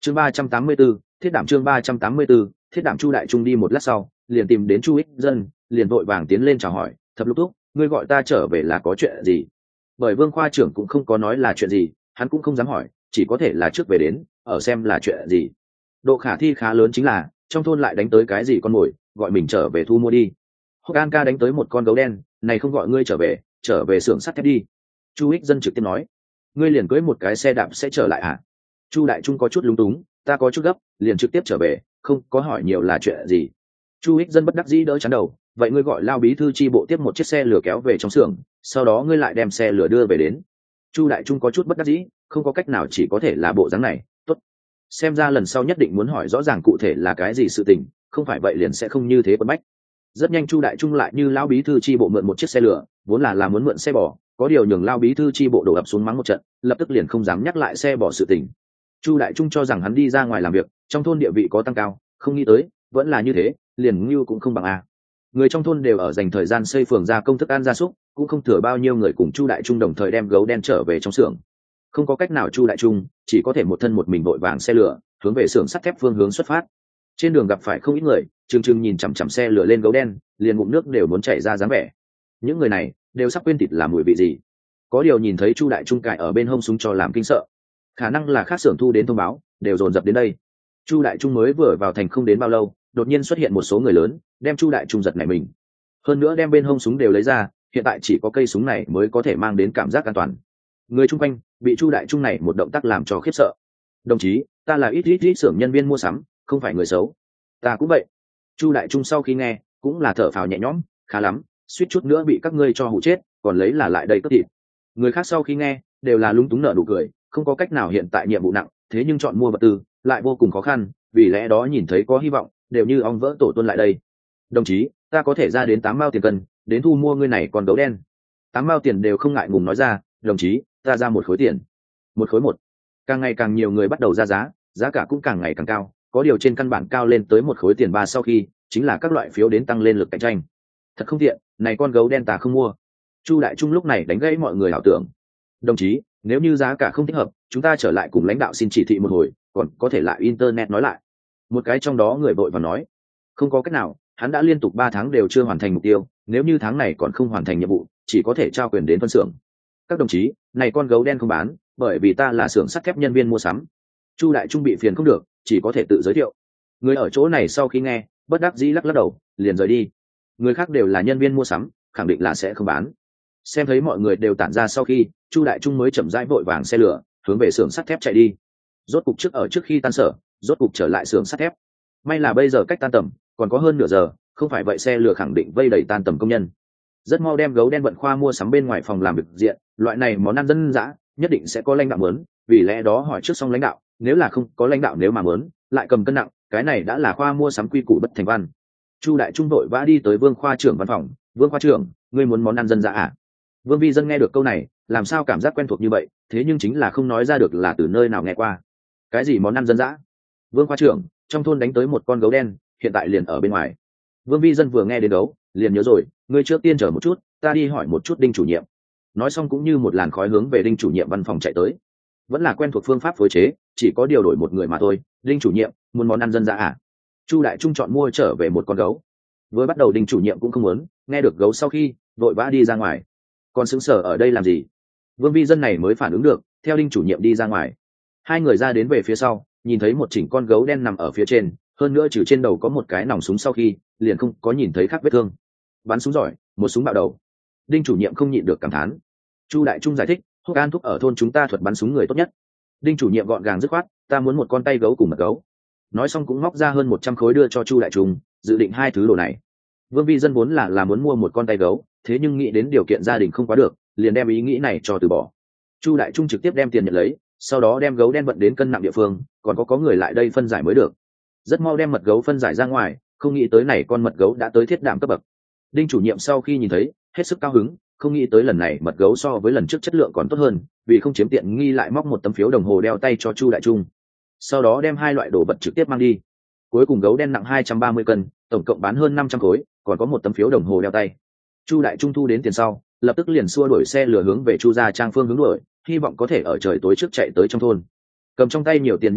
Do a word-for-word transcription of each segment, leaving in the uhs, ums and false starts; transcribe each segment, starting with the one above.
chương ba trăm tám mươi 34, thiết đảm chương ba trăm tám mươi 34, thiết đảm. Chu Đại Trung đi một lát sau liền tìm đến Chu Ích Dân, liền vội vàng tiến lên chào hỏi. Thập lục thúc, ngươi gọi ta trở về là có chuyện gì? Bởi Vương khoa trưởng cũng không có nói là chuyện gì, hắn cũng không dám hỏi, chỉ có thể là trước về đến ở xem là chuyện gì. Độ khả thi khá lớn chính là trong thôn lại đánh tới cái gì con mồi, gọi mình trở về thu mua đi. Hốc An ca đánh tới một con gấu đen, này không gọi ngươi trở về, trở về xưởng sắt thép đi. Chu Ích Dân trực tiếp nói, ngươi liền cưới một cái xe đạp sẽ trở lại à? Chu Đại Trung có chút lúng túng, ta có chút gấp, liền trực tiếp trở về, không có hỏi nhiều là chuyện gì. Chu Ích Dân bất đắc dĩ đỡ chán đầu, vậy ngươi gọi Lao bí thư chi bộ tiếp một chiếc xe lửa kéo về trong xưởng, sau đó ngươi lại đem xe lửa đưa về đến. Chu Đại Trung có chút bất đắc dĩ, không có cách nào, chỉ có thể là bộ dáng này. Tốt, xem ra lần sau nhất định muốn hỏi rõ ràng cụ thể là cái gì sự tình, không phải vậy liền sẽ không như thế quấn bách. Rất nhanh Chu Đại Trung lại như Lão bí thư chi bộ mượn một chiếc xe lửa, vốn là là muốn mượn xe bò, có điều nhường Lao bí thư chi bộ đổ ập xuống mắng một trận, lập tức liền không dám nhắc lại xe bò sự tình. Chu Đại Trung cho rằng hắn đi ra ngoài làm việc, trong thôn địa vị có tăng cao, không nghĩ tới vẫn là như thế, liền Ngưu cũng không bằng a. Người trong thôn đều ở dành thời gian xây phường gia công thức ăn gia súc, cũng không thừa bao nhiêu người cùng Chu Đại Trung đồng thời đem gấu đen trở về trong xưởng. Không có cách nào, Chu Đại Trung chỉ có thể một thân một mình vội vàng xe lửa hướng về xưởng sắt thép phương hướng xuất phát. Trên đường gặp phải không ít người, trừng trừng nhìn chằm chằm xe lửa lên gấu đen, liền ngụm nước đều muốn chảy ra dáng vẻ. Những người này đều sắp quên thịt là mùi vị gì. Có điều nhìn thấy Chu Đại Trung cài ở bên hông súng cho làm kinh sợ, khả năng là khác xưởng thu đến thông báo, đều dồn dập đến đây. Chu Đại Trung mới vừa vào thành không đến bao lâu, đột nhiên xuất hiện một số người lớn, đem Chu Đại Trung giật nảy mình. Hơn nữa đem bên hông súng đều lấy ra, hiện tại chỉ có cây súng này mới có thể mang đến cảm giác an toàn. Người chung quanh bị Chu Đại Trung này một động tác làm cho khiếp sợ. Đồng chí, ta là ít ít ít xưởng nhân viên mua sắm, không phải người xấu. Ta cũng vậy. Chu Đại Trung sau khi nghe cũng là thở phào nhẹ nhõm, khá lắm, suýt chút nữa bị các ngươi cho hụ chết, còn lấy là lại đây cướp thịt. Người khác sau khi nghe đều là lúng túng nở nụ cười, không có cách nào, hiện tại nhiệm vụ nặng, thế nhưng chọn mua vật tư lại vô cùng khó khăn, vì lẽ đó nhìn thấy có hy vọng đều như ong vỡ tổ tuôn lại đây. Đồng chí, ta có thể ra đến tám mao tiền cân đến thu mua ngươi này còn gấu đen. Tám mao tiền đều không ngại ngùng nói ra. Đồng chí, ta ra một khối tiền. Một khối một. Càng ngày càng nhiều người bắt đầu ra giá, giá cả cũng càng ngày càng cao, có điều trên căn bản cao lên tới một khối tiền ba, sau khi chính là các loại phiếu đến tăng lên lực cạnh tranh. Thật không tiện, này con gấu đen ta không mua. Chu Đại Trung lúc này đánh gãy mọi người ảo tưởng. Đồng chí, nếu như giá cả không thích hợp, chúng ta trở lại cùng lãnh đạo xin chỉ thị một hồi, còn có thể lại internet nói lại. Một cái trong đó người vội và nói, không có cách nào, hắn đã liên tục ba tháng đều chưa hoàn thành mục tiêu, nếu như tháng này còn không hoàn thành nhiệm vụ, chỉ có thể trao quyền đến phân xưởng. Các đồng chí, này con gấu đen không bán, bởi vì ta là xưởng sắt thép nhân viên mua sắm. Chu Đại Trung bị phiền không được, chỉ có thể tự giới thiệu. Người ở chỗ này sau khi nghe, bất đắc dĩ lắc lắc đầu, liền rời đi. Người khác đều là nhân viên mua sắm, khẳng định là sẽ không bán. Xem thấy mọi người đều tản ra sau khi, Chu Đại Trung mới chậm rãi vội vàng xe lửa hướng về xưởng sắt thép chạy đi. Rốt cục trước ở trước khi tan sở, rốt cục trở lại xưởng sắt thép. May là bây giờ cách tan tầm còn có hơn nửa giờ, không phải vậy xe lửa khẳng định vây đầy tan tầm công nhân. Rất mau đem gấu đen vận khoa mua sắm bên ngoài phòng làm việc diện, loại này món ăn dân dã, nhất định sẽ có lãnh đạo muốn, vì lẽ đó hỏi trước xong lãnh đạo, nếu là không có lãnh đạo nếu mà muốn, lại cầm cân nặng, cái này đã là khoa mua sắm quy củ bất thành văn. Chu Đại Trung đội vã đi tới Vương khoa trưởng văn phòng. Vương khoa trưởng, ngươi muốn món ăn dân dã à? Vương Vi Dân nghe được câu này, làm sao cảm giác quen thuộc như vậy, thế nhưng chính là không nói ra được là từ nơi nào nghe qua. Cái gì món ăn dân dã? Vương khoa trưởng, trong thôn đánh tới một con gấu đen, hiện tại liền ở bên ngoài. Vương Vi Dân vừa nghe đến gấu, liền nhớ rồi, ngươi trước tiên chờ một chút, ta đi hỏi một chút Đinh chủ nhiệm. Nói xong cũng như một làn khói hướng về Đinh chủ nhiệm văn phòng chạy tới. Vẫn là quen thuộc phương pháp phối chế, chỉ có điều đổi một người mà thôi. Đinh chủ nhiệm, muốn món ăn dân dã à? Chu Đại Trung chọn mua trở về một con gấu. Vừa bắt đầu Đinh chủ nhiệm cũng không muốn, nghe được gấu sau khi vội vã đi ra ngoài. Còn sững sờ ở đây làm gì? Vương Vi Dân này mới phản ứng được, theo Đinh chủ nhiệm đi ra ngoài. Hai người ra đến về phía sau, nhìn thấy một chỉnh con gấu đen nằm ở phía trên, hơn nữa trừ trên đầu có một cái nòng súng, sau khi liền không có nhìn thấy khác vết thương. Bắn súng giỏi, một súng bạo đầu. Đinh chủ nhiệm không nhịn được cảm thán. Chu Đại Trung giải thích, Húc An thúc ở thôn chúng ta thuật bắn súng người tốt nhất. Đinh chủ nhiệm gọn gàng dứt khoát, ta muốn một con tay gấu cùng mật gấu. Nói xong cũng móc ra hơn một trăm khối đưa cho Chu Đại Trung, dự định hai thứ đồ này. Vương Vi Dân vốn là là muốn mua một con tay gấu, thế nhưng nghĩ đến điều kiện gia đình không quá được, liền đem ý nghĩ này cho từ bỏ. Chu Đại Trung trực tiếp đem tiền nhận lấy, sau đó đem gấu đen vận đến cân nặng địa phương, còn có có người lại đây phân giải mới được. Rất mau đem mật gấu phân giải ra ngoài, không nghĩ tới này con mật gấu đã tới thiết đảm cấp bậc. Đinh chủ nhiệm sau khi nhìn thấy, hết sức cao hứng, không nghĩ tới lần này mật gấu so với lần trước chất lượng còn tốt hơn, vì không chiếm tiện nghi lại móc một tấm phiếu đồng hồ đeo tay cho Chu Đại Trung. Sau đó đem hai loại đồ vật trực tiếp mang đi. Cuối cùng gấu đen nặng hai trăm ba mươi cân, tổng cộng bán hơn năm trăm khối, còn có một tấm phiếu đồng hồ đeo tay. Chu Đại Trung thu đến tiền sau, lập tức liền xua đuổi xe lửa hướng về Chu gia trang phương hướng đuổi, hy vọng có thể ở trời tối trước chạy tới trong thôn. Cầm trong tay nhiều tiền như vậy,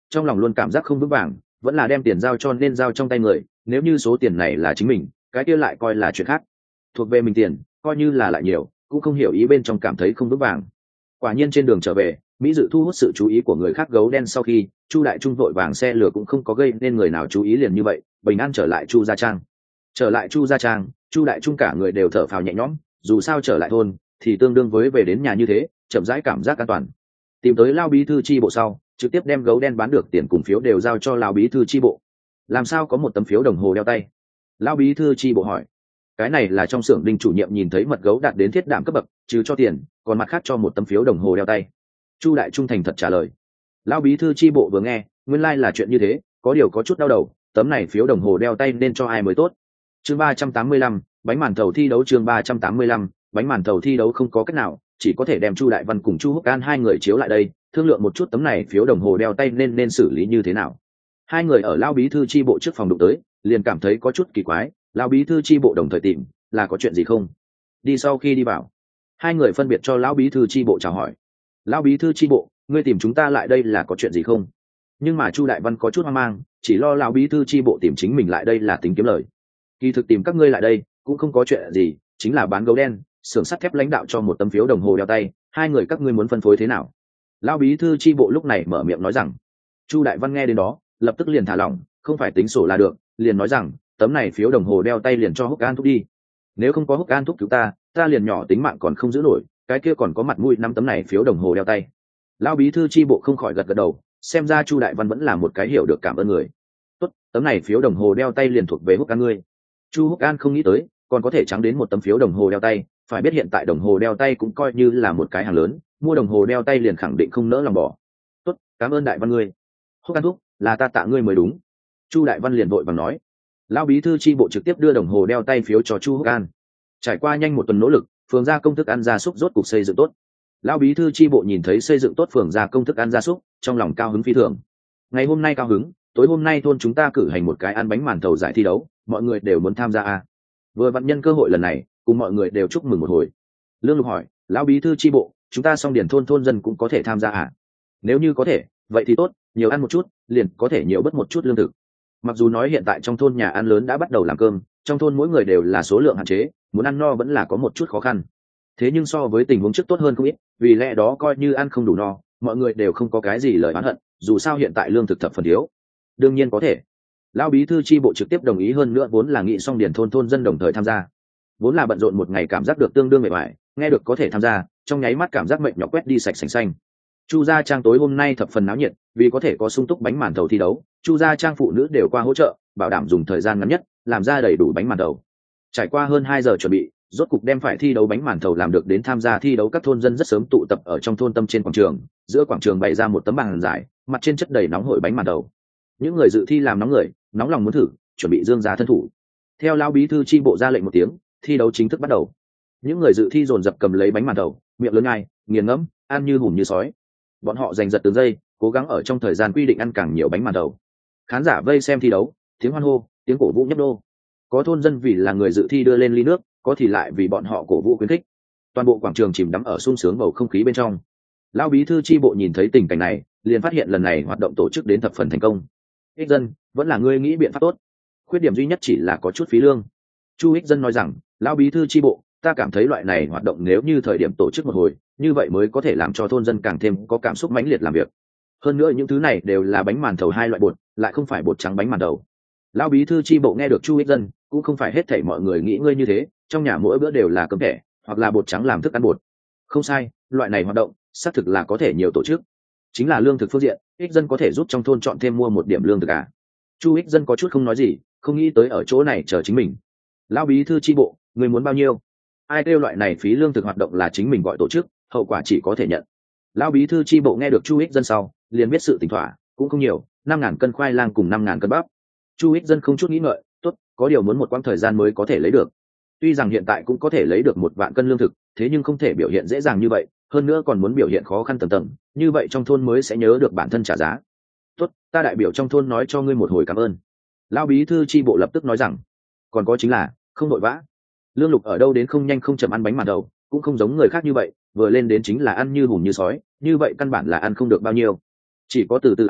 trong lòng luôn cảm giác không vững vàng, vẫn là đem tiền giao cho nên giao trong tay người, nếu như số tiền này là chính mình, cái kia lại coi là chuyện khác. Thuộc về mình tiền, coi như là lại nhiều, cũng không hiểu ý bên trong cảm thấy không vững vàng. Quả nhiên trên đường trở về, Mỹ Dự thu hút sự chú ý của người khác gấu đen sau khi, Chu Đại Trung vội vàng xe lửa cũng không có gây nên người nào chú ý liền như vậy, bình an trở lại Chu gia trang. Trở lại Chu gia trang, Chu Đại Trung cả người đều thở phào nhẹ nhõm, dù sao trở lại thôn thì tương đương với về đến nhà như thế, chậm rãi cảm giác an toàn. Tìm tới Lão bí thư chi bộ sau, trực tiếp đem gấu đen bán được tiền cùng phiếu đều giao cho Lão bí thư chi bộ. Làm sao có một tấm phiếu đồng hồ đeo tay? Lão bí thư chi bộ hỏi. Cái này là trong xưởng Đinh chủ nhiệm nhìn thấy mật gấu đạt đến thiết đảm cấp bậc, trừ cho tiền, còn mặt khác cho một tấm phiếu đồng hồ đeo tay. Chu Đại Trung thành thật trả lời. Lão bí thư chi bộ vừa nghe, nguyên lai là chuyện như thế, có điều có chút đau đầu, tấm này phiếu đồng hồ đeo tay nên cho ai mới tốt. Chương ba trăm tám mươi lăm, bánh màn thầu thi đấu. Chương ba trăm tám mươi lăm, bánh màn thầu thi đấu không có cách nào, chỉ có thể đem Chu Đại Văn cùng Chu Húc An hai người chiếu lại đây, thương lượng một chút tấm này phiếu đồng hồ đeo tay nên nên xử lý như thế nào. Hai người ở Lão bí thư chi bộ trước phòng đụng tới, liền cảm thấy có chút kỳ quái, Lão bí thư chi bộ đồng thời tìm, là có chuyện gì không? Đi sau khi đi vào, hai người phân biệt cho Lão bí thư chi bộ chào hỏi. Lão bí thư chi bộ, ngươi tìm chúng ta lại đây là có chuyện gì không? Nhưng mà Chu Đại Văn có chút hoang mang, chỉ lo Lão bí thư chi bộ tìm chính mình lại đây là tính kiếm lời. Kỳ thực tìm các ngươi lại đây cũng không có chuyện gì, chính là bán gấu đen, xưởng sắt thép lãnh đạo cho một tấm phiếu đồng hồ đeo tay, hai người các ngươi muốn phân phối thế nào? Lão bí thư chi bộ lúc này mở miệng nói rằng. Chu Đại Văn nghe đến đó, lập tức liền thả lỏng, không phải tính sổ là được, liền nói rằng, tấm này phiếu đồng hồ đeo tay liền cho Húc An thúc đi. Nếu không có Húc An thúc cứu ta, ta liền nhỏ tính mạng còn không giữ nổi, cái kia còn có mặt mũi năm tấm này phiếu đồng hồ đeo tay. Lão bí thư chi bộ không khỏi gật gật đầu, xem ra Chu Đại Văn vẫn là một cái hiểu được cảm ơn người. Tốt, tấm này phiếu đồng hồ đeo tay liền thuộc về Húc An ngươi. Chu Húc An không nghĩ tới, còn có thể trắng đến một tấm phiếu đồng hồ đeo tay, phải biết hiện tại đồng hồ đeo tay cũng coi như là một cái hàng lớn, mua đồng hồ đeo tay liền khẳng định không nỡ lòng bỏ. Tốt, cảm ơn Đại Văn ngươi. Húc An thúc, là ta tạ ngươi mới đúng. Chu Đại Văn liền vội vàng nói. Lão bí thư chi bộ trực tiếp đưa đồng hồ đeo tay phiếu cho Chu Húc An. Trải qua nhanh một tuần nỗ lực, phường gia công thức ăn gia súc rốt cục xây dựng tốt. Lão bí thư chi bộ nhìn thấy xây dựng tốt phường gia công thức ăn gia súc, trong lòng cao hứng phi thường. Ngày hôm nay cao hứng, tối hôm nay thôn chúng ta cử hành một cái ăn bánh màn thầu giải thi đấu, mọi người đều muốn tham gia à? Vừa vặn nhân cơ hội lần này, cùng mọi người đều chúc mừng một hồi. Lương Lục hỏi, Lão bí thư chi bộ, chúng ta xong điển thôn thôn dân cũng có thể tham gia à? Nếu như có thể, vậy thì tốt, nhiều ăn một chút, liền có thể nhiều bớt một chút lương thực. Mặc dù nói hiện tại trong thôn nhà ăn lớn đã bắt đầu làm cơm, trong thôn mỗi người đều là số lượng hạn chế, muốn ăn no vẫn là có một chút khó khăn. Thế nhưng so với tình huống trước tốt hơn không ít, vì lẽ đó coi như ăn không đủ no, mọi người đều không có cái gì lời oán hận, dù sao hiện tại lương thực thập phần thiếu. Đương nhiên có thể. Lão bí thư chi bộ trực tiếp đồng ý, hơn nữa vốn là nghị xong điển thôn thôn dân đồng thời tham gia. Vốn là bận rộn một ngày cảm giác được tương đương mệt mỏi, nghe được có thể tham gia, trong nháy mắt cảm giác mệt nhọc quét đi sạch sành xanh. Chu gia trang tối hôm nay thập phần náo nhiệt, vì có thể có sung túc bánh màn thầu thi đấu, Chu gia trang phụ nữ đều qua hỗ trợ, bảo đảm dùng thời gian ngắn nhất, làm ra đầy đủ bánh màn thầu. Trải qua hơn hai giờ chuẩn bị, rốt cục đem phải thi đấu bánh màn thầu làm được. Đến tham gia thi đấu các thôn dân rất sớm tụ tập ở trong thôn tâm trên quảng trường, giữa quảng trường bày ra một tấm bàn dài, mặt trên chất đầy nóng hổi bánh màn thầu. Những người dự thi làm nóng người, nóng lòng muốn thử, chuẩn bị dương giá thân thủ. Theo Lão bí thư chi bộ ra lệnh một tiếng, thi đấu chính thức bắt đầu. Những người dự thi dồn dập cầm lấy bánh màn thầu, miệng lớn nhai, nghiền ngẫm, ăn như hùm như sói. Bọn họ giành giật từng giây, cố gắng ở trong thời gian quy định ăn càng nhiều bánh màn thầu. Khán giả vây xem thi đấu, tiếng hoan hô, tiếng cổ vũ nhấp đô. Có thôn dân vì là người dự thi đưa lên ly nước, có thì lại vì bọn họ cổ vũ khuyến khích. Toàn bộ quảng trường chìm đắm ở sung sướng bầu không khí bên trong. Lão bí thư chi bộ nhìn thấy tình cảnh này, liền phát hiện lần này hoạt động tổ chức đến thập phần thành công. Ích Dân, vẫn là ngươi nghĩ biện pháp tốt. Khuyết điểm duy nhất chỉ là có chút phí lương. Chu Ích Dân nói rằng, Lão bí thư chi bộ, ta cảm thấy loại này hoạt động nếu như thời điểm tổ chức một hồi, như vậy mới có thể làm cho thôn dân càng thêm có cảm xúc mãnh liệt làm việc. Hơn nữa những thứ này đều là bánh màn thầu hai loại bột, lại không phải bột trắng bánh màn thầu. Lão bí thư chi bộ nghe được Chu Ích Dân, cũng không phải hết thảy mọi người nghĩ ngươi như thế, trong nhà mỗi bữa đều là cơm thẻ, hoặc là bột trắng làm thức ăn bột. Không sai, loại này hoạt động, xác thực là có thể nhiều tổ chức. Chính là lương thực phương diện, Ích Dân có thể giúp trong thôn chọn thêm mua một điểm lương thực à? Chu Ích Dân có chút không nói gì, không nghĩ tới ở chỗ này chờ chính mình. Lão bí thư chi bộ, người muốn bao nhiêu? Ai kêu loại này phí lương thực hoạt động là chính mình gọi tổ chức, hậu quả chỉ có thể nhận. Lão bí thư chi bộ nghe được Chu Ích Dân sau, liền biết sự tình thỏa, cũng không nhiều, năm ngàn cân khoai lang cùng năm ngàn cân bắp. Chu Ích Dân không chút nghĩ ngợi, tốt, có điều muốn một quãng thời gian mới có thể lấy được. Tuy rằng hiện tại cũng có thể lấy được một vạn cân lương thực, thế nhưng không thể biểu hiện dễ dàng như vậy, hơn nữa còn muốn biểu hiện khó khăn tầng tầng, như vậy trong thôn mới sẽ nhớ được bản thân trả giá. Tốt, ta đại biểu trong thôn nói cho ngươi một hồi cảm ơn. Lão bí thư chi bộ lập tức nói rằng, còn có chính là không vội vã. Lương Lục ở đâu đến không nhanh không chậm ăn bánh màn thầu, cũng không giống người khác như vậy, vừa lên đến chính là ăn như hùm như sói, như vậy căn bản là ăn không được bao nhiêu. Chỉ có từ từ ăn,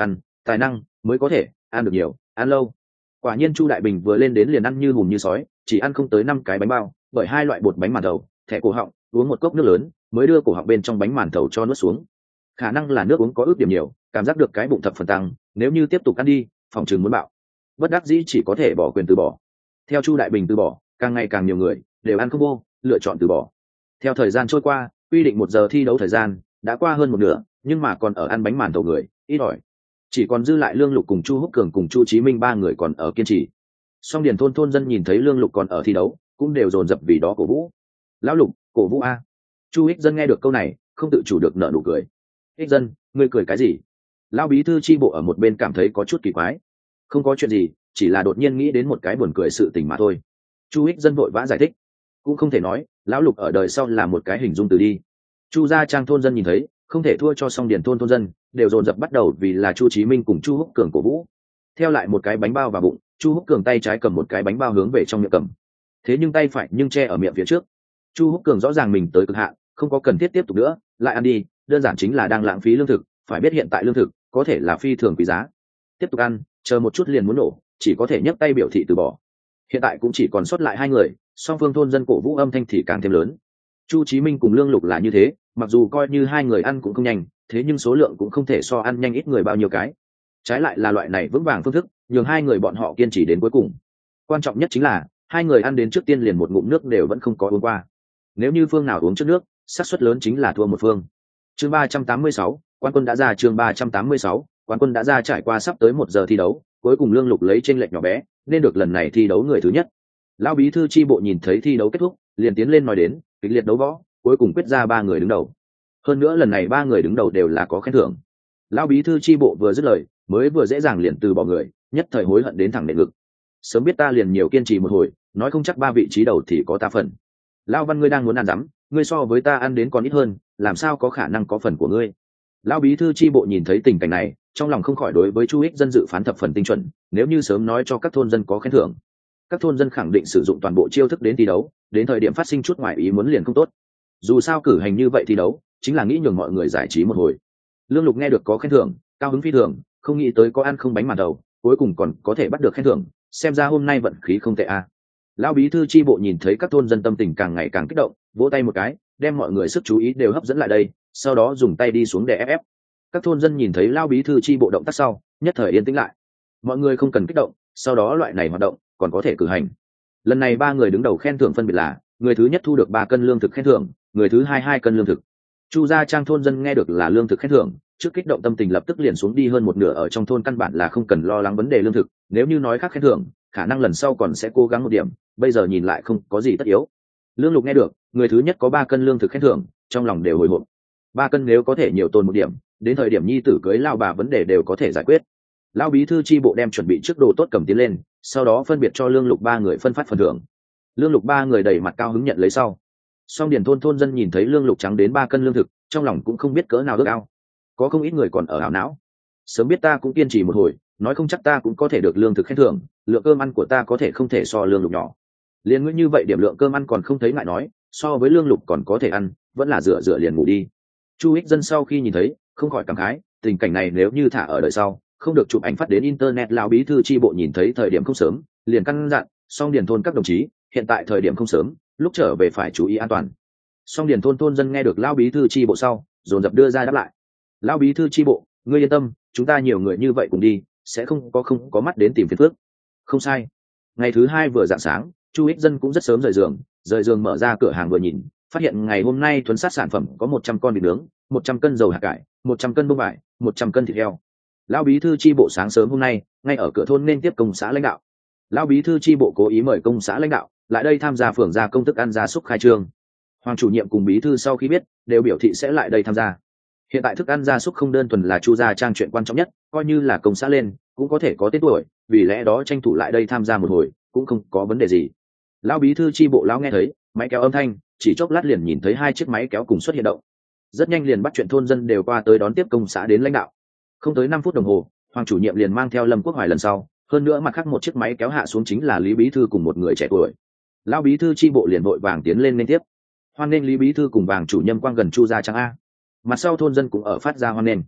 tài năng mới có thể ăn được nhiều ăn lâu. Quả nhiên Chu Đại Bình vừa lên đến liền ăn như hùm như sói, chỉ ăn không tới năm cái bánh bao, bởi hai loại bột bánh màn thầu, thẻ cổ họng, uống một cốc nước lớn mới đưa cổ họng bên trong bánh màn thầu cho nuốt xuống. Khả năng là nước uống có ướt điểm nhiều, cảm giác được cái bụng thập phần tăng, nếu như tiếp tục ăn đi phòng chừng muốn bạo. Bất đắc dĩ chỉ có thể bỏ quyền từ bỏ. Theo Chu Đại Bình từ bỏ, càng ngày càng nhiều người đều ăn không vô, lựa chọn từ bỏ. Theo thời gian trôi qua, quy định một giờ thi đấu thời gian đã qua hơn một nửa, nhưng mà còn ở ăn bánh màn thầu người ít ỏi, chỉ còn dư lại Lương Lục cùng Chu Húc Cường cùng Chu Chí Minh ba người còn ở kiên trì. Song Điền thôn thôn dân nhìn thấy Lương Lục còn ở thi đấu, cũng đều dồn dập vì đó cổ vũ. Lão Lục, cổ vũ a! Chu Ích Dân nghe được câu này, không tự chủ được nở nụ cười. Ích Dân, ngươi cười cái gì? Lão bí thư chi bộ ở một bên cảm thấy có chút kỳ quái. Không có chuyện gì, chỉ là đột nhiên nghĩ đến một cái buồn cười sự tình mà thôi. Chu Ích Dân vội vã giải thích. Cũng không thể nói, Lão Lục ở đời sau là một cái hình dung từ đi. Chu gia trang thôn dân nhìn thấy, không thể thua cho Song Điền thôn thôn dân, đều dồn dập bắt đầu vì là Chu Chí Minh cùng Chu Húc Cường cổ vũ. Theo lại một cái bánh bao vào bụng, Chu Húc Cường tay trái cầm một cái bánh bao hướng về trong miệng cầm, thế nhưng tay phải nhưng che ở miệng phía trước. Chu Húc Cường rõ ràng mình tới cực hạn, không có cần thiết tiếp tục nữa, lại ăn đi, đơn giản chính là đang lãng phí lương thực, phải biết hiện tại lương thực có thể là phi thường quý giá. Tiếp tục ăn, chờ một chút liền muốn nổ, chỉ có thể nhấc tay biểu thị từ bỏ. Hiện tại cũng chỉ còn sót lại hai người, song phương thôn dân cổ vũ âm thanh thì càng thêm lớn. Chu Chí Minh cùng Lương Lục là như thế, mặc dù coi như hai người ăn cũng không nhanh, thế nhưng số lượng cũng không thể so ăn nhanh ít người bao nhiêu cái. Trái lại là loại này vững vàng phương thức, nhường hai người bọn họ kiên trì đến cuối cùng. Quan trọng nhất chính là hai người ăn đến trước tiên liền một ngụm nước đều vẫn không có uống qua. Nếu như phương nào uống trước nước, xác suất lớn chính là thua một phương. Chương ba trăm tám mươi sáu, Quan quân đã ra. Chương ba trăm tám mươi sáu, Quan quân đã ra. Trải qua sắp tới một giờ thi đấu, cuối cùng Lương Lục lấy chênh lệch nhỏ bé, nên được lần này thi đấu người thứ nhất. Lão bí thư chi bộ nhìn thấy thi đấu kết thúc, liền tiến lên nói đến, kịch liệt đấu võ, cuối cùng quyết ra ba người đứng đầu. Hơn nữa lần này ba người đứng đầu đều là có khen thưởng. Lão bí thư chi bộ vừa dứt lời, mới vừa dễ dàng liền từ bỏ người, nhất thời hối hận đến thẳng nệ ngực. Sớm biết ta liền nhiều kiên trì một hồi, nói không chắc ba vị trí đầu thì có ta phần. Lão Văn, ngươi đang muốn ăn dám, ngươi so với ta ăn đến còn ít hơn, làm sao có khả năng có phần của ngươi? Lão bí thư chi bộ nhìn thấy tình cảnh này, trong lòng không khỏi đối với Chu Ích Dân dự phán thập phần tinh chuẩn, nếu như sớm nói cho các thôn dân có khen thưởng, các thôn dân khẳng định sử dụng toàn bộ chiêu thức đến thi đấu, đến thời điểm phát sinh chút ngoài ý muốn liền không tốt. Dù sao cử hành như vậy thi đấu, chính là nghĩ nhường mọi người giải trí một hồi. Lương Lục nghe được có khen thưởng, cao hứng phi thường, không nghĩ tới có ăn không bánh màn đầu, cuối cùng còn có thể bắt được khen thưởng, xem ra hôm nay vận khí không tệ a. À. Lão bí thư chi bộ nhìn thấy các thôn dân tâm tình càng ngày càng kích động, vỗ tay một cái, đem mọi người sức chú ý đều hấp dẫn lại đây, sau đó dùng tay đi xuống để ép ép. Các thôn dân nhìn thấy lão bí thư chi bộ động tác sau, nhất thời yên tĩnh lại. Mọi người không cần kích động, sau đó loại này hoạt động còn có thể cử hành. Lần này ba người đứng đầu khen thưởng phân biệt là, người thứ nhất thu được ba cân lương thực khen thưởng, người thứ hai hai cân lương thực. Chu gia trang thôn dân nghe được là lương thực khen thưởng, trước kích động tâm tình lập tức liền xuống đi hơn một nửa, ở trong thôn căn bản là không cần lo lắng vấn đề lương thực, nếu như nói khác khen thưởng, khả năng lần sau còn sẽ cố gắng một điểm, bây giờ nhìn lại không có gì tất yếu. Lương Lục nghe được, người thứ nhất có ba cân lương thực khen thưởng, trong lòng đều hồi hộp. Ba cân nếu có thể nhiều tồn một điểm, đến thời điểm nhi tử cưới lao bà vấn đề đều có thể giải quyết. Lão bí thư chi bộ đem chuẩn bị trước đồ tốt cầm tiến lên, sau đó phân biệt cho Lương Lục ba người phân phát phần thưởng. Lương Lục ba người đầy mặt cao hứng nhận lấy sau. Song Điền thôn thôn dân nhìn thấy Lương Lục trắng đến ba cân lương thực, trong lòng cũng không biết cỡ nào ước ao. Có không ít người còn ở ảo não. Sớm biết ta cũng kiên trì một hồi, nói không chắc ta cũng có thể được lương thực khen thưởng, lượng cơm ăn của ta có thể không thể so Lương Lục nhỏ. Liên ngươi như vậy điểm lượng cơm ăn còn không thấy ngại nói, so với Lương Lục còn có thể ăn, vẫn là dựa dựa liền ngủ đi. Chu Ích Dân sau khi nhìn thấy, không khỏi cảm khái, tình cảnh này nếu như thả ở đời sau, không được chụp ảnh phát đến internet. Lão bí thư chi bộ nhìn thấy thời điểm không sớm, liền căn dặn Song Điền thôn các đồng chí, hiện tại thời điểm không sớm, lúc trở về phải chú ý an toàn. Song Điền thôn thôn dân nghe được lão bí thư chi bộ sau, dồn dập đưa ra đáp lại. Lão bí thư chi bộ, ngươi yên tâm, chúng ta nhiều người như vậy cùng đi, sẽ không có không có mắt đến tìm phiền phức. Không sai. Ngày thứ hai vừa rạng sáng, Chu Ích Dân cũng rất sớm rời giường, rời giường mở ra cửa hàng vừa nhìn, phát hiện ngày hôm nay thuần sát sản phẩm có một trăm con vịt nướng, một trăm cân dầu hạt cải, một trăm cân bông vải, một trăm cân thịt heo. Lão bí thư chi bộ sáng sớm hôm nay, ngay ở cửa thôn nên tiếp công xã lãnh đạo. Lão bí thư chi bộ cố ý mời công xã lãnh đạo lại đây tham gia phường gia công thức ăn gia súc khai trương. Hoàng chủ nhiệm cùng bí thư sau khi biết, đều biểu thị sẽ lại đây tham gia. Hiện tại thức ăn gia súc không đơn thuần là Chu gia trang chuyện quan trọng nhất, coi như là công xã lên, cũng có thể có tên tuổi, vì lẽ đó tranh thủ lại đây tham gia một hồi, cũng không có vấn đề gì. Lão bí thư chi bộ lão nghe thấy, máy kéo âm thanh, chỉ chốc lát liền nhìn thấy hai chiếc máy kéo cùng xuất hiện động. Rất nhanh liền bắt chuyện thôn dân đều qua tới đón tiếp công xã đến lãnh đạo. Không tới năm phút đồng hồ, Hoàng chủ nhiệm liền mang theo Lâm Quốc Hoài lần sau, hơn nữa mặt khác một chiếc máy kéo hạ xuống chính là Lý bí thư cùng một người trẻ tuổi. Lão bí thư chi bộ liền vội vàng tiến lên liên tiếp. Hoan nghênh Lý bí thư cùng Vàng chủ Nhâm Quang gần Chu gia trang a. Mặt sau thôn dân cũng ở phát ra hoan nghênh.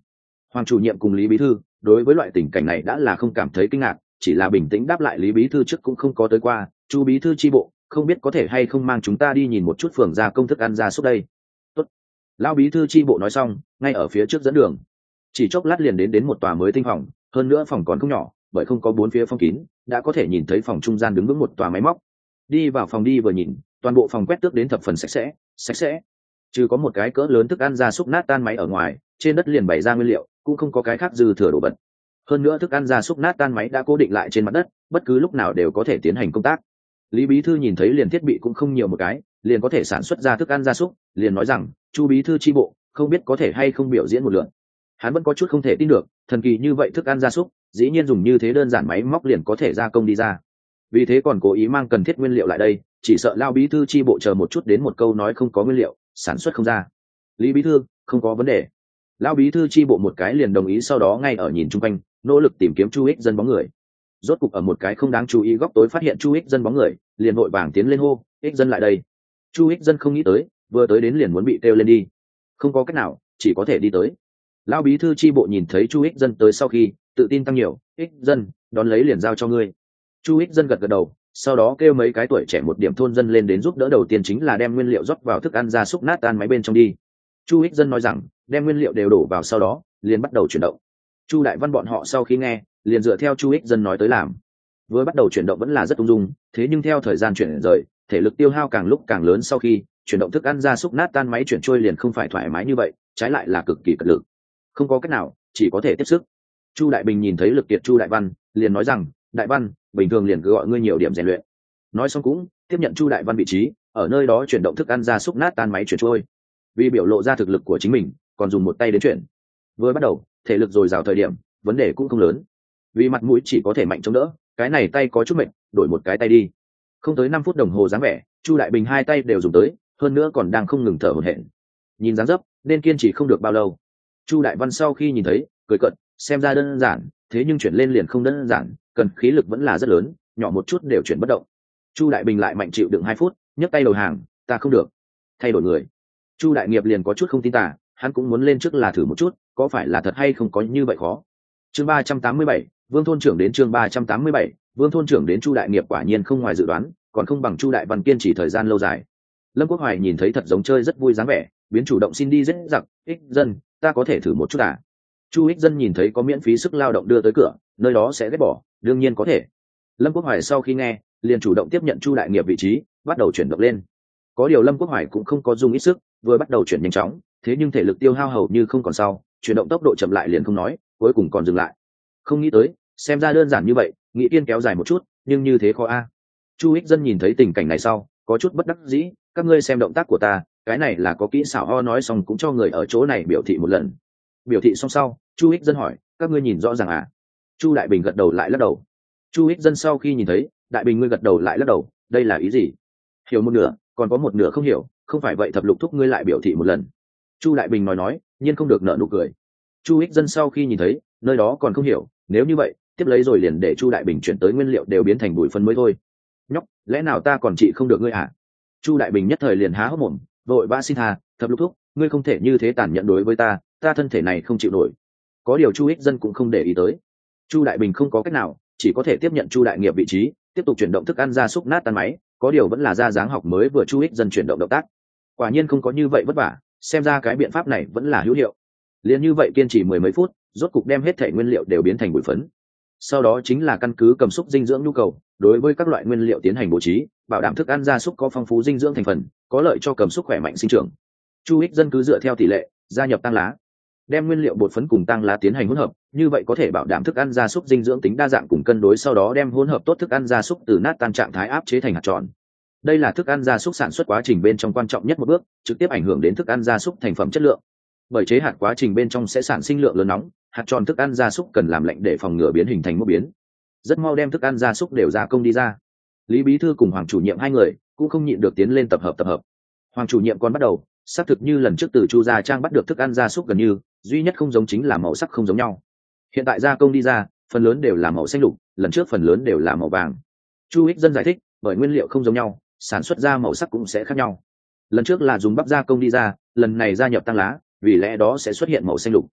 Hoàng chủ nhiệm cùng Lý bí thư đối với loại tình cảnh này đã là không cảm thấy kinh ngạc, chỉ là bình tĩnh đáp lại Lý bí thư trước cũng không có tới qua. Chu bí thư chi bộ, không biết có thể hay không mang chúng ta đi nhìn một chút phường gia công thức ăn gia súc đây. Tốt. Lão bí thư chi bộ nói xong, ngay ở phía trước dẫn đường. Chỉ chốc lát liền đến đến một tòa mới tinh phòng, hơn nữa phòng còn không nhỏ, bởi không có bốn phía phong kín, đã có thể nhìn thấy phòng trung gian đứng vững một tòa máy móc. Đi vào phòng đi vừa nhìn, toàn bộ phòng quét tước đến thập phần sạch sẽ, sạch sẽ. Trừ có một cái cỡ lớn thức ăn gia súc nát tan máy ở ngoài, trên đất liền bày ra nguyên liệu, cũng không có cái khác dư thừa đồ vật. Hơn nữa thức ăn gia súc nát tan máy đã cố định lại trên mặt đất, bất cứ lúc nào đều có thể tiến hành công tác. Lý bí thư nhìn thấy liền thiết bị cũng không nhiều một cái, liền có thể sản xuất ra thức ăn gia súc, liền nói rằng, Chu bí thư chi bộ, không biết có thể hay không biểu diễn một lượt. Hắn vẫn có chút không thể tin được, thần kỳ như vậy thức ăn gia súc, dĩ nhiên dùng như thế đơn giản máy móc liền có thể gia công đi ra. Vì thế còn cố ý mang cần thiết nguyên liệu lại đây, chỉ sợ Lao bí thư chi bộ chờ một chút đến một câu nói không có nguyên liệu, sản xuất không ra. Lý bí thư, không có vấn đề. Lao bí thư chi bộ một cái liền đồng ý, sau đó ngay ở nhìn chung quanh, nỗ lực tìm kiếm Chu Ích Dân bóng người. Rốt cục ở một cái không đáng chú ý góc tối phát hiện Chu Ích Dân bóng người, liền vội vàng tiến lên hô, Ích Dân lại đây. Chu Ích Dân không nghĩ tới, vừa tới đến liền muốn bị kêu lên đi, không có cách nào, chỉ có thể đi tới. Lão bí thư chi bộ nhìn thấy Chu Ích Dân tới sau khi tự tin tăng nhiều, Ích Dân, đón lấy liền giao cho ngươi. Chu Ích Dân gật gật đầu, sau đó kêu mấy cái tuổi trẻ một điểm thôn dân lên đến giúp đỡ, đầu tiên chính là đem nguyên liệu rót vào thức ăn gia súc nát tan máy bên trong đi. Chu Ích Dân nói rằng, đem nguyên liệu đều đổ vào, sau đó liền bắt đầu chuyển động. Chu Đại Văn bọn họ sau khi nghe, liền dựa theo Chu Ích Dân nói tới làm. Vừa bắt đầu chuyển động vẫn là rất ung dung, thế nhưng theo thời gian chuyển rời, thể lực tiêu hao càng lúc càng lớn, sau khi chuyển động thức ăn gia súc nát tan máy chuyển trôi liền không phải thoải mái như vậy, trái lại là cực kỳ cật lực. Không có cách nào, chỉ có thể tiếp sức. Chu Đại Bình nhìn thấy lực kiệt Chu Đại Văn, liền nói rằng, Đại Văn, bình thường liền cứ gọi ngươi nhiều điểm rèn luyện. Nói xong cũng tiếp nhận Chu Đại Văn vị trí, ở nơi đó chuyển động thức ăn gia súc nát tan máy chuyển trôi. Vì biểu lộ ra thực lực của chính mình, còn dùng một tay đến chuyển. Vừa bắt đầu, thể lực dồi dào thời điểm, vấn đề cũng không lớn. Vì mặt mũi chỉ có thể mạnh chống đỡ, cái này tay có chút mệt, đổi một cái tay đi. Không tới năm phút đồng hồ dáng vẻ, Chu Đại Bình hai tay đều dùng tới, hơn nữa còn đang không ngừng thở hổn hển. Nhìn dáng dấp, nên kiên trì không được bao lâu. Chu Đại Văn sau khi nhìn thấy, cười cợt, xem ra đơn giản, thế nhưng chuyển lên liền không đơn giản, cần khí lực vẫn là rất lớn, nhỏ một chút đều chuyển bất động. Chu Đại Bình lại mạnh chịu đựng hai phút, nhấc tay đầu hàng, ta không được, thay đổi người. Chu Đại Nghiệp liền có chút không tin tả, hắn cũng muốn lên trước là thử một chút, có phải là thật hay không có như vậy khó. Chương ba trăm tám mươi bảy, Vương thôn trưởng đến. Chương ba trăm tám mươi bảy, Vương thôn trưởng đến. Chu Đại Nghiệp quả nhiên không ngoài dự đoán, còn không bằng Chu Đại Văn kiên trì thời gian lâu dài. Lâm Quốc Hoài nhìn thấy thật giống chơi rất vui dáng vẻ, biến chủ động xin đi dễ giặc, Ích Dân, ta có thể thử một chút à? Chu Ích Dân nhìn thấy có miễn phí sức lao động đưa tới cửa, nơi đó sẽ ghét bỏ, đương nhiên có thể. Lâm Quốc Hoài sau khi nghe, liền chủ động tiếp nhận Chu Đại Nghiệp vị trí, bắt đầu chuyển động lên. Có điều Lâm Quốc Hoài cũng không có dùng ít sức, vừa bắt đầu chuyển nhanh chóng, thế nhưng thể lực tiêu hao hầu như không còn, sau chuyển động tốc độ chậm lại liền không nói, cuối cùng còn dừng lại. Không nghĩ tới, xem ra đơn giản như vậy, nghĩ kiên kéo dài một chút, nhưng như thế khó a. Chu Ích Dân nhìn thấy tình cảnh này sau, có chút bất đắc dĩ, các ngươi xem động tác của ta, cái này là có kỹ xảo ho, nói xong cũng cho người ở chỗ này biểu thị một lần. Biểu thị xong sau, Chu Ích Dân hỏi, các ngươi nhìn rõ ràng à? Chu Đại Bình gật đầu lại lắc đầu. Chu Ích Dân sau khi nhìn thấy, Đại Bình ngươi gật đầu lại lắc đầu, đây là ý gì? Hiểu một nửa, còn có một nửa không hiểu, không phải vậy thập lục thúc ngươi lại biểu thị một lần. Chu Đại Bình nói nói, nhiên không được nợ nụ cười. Chu Ích Dân sau khi nhìn thấy, nơi đó còn không hiểu, nếu như vậy, tiếp lấy rồi liền để Chu Đại Bình chuyển tới nguyên liệu đều biến thành bụi phân mới thôi. Nhóc, lẽ nào ta còn trị không được ngươi à? Chu Đại Bình nhất thời liền há hốc mồm, vội vã xin tha, thập lục thúc, ngươi không thể như thế tàn nhẫn đối với ta, ta thân thể này không chịu nổi. Có điều Chu Ích Dân cũng không để ý tới. Chu Đại Bình không có cách nào, chỉ có thể tiếp nhận Chu Đại Nghiệp vị trí, tiếp tục chuyển động thức ăn gia súc nát tan máy, có điều vẫn là ra dáng học mới vừa. Chu Ích Dân chuyển động động tác, quả nhiên không có như vậy vất vả, xem ra cái biện pháp này vẫn là hữu hiệu. Liền như vậy kiên trì mười mấy phút, rốt cục đem hết thể nguyên liệu đều biến thành bụi phấn. Sau đó chính là căn cứ cầm xúc dinh dưỡng nhu cầu, đối với các loại nguyên liệu tiến hành bố trí, bảo đảm thức ăn gia súc có phong phú dinh dưỡng thành phần, có lợi cho cầm xúc khỏe mạnh sinh trưởng. Chu Ích Dân cứ dựa theo tỷ lệ gia nhập tăng lá, đem nguyên liệu bột phấn cùng tăng lá tiến hành hỗn hợp, như vậy có thể bảo đảm thức ăn gia súc dinh dưỡng tính đa dạng cùng cân đối, sau đó đem hỗn hợp tốt thức ăn gia súc từ nát tan trạng thái áp chế thành hạt tròn. Đây là thức ăn gia súc sản xuất quá trình bên trong quan trọng nhất một bước, trực tiếp ảnh hưởng đến thức ăn gia súc thành phẩm chất lượng. Bởi chế hạt quá trình bên trong sẽ sản sinh lượng lớn nóng, hạt tròn thức ăn gia súc cần làm lạnh để phòng ngừa biến hình thành mốc biến. Rất mau đem thức ăn gia súc đều gia công đi ra. Lý bí thư cùng Hoàng chủ nhiệm hai người cũng không nhịn được tiến lên tập hợp tập hợp. Hoàng chủ nhiệm còn bắt đầu, xác thực như lần trước từ Chu gia trang bắt được thức ăn gia súc gần như, duy nhất không giống chính là màu sắc không giống nhau. Hiện tại gia công đi ra, phần lớn đều là màu xanh lục, lần trước phần lớn đều là màu vàng. Chu Ích Dân giải thích, bởi nguyên liệu không giống nhau, sản xuất ra màu sắc cũng sẽ khác nhau. Lần trước là dùng bắp gia công đi ra, lần này gia nhập tăng lá, vì lẽ đó sẽ xuất hiện màu xanh lục.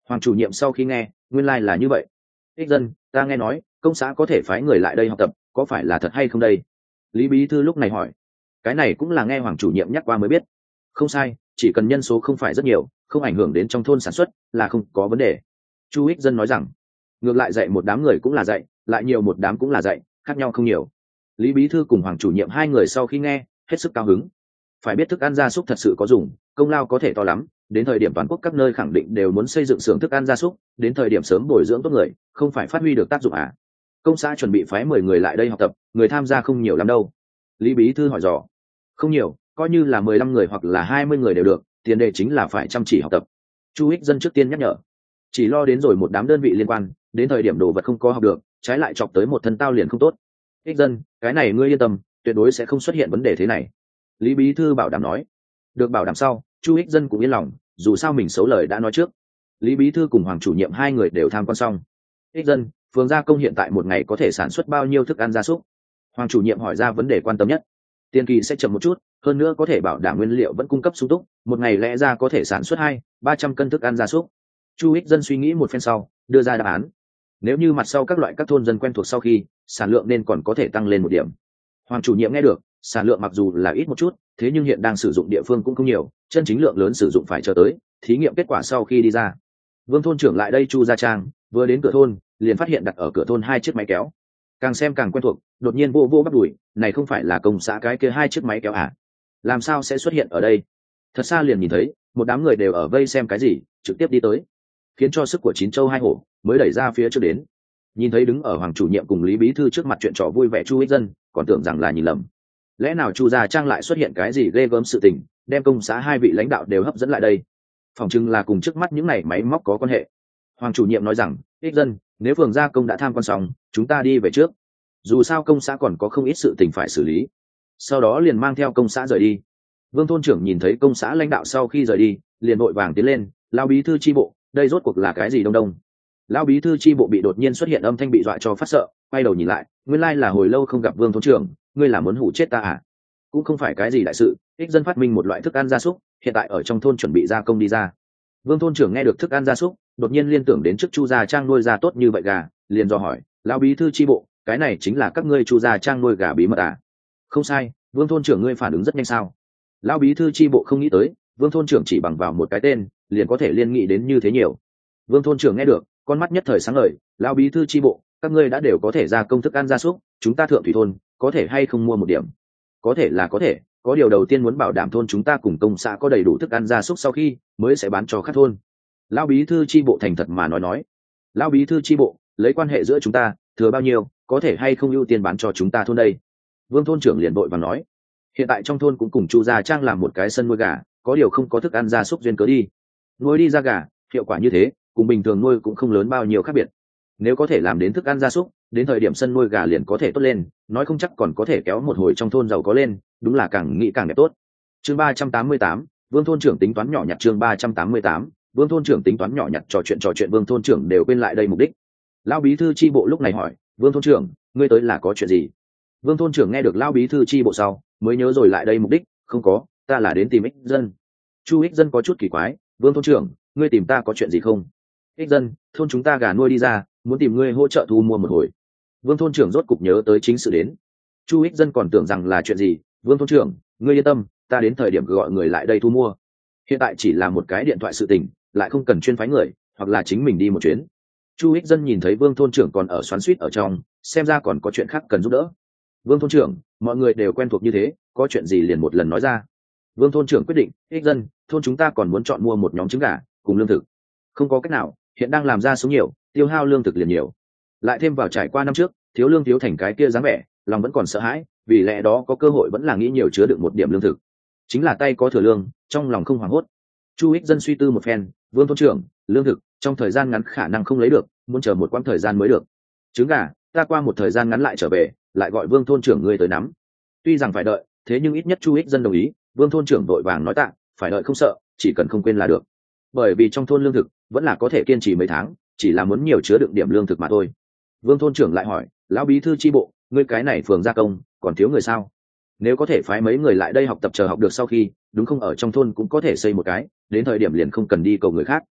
Hoàng chủ nhiệm sau khi nghe, nguyên lai là như vậy. Ích dân, ta nghe nói công xã có thể phái người lại đây học tập, có phải là thật hay không đây? Lý bí thư lúc này hỏi. Cái này cũng là nghe Hoàng chủ nhiệm nhắc qua mới biết. Không sai, chỉ cần nhân số không phải rất nhiều, không ảnh hưởng đến trong thôn sản xuất là không có vấn đề. Chu Ích dân nói rằng, ngược lại dạy một đám người cũng là dạy, lại nhiều một đám cũng là dạy, khác nhau không nhiều. Lý bí thư cùng Hoàng chủ nhiệm hai người sau khi nghe hết sức cao hứng. Phải biết thức ăn gia súc thật sự có dùng, công lao có thể to lắm, đến thời điểm toàn quốc các nơi khẳng định đều muốn xây dựng xưởng thức ăn gia súc, đến thời điểm sớm bồi dưỡng tốt người, không phải phát huy được tác dụng à? Công xã chuẩn bị phái mười người lại đây học tập, người tham gia không nhiều lắm đâu. Lý bí thư hỏi dò. Không nhiều, coi như là mười lăm người hoặc là hai mươi người đều được, tiền đề chính là phải chăm chỉ học tập. Chu Ích dân trước tiên nhắc nhở. Chỉ lo đến rồi một đám đơn vị liên quan, đến thời điểm đồ vật không có học được, trái lại chọc tới một thân tao liền không tốt. Ích dân, cái này ngươi yên tâm, tuyệt đối sẽ không xuất hiện vấn đề thế này. Lý bí thư bảo đảm nói. Được bảo đảm sau, Chu Ích dân cũng yên lòng, dù sao mình xấu lời đã nói trước. Lý bí thư cùng Hoàng chủ nhiệm hai người đều tham quan xong. Ích dân, phường gia công hiện tại một ngày có thể sản xuất bao nhiêu thức ăn gia súc? Hoàng chủ nhiệm hỏi ra vấn đề quan tâm nhất. Tiền kỳ sẽ chậm một chút, hơn nữa có thể bảo đảm nguyên liệu vẫn cung cấp sung túc, một ngày lẽ ra có thể sản xuất hai ba trăm cân thức ăn gia súc. Chu Ích dân suy nghĩ một phen sau, đưa ra đáp án. Nếu như mặt sau các loại các thôn dân quen thuộc sau khi, sản lượng nên còn có thể tăng lên một điểm. Hoàng chủ nhiệm nghe được, sản lượng mặc dù là ít một chút, thế nhưng hiện đang sử dụng địa phương cũng không nhiều, chân chính lượng lớn sử dụng phải chờ tới thí nghiệm kết quả sau khi đi ra. Vương thôn trưởng lại đây Chu Gia Trang, vừa đến cửa thôn, liền phát hiện đặt ở cửa thôn hai chiếc máy kéo. Càng xem càng quen thuộc, đột nhiên vô vô bắt đuổi, này không phải là công xã cái kia hai chiếc máy kéo à? Làm sao sẽ xuất hiện ở đây? Thật xa liền nhìn thấy, một đám người đều ở vây xem cái gì, trực tiếp đi tới, khiến cho sức của chín châu hai hổ mới đẩy ra phía trước đến. Nhìn thấy đứng ở Hoàng chủ nhiệm cùng Lý bí thư trước mặt chuyện trò vui vẻ Chu Ích dân, còn tưởng rằng là nhìn lầm. Lẽ nào Chu Gia Trang lại xuất hiện cái gì ghê gớm sự tình, đem công xã hai vị lãnh đạo đều hấp dẫn lại đây? Phòng chừng là cùng trước mắt những này máy móc có quan hệ. Hoàng chủ nhiệm nói rằng, Ích dân, nếu phường gia công đã tham quan xong, chúng ta đi về trước. Dù sao công xã còn có không ít sự tình phải xử lý. Sau đó liền mang theo công xã rời đi. Vương thôn trưởng nhìn thấy công xã lãnh đạo sau khi rời đi, liền vội vàng tiến lên, lão bí thư chi bộ, đây rốt cuộc là cái gì đông đông? Lão bí thư chi bộ bị đột nhiên xuất hiện âm thanh bị dọa cho phát sợ, quay đầu nhìn lại, nguyên lai là hồi lâu không gặp Vương thôn trưởng, ngươi là muốn hủ chết ta à? Cũng không phải cái gì đại sự, Ích dân phát minh một loại thức ăn gia súc, hiện tại ở trong thôn chuẩn bị gia công đi ra. Vương thôn trưởng nghe được thức ăn gia súc, đột nhiên liên tưởng đến trước Chu Gia Trang nuôi ra tốt như vậy gà, liền dò hỏi, lão bí thư chi bộ, cái này chính là các ngươi Chu Gia Trang nuôi gà bí mật à? Không sai, Vương thôn trưởng ngươi phản ứng rất nhanh sao? Lão bí thư chi bộ không nghĩ tới, Vương thôn trưởng chỉ bằng vào một cái tên, liền có thể liên nghĩ đến như thế nhiều. Vương thôn trưởng nghe được, con mắt nhất thời sáng ngời, lão bí thư chi bộ, các ngươi đã đều có thể ra công thức ăn gia súc, chúng ta thượng thủy thôn, có thể hay không mua một điểm? Có thể là có thể, có điều đầu tiên muốn bảo đảm thôn chúng ta cùng công xã có đầy đủ thức ăn gia súc sau khi mới sẽ bán cho các thôn. Lão bí thư chi bộ thành thật mà nói nói. Lão bí thư chi bộ, lấy quan hệ giữa chúng ta, thừa bao nhiêu, có thể hay không ưu tiên bán cho chúng ta thôn đây? Vương thôn trưởng liền đội và nói. Hiện tại trong thôn cũng cùng Chu Gia Trang làm một cái sân nuôi gà, có điều không có thức ăn gia súc duyên cớ đi. Nuôi đi ra gà, hiệu quả như thế, cùng bình thường nuôi cũng không lớn bao nhiêu khác biệt. Nếu có thể làm đến thức ăn gia súc, đến thời điểm sân nuôi gà liền có thể tốt lên, nói không chắc còn có thể kéo một hồi trong thôn giàu có lên, đúng là càng nghĩ càng đẹp tốt. Chương ba trăm tám mươi tám, Vương thôn trưởng tính toán nhỏ nhặt. Chương ba trăm tám mươi tám, Vương thôn trưởng tính toán nhỏ nhặt. Trò chuyện trò chuyện Vương thôn trưởng đều quên lại đây mục đích. Lão bí thư chi bộ lúc này hỏi, Vương thôn trưởng, ngươi tới là có chuyện gì? Vương thôn trưởng nghe được lão bí thư chi bộ sau, mới nhớ rồi lại đây mục đích, không có, ta là đến tìm Ích dân. Chu Ích dân có chút kỳ quái, Vương thôn trưởng, ngươi tìm ta có chuyện gì không? Ích dân, thôn chúng ta gà nuôi đi ra, muốn tìm ngươi hỗ trợ thu mua một hồi. Vương thôn trưởng rốt cục nhớ tới chính sự đến. Chu Ích dân còn tưởng rằng là chuyện gì, Vương thôn trưởng, ngươi yên tâm, ta đến thời điểm gọi người lại đây thu mua. Hiện tại chỉ là một cái điện thoại sự tình, lại không cần chuyên phái người, hoặc là chính mình đi một chuyến. Chu Ích dân nhìn thấy Vương thôn trưởng còn ở xoắn xuýt ở trong, xem ra còn có chuyện khác cần giúp đỡ. Vương thôn trưởng, mọi người đều quen thuộc như thế, có chuyện gì liền một lần nói ra. Vương thôn trưởng quyết định, Ích dân, thôn chúng ta còn muốn chọn mua một nhóm trứng gà cùng lương thực. Không có cách nào, hiện đang làm ra số nhiều, tiêu hao lương thực liền nhiều. Lại thêm vào trải qua năm trước, thiếu lương thiếu thành cái kia dáng vẻ, lòng vẫn còn sợ hãi, vì lẽ đó có cơ hội vẫn là nghĩ nhiều chứa được một điểm lương thực. Chính là tay có thừa lương, trong lòng không hoảng hốt. Chu Ích dân suy tư một phen, Vương thôn trưởng, lương thực trong thời gian ngắn khả năng không lấy được, muốn chờ một quãng thời gian mới được. Trứng gà, ta qua một thời gian ngắn lại trở về, lại gọi Vương thôn trưởng ngươi tới nắm. Tuy rằng phải đợi, thế nhưng ít nhất Chu Ích dân đồng ý, Vương thôn trưởng vội vàng nói tạ, phải đợi không sợ, chỉ cần không quên là được. Bởi vì trong thôn lương thực vẫn là có thể kiên trì mấy tháng, chỉ là muốn nhiều chứa đựng điểm lương thực mà thôi. Vương thôn trưởng lại hỏi, lão bí thư chi bộ, ngươi cái này phường gia công còn thiếu người sao? Nếu có thể phái mấy người lại đây học tập chờ học được sau khi, đúng không, ở trong thôn cũng có thể xây một cái, đến thời điểm liền không cần đi cầu người khác.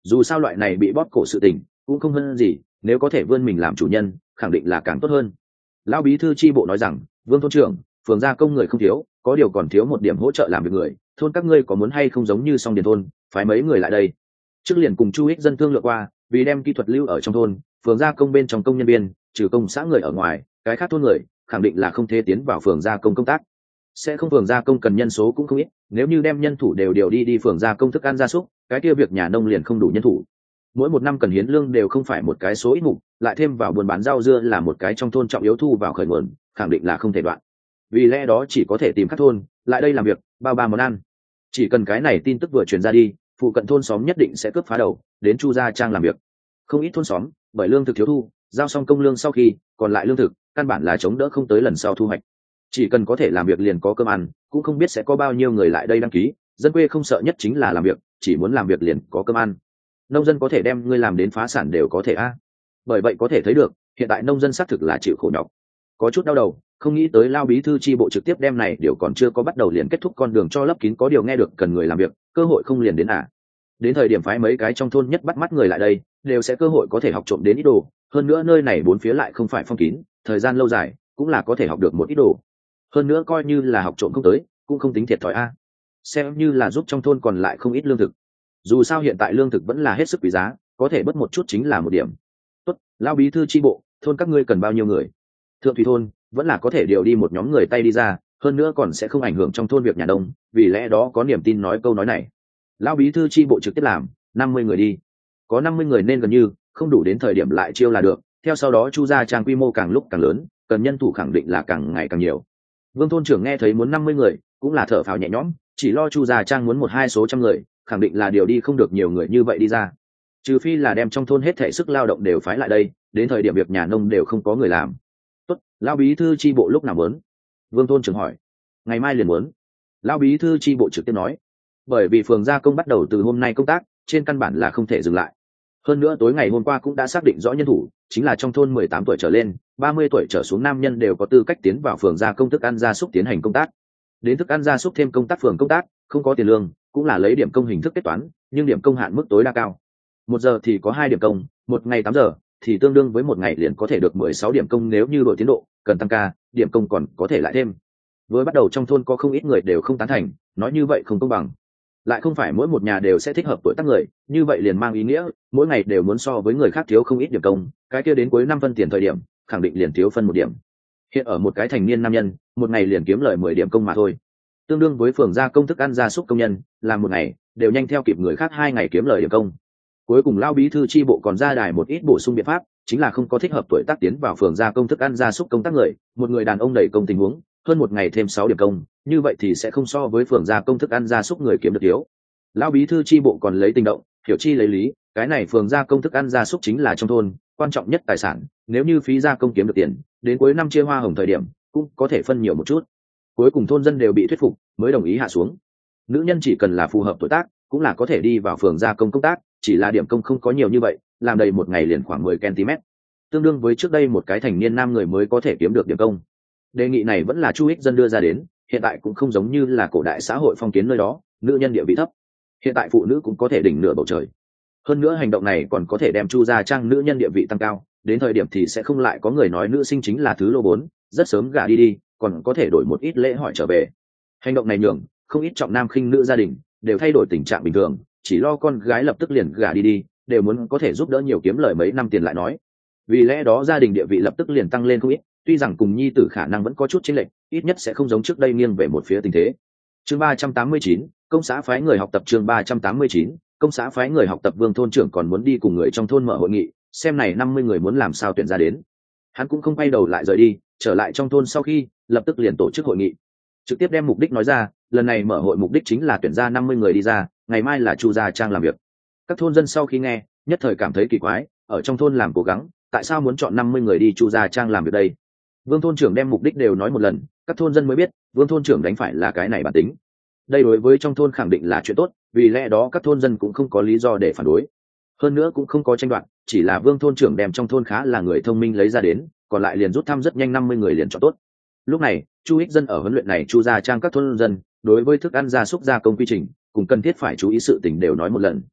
dù sao loại này bị bóp cổ sự tình cũng không hơn gì, nếu có thể vươn mình làm chủ nhân khẳng định là càng tốt hơn. Lão bí thư chi bộ nói rằng, Vương thôn trưởng, phường gia công người không thiếu, có điều còn thiếu một điểm hỗ trợ làm việc người, thôn các ngươi có muốn hay không giống như song điền thôn phái mấy người lại đây. Trước liền cùng Chu Ích Dân thương lượng qua, vì đem kỹ thuật lưu ở trong thôn, phường gia công bên trong công nhân viên trừ công xã người ở ngoài, cái khác thôn người khẳng định là không thể tiến vào phường gia công công tác. Sẽ không, phường gia công cần nhân số cũng không ít, nếu như đem nhân thủ đều điều đi đi phường gia công thức ăn gia súc, cái kia việc nhà nông liền không đủ nhân thủ. Mỗi một năm cần hiến lương đều không phải một cái số ít mục, lại thêm vào buôn bán rau dưa là một cái trong thôn trọng yếu thu vào khởi nguồn, khẳng định là không thể đoạn. Vì lẽ đó chỉ có thể tìm các thôn lại đây làm việc, bao ba món ăn. Chỉ cần cái này tin tức vừa truyền ra đi, phụ cận thôn xóm nhất định sẽ cướp phá đầu đến Chu gia trang làm việc. Không ít thôn xóm bởi lương thực thiếu thu, giao xong công lương sau khi còn lại lương thực căn bản là chống đỡ không tới lần sau thu hoạch. Chỉ cần có thể làm việc liền có cơm ăn, cũng không biết sẽ có bao nhiêu người lại đây đăng ký. Dân quê không sợ nhất chính là làm việc, chỉ muốn làm việc liền có cơm ăn. Nông dân có thể đem ngươi làm đến phá sản đều có thể a. Bởi vậy có thể thấy được hiện tại nông dân xác thực là chịu khổ nhọc. Có chút đau đầu, không nghĩ tới Lao bí thư chi bộ trực tiếp đem này điều còn chưa có bắt đầu liền kết thúc con đường cho lấp kín, có điều nghe được cần người làm việc, cơ hội không liền đến à. Đến thời điểm phái mấy cái trong thôn nhất bắt mắt người lại đây, đều sẽ cơ hội có thể học trộm đến ít đồ, hơn nữa nơi này bốn phía lại không phải phong kín, thời gian lâu dài cũng là có thể học được một ít đồ. Hơn nữa coi như là học trộm không tới, cũng không tính thiệt thòi a. Xem như là giúp trong thôn còn lại không ít lương thực. Dù sao hiện tại lương thực vẫn là hết sức quý giá, có thể bớt một chút chính là một điểm. Tốt, Lao bí thư chi bộ, thôn các ngươi cần bao nhiêu người? Thượng thủy thôn vẫn là có thể điều đi một nhóm người tay đi ra, hơn nữa còn sẽ không ảnh hưởng trong thôn việc nhà đông, vì lẽ đó có niềm tin nói câu nói này. Lão bí thư chi bộ trực tiếp làm năm mươi người đi, có năm mươi người nên gần như không đủ, đến thời điểm lại chiêu là được. Theo sau đó Chu gia trang quy mô càng lúc càng lớn, cần nhân thủ khẳng định là càng ngày càng nhiều. Vương thôn trưởng nghe thấy muốn năm mươi người cũng là thở phào nhẹ nhõm, chỉ lo Chu gia trang muốn một hai số trăm người, khẳng định là điều đi không được nhiều người như vậy đi ra, trừ phi là đem trong thôn hết thể sức lao động đều phái lại đây, đến thời điểm việc nhà nông đều không có người làm. Tốt, Lão bí thư chi bộ lúc nào muốn? Vương thôn trưởng hỏi. Ngày mai liền muốn. Lão bí thư chi bộ trực tiếp nói, bởi vì phường gia công bắt đầu từ hôm nay công tác, trên căn bản là không thể dừng lại. Hơn nữa tối ngày hôm qua cũng đã xác định rõ nhân thủ, chính là trong thôn mười tám tuổi trở lên, ba mươi tuổi trở xuống nam nhân đều có tư cách tiến vào phường gia công thức ăn gia súc tiến hành công tác. Đến thức ăn gia súc thêm công tác phường công tác, không có tiền lương, cũng là lấy điểm công hình thức kết toán, nhưng điểm công hạn mức tối đa cao. Một giờ thì có hai điểm công, một ngày tám giờ thì tương đương với một ngày liền có thể được mười sáu điểm công, nếu như đội tiến độ cần tăng ca, điểm công còn có thể lại thêm. Với bắt đầu trong thôn có không ít người đều không tán thành, nói như vậy không công bằng. Lại không phải mỗi một nhà đều sẽ thích hợp tuổi tác người, như vậy liền mang ý nghĩa mỗi ngày đều muốn so với người khác thiếu không ít điểm công, cái kia đến cuối năm phân tiền thời điểm khẳng định liền thiếu phân một điểm. Hiện ở một cái thành niên nam nhân một ngày liền kiếm lời mười điểm công mà thôi, tương đương với phường gia công thức ăn gia súc công nhân làm một ngày đều nhanh theo kịp người khác hai ngày kiếm lời điểm công. Cuối cùng Lao bí thư chi bộ còn ra đài một ít bổ sung biện pháp, chính là không có thích hợp tuổi tác tiến vào phường gia công thức ăn gia súc công tác người, một người đàn ông đẩy công tình huống hơn một ngày thêm sáu điểm công, như vậy thì sẽ không so với phường gia công thức ăn gia súc người kiếm được thiếu. Lão bí thư chi bộ còn lấy tình động hiểu chi lấy lý, cái này phường gia công thức ăn gia súc chính là trong thôn quan trọng nhất tài sản, nếu như phí gia công kiếm được tiền, đến cuối năm chia hoa hồng thời điểm cũng có thể phân nhiều một chút. Cuối cùng thôn dân đều bị thuyết phục mới đồng ý hạ xuống. Nữ nhân chỉ cần là phù hợp tuổi tác cũng là có thể đi vào phường gia công công tác, chỉ là điểm công không có nhiều như vậy, làm đầy một ngày liền khoảng mười ki lô mét, tương đương với trước đây một cái thành niên nam người mới có thể kiếm được điểm công. Đề nghị này vẫn là Chu Ích Dân đưa ra đến, hiện tại cũng không giống như là cổ đại xã hội phong kiến nơi đó nữ nhân địa vị thấp, hiện tại phụ nữ cũng có thể đỉnh nửa bầu trời. Hơn nữa hành động này còn có thể đem Chu gia trang nữ nhân địa vị tăng cao, đến thời điểm thì sẽ không lại có người nói nữ sinh chính là thứ lô bốn, rất sớm gả đi đi, còn có thể đổi một ít lễ hỏi trở về. Hành động này nhường không ít trọng nam khinh nữ gia đình đều thay đổi tình trạng bình thường, chỉ lo con gái lập tức liền gả đi đi, đều muốn có thể giúp đỡ nhiều kiếm lời mấy năm tiền lại nói. Vì lẽ đó gia đình địa vị lập tức liền tăng lên không ít, tuy rằng cùng nhi tử khả năng vẫn có chút chênh lệch, ít nhất sẽ không giống trước đây nghiêng về một phía tình thế. Chương ba trăm tám mươi chín, công xã phái người học tập. Chương ba trăm tám mươi chín, công xã phái người học tập. Vương thôn trưởng còn muốn đi cùng người trong thôn mở hội nghị, xem này năm mươi người muốn làm sao tuyển ra đến. Hắn cũng không quay đầu lại rời đi, trở lại trong thôn sau khi lập tức liền tổ chức hội nghị, trực tiếp đem mục đích nói ra. Lần này mở hội mục đích chính là tuyển ra năm mươi người đi ra, ngày mai là Chu gia trang làm việc. Các thôn dân sau khi nghe nhất thời cảm thấy kỳ quái, ở trong thôn làm cố gắng, tại sao muốn chọn năm mươi người đi Chu gia trang làm việc đây? Vương thôn trưởng đem mục đích đều nói một lần, các thôn dân mới biết Vương thôn trưởng đánh phải là cái này bản tính. Đây đối với trong thôn khẳng định là chuyện tốt, vì lẽ đó các thôn dân cũng không có lý do để phản đối. Hơn nữa cũng không có tranh đoạt, chỉ là Vương thôn trưởng đem trong thôn khá là người thông minh lấy ra đến, còn lại liền rút thăm rất nhanh năm mươi người liền chọn tốt. Lúc này Chu Ích Dân ở huấn luyện này Chu gia trang các thôn dân đối với thức ăn gia súc gia công quy trình cùng cần thiết phải chú ý sự tình đều nói một lần.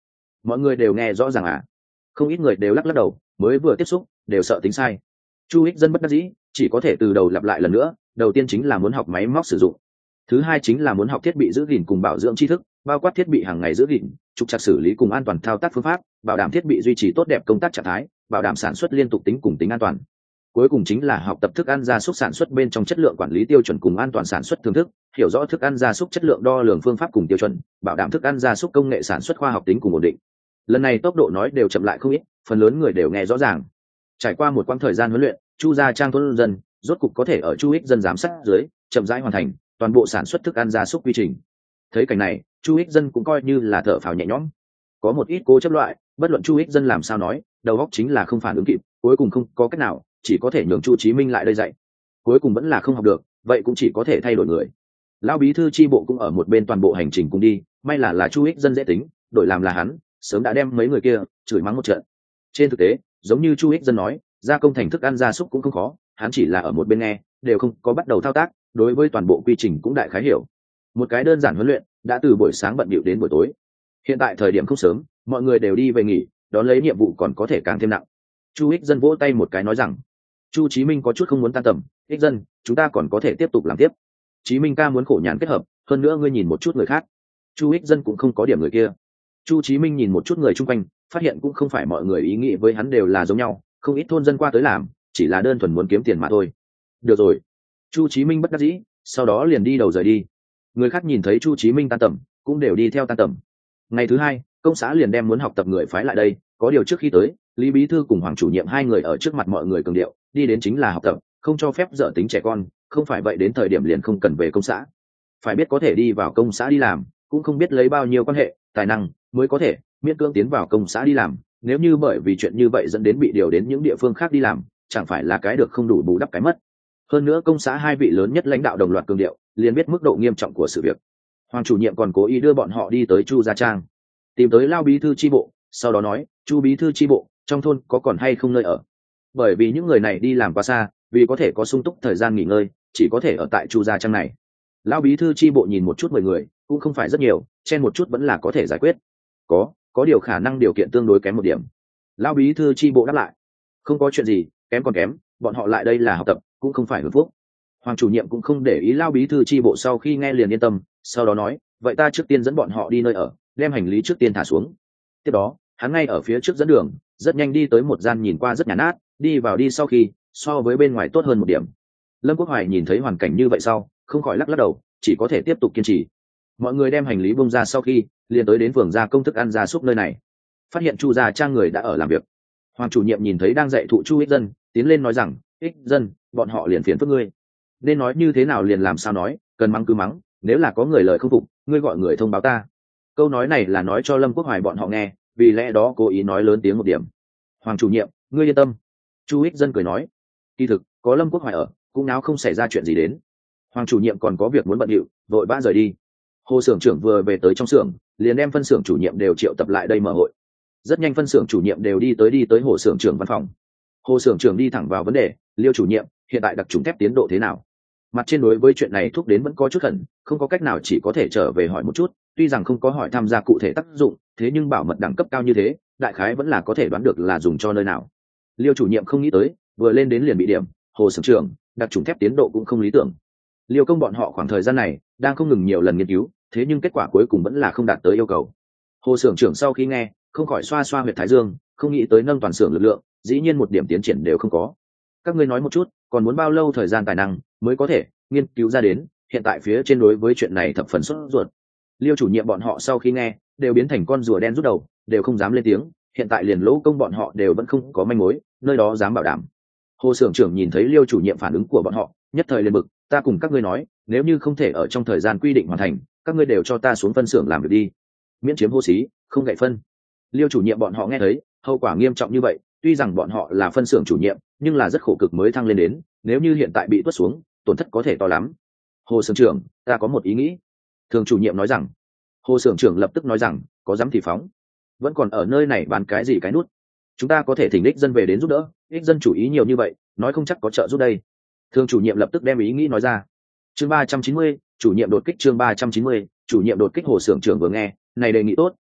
mọi người đều nghe rõ ràng à? Không ít người đều lắc lắc đầu, mới vừa tiếp xúc đều sợ tính sai. Chu ích dân bất đắc dĩ, chỉ có thể từ đầu lặp lại lần nữa. Đầu tiên chính là muốn học máy móc sử dụng, thứ hai chính là muốn học thiết bị giữ gìn cùng bảo dưỡng tri thức, bao quát thiết bị hàng ngày giữ gìn, trục trặc xử lý cùng an toàn thao tác phương pháp, bảo đảm thiết bị duy trì tốt đẹp công tác trạng thái, bảo đảm sản xuất liên tục tính cùng tính an toàn. Cuối cùng chính là học tập thức ăn gia súc sản xuất bên trong chất lượng quản lý tiêu chuẩn cùng an toàn sản xuất thưởng thức, hiểu rõ thức ăn gia súc chất lượng đo lường phương pháp cùng tiêu chuẩn, bảo đảm thức ăn gia súc công nghệ sản xuất khoa học tính cùng ổn định. Lần này tốc độ nói đều chậm lại không ít, phần lớn người đều nghe rõ ràng. Trải qua một quãng thời gian huấn luyện, Chu gia trang thôn dân rốt cục có thể ở Chu ích dân giám sát dưới chậm rãi hoàn thành toàn bộ sản xuất thức ăn gia súc quy trình. Thấy cảnh này, Chu ích dân cũng coi như là thở phào nhẹ nhõm. Có một ít cố chấp loại, bất luận Chu ích dân làm sao nói, đầu óc chính là không phản ứng kịp, cuối cùng không có cách nào, chỉ có thể nhường Chu Chí Minh lại đây dạy. Cuối cùng vẫn là không học được, vậy cũng chỉ có thể thay đổi người. Lão bí thư chi bộ cũng ở một bên toàn bộ hành trình cùng đi, may là là Chu ích dân dễ tính, đổi làm là hắn, sớm đã đem mấy người kia chửi mắng một trận. Trên thực tế, giống như Chu ích dân nói, gia công thành thức ăn gia súc cũng không khó, hắn chỉ là ở một bên nghe, đều không có bắt đầu thao tác, đối với toàn bộ quy trình cũng đại khái hiểu. Một cái đơn giản huấn luyện đã từ buổi sáng bận bịu đến buổi tối. Hiện tại thời điểm không sớm, mọi người đều đi về nghỉ, đón lấy nhiệm vụ còn có thể càng thêm nặng. Chu ích dân vỗ tay một cái nói rằng, Chu Chí Minh có chút không muốn tan tầm, ích dân, chúng ta còn có thể tiếp tục làm tiếp. Chí Minh ca muốn khổ nhàn kết hợp, hơn nữa ngươi nhìn một chút người khác. Chu ích dân cũng không có điểm người kia. Chu Chí Minh nhìn một chút người chung quanh, phát hiện cũng không phải mọi người ý nghĩ với hắn đều là giống nhau, không ít thôn dân qua tới làm, chỉ là đơn thuần muốn kiếm tiền mà thôi. Được rồi. Chu Chí Minh bất đắc dĩ, sau đó liền đi đầu rời đi. Người khác nhìn thấy Chu Chí Minh tan tầm, cũng đều đi theo tan tầm. Ngày thứ hai, công xã liền đem muốn học tập người phái lại đây, có điều trước khi tới, Lý bí thư cùng Hoàng chủ nhiệm hai người ở trước mặt mọi người cường điệu, đi đến chính là học tập, không cho phép dở tính trẻ con, không phải vậy đến thời điểm liền không cần về công xã. Phải biết có thể đi vào công xã đi làm, cũng không biết lấy bao nhiêu quan hệ, tài năng mới có thể miễn cưỡng tiến vào công xã đi làm, nếu như bởi vì chuyện như vậy dẫn đến bị điều đến những địa phương khác đi làm, chẳng phải là cái được không đủ bù đắp cái mất. Hơn nữa công xã hai vị lớn nhất lãnh đạo đồng loạt cường điệu, liền biết mức độ nghiêm trọng của sự việc. Hoàng chủ nhiệm còn cố ý đưa bọn họ đi tới Chu gia trang, tìm tới Lao bí thư chi bộ, sau đó nói, Chu bí thư chi bộ, trong thôn có còn hay không nơi ở? Bởi vì những người này đi làm quá xa, vì có thể có sung túc thời gian nghỉ ngơi, chỉ có thể ở tại Chu gia trang này. Lao bí thư chi bộ nhìn một chút mười người, cũng không phải rất nhiều, chen một chút vẫn là có thể giải quyết. Có, có điều khả năng điều kiện tương đối kém một điểm. Lao bí thư chi bộ đáp lại, không có chuyện gì, kém còn kém, bọn họ lại đây là học tập, cũng không phải hưởng phúc. Hoàng chủ nhiệm cũng không để ý Lao bí thư chi bộ, sau khi nghe liền yên tâm, sau đó nói, vậy ta trước tiên dẫn bọn họ đi nơi ở, đem hành lý trước tiên thả xuống. Tiếp đó, hắn ngay ở phía trước dẫn đường, rất nhanh đi tới một gian nhìn qua rất nhàn nát, đi vào đi sau khi, so với bên ngoài tốt hơn một điểm. Lâm Quốc Hoài nhìn thấy hoàn cảnh như vậy sau, không khỏi lắc lắc đầu, chỉ có thể tiếp tục kiên trì. Mọi người đem hành lý bung ra sau khi, liền tới đến vườn gia công thức ăn gia súc nơi này, phát hiện Chu gia trang người đã ở làm việc. Hoàng chủ nhiệm nhìn thấy đang dạy thụ Chu ích dân, tiến lên nói rằng, ích dân, bọn họ liền phiền phức ngươi, nên nói như thế nào liền làm sao nói, cần mắng cứ mắng, nếu là có người lời không phục, ngươi gọi người thông báo ta. Câu nói này là nói cho Lâm Quốc Hoài bọn họ nghe, vì lẽ đó cố ý nói lớn tiếng một điểm. Hoàng chủ nhiệm, ngươi yên tâm. Chu ích dân cười nói, kỳ thực có Lâm Quốc Hoài ở, cũng náo không xảy ra chuyện gì đến. Hoàng chủ nhiệm còn có việc muốn bận điệu, vội vã rời đi. Hồ xưởng trưởng vừa về tới trong xưởng, liền đem phân xưởng chủ nhiệm đều triệu tập lại đây mở hội. Rất nhanh phân xưởng chủ nhiệm đều đi tới đi tới hồ xưởng trưởng văn phòng. Hồ xưởng trưởng đi thẳng vào vấn đề, Liêu chủ nhiệm, hiện tại đặc trùng thép tiến độ thế nào? Mặt trên đối với chuyện này thúc đến vẫn có chút khẩn, không có cách nào chỉ có thể trở về hỏi một chút, tuy rằng không có hỏi tham gia cụ thể tác dụng, thế nhưng bảo mật đẳng cấp cao như thế, đại khái vẫn là có thể đoán được là dùng cho nơi nào. Liêu chủ nhiệm không nghĩ tới, vừa lên đến liền bị điểm, hồ xưởng trưởng, đặc trùng thép tiến độ cũng không lý tưởng. Liêu công bọn họ khoảng thời gian này đang không ngừng nhiều lần nghiên cứu, thế nhưng kết quả cuối cùng vẫn là không đạt tới yêu cầu. Hồ xưởng trưởng sau khi nghe, không khỏi xoa xoa huyệt thái dương, không nghĩ tới nâng toàn xưởng lực lượng, dĩ nhiên một điểm tiến triển đều không có. Các ngươi nói một chút, còn muốn bao lâu thời gian tài năng mới có thể nghiên cứu ra đến, hiện tại phía trên đối với chuyện này thập phần sốt ruột. Liêu chủ nhiệm bọn họ sau khi nghe, đều biến thành con rùa đen rút đầu, đều không dám lên tiếng, hiện tại liền lỗ công bọn họ đều vẫn không có manh mối, nơi đó dám bảo đảm. Hồ xưởng trưởng nhìn thấy Liêu chủ nhiệm phản ứng của bọn họ, nhất thời liền bực, ta cùng các ngươi nói, nếu như không thể ở trong thời gian quy định hoàn thành, các ngươi đều cho ta xuống phân xưởng làm việc đi, miễn chiếm hô xí, không gậy phân. Liêu chủ nhiệm bọn họ nghe thấy, hậu quả nghiêm trọng như vậy, tuy rằng bọn họ là phân xưởng chủ nhiệm, nhưng là rất khổ cực mới thăng lên đến, nếu như hiện tại bị tuốt xuống, tổn thất có thể to lắm. Hồ xưởng trưởng, ta có một ý nghĩ. Thường chủ nhiệm nói rằng. Hồ xưởng trưởng lập tức nói rằng, có dám thì phóng, vẫn còn ở nơi này bán cái gì cái nút, chúng ta có thể thỉnh ích dân về đến giúp đỡ, ích dân chủ ý nhiều như vậy, nói không chắc có trợ giúp đây. Thường chủ nhiệm lập tức đem ý nghĩ nói ra. Chương ba trăm chín mươi, chủ nhiệm đột kích chương ba trăm chín mươi, chủ nhiệm đột kích. Hồ xưởng trưởng vừa nghe, này đề nghị tốt,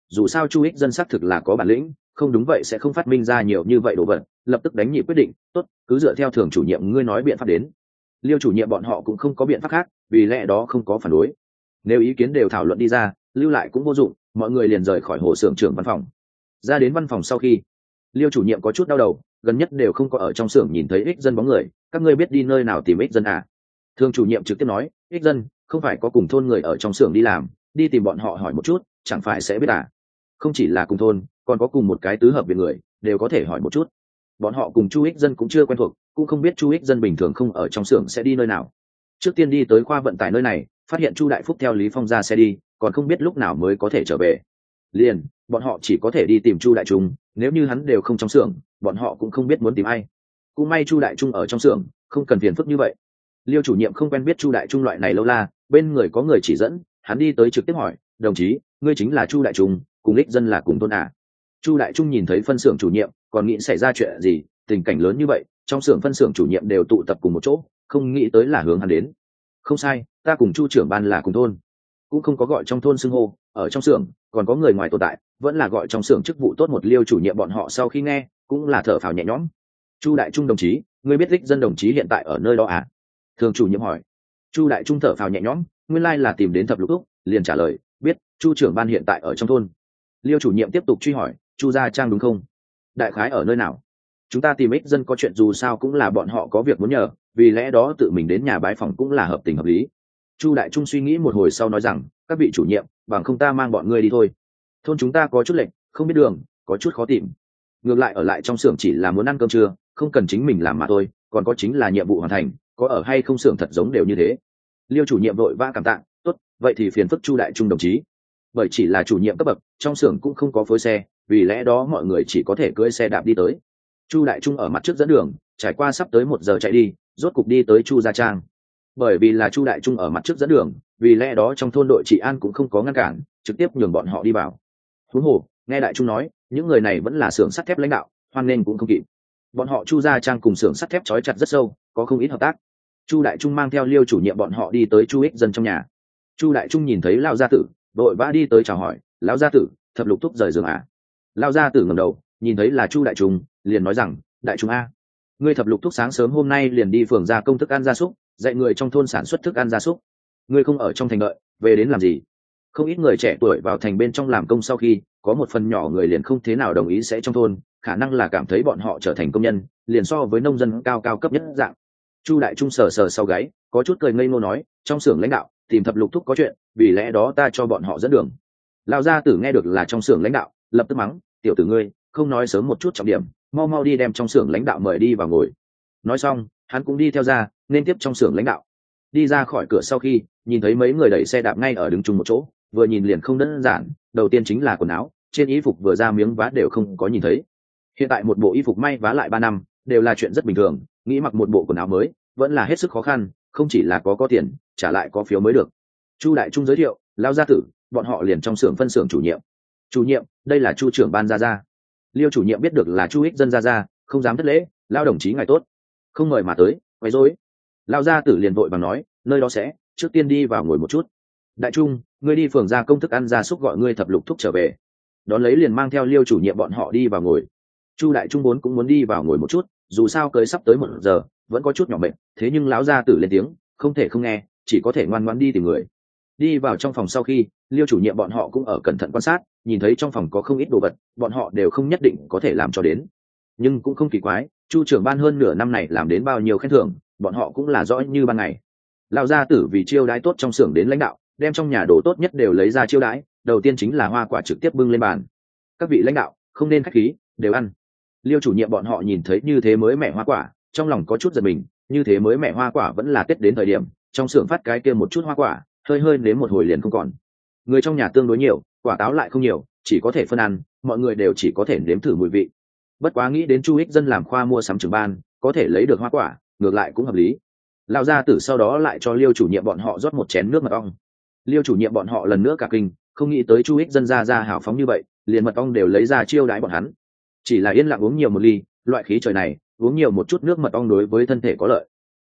dù sao chu ích dân xác thực là có bản lĩnh, không đúng vậy sẽ không phát minh ra nhiều như vậy đồ vật. Lập tức đánh nhị quyết định, tốt, cứ dựa theo thường chủ nhiệm ngươi nói biện pháp đến. Liêu chủ nhiệm bọn họ cũng không có biện pháp khác, vì lẽ đó không có phản đối. Nếu ý kiến đều thảo luận đi ra, lưu lại cũng vô dụng, mọi người liền rời khỏi hồ xưởng trưởng văn phòng. Ra đến văn phòng sau khi, Liêu chủ nhiệm có chút đau đầu, gần nhất đều không có ở trong xưởng nhìn thấy ích dân bóng người, các ngươi biết đi nơi nào tìm ích dân à? Thường chủ nhiệm trực tiếp nói, ích dân không phải có cùng thôn người ở trong xưởng đi làm, đi tìm bọn họ hỏi một chút, chẳng phải sẽ biết à? Không chỉ là cùng thôn, còn có cùng một cái tứ hợp viện người, đều có thể hỏi một chút. Bọn họ cùng chu ích dân cũng chưa quen thuộc, cũng không biết chu ích dân bình thường không ở trong xưởng sẽ đi nơi nào. Trước tiên đi tới khoa vận tải nơi này, phát hiện chu đại phúc theo lý phong ra xe đi, còn không biết lúc nào mới có thể trở về. Liền bọn họ chỉ có thể đi tìm chu đại trung, nếu như hắn đều không trong xưởng, bọn họ cũng không biết muốn tìm ai. Cũng may chu đại trung ở trong xưởng, không cần phiền phức như vậy. Liêu chủ nhiệm không quen biết chu đại trung loại này lâu la, bên người có người chỉ dẫn, hắn đi tới trực tiếp hỏi, đồng chí, ngươi chính là chu đại trung, cùng ích dân là cùng thôn à? Chu đại trung nhìn thấy phân xưởng chủ nhiệm, còn nghĩ xảy ra chuyện gì, tình cảnh lớn như vậy, trong xưởng phân xưởng chủ nhiệm đều tụ tập cùng một chỗ, không nghĩ tới là hướng hắn đến. Không sai, ta cùng chu trưởng ban là cùng thôn, cũng không có gọi trong thôn xưng hô, ở trong xưởng còn có người ngoài tồn tại, vẫn là gọi trong xưởng chức vụ tốt một. Liêu chủ nhiệm bọn họ sau khi nghe cũng là thở phào nhẹ nhõm. Chu đại trung đồng chí, ngươi biết ích dân đồng chí hiện tại ở nơi đó à? Thường chủ nhiệm hỏi. Chu đại trung thở phào nhẹ nhõm, nguyên lai là tìm đến thập lục thúc, liền trả lời, biết, chu trưởng ban hiện tại ở trong thôn. Liêu chủ nhiệm tiếp tục truy hỏi, chu gia trang đúng không? Đại khái ở nơi nào? Chúng ta tìm ích dân có chuyện dù sao cũng là bọn họ có việc muốn nhờ, vì lẽ đó tự mình đến nhà bái phòng cũng là hợp tình hợp lý. Chu đại trung suy nghĩ một hồi sau nói rằng, các vị chủ nhiệm, bằng không ta mang bọn ngươi đi thôi. Thôn chúng ta có chút lệnh, không biết đường, có chút khó tìm. Ngược lại ở lại trong xưởng chỉ là muốn ăn cơm trưa, không cần chính mình làm mà thôi, còn có chính là nhiệm vụ hoàn thành, có ở hay không xưởng thật giống đều như thế. Liêu chủ nhiệm vội vã cảm tạ, tốt, vậy thì phiền phức chu đại trung đồng chí. Bởi chỉ là chủ nhiệm cấp bậc, trong xưởng cũng không có phối xe, vì lẽ đó mọi người chỉ có thể cưỡi xe đạp đi tới. Chu đại trung ở mặt trước dẫn đường, trải qua sắp tới một giờ chạy đi, rốt cục đi tới chu gia trang. Bởi vì là chu đại trung ở mặt trước dẫn đường, vì lẽ đó trong thôn đội trị an cũng không có ngăn cản, trực tiếp nhường bọn họ đi vào. Huống hồ nghe đại trung nói, những người này vẫn là xưởng sắt thép lãnh đạo, hoan nên cũng không kịp. Bọn họ chu gia trang cùng xưởng sắt thép trói chặt rất sâu, có không ít hợp tác. Chu đại trung mang theo Liêu chủ nhiệm bọn họ đi tới chu ích dân trong nhà. Chu đại trung nhìn thấy lão gia tử, đội vã đi tới chào hỏi, lão gia tử, thập lục thúc rời giường à? Lão gia tử ngẩng đầu, nhìn thấy là chu đại trung, liền nói rằng, đại trung a, ngươi thập lục thúc sáng sớm hôm nay liền đi phường gia công thức ăn gia súc, dạy người trong thôn sản xuất thức ăn gia súc. Ngươi không ở trong thành đợi, về đến làm gì? Không ít người trẻ tuổi vào thành bên trong làm công sau khi, có một phần nhỏ người liền không thế nào đồng ý sẽ trong thôn, khả năng là cảm thấy bọn họ trở thành công nhân, liền so với nông dân cao cao cấp nhất dạng. Chu đại trung sờ sờ sau gáy, có chút cười ngây ngô nói, trong xưởng lãnh đạo tìm thập lục thúc có chuyện, vì lẽ đó ta cho bọn họ dẫn đường. Lão gia tử nghe được là trong xưởng lãnh đạo, lập tức mắng, tiểu tử ngươi, không nói sớm một chút trọng điểm, mau mau đi đem trong xưởng lãnh đạo mời đi vào ngồi. Nói xong, hắn cũng đi theo ra, nên tiếp trong xưởng lãnh đạo. Đi ra khỏi cửa sau khi, nhìn thấy mấy người đẩy xe đạp ngay ở đứng chung một chỗ, vừa nhìn liền không đơn giản, đầu tiên chính là quần áo, trên y phục vừa ra miếng vá đều không có nhìn thấy. Hiện tại một bộ y phục may vá lại ba năm, đều là chuyện rất bình thường, nghĩ mặc một bộ quần áo mới, vẫn là hết sức khó khăn, không chỉ là có có tiền, trả lại có phiếu mới được. Chu đại trung giới thiệu, lão gia tử, bọn họ liền trong xưởng phân xưởng chủ nhiệm. Chủ nhiệm, đây là chu trưởng ban gia gia. Liêu chủ nhiệm biết được là chu ích dân gia gia, không dám thất lễ, lão đồng chí ngài tốt, không mời mà tới, quấy rối. Lão gia tử liền vội vàng nói, nơi đó sẽ, trước tiên đi vào ngồi một chút. Đại trung, ngươi đi phường gia công thức ăn gia súc gọi ngươi thập lục thúc trở về. Đón lấy liền mang theo Liêu chủ nhiệm bọn họ đi vào ngồi. Chu đại trung vốn cũng muốn đi vào ngồi một chút, dù sao cưới sắp tới một giờ, vẫn có chút nhỏ mệt, thế nhưng lão gia tử lên tiếng, không thể không nghe, chỉ có thể ngoan ngoãn đi tìm người. Đi vào trong phòng sau khi, Liêu chủ nhiệm bọn họ cũng ở cẩn thận quan sát, nhìn thấy trong phòng có không ít đồ vật, bọn họ đều không nhất định có thể làm cho đến. Nhưng cũng không kỳ quái, chu trưởng ban hơn nửa năm này làm đến bao nhiêu khen thưởng, bọn họ cũng là rõ như ban ngày. Lão gia tử vì chiêu đãi tốt trong xưởng đến lãnh đạo, đem trong nhà đồ tốt nhất đều lấy ra chiêu đãi, đầu tiên chính là hoa quả trực tiếp bưng lên bàn. Các vị lãnh đạo, không nên khách khí, đều ăn. Liêu chủ nhiệm bọn họ nhìn thấy như thế mới mẻ hoa quả, trong lòng có chút giật mình, như thế mới mẻ hoa quả vẫn là Tết đến thời điểm, trong xưởng phát cái kia một chút hoa quả, hơi hơi nếm một hồi liền không còn. Người trong nhà tương đối nhiều, quả táo lại không nhiều, chỉ có thể phân ăn, mọi người đều chỉ có thể nếm thử mùi vị. Bất quá nghĩ đến chu ích dân làm khoa mua sắm trưởng ban, có thể lấy được hoa quả, ngược lại cũng hợp lý. Lão gia tử sau đó lại cho Liêu chủ nhiệm bọn họ rót một chén nước mật ong. Liêu chủ nhiệm bọn họ lần nữa cả kinh, không nghĩ tới chu ích dân ra ra hào phóng như vậy, liền mật ong đều lấy ra chiêu đãi bọn hắn. Chỉ là yên lặng uống nhiều một ly, loại khí trời này, uống nhiều một chút nước mật ong đối với thân thể có lợi.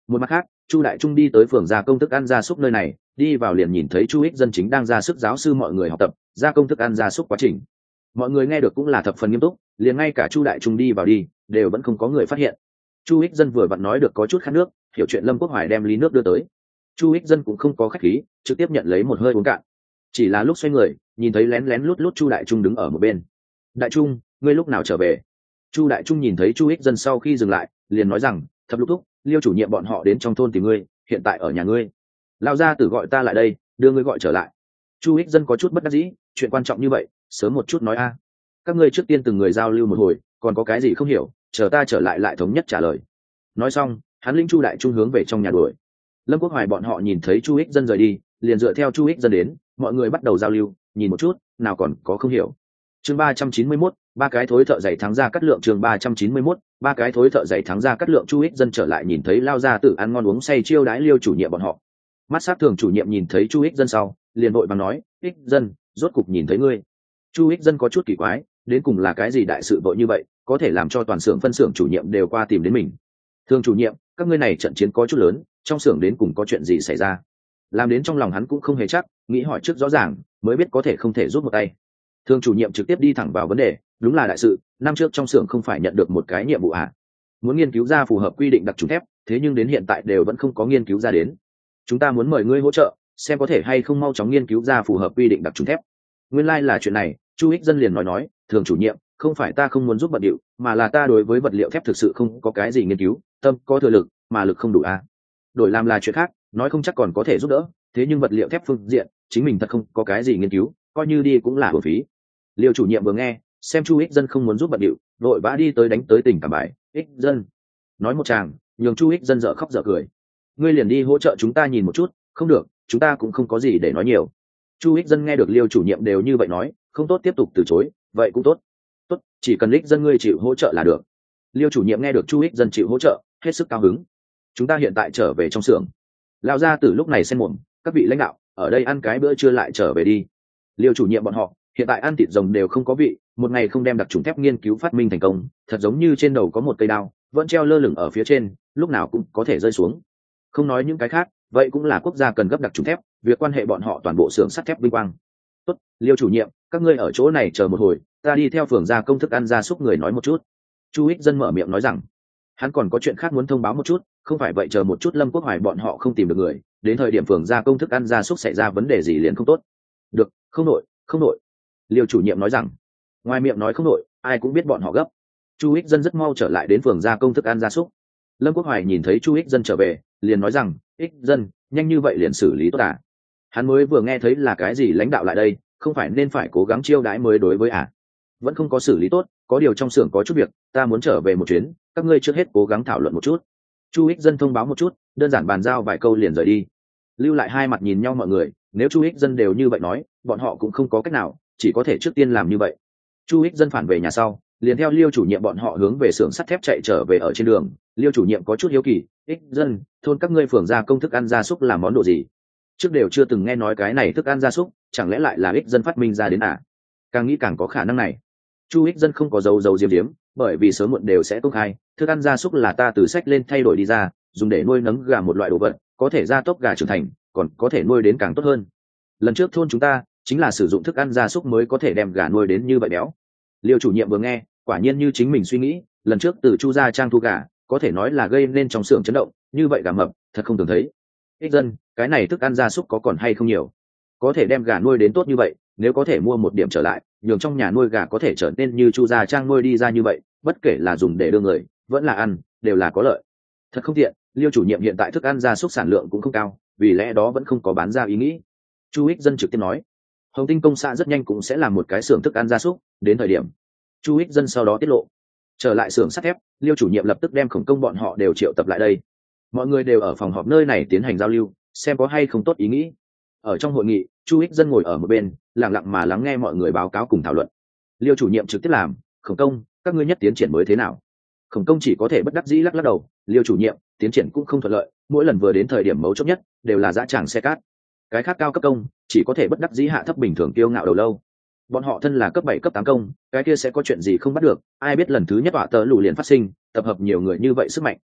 Một mặt khác, Chu Đại Trung đi tới phường gia công thức ăn gia súc nơi này, đi vào liền nhìn thấy Chu Ích Dân chính đang ra sức giáo sư mọi người học tập gia công thức ăn gia súc quá trình. Mọi người nghe được cũng là thập phần nghiêm túc, liền ngay cả Chu Đại Trung đi vào đi đều vẫn không có người phát hiện. Chu Ích Dân vừa vặn nói được có chút khát nước, hiểu chuyện Lâm Quốc Hoài đem ly nước đưa tới. Chu Ích Dân cũng không có khách khí, trực tiếp nhận lấy một hơi uống cạn. Chỉ là lúc xoay người, nhìn thấy lén lén lút lút Chu Đại Trung đứng ở một bên. Đại Trung, ngươi lúc nào trở về? Chu Đại Trung nhìn thấy Chu Ích Dân sau khi dừng lại, liền nói rằng, thập lục thúc, Liêu chủ nhiệm bọn họ đến trong thôn tìm ngươi, hiện tại ở nhà ngươi. Lao gia tử gọi ta lại đây, đưa ngươi gọi trở lại. Chu Ích Dân có chút bất đắc dĩ, chuyện quan trọng như vậy, sớm một chút nói a. Các ngươi trước tiên từng người giao lưu một hồi, còn có cái gì không hiểu, chờ ta trở lại lại thống nhất trả lời. Nói xong, hắn lĩnh Chu Đại Trung hướng về trong nhà đuổi. Lâm Quốc Hoài bọn họ nhìn thấy Chu Ích Dân rời đi, liền dựa theo Chu Ích Dân đến, mọi người bắt đầu giao lưu, nhìn một chút, nào còn có không hiểu. Chương ba trăm chín mươi mốt, ba cái thối thợ giày thắng ra cắt lượng. Chương ba trăm chín mươi mốt, ba cái thối thợ giày thắng ra cắt lượng. Chu Ích Dân trở lại nhìn thấy Lao gia tử ăn ngon uống say chiêu đãi Liêu chủ nhiệm bọn họ. Mắt sát thường chủ nhiệm nhìn thấy Chu Ích Dân sau, liền vội bằng nói, Ích Dân, rốt cục nhìn thấy ngươi. Chu Ích Dân có chút kỳ quái, đến cùng là cái gì đại sự vội như vậy, có thể làm cho toàn xưởng phân xưởng chủ nhiệm đều qua tìm đến mình. Thường chủ nhiệm, các ngươi này trận chiến có chút lớn, trong xưởng đến cùng có chuyện gì xảy ra? Làm đến trong lòng hắn cũng không hề chắc, nghĩ hỏi trước rõ ràng, mới biết có thể không thể rút một tay. Thường chủ nhiệm trực tiếp đi thẳng vào vấn đề, đúng là đại sự, năm trước trong xưởng không phải nhận được một cái nhiệm vụ à? Muốn nghiên cứu ra phù hợp quy định đặc trùng thép, thế nhưng đến hiện tại đều vẫn không có nghiên cứu ra đến. Chúng ta muốn mời ngươi hỗ trợ, xem có thể hay không mau chóng nghiên cứu ra phù hợp quy định đặc trùng thép. Nguyên lai like là chuyện này, Chu Ích Dân liền nói nói, thường chủ nhiệm, không phải ta không muốn giúp bận điệu, mà là ta đối với vật liệu thép thực sự không có cái gì nghiên cứu, tâm có thừa lực, mà lực không đủ à? Đổi làm là chuyện khác, nói không chắc còn có thể giúp đỡ, thế nhưng vật liệu thép phương diện, chính mình thật không có cái gì nghiên cứu, coi như đi cũng là uổng phí. Liêu chủ nhiệm vừa nghe, xem Chu Ích Dân không muốn giúp bận điệu, vội vã đi tới đánh tới tình cảm bài, Ích Dân. Nói một chàng, nhường Chu Ích Dân dở khóc dở cười. Ngươi liền đi hỗ trợ chúng ta nhìn một chút, không được, chúng ta cũng không có gì để nói nhiều. Chu Ích Dân nghe được Liêu chủ nhiệm đều như vậy nói, không tốt tiếp tục từ chối, vậy cũng tốt. Tốt, chỉ cần Ích Dân ngươi chịu hỗ trợ là được. Liêu chủ nhiệm nghe được Chu Ích Dân chịu hỗ trợ, hết sức cao hứng. Chúng ta hiện tại trở về trong xưởng. Lao ra từ lúc này xen mồm, các vị lãnh đạo, ở đây ăn cái bữa trưa lại trở về đi. Liêu chủ nhiệm bọn họ, hiện tại ăn thịt rồng đều không có vị, một ngày không đem đặc trùng thép nghiên cứu phát minh thành công, thật giống như trên đầu có một cây đao, vẫn treo lơ lửng ở phía trên, lúc nào cũng có thể rơi xuống. Không nói những cái khác, vậy cũng là quốc gia cần gấp đặc trùng thép, việc quan hệ bọn họ toàn bộ xưởng sắt thép vinh quang. Tốt, Liêu chủ nhiệm, các ngươi ở chỗ này chờ một hồi, ta đi theo phường gia công thức ăn gia súc người nói một chút. Chu Ích Dân mở miệng nói rằng, hắn còn có chuyện khác muốn thông báo một chút, không phải vậy chờ một chút Lâm Quốc Hoài bọn họ không tìm được người, đến thời điểm phường gia công thức ăn gia súc xảy ra vấn đề gì liền không tốt. Được, không nội, không nội. Liêu chủ nhiệm nói rằng, ngoài miệng nói không nội, ai cũng biết bọn họ gấp. Chu Ích Dân rất mau trở lại đến phường gia công thức ăn gia súc. Lâm Quốc Hoài nhìn thấy Chu Ích Dân trở về, liền nói rằng, Ích Dân, nhanh như vậy liền xử lý tốt à? Hắn mới vừa nghe thấy là cái gì lãnh đạo lại đây, không phải nên phải cố gắng chiêu đãi mới đối với à? Vẫn không có xử lý tốt, có điều trong xưởng có chút việc, ta muốn trở về một chuyến, các ngươi trước hết cố gắng thảo luận một chút. Chu Ích Dân thông báo một chút, đơn giản bàn giao vài câu liền rời đi. Lưu lại hai mặt nhìn nhau mọi người, nếu Chu Ích Dân đều như vậy nói, bọn họ cũng không có cách nào, chỉ có thể trước tiên làm như vậy. Chu Ích Dân phản về nhà sau, liền theo Liêu chủ nhiệm bọn họ hướng về xưởng sắt thép chạy trở về. Ở trên đường, Liêu chủ nhiệm có chút hiếu kỳ, Ích Dân, thôn các ngươi phường gia công thức ăn gia súc làm món đồ gì? Trước đều chưa từng nghe nói cái này thức ăn gia súc, chẳng lẽ lại là Ích Dân phát minh ra đến à? Càng nghĩ càng có khả năng này. Chu Ích Dân không có dấu dấu diếm diếm, bởi vì sớm muộn đều sẽ công khai, thức ăn gia súc là ta từ sách lên thay đổi đi ra, dùng để nuôi nấng gà một loại đồ vật, có thể gia tốc gà trưởng thành, còn có thể nuôi đến càng tốt hơn. Lần trước thôn chúng ta chính là sử dụng thức ăn gia súc mới có thể đem gà nuôi đến như vậy béo. Liêu chủ nhiệm vừa nghe, quả nhiên như chính mình suy nghĩ, lần trước từ Chu gia trang thu gà, có thể nói là gây nên trong xưởng chấn động, như vậy gà mập, thật không từng thấy. Ích Dân, cái này thức ăn gia súc có còn hay không nhiều? Có thể đem gà nuôi đến tốt như vậy, nếu có thể mua một điểm trở lại, nhường trong nhà nuôi gà có thể trở nên như Chu gia trang nuôi đi ra như vậy, bất kể là dùng để đưa người, vẫn là ăn, đều là có lợi. Thật không tiện, Liêu chủ nhiệm hiện tại thức ăn gia súc sản lượng cũng không cao, vì lẽ đó vẫn không có bán ra ý nghĩ. Chu Ích Dân trực tiếp nói, Hồng Tinh công xã rất nhanh cũng sẽ làm một cái xưởng thức ăn gia súc, đến thời điểm. Chu Ích Dân sau đó tiết lộ. Trở lại xưởng sắt thép, Liêu chủ nhiệm lập tức đem Khổng Công bọn họ đều triệu tập lại đây. Mọi người đều ở phòng họp nơi này tiến hành giao lưu, xem có hay không tốt ý nghĩ. Ở trong hội nghị, Chu Ích Dân ngồi ở một bên, lặng lặng mà lắng nghe mọi người báo cáo cùng thảo luận. Liêu chủ nhiệm trực tiếp làm, Khổng Công, các ngươi nhất tiến triển mới thế nào? Khổng Công chỉ có thể bất đắc dĩ lắc lắc đầu, Liêu chủ nhiệm, tiến triển cũng không thuận lợi, mỗi lần vừa đến thời điểm mấu chốt nhất, đều là dã tràng xe cát. Cái khác cao cấp công, chỉ có thể bất đắc dĩ hạ thấp bình thường kiêu ngạo đầu lâu. Bọn họ thân là cấp bảy cấp tám công, cái kia sẽ có chuyện gì không bắt được, ai biết lần thứ nhất họa tớ lù liền phát sinh, tập hợp nhiều người như vậy sức mạnh.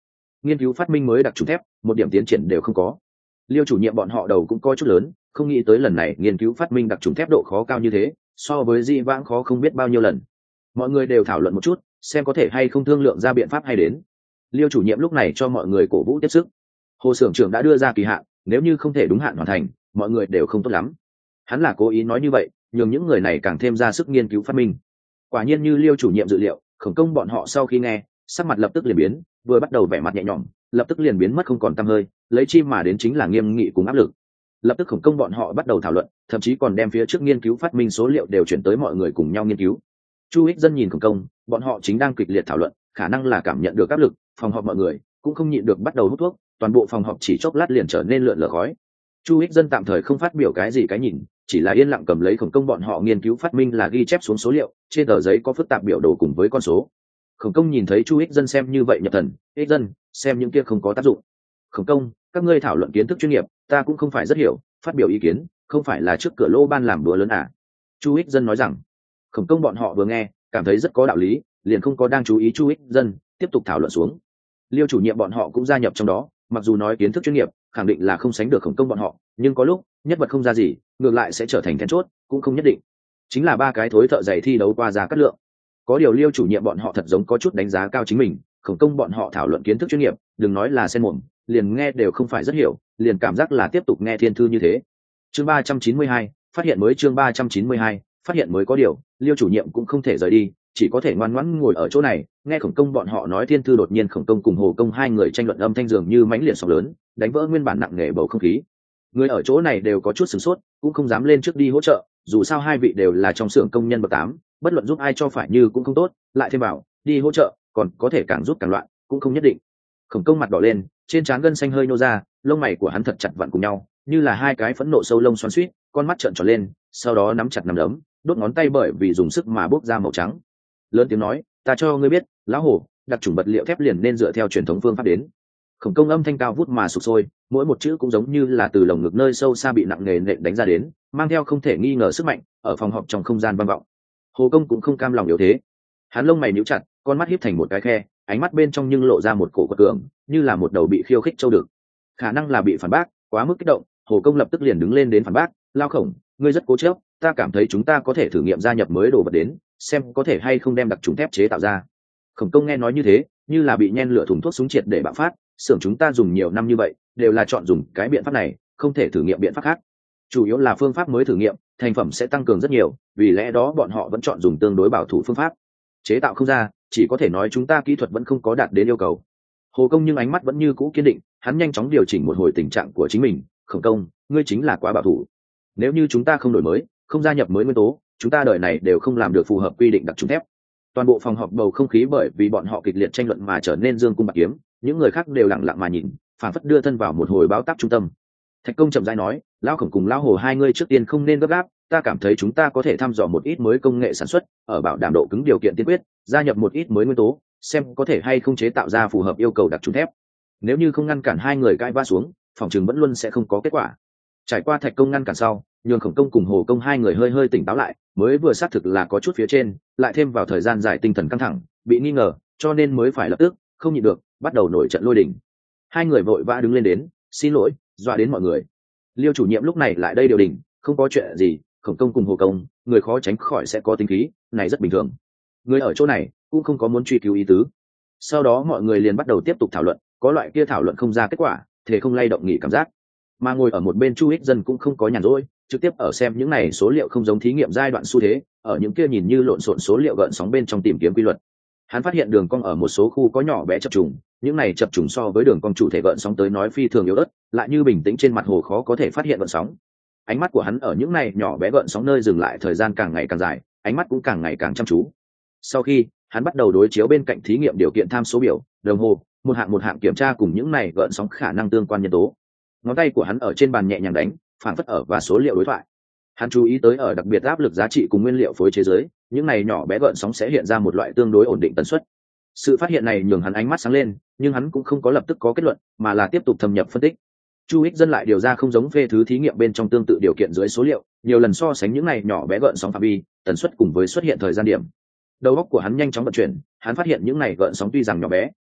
nghiên cứu phát minh mới đặc trùng thép một điểm tiến triển đều không có. Liêu chủ nhiệm bọn họ đầu cũng có chút lớn, không nghĩ tới lần này nghiên cứu phát minh đặc trùng thép độ khó cao như thế, so với di vãng khó không biết bao nhiêu lần. Mọi người đều thảo luận một chút, xem có thể hay không thương lượng ra biện pháp hay đến. Liêu chủ nhiệm lúc này cho mọi người cổ vũ tiếp sức. Hồ xưởng trưởng đã đưa ra kỳ hạn, nếu như không thể đúng hạn hoàn thành, mọi người đều không tốt lắm. Hắn là cố ý nói như vậy, nhường những người này càng thêm ra sức nghiên cứu phát minh. Quả nhiên như Liêu chủ nhiệm dự liệu, Khổng Công bọn họ sau khi nghe, sắc mặt lập tức liền biến, vừa bắt đầu vẻ mặt nhẹ nhõm, lập tức liền biến mất không còn tăm hơi, lấy chi mà đến chính là nghiêm nghị cùng áp lực. Lập tức Khổng Công bọn họ bắt đầu thảo luận, thậm chí còn đem phía trước nghiên cứu phát minh số liệu đều chuyển tới mọi người cùng nhau nghiên cứu. Chu Ích Dân nhìn Khổng Công, bọn họ chính đang kịch liệt thảo luận, khả năng là cảm nhận được áp lực, phòng họp mọi người cũng không nhịn được bắt đầu hút thuốc, toàn bộ phòng họp chỉ chốc lát liền trở nên lượn lờ khói. Chu Ích Dân tạm thời không phát biểu cái gì cái nhìn, chỉ là yên lặng cầm lấy Khổng Công bọn họ nghiên cứu phát minh là ghi chép xuống số liệu, trên tờ giấy có phức tạp biểu đồ cùng với con số. Khổng Công nhìn thấy Chu Ích Dân xem như vậy nhập thần, Ích Dân, xem những kia không có tác dụng. Khổng Công, các ngươi thảo luận kiến thức chuyên nghiệp, ta cũng không phải rất hiểu, phát biểu ý kiến, không phải là trước cửa lô ban làm bữa lớn à? Chu Ích Dân nói rằng. Khổng Công bọn họ vừa nghe, cảm thấy rất có đạo lý, liền không có đang chú ý Chu Ích Dân, tiếp tục thảo luận xuống. Liêu chủ nhiệm bọn họ cũng gia nhập trong đó, mặc dù nói kiến thức chuyên nghiệp, khẳng định là không sánh được Khổng Công bọn họ, nhưng có lúc nhất vật không ra gì, ngược lại sẽ trở thành then chốt, cũng không nhất định. Chính là ba cái thối thợ giày thi đấu qua ra cát lượng. Có điều Liêu chủ nhiệm bọn họ thật giống có chút đánh giá cao chính mình, Khổng Công bọn họ thảo luận kiến thức chuyên nghiệp, đừng nói là sen mồm, liền nghe đều không phải rất hiểu, liền cảm giác là tiếp tục nghe thiên thư như thế. Chương ba trăm chín mươi hai, phát hiện mới chương ba trăm chín mươi hai, phát hiện mới có điều, Liêu chủ nhiệm cũng không thể rời đi, chỉ có thể ngoan ngoãn ngồi ở chỗ này, nghe Khổng Công bọn họ nói thiên thư. Đột nhiên Khổng Công cùng Hồ Công hai người tranh luận âm thanh dường như mãnh liệt sóng lớn, đánh vỡ nguyên bản nặng nề bầu không khí. Người ở chỗ này đều có chút sửng sốt, cũng không dám lên trước đi hỗ trợ, dù sao hai vị đều là trong xưởng công nhân bậc tám, bất luận giúp ai cho phải như cũng không tốt, lại thêm bảo đi hỗ trợ, còn có thể càng giúp càng loạn, cũng không nhất định. Khổng Công mặt đỏ lên, trên trán gân xanh hơi nô ra, lông mày của hắn thật chặt vặn cùng nhau, như là hai cái phẫn nộ sâu lông xoắn xuýt, con mắt trợn tròn lên, sau đó nắm chặt nắm đấm, đốt ngón tay bởi vì dùng sức mà bốc ra màu trắng. Lớn tiếng nói, ta cho ngươi biết, lão hổ, đặc chủng vật liệu thép liền nên dựa theo truyền thống phương pháp đến. Khổng Công âm thanh cao vút mà sụp sôi, mỗi một chữ cũng giống như là từ lồng ngực nơi sâu xa bị nặng nề nện đánh ra đến, mang theo không thể nghi ngờ sức mạnh, ở phòng họp trong không gian vang vọng. Hồ Công cũng không cam lòng yếu thế, hắn lông mày nhíu chặt, con mắt híp thành một cái khe, ánh mắt bên trong nhưng lộ ra một cổ quật cường, như là một đầu bị khiêu khích trâu đực. Khả năng là bị phản bác, quá mức kích động, Hồ Công lập tức liền đứng lên đến phản bác, lao Khổng, ngươi rất cố chấp, ta cảm thấy chúng ta có thể thử nghiệm gia nhập mới đồ vật đến, xem có thể hay không đem đặc trùng thép chế tạo ra. Khổng Công nghe nói như thế, như là bị nhen lửa thùng thuốc súng triệt để bạo phát, xưởng chúng ta dùng nhiều năm như vậy, đều là chọn dùng cái biện pháp này, không thể thử nghiệm biện pháp khác. Chủ yếu là phương pháp mới thử nghiệm, thành phẩm sẽ tăng cường rất nhiều, vì lẽ đó bọn họ vẫn chọn dùng tương đối bảo thủ phương pháp. Chế tạo không ra, chỉ có thể nói chúng ta kỹ thuật vẫn không có đạt đến yêu cầu. Hồ Công nhưng ánh mắt vẫn như cũ kiên định, hắn nhanh chóng điều chỉnh một hồi tình trạng của chính mình. Khổng Công, ngươi chính là quá bảo thủ. Nếu như chúng ta không đổi mới, không gia nhập mới nguyên tố, chúng ta đời này đều không làm được phù hợp quy định đặc trùng thép. Toàn bộ phòng họp bầu không khí bởi vì bọn họ kịch liệt tranh luận mà trở nên dương cung bạc kiếm, những người khác đều lặng lặng mà nhìn, phản phất đưa thân vào một hồi báo táp trung tâm. Thạch Công chậm rãi nói, lão Khổng cùng lão Hồ hai ngươi trước tiên không nên gấp gáp, ta cảm thấy chúng ta có thể thăm dò một ít mới công nghệ sản xuất, ở bảo đảm độ cứng điều kiện tiên quyết, gia nhập một ít mới nguyên tố, xem có thể hay không chế tạo ra phù hợp yêu cầu đặc trùng thép. Nếu như không ngăn cản hai người cãi vã xuống, phòng trường vẫn luôn sẽ không có kết quả. Trải qua Thạch Công ngăn cản sau, nhường Khổng Công cùng Hồ Công hai người hơi hơi tỉnh táo lại, mới vừa xác thực là có chút phía trên, lại thêm vào thời gian dài tinh thần căng thẳng, bị nghi ngờ, cho nên mới phải lập tức không nhịn được, bắt đầu nổi trận lôi đình. Hai người vội vã đứng lên đến, xin lỗi, dọa đến mọi người. Liêu chủ nhiệm lúc này lại đây điều đình, không có chuyện gì, Khổng Công cùng Hồ Công, người khó tránh khỏi sẽ có tính khí, này rất bình thường. Người ở chỗ này cũng không có muốn truy cứu ý tứ. Sau đó mọi người liền bắt đầu tiếp tục thảo luận, có loại kia thảo luận không ra kết quả, thế không lay động nghỉ cảm giác. Mà ngồi ở một bên Chu Ích Dân cũng không có nhàn rỗi, trực tiếp ở xem những này số liệu không giống thí nghiệm giai đoạn xu thế, ở những kia nhìn như lộn xộn số liệu gợn sóng bên trong tìm kiếm quy luật. Hắn phát hiện đường cong ở một số khu có nhỏ bé chập trùng, những này chập trùng so với đường cong chủ thể gợn sóng tới nói phi thường yếu ớt, lại như bình tĩnh trên mặt hồ khó có thể phát hiện gợn sóng. Ánh mắt của hắn ở những này nhỏ bé gợn sóng nơi dừng lại thời gian càng ngày càng dài, ánh mắt cũng càng ngày càng chăm chú. Sau khi hắn bắt đầu đối chiếu bên cạnh thí nghiệm điều kiện tham số biểu, đồng hồ, một hạng một hạng kiểm tra cùng những này gợn sóng khả năng tương quan nhân tố. Ngón tay của hắn ở trên bàn nhẹ nhàng đánh, phản phất ở và số liệu đối thoại. Hắn chú ý tới ở đặc biệt áp lực giá trị cùng nguyên liệu phối chế giới, những này nhỏ bé gợn sóng sẽ hiện ra một loại tương đối ổn định tần suất. Sự phát hiện này nhường hắn ánh mắt sáng lên, nhưng hắn cũng không có lập tức có kết luận, mà là tiếp tục thâm nhập phân tích. Chu Ích Dân lại điều ra không giống phê thứ thí nghiệm bên trong tương tự điều kiện dưới số liệu, nhiều lần so sánh những này nhỏ bé gợn sóng phạm vi, tần suất cùng với xuất hiện thời gian điểm. Đầu óc của hắn nhanh chóng vận chuyển, hắn phát hiện những này gợn sóng tuy rằng nhỏ bé,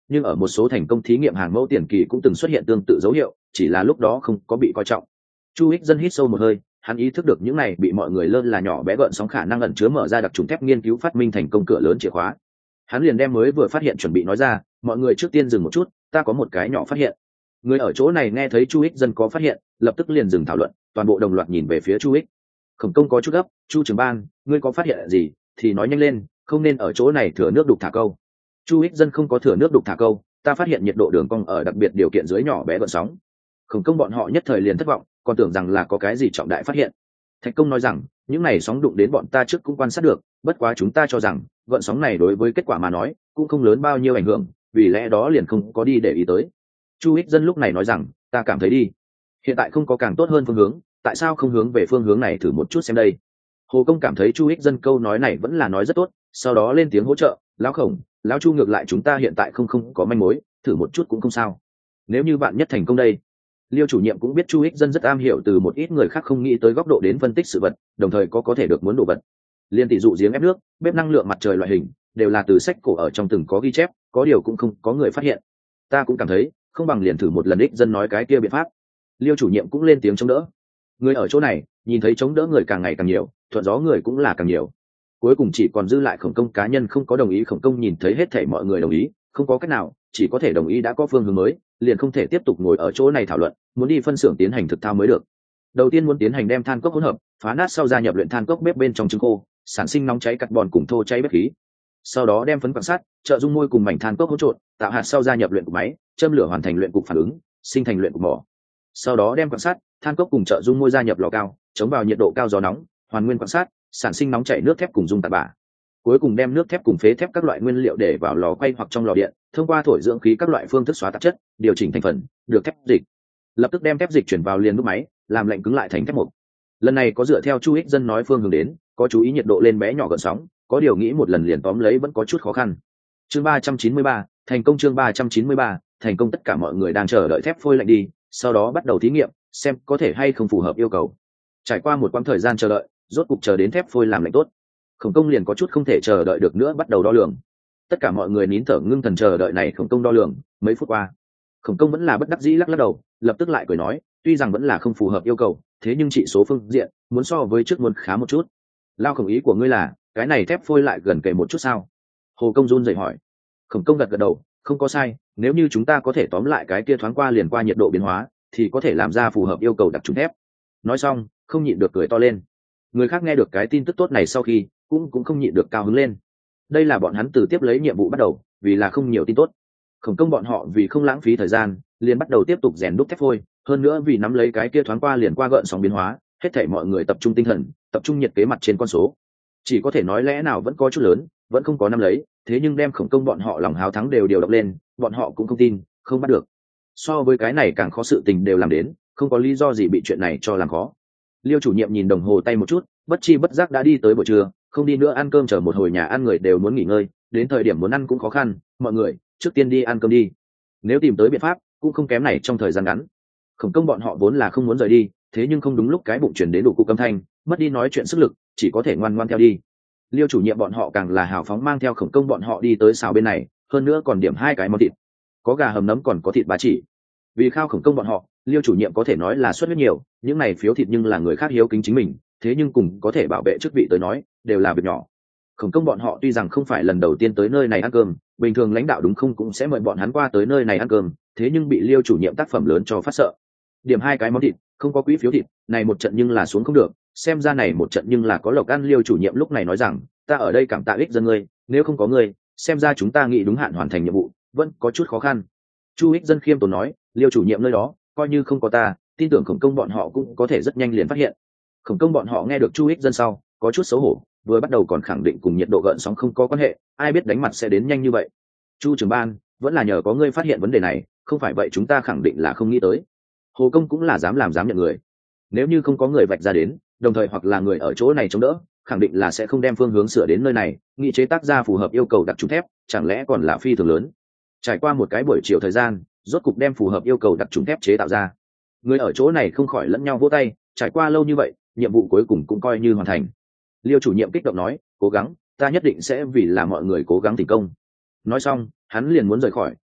nhưng ở một số thành công thí nghiệm hàng mẫu tiền kỳ cũng từng xuất hiện tương tự dấu hiệu, chỉ là lúc đó không có bị coi trọng. Chu Ích Dân hít sâu một hơi, hắn ý thức được những này bị mọi người lơ là nhỏ bé gợn sóng khả năng ẩn chứa mở ra đặc trùng thép nghiên cứu phát minh thành công cửa lớn chìa khóa. Hắn liền đem mới vừa phát hiện chuẩn bị nói ra, mọi người trước tiên dừng một chút, ta có một cái nhỏ phát hiện. Người ở chỗ này nghe thấy Chu Ích Dân có phát hiện, lập tức liền dừng thảo luận, toàn bộ đồng loạt nhìn về phía Chu Ích. Khổng Công có chút gấp, Chu trưởng ban, ngươi có phát hiện gì thì nói nhanh lên, không nên ở chỗ này thừa nước đục thả câu. Chu Ích Dân không có thừa nước đục thả câu, ta phát hiện nhiệt độ đường cong ở đặc biệt điều kiện dưới nhỏ bé gợn sóng. Khổng Công bọn họ nhất thời liền thất vọng, còn tưởng rằng là có cái gì trọng đại phát hiện. Thạch Công nói rằng, những này sóng đụng đến bọn ta trước cũng quan sát được, bất quá chúng ta cho rằng gợn sóng này đối với kết quả mà nói cũng không lớn bao nhiêu ảnh hưởng, vì lẽ đó liền không có đi để ý tới. Chu Ích Dân lúc này nói rằng, ta cảm thấy đi, hiện tại không có càng tốt hơn phương hướng, tại sao không hướng về phương hướng này thử một chút xem đây. Hồ Công cảm thấy Chu Ích Dân câu nói này vẫn là nói rất tốt, sau đó lên tiếng hỗ trợ, lão Khổng, lão Chu, ngược lại chúng ta hiện tại không không có manh mối, thử một chút cũng không sao. Nếu như bạn nhất thành công đây. Liêu chủ nhiệm cũng biết Chu Ích Dân rất am hiểu từ một ít người khác không nghĩ tới góc độ đến phân tích sự vật, đồng thời có có thể được muốn đồ vật. Liên tỷ dụ giếng ép nước, bếp năng lượng mặt trời loại hình, đều là từ sách cổ ở trong từng có ghi chép, có điều cũng không có người phát hiện. Ta cũng cảm thấy, không bằng liền thử một lần. Ích Dân nói cái kia biện pháp. Liêu chủ nhiệm cũng lên tiếng chống đỡ. Người ở chỗ này, nhìn thấy chống đỡ người càng ngày càng nhiều, thuận gió người cũng là càng nhiều. Cuối cùng chỉ còn dư lại Khổng Công cá nhân không có đồng ý. Khổng Công nhìn thấy hết thảy mọi người đồng ý, không có cách nào, chỉ có thể đồng ý đã có phương hướng mới, liền không thể tiếp tục ngồi ở chỗ này thảo luận, muốn đi phân xưởng tiến hành thực thao mới được. Đầu tiên muốn tiến hành đem than cốc hỗn hợp, phá nát sau gia nhập luyện than cốc bếp bên trong trứng khô, sản sinh nóng cháy carbon cùng thô cháy bếp khí. Sau đó đem phấn quặng sắt, trợ dung môi cùng mảnh than cốc hỗn trộn, tạo hạt sau gia nhập luyện cục máy, châm lửa hoàn thành luyện cục phản ứng, sinh thành luyện cục mỏ. Sau đó đem quặng sắt, than cốc cùng trợ dung môi gia nhập lò cao, chống vào nhiệt độ cao gió nóng, hoàn nguyên quặng sắt, sản sinh nóng chảy nước thép cùng dung tạt bã. Cuối cùng đem nước thép cùng phế thép các loại nguyên liệu để vào lò quay hoặc trong lò điện, thông qua thổi dưỡng khí các loại phương thức xóa tạp chất, điều chỉnh thành phần, được thép dịch. Lập tức đem thép dịch chuyển vào liền nút máy, làm lạnh cứng lại thành thép mộc. Lần này có dựa theo Chu Ích Dân nói phương hướng đến, có chú ý nhiệt độ lên bé nhỏ gợn sóng, có điều nghĩ một lần liền tóm lấy vẫn có chút khó khăn. Chương ba trăm chín mươi ba, thành công. Chương ba trăm chín mươi ba, thành công. Tất cả mọi người đang chờ đợi thép phôi lạnh đi, sau đó bắt đầu thí nghiệm, xem có thể hay không phù hợp yêu cầu. Trải qua một quãng thời gian chờ đợi, rốt cục chờ đến thép phôi làm lạnh tốt. Khổng Công liền có chút không thể chờ đợi được nữa, bắt đầu đo lường. Tất cả mọi người nín thở ngưng thần chờ đợi này. Khổng Công đo lường mấy phút qua, Khổng Công vẫn là bất đắc dĩ lắc lắc đầu, lập tức lại cười nói, tuy rằng vẫn là không phù hợp yêu cầu, thế nhưng chỉ số phương diện muốn so với trước muốn khá một chút. Lao Khổng, ý của ngươi là cái này thép phôi lại gần kề một chút sao? Hồ Công run rẩy hỏi. Khổng Công gật gật đầu, không có sai, nếu như chúng ta có thể tóm lại cái kia thoáng qua liền qua nhiệt độ biến hóa, thì có thể làm ra phù hợp yêu cầu đặc trùng thép. Nói xong, không nhịn được cười to lên. Người khác nghe được cái tin tức tốt này sau khi cũng cũng không nhịn được cao hứng lên. Đây là bọn hắn từ tiếp lấy nhiệm vụ bắt đầu, vì là không nhiều tin tốt. Khổng Công bọn họ vì không lãng phí thời gian, liền bắt đầu tiếp tục rèn đúc thép phôi, hơn nữa vì nắm lấy cái kia thoáng qua liền qua gợn sóng biến hóa, hết thảy mọi người tập trung tinh thần, tập trung nhiệt kế mặt trên con số. Chỉ có thể nói lẽ nào vẫn có chút lớn, vẫn không có nắm lấy, thế nhưng đem Khổng Công bọn họ lòng háo thắng đều điều động lên, bọn họ cũng không tin, không bắt được. So với cái này càng khó sự tình đều làm đến, không có lý do gì bị chuyện này cho làm khó. Liêu chủ nhiệm nhìn đồng hồ tay một chút, bất chi bất giác đã đi tới buổi trưa, không đi nữa ăn cơm, chờ một hồi nhà ăn người đều muốn nghỉ ngơi, đến thời điểm muốn ăn cũng khó khăn, mọi người trước tiên đi ăn cơm đi. Nếu tìm tới biện pháp, cũng không kém này trong thời gian ngắn. Khổng Công bọn họ vốn là không muốn rời đi, thế nhưng không đúng lúc cái bụng chuyển đến đủ cục âm thanh, mất đi nói chuyện sức lực, chỉ có thể ngoan ngoan theo đi. Liêu chủ nhiệm bọn họ càng là hào phóng mang theo Khổng Công bọn họ đi tới xào bên này, hơn nữa còn điểm hai cái món thịt, có gà hầm nấm còn có thịt ba chỉ. Vì khao Khổng Công bọn họ, Liêu chủ nhiệm có thể nói là suất huyết nhiều, những này phiếu thịt nhưng là người khác hiếu kính chính mình, thế nhưng cùng có thể bảo vệ chức vị tới nói, đều là việc nhỏ. Khổng Công bọn họ tuy rằng không phải lần đầu tiên tới nơi này ăn cơm, bình thường lãnh đạo đúng không cũng sẽ mời bọn hắn qua tới nơi này ăn cơm, thế nhưng bị Liêu chủ nhiệm tác phẩm lớn cho phát sợ. Điểm hai cái món thịt, không có quỹ phiếu thịt, này một trận nhưng là xuống không được, xem ra này một trận nhưng là có lộc ăn. Liêu chủ nhiệm lúc này nói rằng, ta ở đây cảm tạ Ích Dân ngươi, nếu không có ngươi, xem ra chúng ta nghĩ đúng hạn hoàn thành nhiệm vụ, vẫn có chút khó khăn. Chu Ích Dân khiêm tốn nói, Liêu chủ nhiệm nơi đó, coi như không có ta, tin tưởng Khổng Công bọn họ cũng có thể rất nhanh liền phát hiện. Khổng Công bọn họ nghe được Chu Ích Dân sau, có chút xấu hổ, vừa bắt đầu còn khẳng định cùng nhiệt độ gợn sóng không có quan hệ, ai biết đánh mặt sẽ đến nhanh như vậy. Chu trưởng ban, vẫn là nhờ có ngươi phát hiện vấn đề này, không phải vậy chúng ta khẳng định là không nghĩ tới. Hồ Công cũng là dám làm dám nhận người. Nếu như không có người vạch ra đến, đồng thời hoặc là người ở chỗ này chống đỡ, khẳng định là sẽ không đem phương hướng sửa đến nơi này, nghị chế tác ra phù hợp yêu cầu đặc trùng thép, chẳng lẽ còn là phi thường lớn. Trải qua một cái buổi chiều thời gian, rốt cục đem phù hợp yêu cầu đặc trùng thép chế tạo ra. Người ở chỗ này không khỏi lẫn nhau vỗ tay, trải qua lâu như vậy, nhiệm vụ cuối cùng cũng coi như hoàn thành. Liêu chủ nhiệm kích động nói, cố gắng, ta nhất định sẽ vì là mọi người cố gắng thành công. Nói xong, hắn liền muốn rời khỏi,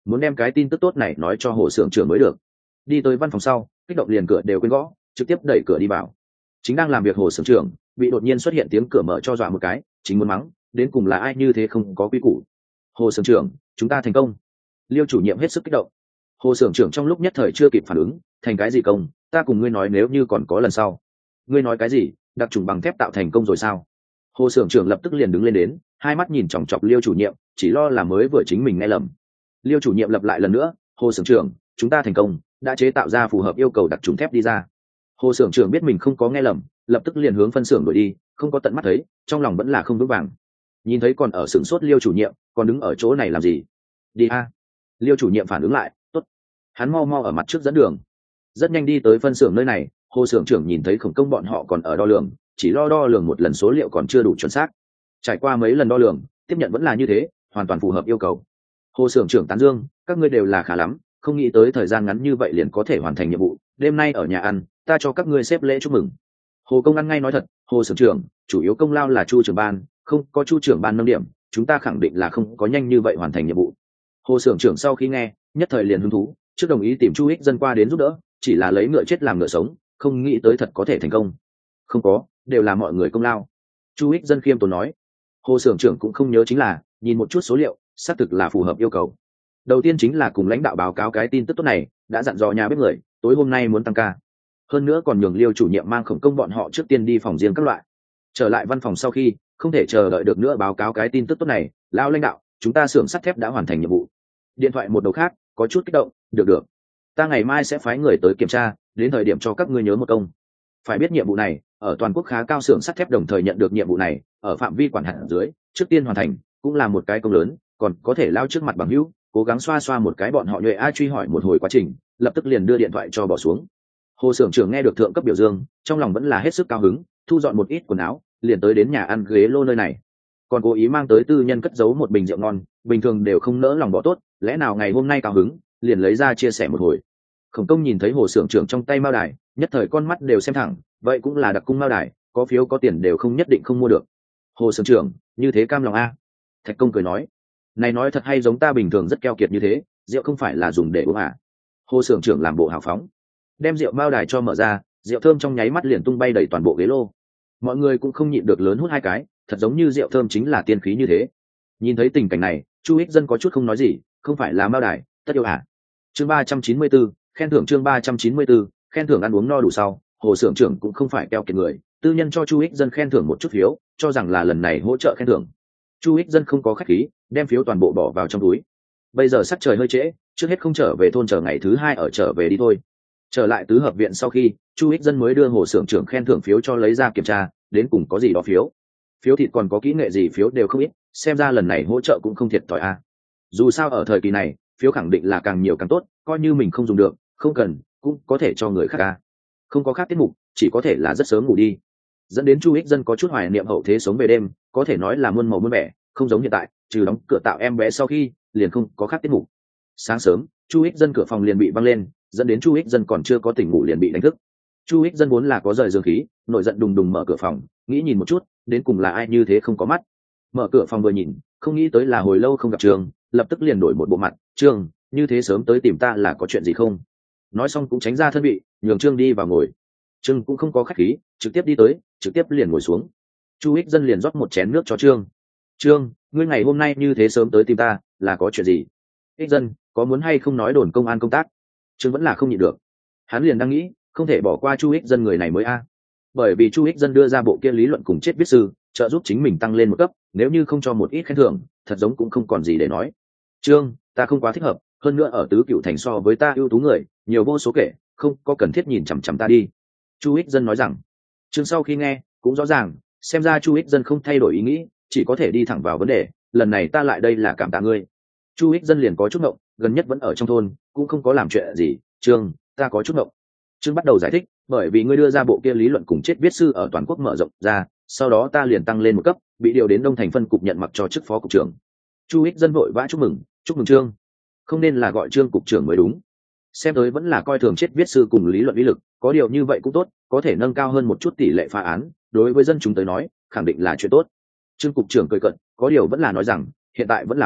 muốn đem cái tin tức tốt này nói cho hồ xưởng trưởng mới được. Đi tới văn phòng sau, kích động liền cửa đều quên gõ, trực tiếp đẩy cửa đi vào. Chính đang làm việc hồ xưởng trưởng bị đột nhiên xuất hiện tiếng cửa mở cho dọa một cái, chính muốn mắng đến cùng là ai như thế không có quy củ. Hồ xưởng trưởng, chúng ta thành công. Liêu chủ nhiệm hết sức kích động. Hồ xưởng trưởng trong lúc nhất thời chưa kịp phản ứng, thành cái gì công, ta cùng ngươi nói nếu như còn có lần sau. Ngươi nói cái gì, đặc trùng bằng thép tạo thành công rồi sao? Hồ xưởng trưởng lập tức liền đứng lên đến, hai mắt nhìn chòng chọc Liêu chủ nhiệm, chỉ lo là mới vừa chính mình nghe lầm. Liêu chủ nhiệm lặp lại lần nữa, hồ xưởng trưởng, chúng ta thành công, đã chế tạo ra phù hợp yêu cầu đặc trùng thép đi ra. Hồ xưởng trưởng biết mình không có nghe lầm, lập tức liền hướng phân xưởng đuổi đi, không có tận mắt thấy, trong lòng vẫn là không vững vàng. Nhìn thấy còn ở xưởng sốt Liêu chủ nhiệm, còn đứng ở chỗ này làm gì? Đi a. Liêu chủ nhiệm phản ứng lại, tốt. Hắn mau mau ở mặt trước dẫn đường. Rất nhanh đi tới phân xưởng nơi này, hồ xưởng trưởng nhìn thấy khổng công bọn họ còn ở đo lường, chỉ lo đo lường một lần số liệu còn chưa đủ chuẩn xác. Trải qua mấy lần đo lường, tiếp nhận vẫn là như thế, hoàn toàn phù hợp yêu cầu. Hồ xưởng trưởng tán dương, các ngươi đều là khá lắm, không nghĩ tới thời gian ngắn như vậy liền có thể hoàn thành nhiệm vụ. Đêm nay ở nhà ăn, ta cho các ngươi xếp lễ chúc mừng. Hồ công ăn ngay nói thật, hồ xưởng trưởng, chủ yếu công lao là chu trưởng ban, không có chu trưởng ban nâng điểm, chúng ta khẳng định là không có nhanh như vậy hoàn thành nhiệm vụ. Hồ xưởng trưởng sau khi nghe, nhất thời liền hứng thú, trước đồng ý tìm chu ích dân qua đến giúp đỡ, chỉ là lấy ngựa chết làm ngựa sống, không nghĩ tới thật có thể thành công. Không có, đều là mọi người công lao. Chu ích dân khiêm tốn nói. Hồ xưởng trưởng cũng không nhớ chính là, nhìn một chút số liệu, xác thực là phù hợp yêu cầu. Đầu tiên chính là cùng lãnh đạo báo cáo cái tin tức tốt này, đã dặn dò nhà bếp người, tối hôm nay muốn tăng ca. Hơn nữa còn nhường Liêu chủ nhiệm mang khổng công bọn họ trước tiên đi phòng riêng các loại. Trở lại văn phòng sau khi, không thể chờ đợi được nữa báo cáo cái tin tức tốt này, lão lãnh đạo, chúng ta xưởng sắt thép đã hoàn thành nhiệm vụ. Điện thoại một đầu khác, có chút kích động, được được. Ta ngày mai sẽ phái người tới kiểm tra, đến thời điểm cho các ngươi nhớ một công. Phải biết nhiệm vụ này, ở toàn quốc khá cao xưởng sắt thép đồng thời nhận được nhiệm vụ này, ở phạm vi quản hạt dưới, trước tiên hoàn thành, cũng là một cái công lớn, còn có thể lao trước mặt bằng hữu, cố gắng xoa xoa một cái bọn họ nhuệ ai truy hỏi một hồi quá trình, lập tức liền đưa điện thoại cho bỏ xuống. Hồ xưởng trưởng nghe được thượng cấp biểu dương, trong lòng vẫn là hết sức cao hứng, thu dọn một ít quần áo, liền tới đến nhà ăn ghế lô nơi này. Còn cố ý mang tới tư nhân cất giấu một bình rượu ngon, bình thường đều không nỡ lòng bỏ tốt, lẽ nào ngày hôm nay cao hứng, liền lấy ra chia sẻ một hồi. Khổng công nhìn thấy hồ xưởng trưởng trong tay mao đài, nhất thời con mắt đều xem thẳng, vậy cũng là đặc cung mao đài, có phiếu có tiền đều không nhất định không mua được. Hồ xưởng trưởng, như thế cam lòng a? Thạch công cười nói, này nói thật hay giống ta bình thường rất keo kiệt như thế, rượu không phải là dùng để uống à? Hồ xưởng trưởng làm bộ hào phóng, đem rượu mao đài cho mở ra, rượu thơm trong nháy mắt liền tung bay đầy toàn bộ ghế lô. Mọi người cũng không nhịn được lớn hút hai cái, thật giống như rượu thơm chính là tiên khí như thế. Nhìn thấy tình cảnh này, chu ích dân có chút không nói gì, không phải là mao đài, tất yêu à? Chương ba trăm chín mươi 4, khen thưởng chương ba trăm chín mươi 4, khen thưởng ăn uống no đủ sau, hồ xưởng trưởng cũng không phải keo kiệt người, tư nhân cho chu ích dân khen thưởng một chút phiếu, cho rằng là lần này hỗ trợ khen thưởng. Chu ích dân không có khách khí, đem phiếu toàn bộ bỏ vào trong túi. Bây giờ sắc trời hơi trễ, trước hết không trở về thôn, chờ ngày thứ hai ở trở về đi thôi. Trở lại tứ hợp viện sau khi, chu ích dân mới đưa hồ xưởng trưởng khen thưởng phiếu cho lấy ra kiểm tra, đến cùng có gì đó phiếu. Phiếu thịt còn có kỹ nghệ gì phiếu đều không ít, xem ra lần này hỗ trợ cũng không thiệt thòi a. Dù sao ở thời kỳ này, phiếu khẳng định là càng nhiều càng tốt, coi như mình không dùng được, không cần, cũng có thể cho người khác a. Không có khác tiết mục, chỉ có thể là rất sớm ngủ đi. Dẫn đến chu ích dân có chút hoài niệm hậu thế sống về đêm, có thể nói là muôn màu muôn vẻ, không giống hiện tại, trừ đóng cửa tạo em bé sau khi, liền không có khác tiết mục. Sáng sớm, chu ích dân cửa phòng liền bị văng lên, dẫn đến chu ích dân còn chưa có tỉnh ngủ liền bị đánh thức. Chu ích dân vốn là có rời dương khí, nổi giận đùng đùng mở cửa phòng, nghĩ nhìn một chút, đến cùng là ai như thế không có mắt. Mở cửa phòng vừa nhìn, không nghĩ tới là hồi lâu không gặp Trường, lập tức liền đổi một bộ mặt. Trương, như thế sớm tới tìm ta là có chuyện gì không? Nói xong cũng tránh ra thân vị, nhường Trương đi vào ngồi. Trương cũng không có khách khí, trực tiếp đi tới, trực tiếp liền ngồi xuống. Chu ích dân liền rót một chén nước cho Trương. Trương, ngươi ngày hôm nay như thế sớm tới tìm ta, là có chuyện gì? Ích dân, có muốn hay không nói đồn công an công tác? Trương vẫn là không nhịn được. Hắn liền đang nghĩ, không thể bỏ qua chu ích dân người này mới a. Bởi vì chu ích dân đưa ra bộ kia lý luận cùng chết viết sư, trợ giúp chính mình tăng lên một cấp, nếu như không cho một ít khen thưởng, thật giống cũng không còn gì để nói. Trương, ta không quá thích hợp, hơn nữa ở tứ cựu thành so với ta ưu tú người, nhiều vô số kể, không có cần thiết nhìn chằm chằm ta đi. Chu ích dân nói rằng. Trương sau khi nghe, cũng rõ ràng, xem ra chu ích dân không thay đổi ý nghĩ, chỉ có thể đi thẳng vào vấn đề, lần này ta lại đây là cảm tạ ngươi. Chu ích dân liền có chút ngộng, gần nhất vẫn ở trong thôn, cũng không có làm chuyện gì. Trương, ta có chút ngộng. Trương bắt đầu giải thích, bởi vì ngươi đưa ra bộ kia lý luận cùng chết viết sư ở toàn quốc mở rộng ra, sau đó ta liền tăng lên một cấp, bị điều đến Đông Thành phân cục nhận mặc cho chức phó cục trưởng. Chu ích dân vội vã chúc mừng, chúc mừng Trương. Không nên là gọi Trương cục trưởng mới đúng. Xem tới vẫn là coi thường chết viết sư cùng lý luận lý lực, có điều như vậy cũng tốt, có thể nâng cao hơn một chút tỷ lệ phá án, đối với dân chúng tới nói, khẳng định là chuyện tốt. Trương cục trưởng cười cận, có điều vẫn là nói rằng, hiện tại vẫn là phó,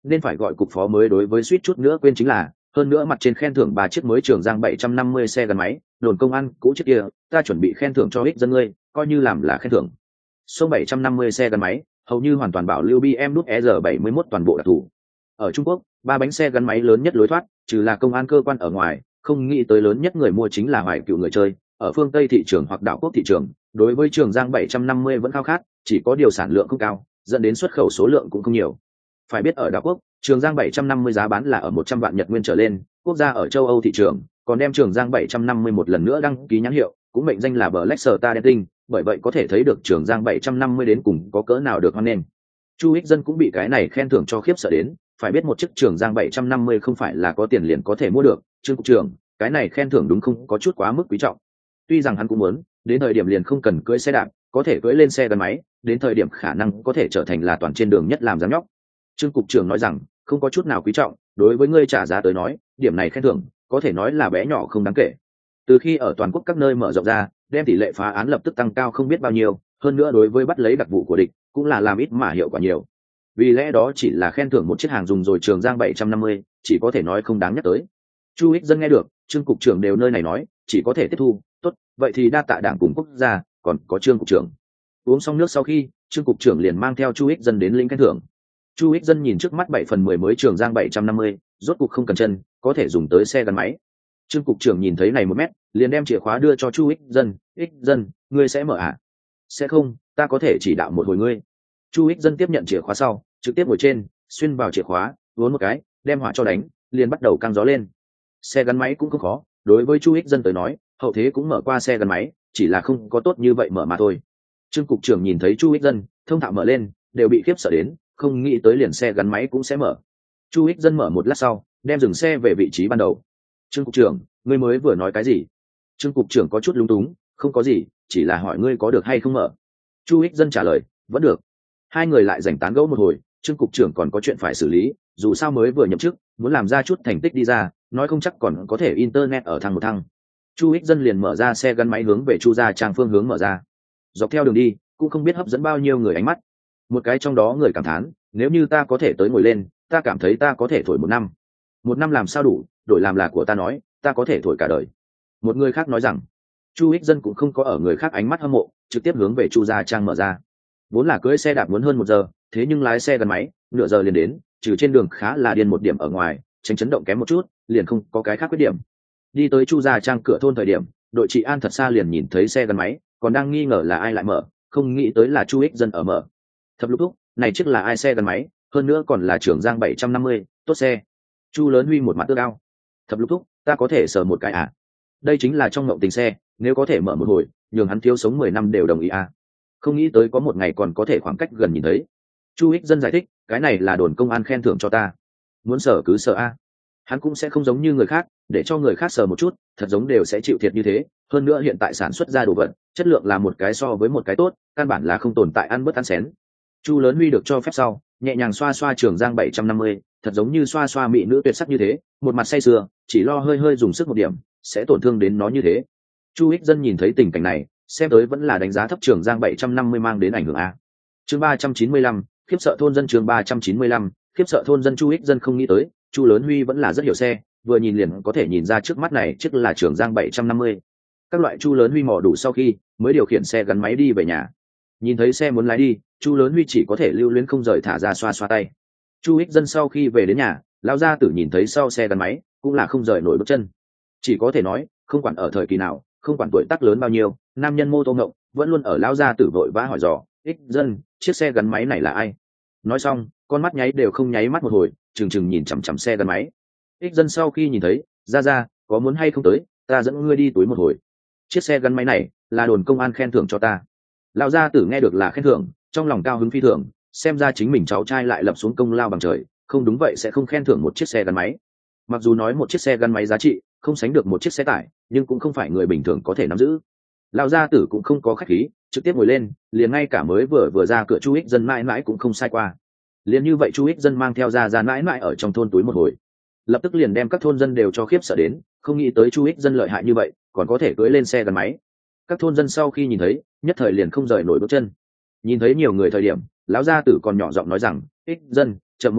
nên phải gọi cục phó mới đối với suýt chút nữa quên chính là hơn nữa mặt trên khen thưởng ba chiếc mới Trường Giang bảy trăm năm mươi xe gắn máy, đồn công an cũ chiếc kia ta chuẩn bị khen thưởng cho ích dân ngươi, coi như làm là khen thưởng. Số bảy trăm năm mươi xe gắn máy hầu như hoàn toàn bảo lưu bê em đúc e rờ bảy mươi mốt toàn bộ đặc thù. Ở Trung Quốc, ba bánh xe gắn máy lớn nhất lối thoát trừ là công an cơ quan ở ngoài, không nghĩ tới lớn nhất người mua chính là hoài cựu người chơi. Ở phương Tây thị trường hoặc đảo quốc thị trường, đối với Trường Giang bảy trăm năm mươi vẫn khao khát, chỉ có điều sản lượng không cao, dẫn đến xuất khẩu số lượng cũng không nhiều. Phải biết ở đảo quốc, Trường Giang bảy trăm năm mươi giá bán là ở một trăm vạn Nhật nguyên trở lên, quốc gia ở châu Âu thị trường, còn đem Trường Giang bảy trăm năm mươi một lần nữa đăng ký nhãn hiệu, cũng mệnh danh là Black Star Dating, bởi vậy có thể thấy được Trường Giang bảy trăm năm mươi đến cùng có cỡ nào được hoan nghênh. Chu Ích Dân cũng bị cái này khen thưởng cho khiếp sợ đến, phải biết một chiếc Trường Giang bảy trăm năm mươi không phải là có tiền liền có thể mua được, Trương cục trưởng, cái này khen thưởng đúng không có chút quá mức quý trọng. Tuy rằng hắn cũng muốn, đến thời điểm liền không cần cưỡi xe đạp, có thể cưỡi lên xe gắn máy, đến thời điểm khả năng có thể trở thành là toàn trên đường nhất làm giám nhóc. Trương cục trưởng nói rằng, không có chút nào quý trọng, đối với ngươi trả giá tới nói, điểm này khen thưởng, có thể nói là bé nhỏ không đáng kể. Từ khi ở toàn quốc các nơi mở rộng ra, đem tỷ lệ phá án lập tức tăng cao không biết bao nhiêu, hơn nữa đối với bắt lấy đặc vụ của địch, cũng là làm ít mà hiệu quả nhiều. Vì lẽ đó chỉ là khen thưởng một chiếc hàng dùng rồi Trường Giang bảy trăm năm mươi, chỉ có thể nói không đáng nhắc tới. Chu Ích Dân nghe được, Trương cục trưởng đều nơi này nói, chỉ có thể tiếp thu, tốt, vậy thì đa tạ Đảng cùng quốc gia, còn có Trương cục trưởng. Uống xong nước sau khi, Trương cục trưởng liền mang theo Chu Ích Dân đến lĩnh khen thưởng. Chu Ích Dân nhìn trước mắt bảy phần mười mới Trường Giang bảy trăm năm mươi, rốt cục không cần chân, có thể dùng tới xe gắn máy. Trương cục trưởng nhìn thấy này một mét, liền đem chìa khóa đưa cho Chu Ích Dân, "Ích Dân, ngươi sẽ mở à?" "Sẽ không, ta có thể chỉ đạo một hồi ngươi." Chu Ích Dân tiếp nhận chìa khóa sau, trực tiếp ngồi trên, xuyên vào chìa khóa, vốn một cái, đem hỏa cho đánh, liền bắt đầu căng gió lên. Xe gắn máy cũng không khó, đối với Chu Ích Dân tới nói, hậu thế cũng mở qua xe gắn máy, chỉ là không có tốt như vậy mở mà thôi. Trương cục trưởng nhìn thấy Chu Ích Dân, thông thạo mở lên, đều bị khiếp sợ đến, không nghĩ tới liền xe gắn máy cũng sẽ mở. Chu Ích Dân mở một lát sau, đem dừng xe về vị trí ban đầu. "Trương cục trưởng, ngươi mới vừa nói cái gì?" Trương cục trưởng có chút lúng túng, "Không có gì, chỉ là hỏi ngươi có được hay không mở." Chu Ích Dân trả lời, "Vẫn được." Hai người lại dành tán gẫu một hồi, Trương cục trưởng còn có chuyện phải xử lý, dù sao mới vừa nhậm chức, muốn làm ra chút thành tích đi ra, nói không chắc còn có thể internet ở thang một thang. Chu Ích Dân liền mở ra xe gắn máy hướng về Chu gia trang phương hướng mở ra. Dọc theo đường đi, cũng không biết hấp dẫn bao nhiêu người ánh mắt. Một cái trong đó người cảm thán, "Nếu như ta có thể tới ngồi lên, ta cảm thấy ta có thể thổi một năm." "Một năm làm sao đủ, đổi làm là của ta nói, ta có thể thổi cả đời." Một người khác nói rằng. Chu Ích Dân cũng không có ở người khác ánh mắt hâm mộ, trực tiếp hướng về Chu gia trang mở ra. Vốn là cưỡi xe đạp muốn hơn một giờ, thế nhưng lái xe gắn máy, nửa giờ liền đến, trừ trên đường khá là điên một điểm ở ngoài, tránh chấn động kém một chút, liền không có cái khác khuyết điểm. Đi tới Chu gia trang cửa thôn thời điểm, đội trị an thật xa liền nhìn thấy xe gắn máy, còn đang nghi ngờ là ai lại mở, không nghĩ tới là Chu Ích Dân ở mở. Thập lục thúc, này chiếc là ai xe gắn máy, hơn nữa còn là Trường Giang bảy trăm năm mươi, tốt xe. Chu Lớn Huy một mặt ước ao. "Thập lục thúc, ta có thể sờ một cái à? Đây chính là trong ngộng tình xe, nếu có thể mở một hồi, nhường hắn thiếu sống mười năm đều đồng ý à. Không nghĩ tới có một ngày còn có thể khoảng cách gần nhìn thấy." Chu Ích Dân giải thích, "Cái này là đồn công an khen thưởng cho ta, muốn sờ cứ sờ a." Hắn cũng sẽ không giống như người khác, để cho người khác sờ một chút, thật giống đều sẽ chịu thiệt như thế, hơn nữa hiện tại sản xuất ra đồ vật, chất lượng là một cái so với một cái tốt, căn bản là không tồn tại ăn bớt ăn xén. Chu Lớn Huy được cho phép sau, nhẹ nhàng xoa xoa Trường Giang bảy trăm năm mươi, thật giống như xoa xoa mỹ nữ tuyệt sắc như thế, một mặt say sưa, chỉ lo hơi hơi dùng sức một điểm, sẽ tổn thương đến nó như thế. Chu Ích Dân nhìn thấy tình cảnh này, xem tới vẫn là đánh giá thấp Trường Giang bảy trăm năm mươi mang đến ảnh hưởng a. Chương ba trăm chín mươi lăm, khiếp sợ thôn dân. Chương ba trăm chín mươi lăm, khiếp sợ thôn dân. Chu Ích Dân không nghĩ tới, Chu Lớn Huy vẫn là rất hiểu xe, vừa nhìn liền có thể nhìn ra trước mắt này chiếc là Trường Giang bảy trăm năm mươi. Các loại Chu Lớn Huy mò đủ sau khi, mới điều khiển xe gắn máy đi về nhà. Nhìn thấy xe muốn lái đi, Chu Lớn Huy chỉ có thể lưu luyến không rời thả ra xoa xoa tay. Chu Ích Dân sau khi về đến nhà, lão gia tử nhìn thấy sau xe gắn máy, cũng là không rời nổi bước chân. Chỉ có thể nói, không quản ở thời kỳ nào, không quản tuổi tác lớn bao nhiêu, nam nhân mô tô ngộng, vẫn luôn ở lão gia tử vội vã hỏi dò, "Ích Dân, chiếc xe gắn máy này là ai?" Nói xong, con mắt nháy đều không nháy mắt một hồi, chừng chừng nhìn chằm chằm xe gắn máy. Ích Dân sau khi nhìn thấy, "Ra ra, có muốn hay không tới, ta dẫn ngươi đi túi một hồi. Chiếc xe gắn máy này là đồn công an khen thưởng cho ta." Lão gia tử nghe được là khen thưởng, trong lòng cao hứng phi thường, xem ra chính mình cháu trai lại lập xuống công lao bằng trời, không đúng vậy sẽ không khen thưởng một chiếc xe gắn máy. Mặc dù nói một chiếc xe gắn máy giá trị không sánh được một chiếc xe tải, nhưng cũng không phải người bình thường có thể nắm giữ. Lão gia tử cũng không có khách khí, trực tiếp ngồi lên, liền ngay cả mới vừa vừa ra cửa Chu Ích Dân mãi mãi cũng không sai qua. Liền như vậy Chu Ích Dân mang theo ra ra mãi mãi ở trong thôn túi một hồi, lập tức liền đem các thôn dân đều cho khiếp sợ đến, không nghĩ tới Chu Ích Dân lợi hại như vậy, còn có thể cưỡi lên xe gắn máy. Các thôn dân sau khi nhìn thấy, nhất thời liền không rời nổi bước chân. Nhìn thấy nhiều người thời điểm, lão gia tử còn nhỏ giọng nói rằng, "Ích Dân, chậm một chút,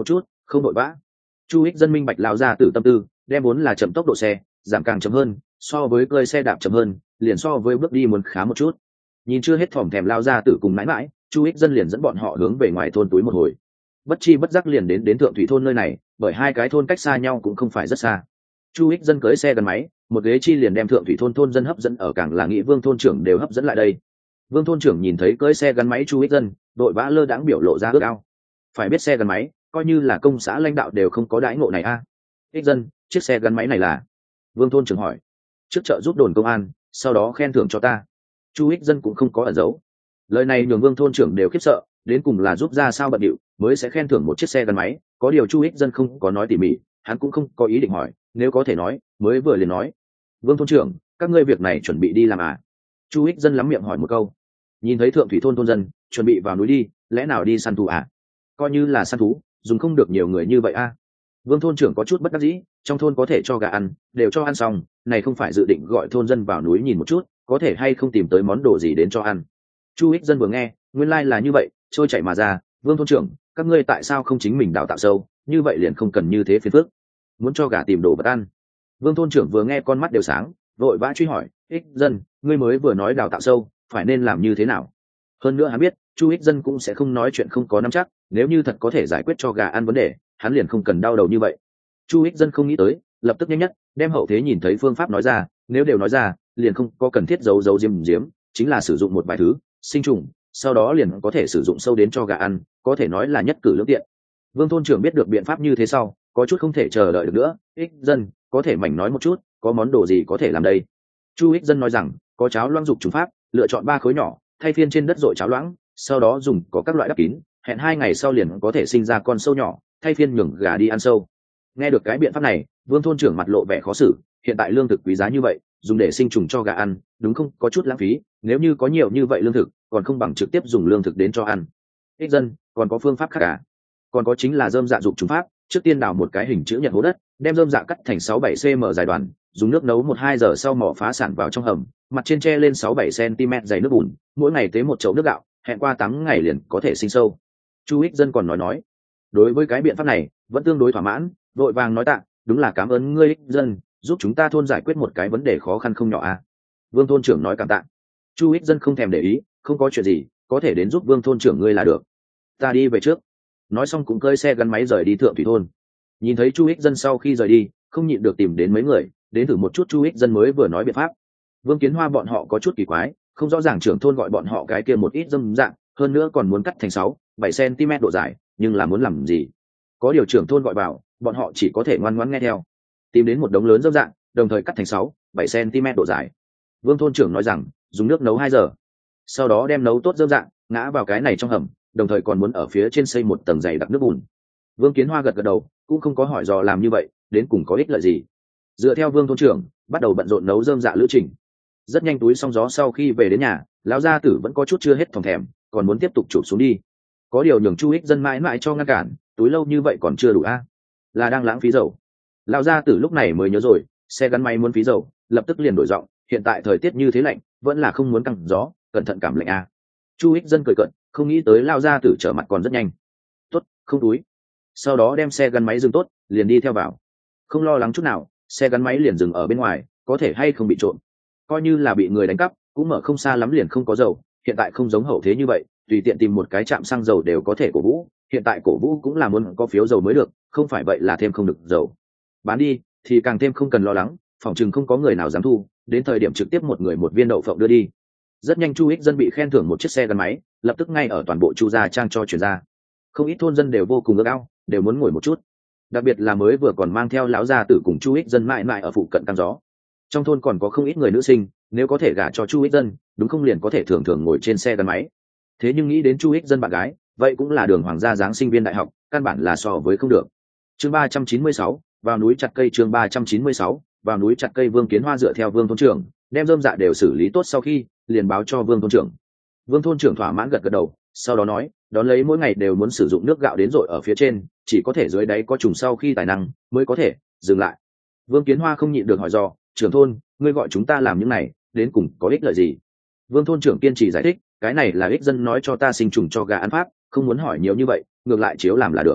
không đội vã. Chu ích dân minh bạch lao ra từ tâm tư, đem vốn là chậm tốc độ xe giảm càng chậm hơn, so với cơi xe đạp chậm hơn, liền so với bước đi muốn khá một chút. Nhìn chưa hết thòm thèm lao ra tử cùng mãi mãi, Chu ích dân liền dẫn bọn họ hướng về ngoài thôn túi một hồi. Bất chi bất giác liền đến đến thượng thủy thôn nơi này, bởi hai cái thôn cách xa nhau cũng không phải rất xa. Chu ích dân cưới xe gắn máy, một ghế chi liền đem thượng thủy thôn thôn dân hấp dẫn, ở càng là nghĩ Vương thôn trưởng đều hấp dẫn lại đây. Vương thôn trưởng nhìn thấy cưới xe gắn máy Chu ích dân, đội vã lơ đãng biểu lộ ra ước ao. Phải biết xe gắn máy, coi như là công xã lãnh đạo đều không có đãi ngộ này a. À. Ích dân, chiếc xe gắn máy này là? Vương thôn trưởng hỏi. Trước chợ giúp đồn công an, sau đó khen thưởng cho ta. Chu ích dân cũng không có ẩn giấu. Lời này nhường Vương thôn trưởng đều khiếp sợ, đến cùng là giúp ra sao bận điệu mới sẽ khen thưởng một chiếc xe gắn máy. Có điều Chu ích dân không có nói tỉ mỉ, hắn cũng không có ý định hỏi, nếu có thể nói mới vừa liền nói. Vương thôn trưởng, các ngươi việc này chuẩn bị đi làm à? Chu ích dân lắm miệng hỏi một câu. Nhìn thấy thượng thủy thôn thôn dân chuẩn bị vào núi đi, lẽ nào đi săn thú à? Coi như là săn thú, dùng không được nhiều người như vậy a. À? Vương thôn trưởng có chút bất đắc dĩ, trong thôn có thể cho gà ăn đều cho ăn xong, này không phải dự định gọi thôn dân vào núi nhìn một chút, có thể hay không tìm tới món đồ gì đến cho ăn. Chu ích dân vừa nghe, nguyên lai là như vậy, trôi chảy mà ra. Vương thôn trưởng, các ngươi tại sao không chính mình đào tạo sâu, như vậy liền không cần như thế phiền phức, muốn cho gà tìm đồ vật ăn. Vương thôn trưởng vừa nghe con mắt đều sáng, vội vã truy hỏi, ích dân, ngươi mới vừa nói đào tạo sâu, phải nên làm như thế nào? Hơn nữa hắn biết Chu ích dân cũng sẽ không nói chuyện không có nắm chắc, nếu như thật có thể giải quyết cho gà ăn vấn đề, hắn liền không cần đau đầu như vậy. Chu ích dân không nghĩ tới, lập tức nhanh nhất đem hậu thế nhìn thấy phương pháp nói ra, nếu đều nói ra liền không có cần thiết giấu giấu diếm diếm, chính là sử dụng một vài thứ sinh trùng, sau đó liền có thể sử dụng sâu đến cho gà ăn, có thể nói là nhất cử lưỡng tiện. Vương thôn trưởng biết được biện pháp như thế sau, có chút không thể chờ đợi được nữa. Ích dân, có thể mảnh nói một chút, có món đồ gì có thể làm đây? Chu ích dân nói rằng, có cháo loãng dục trùng pháp, lựa chọn ba khối nhỏ, thay phiên trên đất dội cháo loãng, sau đó dùng có các loại đắp kín, hẹn hai ngày sau liền có thể sinh ra con sâu nhỏ, thay phiên nhường gà đi ăn sâu. Nghe được cái biện pháp này, Vương thôn trưởng mặt lộ vẻ khó xử, hiện tại lương thực quý giá như vậy, dùng để sinh trùng cho gà ăn, đúng không có chút lãng phí, nếu như có nhiều như vậy lương thực, còn không bằng trực tiếp dùng lương thực đến cho ăn. Ích dân, còn có phương pháp khác à? Còn có chính là rơm dạ dục trùng pháp, trước tiên đào một cái hình chữ nhật hố đất, đem rơm dạ cắt thành sáu bảy cm dài đoạn, dùng nước nấu một hai giờ sau mỏ phá sản vào trong hầm, mặt trên tre lên sáu bảy cm dày nước bùn, mỗi ngày tế một chậu nước gạo, hẹn qua tám ngày liền có thể sinh sâu. Chu ích dân còn nói nói, đối với cái biện pháp này vẫn tương đối thỏa mãn, vội vàng nói tạ, đúng là cảm ơn ngươi ích dân, giúp chúng ta thôn giải quyết một cái vấn đề khó khăn không nhỏ à. Vương thôn trưởng nói cảm tạ. Chu ích dân không thèm để ý, không có chuyện gì, có thể đến giúp Vương thôn trưởng ngươi là được, ta đi về trước. Nói xong cũng cơi xe gắn máy rời đi thượng thủy thôn. Nhìn thấy Chu ích dân sau khi rời đi, không nhịn được tìm đến mấy người đến thử một chút Chu ích dân mới vừa nói biện pháp. Vương Kiến Hoa bọn họ có chút kỳ quái, không rõ ràng trưởng thôn gọi bọn họ cái kia một ít dâm dạng, hơn nữa còn muốn cắt thành sáu bảy cm độ dài, nhưng là muốn làm gì? Có điều trưởng thôn gọi vào, bọn họ chỉ có thể ngoan ngoãn nghe theo. Tìm đến một đống lớn dâm dạng, đồng thời cắt thành sáu bảy cm độ dài. Vương thôn trưởng nói rằng dùng nước nấu hai giờ, sau đó đem nấu tốt dâm dạng ngã vào cái này trong hầm, đồng thời còn muốn ở phía trên xây một tầng dày đặc nước bùn. Vương Kiến Hoa gật gật đầu, cũng không có hỏi dò làm như vậy đến cùng có ích lợi gì. Dựa theo Vương thôn trưởng, bắt đầu bận rộn nấu rơm dạ lữ trình. Rất nhanh túi xong gió sau khi về đến nhà, lão gia tử vẫn có chút chưa hết thòng thèm, còn muốn tiếp tục chụp xuống đi. Có điều nhường Chu ích dân mãi mãi cho ngăn cản, túi lâu như vậy còn chưa đủ a, à? Là đang lãng phí dầu. Lão gia tử lúc này mới nhớ rồi, xe gắn máy muốn phí dầu, lập tức liền đổi giọng, hiện tại thời tiết như thế lạnh, vẫn là không muốn căng gió, cẩn thận cảm lạnh a. À? Chu ích dân cười cợt, không nghĩ tới lão gia tử trở mặt còn rất nhanh. Tốt, không túi. Sau đó đem xe gắn máy dừng tốt, liền đi theo vào. Không lo lắng chút nào, xe gắn máy liền dừng ở bên ngoài, có thể hay không bị trộm. Coi như là bị người đánh cắp, cũng mở không xa lắm liền không có dầu, hiện tại không giống hậu thế như vậy, tùy tiện tìm một cái trạm xăng dầu đều có thể cổ vũ, hiện tại cổ vũ cũng là muốn có phiếu dầu mới được, không phải vậy là thêm không được dầu. Bán đi thì càng thêm không cần lo lắng, phòng chừng không có người nào dám thu, đến thời điểm trực tiếp một người một viên đậu phộng đưa đi. Rất nhanh Chu ích dân bị khen thưởng một chiếc xe gắn máy, lập tức ngay ở toàn bộ Chu gia trang cho chuyển ra. Không ít thôn dân đều vô cùng ước ao, đều muốn ngồi một chút. Đặc biệt là mới vừa còn mang theo lão gia tử cùng Chu ích dân mãi mãi ở phụ cận căng gió. Trong thôn còn có không ít người nữ sinh, nếu có thể gả cho Chu ích dân, đúng không liền có thể thường thường ngồi trên xe gắn máy. Thế nhưng nghĩ đến Chu ích dân bạn gái, vậy cũng là đường hoàng gia dáng sinh viên đại học, căn bản là so với không được. Chương ba trăm chín mươi sáu, vào núi chặt cây. Chương ba trăm chín mươi sáu, vào núi chặt cây. Vương Kiến Hoa dựa theo Vương thôn trưởng, đem rơm dạ đều xử lý tốt sau khi, liền báo cho Vương thôn trưởng. Vương thôn trưởng thỏa mãn gật gật đầu, sau đó nói, đón lấy mỗi ngày đều muốn sử dụng nước gạo đến dội ở phía trên, chỉ có thể dưới đáy có trùng sau khi tài năng mới có thể dừng lại. Vương Kiến Hoa không nhịn được hỏi dò, trưởng thôn, ngươi gọi chúng ta làm những này đến cùng có ích lợi gì? Vương thôn trưởng kiên trì giải thích, cái này là ích dân nói cho ta sinh trùng cho gà ăn pháp, không muốn hỏi nhiều như vậy, ngược lại chiếu làm là được.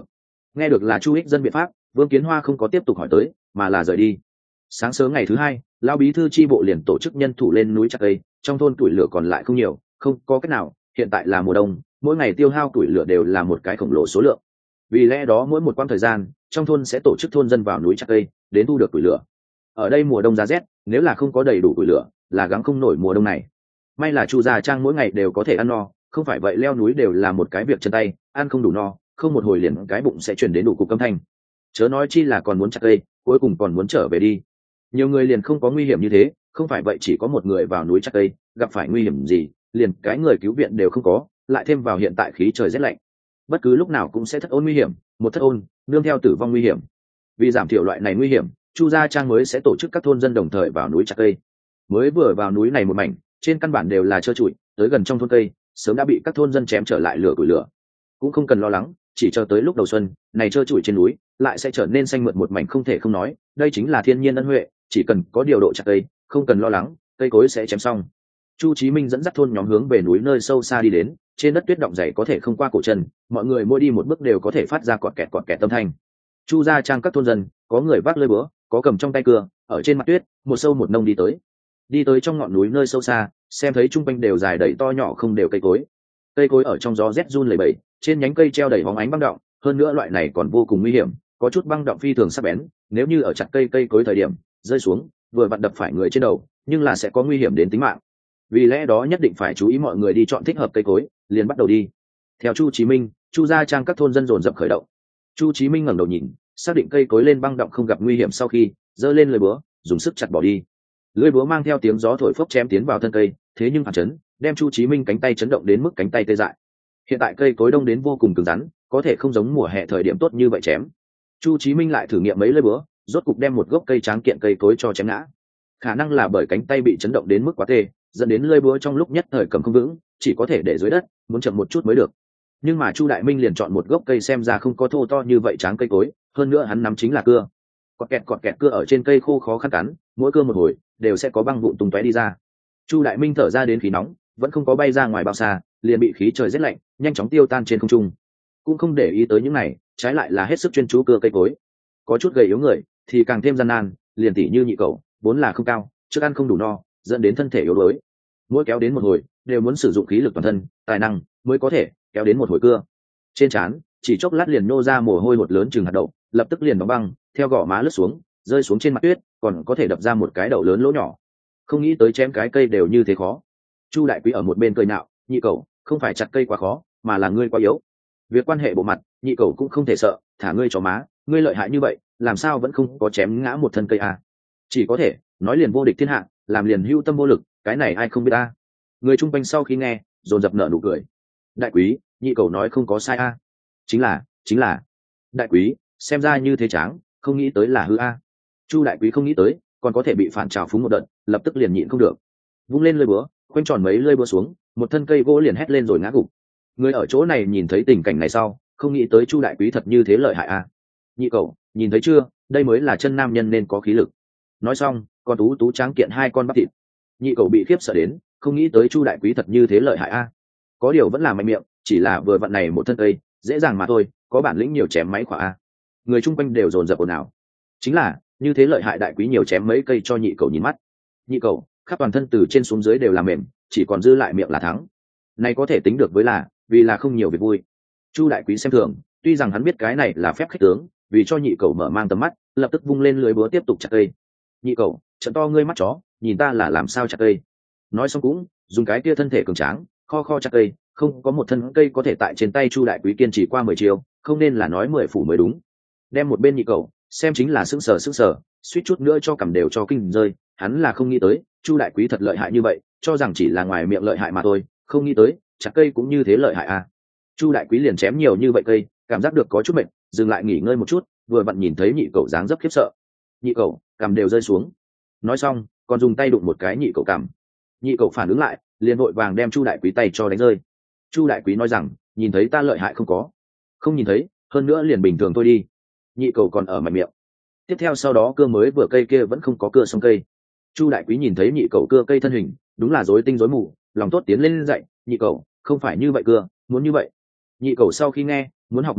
Nghe được là Chu Ích Dân biện pháp, Vương Kiến Hoa không có tiếp tục hỏi tới, mà là rời đi. Sáng sớm ngày thứ hai, lão bí thư chi bộ liền tổ chức nhân thủ lên núi chặt cây, trong thôn tuổi lửa còn lại không nhiều, không có cách nào, hiện tại là mùa đông, mỗi ngày tiêu hao tuổi lửa đều là một cái khổng lồ số lượng. Vì lẽ đó mỗi một quãng thời gian, trong thôn sẽ tổ chức thôn dân vào núi chặt cây, đến thu được tuổi lửa. Ở đây mùa đông giá rét, nếu là không có đầy đủ tuổi lửa, là gắng không nổi mùa đông này. May là Chu Gia Trang mỗi ngày đều có thể ăn no, không phải vậy leo núi đều là một cái việc chân tay, ăn không đủ no, không một hồi liền cái bụng sẽ chuyển đến đủ cục âm thanh. Chớ nói chi là còn muốn chặt cây, cuối cùng còn muốn trở về đi. Nhiều người liền không có nguy hiểm như thế, không phải vậy chỉ có một người vào núi chặt cây, gặp phải nguy hiểm gì, liền cái người cứu viện đều không có, lại thêm vào hiện tại khí trời rét lạnh, bất cứ lúc nào cũng sẽ thất ôn nguy hiểm, một thất ôn nương theo tử vong nguy hiểm. Vì giảm thiểu loại này nguy hiểm, Chu Gia Trang mới sẽ tổ chức các thôn dân đồng thời vào núi chặt cây. Mới vừa vào núi này một mảnh, trên căn bản đều là trơ trụi, tới gần trong thôn cây, sớm đã bị các thôn dân chém trở lại lửa củi lửa. Cũng không cần lo lắng, chỉ chờ tới lúc đầu xuân, này trơ trụi trên núi lại sẽ trở nên xanh mượt một mảnh không thể không nói, đây chính là thiên nhiên ân huệ, chỉ cần có điều độ chặt cây, không cần lo lắng, cây cối sẽ chém xong. Chu Chí Minh dẫn dắt thôn nhóm hướng về núi nơi sâu xa đi đến, trên đất tuyết động dày có thể không qua cổ chân, mọi người mỗi đi một bước đều có thể phát ra cọt kẹt cọt kẹt âm thanh. Chu Gia Trang các thôn dân, có người vác lưỡi búa, có cầm trong tay cưa, ở trên mặt tuyết, một sâu một nông đi tới. Đi tới trong ngọn núi nơi sâu xa, xem thấy trung quanh đều dài đầy to nhỏ không đều cây cối. Cây cối ở trong gió rét run lẩy bẩy, trên nhánh cây treo đầy bóng ánh băng động, hơn nữa loại này còn vô cùng nguy hiểm, có chút băng động phi thường sắc bén, nếu như ở chặt cây cây cối thời điểm rơi xuống, vừa vặn đập phải người trên đầu, nhưng là sẽ có nguy hiểm đến tính mạng. Vì lẽ đó nhất định phải chú ý mọi người đi chọn thích hợp cây cối, liền bắt đầu đi. Theo Chu Chí Minh, Chu Gia Trang các thôn dân dồn dập khởi động. Chu Chí Minh ngẩng đầu nhìn, xác định cây cối lên băng động không gặp nguy hiểm sau khi, giơ lên lưỡi búa, dùng sức chặt bỏ đi. Lưỡi búa mang theo tiếng gió thổi phốc chém tiến vào thân cây, thế nhưng phản chấn, đem Chu Chí Minh cánh tay chấn động đến mức cánh tay tê dại. Hiện tại cây cối đông đến vô cùng cứng rắn, có thể không giống mùa hè thời điểm tốt như vậy chém. Chu Chí Minh lại thử nghiệm mấy lưỡi búa, rốt cục đem một gốc cây tráng kiện cây cối cho chém ngã. Khả năng là bởi cánh tay bị chấn động đến mức quá tê, dẫn đến lưỡi búa trong lúc nhất thời cầm không vững, chỉ có thể để dưới đất, muốn chậm một chút mới được. Nhưng mà Chu Đại Minh liền chọn một gốc cây xem ra không có thô to như vậy tráng cây cối, hơn nữa hắn nắm chính là cưa. Cọt kẹt cọt kẹt cưa ở trên cây khô khó khăn cắn, mỗi cưa một hồi đều sẽ có băng vụn tung tóe đi ra. Chu Đại Minh thở ra đến khí nóng, vẫn không có bay ra ngoài bao xa, liền bị khí trời rét lạnh nhanh chóng tiêu tan trên không trung. Cũng không để ý tới những này, trái lại là hết sức chuyên chú cưa cây cối. Có chút gầy yếu người thì càng thêm gian nan, liền tỉ như Nhị Cẩu, vốn là không cao, trước ăn không đủ no, dẫn đến thân thể yếu đuối. Mỗi kéo đến một hồi, đều muốn sử dụng khí lực toàn thân, tài năng mới có thể kéo đến một hồi cưa. Trên trán chỉ chốc lát liền nô ra mồ hôi hột lớn chừng hạt đậu, lập tức liền đóng băng, theo gò má lướt xuống, rơi xuống trên mặt tuyết, còn có thể đập ra một cái đậu lớn lỗ nhỏ. Không nghĩ tới chém cái cây đều như thế khó. Chu Đại Quý ở một bên cười nạo, Nhị Cẩu, không phải chặt cây quá khó, mà là ngươi quá yếu. Việc quan hệ bộ mặt, Nhị Cẩu cũng không thể sợ, thả ngươi cho má, ngươi lợi hại như vậy, làm sao vẫn không có chém ngã một thân cây à? Chỉ có thể nói liền vô địch thiên hạ, làm liền hưu tâm vô lực, cái này ai không biết a? Người chung quanh sau khi nghe, dồn dập nở nụ cười. Đại Quý, Nhị Cẩu nói không có sai a. Chính là, chính là. Đại Quý, xem ra như thế tráng, không nghĩ tới là hư a. Chu Đại Quý không nghĩ tới, còn có thể bị phản trào phúng một đợt, lập tức liền nhịn không được, vung lên lưỡi búa, khoanh tròn mấy lưỡi búa xuống, một thân cây gỗ liền hét lên rồi ngã gục. Người ở chỗ này nhìn thấy tình cảnh này sau, không nghĩ tới Chu Đại Quý thật như thế lợi hại a. Nhị Cẩu, nhìn thấy chưa, đây mới là chân nam nhân nên có khí lực. Nói xong, con tú tú tráng kiện hai con bắp thịt. Nhị Cẩu bị khiếp sợ đến, không nghĩ tới Chu Đại Quý thật như thế lợi hại a. Có điều vẫn là mạnh miệng, chỉ là vừa vặn này một thân cây, dễ dàng mà thôi, có bản lĩnh nhiều chém máy khỏa a. Người chung quanh đều dồn dập ồn ào. Chính là, như thế lợi hại Đại Quý nhiều chém mấy cây cho Nhị Cẩu nhìn mắt. Nhị Cẩu, khắp toàn thân từ trên xuống dưới đều là mềm, chỉ còn dư lại miệng là thắng. Này có thể tính được với là, vì là không nhiều việc vui. Chu Đại Quý xem thường, tuy rằng hắn biết cái này là phép khích tướng, vì cho Nhị Cẩu mở mang tầm mắt, lập tức vung lên lưới búa tiếp tục chặt cây. Nhị Cẩu, trận to ngươi mắt chó, nhìn ta là làm sao chặt cây. Nói xong cũng dùng cái kia thân thể cường tráng, kho kho chặt cây, không có một thân cây có thể tại trên tay Chu Đại Quý kiên trì qua mười chiều, không nên là nói mười phủ mới đúng. Đem một bên Nhị Cẩu, xem chính là sững sờ sững sờ, suýt chút nữa cho cầm đều cho kinh rơi, hắn là không nghĩ tới, Chu Đại Quý thật lợi hại như vậy, cho rằng chỉ là ngoài miệng lợi hại mà thôi, không nghĩ tới, chặt cây cũng như thế lợi hại à. Chu Đại Quý liền chém nhiều như vậy cây, cảm giác được có chút mệt, dừng lại nghỉ ngơi một chút, vừa vặn nhìn thấy Nhị Cẩu dáng dấp khiếp sợ. Nhị Cẩu, cầm đều rơi xuống. Nói xong, còn dùng tay đụng một cái Nhị Cẩu cằm. Nhị Cẩu phản ứng lại, liền vội vàng đem Chu Đại Quý tay cho đánh rơi. Chu Đại Quý nói rằng, nhìn thấy ta lợi hại không có? Không nhìn thấy, hơn nữa liền bình thường thôi đi. Nhị Cẩu còn ở mạnh miệng. Tiếp theo sau đó cưa mới vừa cây kia vẫn không có cưa xong cây. Chu Đại Quý nhìn thấy Nhị Cẩu cưa cây thân hình, đúng là rối tinh rối mù, lòng tốt tiến lên dậy, Nhị Cẩu, không phải như vậy cưa, muốn như vậy. Nhị Cẩu sau khi nghe, muốn học một hồi,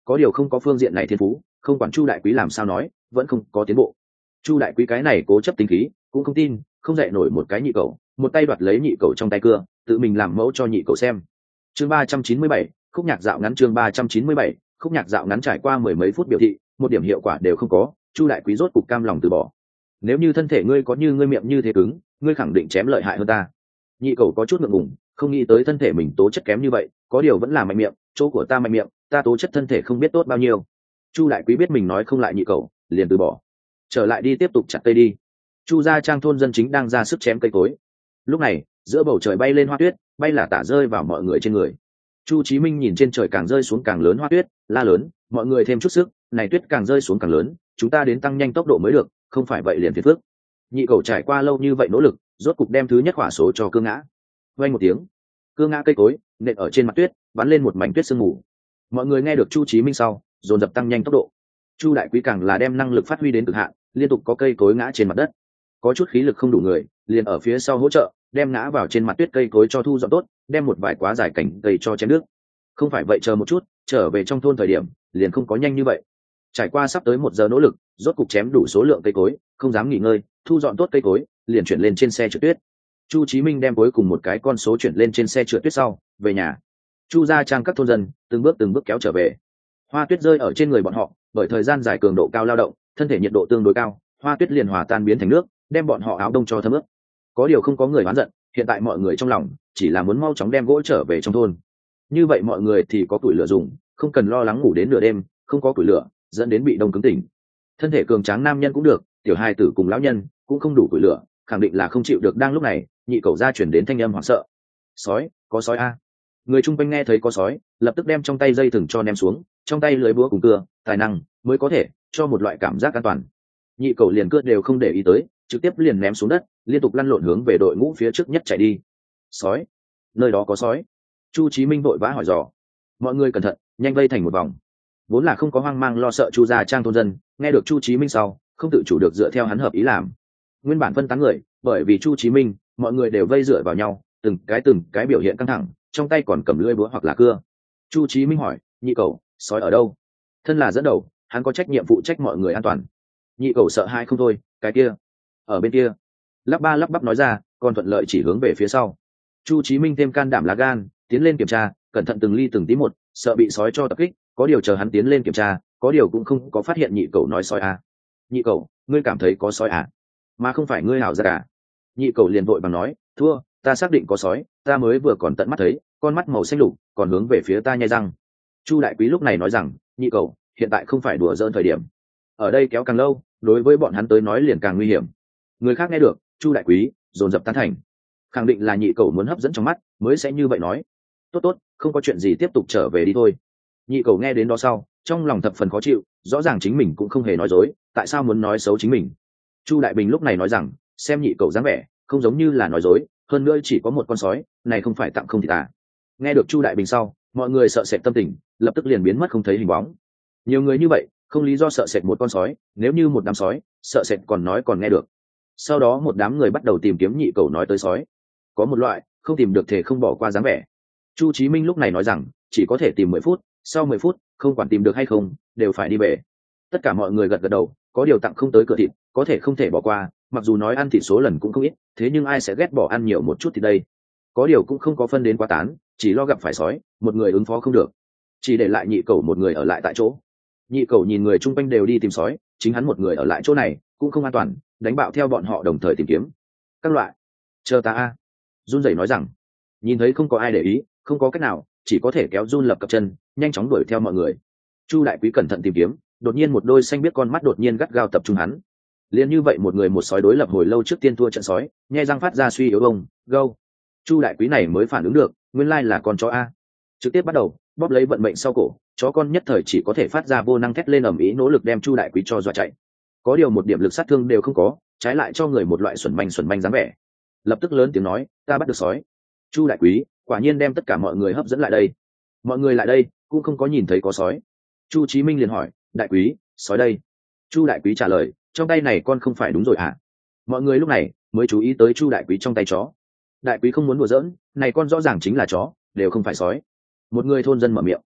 có điều không có phương diện này thiên phú, không quản chu đại quý làm sao nói vẫn không có tiến bộ. Chu đại quý cái này cố chấp tính khí cũng không tin, không dạy nổi một cái nhị cậu, một tay đoạt lấy nhị cậu trong tay cưa, tự mình làm mẫu cho nhị cậu xem. Chương ba trăm chín mươi bảy, khúc nhạc dạo ngắn. Chương ba trăm chín mươi bảy, khúc nhạc dạo ngắn. Trải qua mười mấy phút biểu thị, một điểm hiệu quả đều không có, chu đại quý rốt cục cam lòng từ bỏ. Nếu như thân thể ngươi có như ngươi miệng như thế cứng, ngươi khẳng định chém lợi hại hơn ta. Nhị cậu có chút ngượng ngùng, không nghĩ tới thân thể mình tố chất kém như vậy, có điều vẫn là mạnh miệng, chỗ của ta mạnh miệng, ta tố chất thân thể không biết tốt bao nhiêu. Chu đại quý biết mình nói không lại nhị cậu, liền từ bỏ. Trở lại đi tiếp tục chặt cây đi. Chu gia trang thôn dân chính đang ra sức chém cây cối. Lúc này giữa bầu trời bay lên hoa tuyết, bay là tả rơi vào mọi người trên người. Chu Chí Minh nhìn trên trời càng rơi xuống càng lớn hoa tuyết, la lớn, mọi người thêm chút sức, này tuyết càng rơi xuống càng lớn, chúng ta đến tăng nhanh tốc độ mới được, không phải vậy liền phiền phức. Nhị cầu trải qua lâu như vậy nỗ lực, rốt cục đem thứ nhất quả số cho cương ngã. Vang một tiếng, cương ngã cây cối nện ở trên mặt tuyết, bắn lên một mảnh tuyết sương mù. Mọi người nghe được Chu Chí Minh sau, dồn dập tăng nhanh tốc độ. Chu đại quý càng là đem năng lực phát huy đến cực hạn, liên tục có cây cối ngã trên mặt đất. Có chút khí lực không đủ người, liền ở phía sau hỗ trợ, đem ngã vào trên mặt tuyết cây cối cho thu dọn tốt, đem một vài quá dài cảnh cây cho chém nước. Không phải vậy chờ một chút, trở về trong thôn thời điểm, liền không có nhanh như vậy. Trải qua sắp tới một giờ nỗ lực, rốt cục chém đủ số lượng cây cối, không dám nghỉ ngơi, thu dọn tốt cây cối, liền chuyển lên trên xe trượt tuyết. Chu Chí Minh đem cuối cùng một cái con số chuyển lên trên xe trượt tuyết sau, về nhà. Chu gia trang các thôn dân từng bước từng bước kéo trở về. Hoa tuyết rơi ở trên người bọn họ, bởi thời gian dài cường độ cao lao động, thân thể nhiệt độ tương đối cao, hoa tuyết liền hòa tan biến thành nước, đem bọn họ áo đông cho thấm ướt. Có điều không có người oán giận, hiện tại mọi người trong lòng chỉ là muốn mau chóng đem gỗ trở về trong thôn. Như vậy mọi người thì có củi lửa dùng, không cần lo lắng ngủ đến nửa đêm không có củi lửa dẫn đến bị đông cứng tỉnh. Thân thể cường tráng nam nhân cũng được, tiểu hài tử cùng lão nhân cũng không đủ củi lửa, khẳng định là không chịu được. Đang lúc này, nhị cậu ra chuyển đến thanh âm hoảng sợ. Sói, có sói a! Người chung quanh nghe thấy có sói, lập tức đem trong tay dây thừng cho ném xuống, trong tay lưới búa cùng cưa, tài năng mới có thể cho một loại cảm giác an toàn. Nhị cậu liền cưa đều không để ý tới, trực tiếp liền ném xuống đất, liên tục lăn lộn hướng về đội ngũ phía trước nhất chạy đi. Sói, nơi đó có sói. Chu Chí Minh vội vã hỏi dò. Mọi người cẩn thận, nhanh vây thành một vòng. Vốn là không có hoang mang lo sợ Chu gia trang thôn dân, nghe được Chu Chí Minh sau, không tự chủ được dựa theo hắn hợp ý làm. Nguyên bản phân tán người, bởi vì Chu Chí Minh, mọi người đều vây dựa vào nhau, từng cái từng cái biểu hiện căng thẳng, trong tay còn cầm lưỡi búa hoặc là cưa. Chu Chí Minh hỏi, nhị cậu, sói ở đâu? Thân là dẫn đầu, hắn có trách nhiệm phụ trách mọi người an toàn. Nhị cậu sợ hãi không thôi, cái kia, ở bên kia. Lắp ba lắp bắp nói ra, còn thuận lợi chỉ hướng về phía sau. Chu Chí Minh thêm can đảm lá gan, tiến lên kiểm tra, cẩn thận từng ly từng tí một, sợ bị sói cho tập kích. Có điều chờ hắn tiến lên kiểm tra, có điều cũng không có phát hiện nhị cậu nói sói à. Nhị cậu, ngươi cảm thấy có sói à? Mà không phải ngươi hảo ra cả. Nhị cậu liền vội vàng nói, thua, ta xác định có sói, ta mới vừa còn tận mắt thấy, con mắt màu xanh lục, còn hướng về phía ta nhai răng. Chu đại quý lúc này nói rằng, nhị cậu, hiện tại không phải đùa giỡn thời điểm. Ở đây kéo càng lâu, đối với bọn hắn tới nói liền càng nguy hiểm. Người khác nghe được, Chu đại quý dồn dập tán thành, khẳng định là nhị cậu muốn hấp dẫn trong mắt, mới sẽ như vậy nói. Tốt tốt, không có chuyện gì, tiếp tục trở về đi thôi. Nhị cậu nghe đến đó sau, trong lòng thập phần khó chịu, rõ ràng chính mình cũng không hề nói dối, tại sao muốn nói xấu chính mình? Chu đại bình lúc này nói rằng, xem nhị cậu dáng vẻ, không giống như là nói dối, hơn nữa chỉ có một con sói, này không phải tặng không thì à? Nghe được Chu đại bình sau, mọi người sợ sệt tâm tình, lập tức liền biến mất không thấy hình bóng. Nhiều người như vậy, không lý do sợ sệt một con sói, nếu như một đám sói, sợ sệt còn nói còn nghe được. Sau đó một đám người bắt đầu tìm kiếm nhị cậu nói tới sói. Có một loại, không tìm được thể không bỏ qua dáng vẻ. Chu Chí Minh lúc này nói rằng, chỉ có thể tìm mười phút, sau mười phút, không quản tìm được hay không, đều phải đi về. Tất cả mọi người gật gật đầu, có điều tặng không tới cửa thịt, có thể không thể bỏ qua, mặc dù nói ăn thịt số lần cũng không ít, thế nhưng ai sẽ ghét bỏ ăn nhiều một chút thì đây. Có điều cũng không có phân đến quá tán, chỉ lo gặp phải sói, một người ứng phó không được, chỉ để lại nhị cậu một người ở lại tại chỗ. Nhị cậu nhìn người chung quanh đều đi tìm sói, chính hắn một người ở lại chỗ này cũng không an toàn, đánh bạo theo bọn họ đồng thời tìm kiếm. Các loại, chờ ta a. Run rẩy nói rằng, nhìn thấy không có ai để ý, không có cách nào, chỉ có thể kéo run lập cặp chân, nhanh chóng đuổi theo mọi người. Chu đại quý cẩn thận tìm kiếm, đột nhiên một đôi xanh biết con mắt đột nhiên gắt gao tập trung hắn. Liên như vậy một người một sói đối lập hồi lâu trước tiên thua trận sói, nghe răng phát ra suy yếu bông, gâu. Chu đại quý này mới phản ứng được, nguyên lai là con chó a. Trực tiếp bắt đầu bóp lấy vận mệnh sau cổ, chó con nhất thời chỉ có thể phát ra vô năng thét lên ầm ĩ, nỗ lực đem Chu đại quý cho dọa chạy. Có điều một điểm lực sát thương đều không có, trái lại cho người một loại xuẩn manh xuẩn manh dáng vẻ. Lập tức lớn tiếng nói, ta bắt được sói. Chu đại quý quả nhiên đem tất cả mọi người hấp dẫn lại đây. Mọi người lại đây cũng không có nhìn thấy có sói. Chu Chí Minh liền hỏi, đại quý, sói đây? Chu đại quý trả lời, trong tay này con không phải đúng rồi à? Mọi người lúc này mới chú ý tới Chu đại quý trong tay chó. Đại quý không muốn đùa giỡn, này con rõ ràng chính là chó, đều không phải sói. Một người thôn dân mở miệng.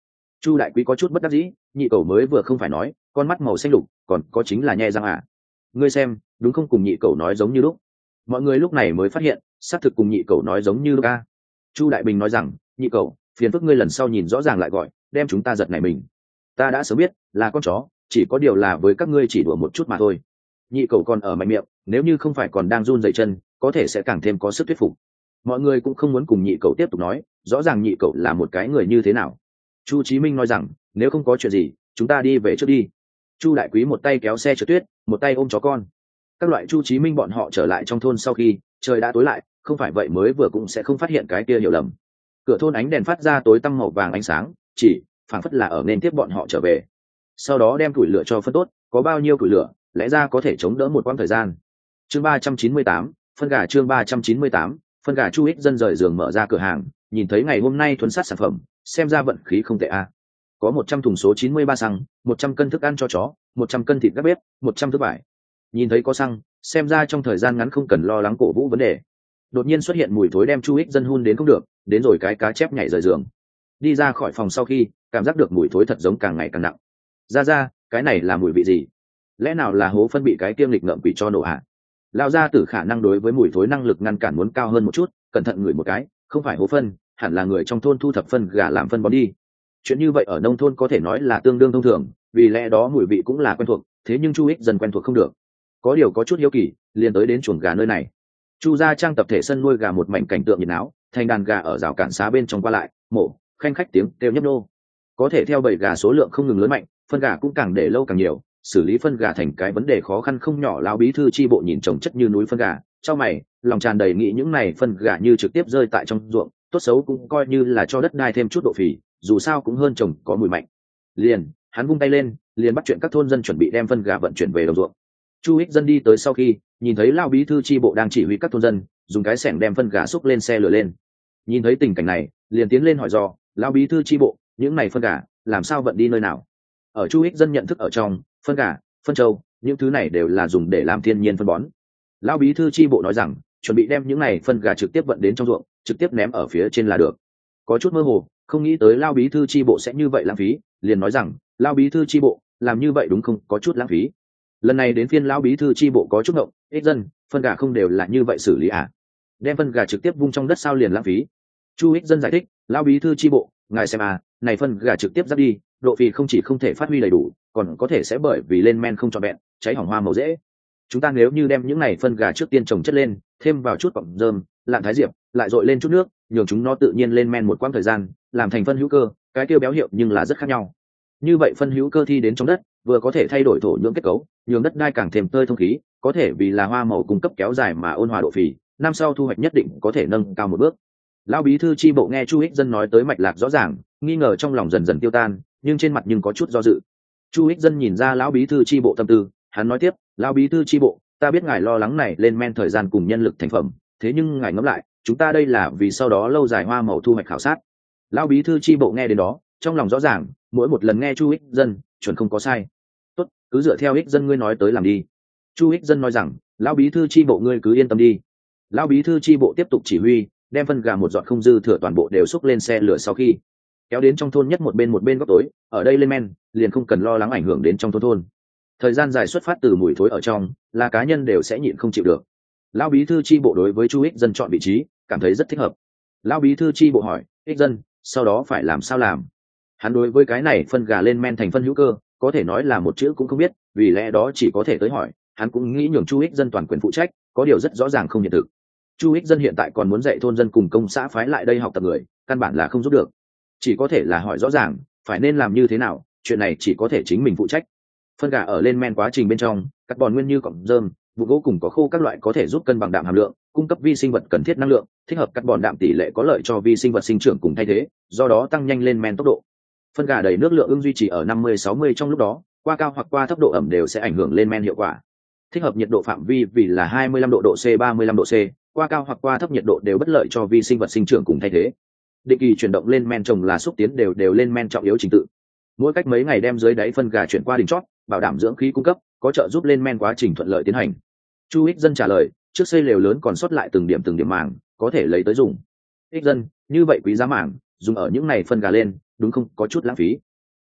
Chu đại quý có chút bất đắc dĩ, nhị cầu mới vừa không phải nói con mắt màu xanh lục còn có chính là nhe răng à. Ngươi xem đúng không, cùng nhị cầu nói giống như lúc. Mọi người lúc này mới phát hiện xác thực cùng nhị cầu nói giống như lúc a. Chu đại bình nói rằng, nhị cầu phiền phức ngươi lần sau nhìn rõ ràng lại gọi, đem chúng ta giật này mình. Ta đã sớm biết là con chó, chỉ có điều là với các ngươi chỉ đùa một chút mà thôi. Nhị cầu còn ở mạnh miệng, nếu như không phải còn đang run rẩy chân có thể sẽ càng thêm có sức thuyết phục. Mọi người cũng không muốn cùng nhị cầu tiếp tục nói rõ ràng nhị cầu là một cái người như thế nào. Chu Chí Minh nói rằng, nếu không có chuyện gì chúng ta đi về trước đi. Chu đại quý một tay kéo xe trượt tuyết, một tay ôm chó con. Các loại Chu Chí Minh bọn họ trở lại trong thôn sau khi trời đã tối lại, không phải vậy mới vừa cũng sẽ không phát hiện cái kia hiểu lầm. Cửa thôn ánh đèn phát ra tối tăm màu vàng ánh sáng, chỉ phảng phất là ở nên tiếp bọn họ trở về. Sau đó đem củi lửa cho phân tốt, có bao nhiêu củi lửa lẽ ra có thể chống đỡ một quãng thời gian. Chương ba trăm chín mươi tám, phân gà. Chương ba trăm chín mươi tám, phân gà. Chu Ích Dân rời giường mở ra cửa hàng, nhìn thấy ngày hôm nay thuần sát sản phẩm, xem ra vận khí không tệ a. Có một trăm thùng số chín mươi ba xăng, một trăm cân thức ăn cho chó, một trăm cân thịt gác bếp, một trăm thước vải. Nhìn thấy có xăng, xem ra trong thời gian ngắn không cần lo lắng cổ vũ vấn đề. Đột nhiên xuất hiện mùi thối đem Chu Ích Dân hun đến không được, đến rồi cái cá chép nhảy rời giường. Đi ra khỏi phòng sau khi, cảm giác được mùi thối thật giống càng ngày càng nặng. Ra ra, cái này là mùi vị gì? Lẽ nào là hố phân bị cái kiêm lịch ngợm quỷ cho nổ hả? Lão gia tử khả năng đối với mùi thối năng lực ngăn cản muốn cao hơn một chút, cẩn thận ngửi một cái, không phải hố phân, hẳn là người trong thôn thu thập phân gà làm phân bón đi. Chuyện như vậy ở nông thôn có thể nói là tương đương thông thường, vì lẽ đó mùi vị cũng là quen thuộc, thế nhưng Chu Ích Dân quen thuộc không được. Có điều có chút hiếu kỳ, liền tới đến chuồng gà nơi này. Chu gia trang tập thể sân nuôi gà một mảnh cảnh tượng nhiệt náo, thành đàn gà ở rào cản xá bên trong qua lại, mổ, khanh khách tiếng kêu nhấp nô. Có thể theo bầy gà số lượng không ngừng lớn mạnh, phân gà cũng càng để lâu càng nhiều, xử lý phân gà thành cái vấn đề khó khăn không nhỏ. Lão bí thư chi bộ nhìn chồng chất như núi phân gà, trong mày, lòng tràn đầy nghĩ những này phân gà như trực tiếp rơi tại trong ruộng, tốt xấu cũng coi như là cho đất đai thêm chút độ phì, dù sao cũng hơn trồng có mùi mạnh. Liền, hắn vung tay lên, liền bắt chuyện các thôn dân chuẩn bị đem phân gà vận chuyển về đồng ruộng. Chu Ích Dân đi tới sau khi nhìn thấy lão bí thư chi bộ đang chỉ huy các thôn dân dùng cái xẻng đem phân gà xúc lên xe lửa lên. Nhìn thấy tình cảnh này, liền tiến lên hỏi dò, lão bí thư chi bộ, những này phân gà làm sao vận đi nơi nào? Ở Chu Ích Dân nhận thức ở trong, phân gà, phân trâu, những thứ này đều là dùng để làm thiên nhiên phân bón. Lão bí thư chi bộ nói rằng, chuẩn bị đem những này phân gà trực tiếp vận đến trong ruộng, trực tiếp ném ở phía trên là được. Có chút mơ hồ, không nghĩ tới lão bí thư chi bộ sẽ như vậy lãng phí, liền nói rằng, lão bí thư chi bộ, làm như vậy đúng không, có chút lãng phí. Lần này đến phiên lão bí thư chi bộ có chút ngộng, Ích Dân, phân gà không đều là như vậy xử lý à? Đem phân gà trực tiếp vung trong đất sao liền lãng phí? Chu Ích Dân giải thích, lão bí thư chi bộ, ngài xem à, này phân gà trực tiếp dắt đi, độ phì không chỉ không thể phát huy đầy đủ, còn có thể sẽ bởi vì lên men không trọn vẹn, cháy hỏng hoa màu rễ. Chúng ta nếu như đem những này phân gà trước tiên trồng chất lên, thêm vào chút cọng rơm, lạng thái diệp, lại dội lên chút nước, nhường chúng nó tự nhiên lên men một quãng thời gian, làm thành phân hữu cơ, cái tiêu béo hiệu nhưng là rất khác nhau. Như vậy phân hữu cơ thi đến trong đất, vừa có thể thay đổi thổ nhưỡng kết cấu, nhường đất đai càng thêm tơi thông khí, có thể vì là hoa màu cung cấp kéo dài mà ôn hòa độ phì, năm sau thu hoạch nhất định có thể nâng cao một bước. Lão bí thư chi bộ nghe Chu Ích Dân nói tới mạch lạc rõ ràng, nghi ngờ trong lòng dần dần tiêu tan, nhưng trên mặt nhưng có chút do dự. Chu Ích Dân nhìn ra lão bí thư chi bộ tâm tư, hắn nói tiếp, lão bí thư chi bộ, ta biết ngài lo lắng này lên men thời gian cùng nhân lực thành phẩm, thế nhưng ngài ngẫm lại, chúng ta đây là vì sau đó lâu dài hoa màu thu hoạch khảo sát. Lão bí thư chi bộ nghe đến đó, trong lòng rõ ràng, mỗi một lần nghe Chu Ích Dân, chuẩn không có sai. Tốt, cứ dựa theo Ích Dân ngươi nói tới làm đi. Chu Ích Dân nói rằng, lão bí thư chi bộ ngươi cứ yên tâm đi. Lão bí thư chi bộ tiếp tục chỉ huy, đem phân gà một giọt không dư thừa toàn bộ đều xúc lên xe lửa, sau khi kéo đến trong thôn nhất một bên một bên góc tối, ở đây lên men liền không cần lo lắng ảnh hưởng đến trong thôn thôn. Thời gian dài xuất phát từ mùi thối ở trong, là cá nhân đều sẽ nhịn không chịu được. Lão bí thư chi bộ đối với Chu Ích Dân chọn vị trí, cảm thấy rất thích hợp. Lão bí thư chi bộ hỏi, Ích Dân, sau đó phải làm sao làm? Hắn đối với cái này phân gà lên men thành phân hữu cơ, có thể nói là một chữ cũng không biết, vì lẽ đó chỉ có thể tới hỏi. Hắn cũng nghĩ nhường Chu Ích Dân toàn quyền phụ trách, có điều rất rõ ràng không hiện thực. Chu Ích Dân hiện tại còn muốn dạy thôn dân cùng công xã phái lại đây học tập người, căn bản là không giúp được. Chỉ có thể là hỏi rõ ràng, phải nên làm như thế nào, chuyện này chỉ có thể chính mình phụ trách. Phân gà ở lên men quá trình bên trong, các bòn nguyên như cọng rơm, vụ gỗ cùng có khô các loại có thể giúp cân bằng đạm hàm lượng, cung cấp vi sinh vật cần thiết năng lượng, thích hợp cắt bòn đạm tỷ lệ có lợi cho vi sinh vật sinh trưởng cùng thay thế, do đó tăng nhanh lên men tốc độ. Phân gà đầy nước lượng ưng duy trì ở năm mươi sáu mươi trong lúc đó, qua cao hoặc qua thấp độ ẩm đều sẽ ảnh hưởng lên men hiệu quả. Thích hợp nhiệt độ phạm vi vì là hai mươi lăm độ độ C ba mươi lăm độ C, qua cao hoặc qua thấp nhiệt độ đều bất lợi cho vi sinh vật sinh trưởng cùng thay thế. Định kỳ chuyển động lên men trồng là xúc tiến đều đều lên men trọng yếu trình tự. Mỗi cách mấy ngày đem dưới đáy phân gà chuyển qua đỉnh chót, bảo đảm dưỡng khí cung cấp, có trợ giúp lên men quá trình thuận lợi tiến hành. Chu Ích Dân trả lời, trước xây lều lớn còn sót lại từng điểm từng điểm màng, có thể lấy tới dùng. Ích Dân, như vậy quý giá màng, dùng ở những này phân gà lên, đúng không, có chút lãng phí.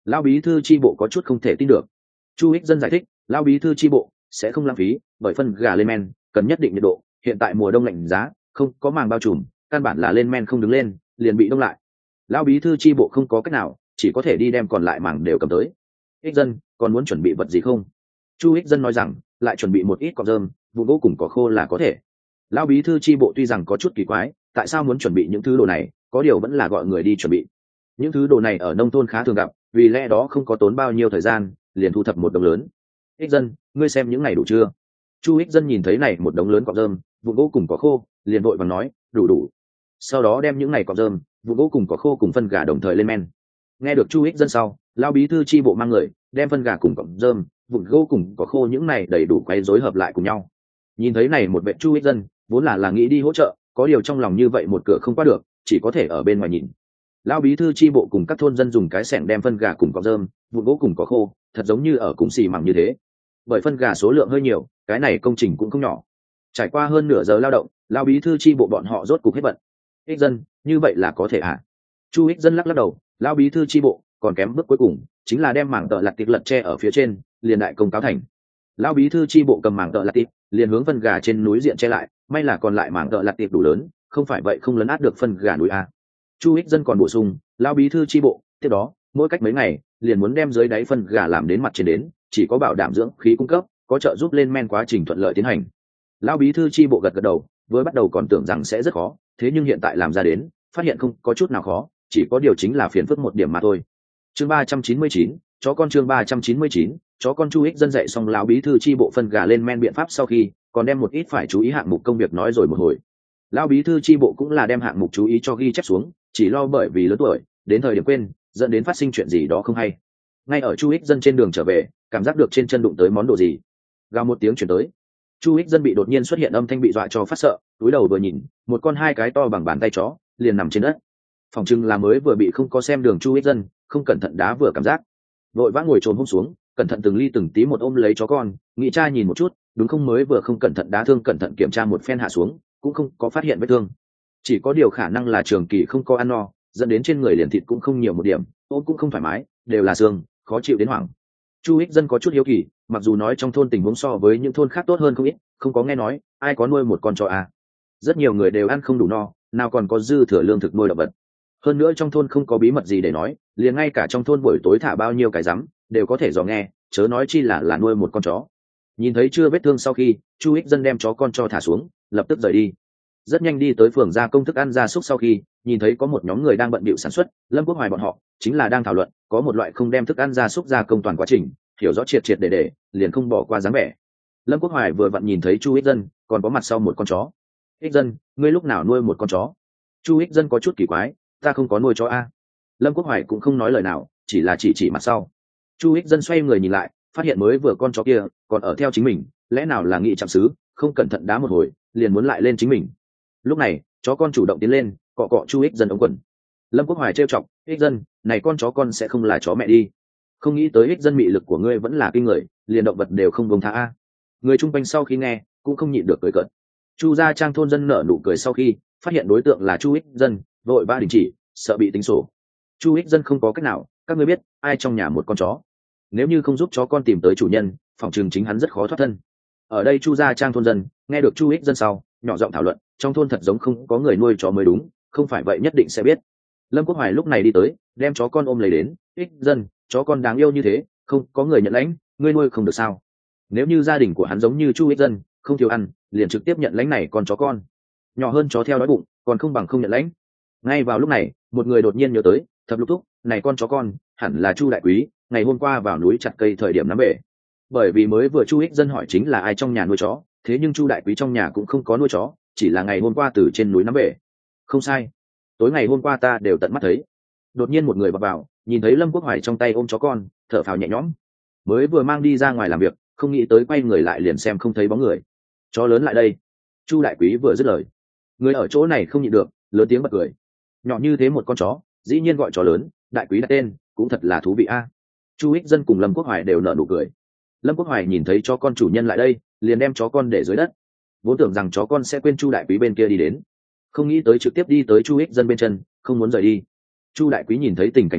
Lão bí thư chi bộ có chút không thể tin được. Chu Ích Dân giải thích, lão bí thư chi bộ sẽ không lãng phí, bởi phân gà lên men cần nhất định nhiệt độ, hiện tại mùa đông lạnh giá, không có màng bao trùm, căn bản là lên men không đứng lên, liền bị đông lại. Lão bí thư chi bộ không có cách nào, chỉ có thể đi đem còn lại màng đều cầm tới. Ích Dân, còn muốn chuẩn bị vật gì không? Chu Ích Dân nói rằng, lại chuẩn bị một ít cọng rơm, vụ gỗ cùng cỏ khô là có thể. Lão bí thư chi bộ tuy rằng có chút kỳ quái, tại sao muốn chuẩn bị những thứ đồ này, có điều vẫn là gọi người đi chuẩn bị. Những thứ đồ này ở nông thôn khá thường gặp, vì lẽ đó không có tốn bao nhiêu thời gian, liền thu thập một đống lớn. Ích Dân, ngươi xem những này đủ chưa? Chu Ích Dân nhìn thấy này một đống lớn cọng rơm, vụ gỗ cùng cỏ khô, liền vội vàng nói, đủ đủ. Sau đó đem những này cọng rơm, vụ gỗ cùng cỏ khô cùng phân gà đồng thời lên men. Nghe được Chu Ích Dân sau, lão bí thư chi bộ mang người đem phân gà cùng cọng rơm, vụ gỗ cùng cỏ khô những này đầy đủ quấy rối hợp lại cùng nhau. Nhìn thấy này một vệ Chu Ích Dân, vốn là là nghĩ đi hỗ trợ, có điều trong lòng như vậy một cửa không qua được, chỉ có thể ở bên ngoài nhìn. Lão bí thư chi bộ cùng các thôn dân dùng cái xẻng đem phân gà cùng cọng rơm, vụ gỗ cùng cỏ khô, thật giống như ở cùng xì mẳng như thế. Bởi phân gà số lượng hơi nhiều, cái này công trình cũng không nhỏ. Trải qua hơn nửa giờ lao động, lão bí thư chi bộ bọn họ rốt cục hết bận. Ích Dân, như vậy là có thể à? Chu Ích Dân lắc lắc đầu, lão bí thư chi bộ còn kém bước cuối cùng, chính là đem mảng tợ lặt tiệp lật che ở phía trên, liền đại công cáo thành. Lão bí thư chi bộ cầm mảng tợ lặt tiệp, liền hướng phân gà trên núi diện che lại, may là còn lại mảng tợ lặt tiệp đủ lớn, không phải vậy không lấn át được phân gà núi a. Chu Ích Dân còn bổ sung, lão bí thư chi bộ, tiếp đó, mỗi cách mấy ngày, liền muốn đem dưới đáy phân gà làm đến mặt trên đến, chỉ có bảo đảm dưỡng khí cung cấp, có trợ giúp lên men quá trình thuận lợi tiến hành. Lão bí thư chi bộ gật gật đầu, với bắt đầu còn tưởng rằng sẽ rất khó, thế nhưng hiện tại làm ra đến, phát hiện không có chút nào khó, chỉ có điều chính là phiền phức một điểm mà thôi. Chương ba trăm chín mươi chín, chó con chương ba trăm chín mươi chín, chó con. Chu Ích Dân dạy xong lão bí thư chi bộ phân gà lên men biện pháp sau khi, còn đem một ít phải chú ý hạng mục công việc nói rồi một hồi. Lão bí thư chi bộ cũng là đem hạng mục chú ý cho ghi chép xuống, chỉ lo bởi vì lớn tuổi, đến thời điểm quên, dẫn đến phát sinh chuyện gì đó không hay. Ngay ở Chu Ích Dân trên đường trở về, cảm giác được trên chân đụng tới món đồ gì, gào một tiếng chuyển tới. Chu Ích Dân bị đột nhiên xuất hiện âm thanh bị dọa cho phát sợ, túi đầu vừa nhìn, một con hai cái to bằng bàn tay chó liền nằm trên đất. Phòng trưng là mới vừa bị không có xem đường Chu Ích Dân, không cẩn thận đá vừa cảm giác, vội vã ngồi trồm hôm xuống, cẩn thận từng ly từng tí một ôm lấy chó con, nghĩ cha nhìn một chút, đúng không mới vừa không cẩn thận đá thương, cẩn thận kiểm tra một phen hạ xuống, cũng không có phát hiện vết thương, chỉ có điều khả năng là trường kỳ không có ăn no, dẫn đến trên người liền thịt cũng không nhiều một điểm, ôm cũng không thoải mái, đều là xương, khó chịu đến hoảng. Chu Ích Dân có chút hiếu kỳ, mặc dù nói trong thôn tình huống so với những thôn khác tốt hơn không ít, không có nghe nói ai có nuôi một con chó à. Rất nhiều người đều ăn không đủ no, nào còn có dư thừa lương thực nuôi động vật. Hơn nữa trong thôn không có bí mật gì để nói, liền ngay cả trong thôn buổi tối thả bao nhiêu cái rắm đều có thể dò nghe, chớ nói chi là là nuôi một con chó. Nhìn thấy chưa vết thương sau khi, Chu Ích Dân đem chó con cho thả xuống, lập tức rời đi. Rất nhanh đi tới phường gia công thức ăn gia súc sau khi, nhìn thấy có một nhóm người đang bận bịu sản xuất, Lâm Quốc Hoài bọn họ chính là đang thảo luận, có một loại không đem thức ăn gia súc gia công toàn quá trình, hiểu rõ triệt triệt để để, liền không bỏ qua dáng vẻ. Lâm Quốc Hoài vừa vặn nhìn thấy Chu Ích Dân, còn có mặt sau một con chó. Ích Dân, ngươi lúc nào nuôi một con chó? Chu Ích Dân có chút kỳ quái, ta không có nuôi chó a. Lâm Quốc Hoài cũng không nói lời nào, chỉ là chỉ chỉ mặt sau. Chu Ích Dân xoay người nhìn lại, phát hiện mới vừa con chó kia còn ở theo chính mình, lẽ nào là nghị chạm xứ, không cẩn thận đá một hồi, liền muốn lại lên chính mình. Lúc này, chó con chủ động tiến lên, cọ cọ Chu Ích Dân ống quần. Lâm Quốc Hoài trêu chọc, Ích Dân, này con chó con sẽ không là chó mẹ đi. Không nghĩ tới Ích Dân mị lực của ngươi vẫn là kinh người, liền động vật đều không buông tha a. Người chung quanh sau khi nghe, cũng không nhịn được cười cợt. Chu gia trang thôn dân nở nụ cười sau khi phát hiện đối tượng là Chu Ích Dân, vội ba đình chỉ, sợ bị tính sổ. Chu Ích Dân không có cách nào, các ngươi biết ai trong nhà một con chó, nếu như không giúp chó con tìm tới chủ nhân, phòng trường chính hắn rất khó thoát thân. Ở đây Chu gia trang thôn dân nghe được Chu Ích Dân sau, nhỏ giọng thảo luận, trong thôn thật giống không có người nuôi chó mới đúng, không phải vậy nhất định sẽ biết. Lâm Quốc Hoài lúc này đi tới, đem chó con ôm lấy đến, Ích Dân, chó con đáng yêu như thế, không có người nhận lãnh, ngươi nuôi không được sao? Nếu như gia đình của hắn giống như Chu Ích Dân, không thiếu ăn, liền trực tiếp nhận lãnh này con chó con. Nhỏ hơn chó theo đói bụng, còn không bằng không nhận lãnh. Ngay vào lúc này, một người đột nhiên nhớ tới, Thập Lục Thúc, này con chó con, hẳn là Chu đại quý, ngày hôm qua vào núi chặt cây thời điểm nắm bể. Bởi vì mới vừa Chu Ích Dân hỏi chính là ai trong nhà nuôi chó, thế nhưng Chu đại quý trong nhà cũng không có nuôi chó, chỉ là ngày hôm qua từ trên núi nắm bể. Không sai, tối ngày hôm qua ta đều tận mắt thấy. Đột nhiên một người vào, vào nhìn thấy Lâm Quốc Hoài trong tay ôm chó con, thở phào nhẹ nhõm. Mới vừa mang đi ra ngoài làm việc, không nghĩ tới quay người lại liền xem không thấy bóng người. Chó lớn lại đây. Chu đại quý vừa dứt lời, người ở chỗ này không nhịn được, lớn tiếng bật cười. Nhỏ như thế một con chó, dĩ nhiên gọi chó lớn, đại quý đặt tên, cũng thật là thú vị a. Chu Ích Dân cùng Lâm Quốc Hoài đều nở nụ cười. Lâm Quốc Hoài nhìn thấy chó con chủ nhân lại đây, liền đem chó con để dưới đất. Vốn tưởng rằng chó con sẽ quên Chu đại quý bên kia đi đến, không nghĩ tới trực tiếp đi tới Chu Ích Dân bên chân, không muốn rời đi. Chu đại quý nhìn thấy tình cảnh này,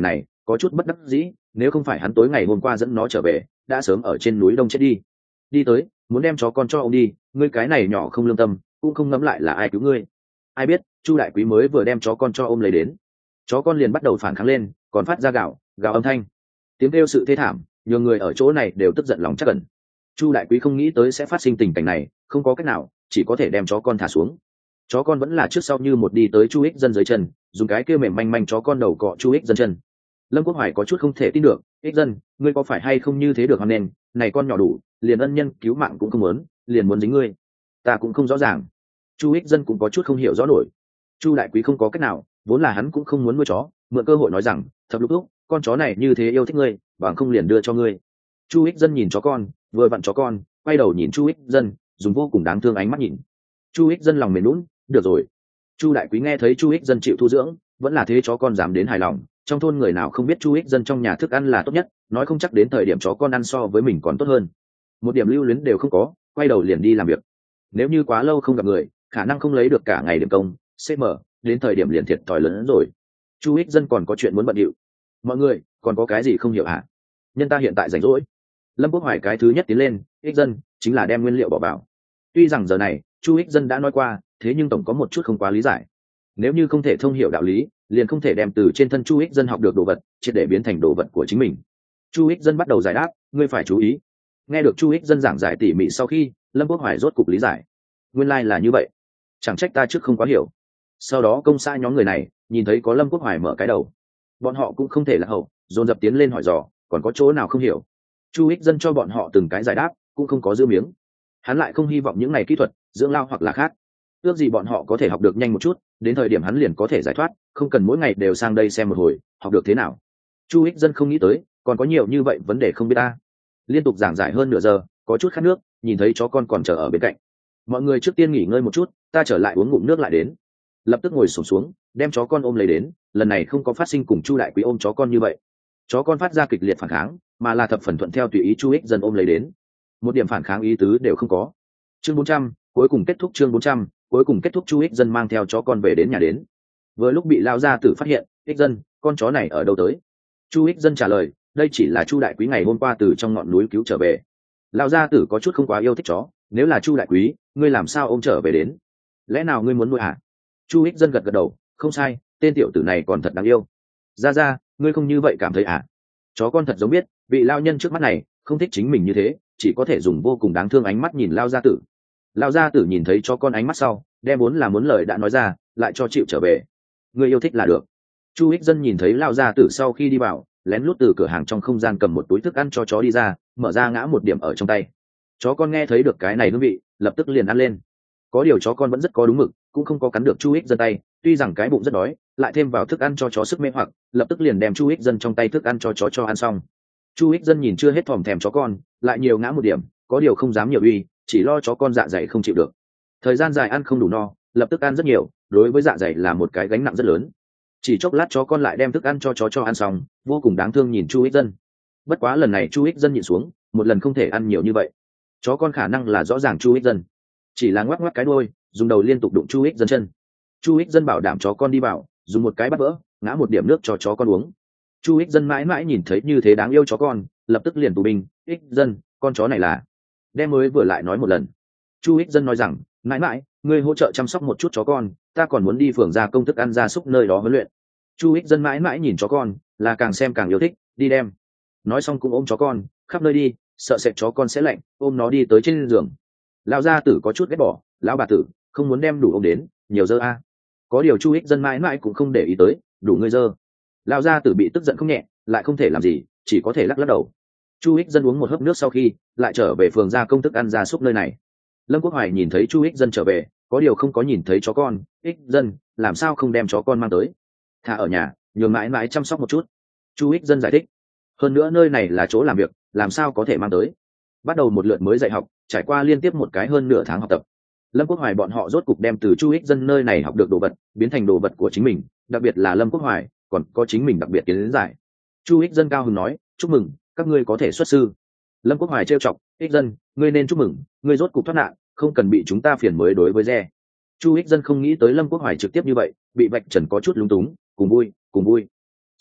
có chút bất đắc dĩ, nếu không phải hắn tối ngày hôm qua dẫn nó trở về đã sớm ở trên núi đông chết đi. Đi tới muốn đem chó con cho ông đi, ngươi cái này nhỏ không lương tâm, cũng không ngẫm lại là ai cứu ngươi. Ai biết Chu đại quý mới vừa đem chó con cho ôm lấy đến, chó con liền bắt đầu phản kháng lên, còn phát ra gào gào âm thanh, tiếng kêu sự thê thảm nhiều người ở chỗ này đều tức giận lòng chắc ẩn. Chu đại quý không nghĩ tới sẽ phát sinh tình cảnh này, không có cách nào, chỉ có thể đem chó con thả xuống. Chó con vẫn là trước sau như một đi tới Chu ích dân dưới chân, dùng cái kêu mềm manh manh chó con đầu cọ Chu ích dân chân. Lâm Quốc Hoài có chút không thể tin được, ích dân, ngươi có phải hay không như thế được hoan nên, này con nhỏ đủ, liền ân nhân cứu mạng cũng không muốn, liền muốn dính ngươi, ta cũng không rõ ràng. Chu ích dân cũng có chút không hiểu rõ nổi. Chu đại quý không có cách nào, vốn là hắn cũng không muốn nuôi chó, mượn cơ hội nói rằng thật lúc lúc con chó này như thế yêu thích ngươi, bằng không liền đưa cho ngươi. Chu ích dân nhìn chó con, vừa vặn chó con quay đầu nhìn Chu ích dân, dùng vô cùng đáng thương ánh mắt nhìn. Chu ích dân lòng mềm lún, được rồi. Chu đại quý nghe thấy Chu ích dân chịu thu dưỡng, vẫn là thế chó con dám đến hài lòng, trong thôn người nào không biết Chu ích dân trong nhà thức ăn là tốt nhất, nói không chắc đến thời điểm chó con ăn so với mình còn tốt hơn. Một điểm lưu luyến đều không có, quay đầu liền đi làm việc. Nếu như quá lâu không gặp người, khả năng không lấy được cả ngày điểm công cm, đến thời điểm liền thiệt thòi lớn hơn rồi. Chu ích dân còn có chuyện muốn bận điệu. Mọi người còn có cái gì không hiểu hả? Nhân ta hiện tại rảnh rỗi. Lâm Quốc Hoài cái thứ nhất tiến lên, ích dân chính là đem nguyên liệu bỏ vào. Tuy rằng giờ này Chu ích dân đã nói qua, thế nhưng tổng có một chút không quá lý giải. Nếu như không thể thông hiểu đạo lý, liền không thể đem từ trên thân Chu ích dân học được đồ vật triệt để biến thành đồ vật của chính mình. Chu ích dân bắt đầu giải đáp, ngươi phải chú ý. Nghe được Chu ích dân giảng giải tỉ mỉ sau khi, Lâm Quốc Hoài rốt cục lý giải. Nguyên lai là như vậy, chẳng trách ta trước không quá hiểu. Sau đó công xã nhóm người này nhìn thấy có Lâm Quốc Hoài mở cái đầu, bọn họ cũng không thể là hậu, dồn dập tiến lên hỏi dò, còn có chỗ nào không hiểu. Chu ích dân cho bọn họ từng cái giải đáp, cũng không có giữ miếng. Hắn lại không hy vọng những ngày kỹ thuật dưỡng lao hoặc là khác, ước gì bọn họ có thể học được nhanh một chút, đến thời điểm hắn liền có thể giải thoát, không cần mỗi ngày đều sang đây xem một hồi, học được thế nào. Chu ích dân không nghĩ tới còn có nhiều như vậy vấn đề không biết ta. Liên tục giảng giải hơn nửa giờ, có chút khát nước, nhìn thấy chó con còn chờ ở bên cạnh. Mọi người trước tiên nghỉ ngơi một chút, ta trở lại uống ngụm nước lại đến. Lập tức ngồi xổm xuống, đem chó con ôm lấy đến, lần này không có phát sinh cùng Chu đại quý ôm chó con như vậy. Chó con phát ra kịch liệt phản kháng, mà là thập phần thuận theo tùy ý Chu ích dân ôm lấy đến, một điểm phản kháng ý tứ đều không có. Chương bốn trăm cuối cùng kết thúc. Chương bốn trăm cuối cùng kết thúc. Chu ích dân mang theo chó con về đến nhà đến. Vừa lúc bị lao gia tử phát hiện, ích dân, con chó này ở đâu tới? Chu ích dân trả lời, đây chỉ là Chu đại quý ngày hôm qua từ trong ngọn núi cứu trở về. Lao gia tử có chút không quá yêu thích chó, nếu là Chu đại quý, ngươi làm sao ôm trở về đến? Lẽ nào ngươi muốn nuôi à? Chu ích dân gật gật đầu, không sai, tên tiểu tử này còn thật đáng yêu. Ra ra, ngươi không như vậy cảm thấy à? Chó con thật giống biết, vị lao nhân trước mắt này không thích chính mình như thế, chỉ có thể dùng vô cùng đáng thương ánh mắt nhìn lao gia tử. Lao gia tử nhìn thấy cho con ánh mắt sau, đem vốn là muốn lời đã nói ra, lại cho chịu trở về. Ngươi yêu thích là được. Chu ích dân nhìn thấy lao gia tử sau khi đi vào, lén lút từ cửa hàng trong không gian cầm một túi thức ăn cho chó đi ra, mở ra ngã một điểm ở trong tay. Chó con nghe thấy được cái này hương vị, lập tức liền ăn lên. Có điều chó con vẫn rất có đúng mực, cũng không có cắn được Chu ích dân tay, tuy rằng cái bụng rất đói, lại thêm vào thức ăn cho chó sức mê hoặc, lập tức liền đem Chu ích dân trong tay thức ăn cho chó cho ăn xong. Chu ích dân nhìn chưa hết thòm thèm chó con, lại nhiều ngã một điểm, có điều không dám nhiều uy, chỉ lo chó con dạ dày không chịu được. Thời gian dài ăn không đủ no, lập tức ăn rất nhiều, đối với dạ dày là một cái gánh nặng rất lớn. Chỉ chốc lát chó con lại đem thức ăn cho chó cho ăn xong, vô cùng đáng thương nhìn Chu ích dân. Bất quá lần này Chu ích dân nhịn xuống, một lần không thể ăn nhiều như vậy. Chó con khả năng là rõ ràng Chu ích dân chỉ là ngoắc ngoắc cái đuôi, dùng đầu liên tục đụng Chu ích dân chân. Chu ích dân bảo đảm chó con đi vào, dùng một cái bắt vỡ, ngã một điểm nước cho chó con uống. Chu ích dân mãi mãi nhìn thấy như thế đáng yêu chó con, lập tức liền tù binh, ích dân, con chó này là. Đem mới vừa lại nói một lần. Chu ích dân nói rằng, mãi mãi, ngươi hỗ trợ chăm sóc một chút chó con, ta còn muốn đi phường gia công thức ăn gia súc nơi đó huấn luyện. Chu ích dân mãi mãi nhìn chó con, là càng xem càng yêu thích, đi đem. Nói xong cũng ôm chó con, khắp nơi đi, sợ sệt chó con sẽ lạnh, ôm nó đi tới trên giường. Lão gia tử có chút ghét bỏ, lão bà tử không muốn đem đủ ôm đến, nhiều dơ a. Có điều Chu ích dân mãi mãi cũng không để ý tới, đủ ngươi dơ. Lão gia tử bị tức giận không nhẹ, lại không thể làm gì, chỉ có thể lắc lắc đầu. Chu ích dân uống một hớp nước sau khi lại trở về phường gia công thức ăn gia súc nơi này. Lâm Quốc Hoài nhìn thấy Chu ích dân trở về, có điều không có nhìn thấy chó con. Ích dân, làm sao không đem chó con mang tới, thả ở nhà, nhường mãi mãi chăm sóc một chút. Chu ích dân giải thích, hơn nữa nơi này là chỗ làm việc, làm sao có thể mang tới. Bắt đầu một lượt mới dạy học, trải qua liên tiếp một cái hơn nửa tháng học tập, Lâm Quốc Hoài bọn họ rốt cục đem từ Chu ích dân nơi này học được đồ vật biến thành đồ vật của chính mình, đặc biệt là Lâm Quốc Hoài còn có chính mình đặc biệt kiến giải. Chu ích dân cao hứng nói, chúc mừng các ngươi có thể xuất sư. Lâm Quốc Hoài trêu chọc, ích dân, ngươi nên chúc mừng, ngươi rốt cục thoát nạn, không cần bị chúng ta phiền mới đối với re. Chu ích dân không nghĩ tới Lâm Quốc Hoài trực tiếp như vậy, bị vạch trần có chút lúng túng, cùng vui cùng vui.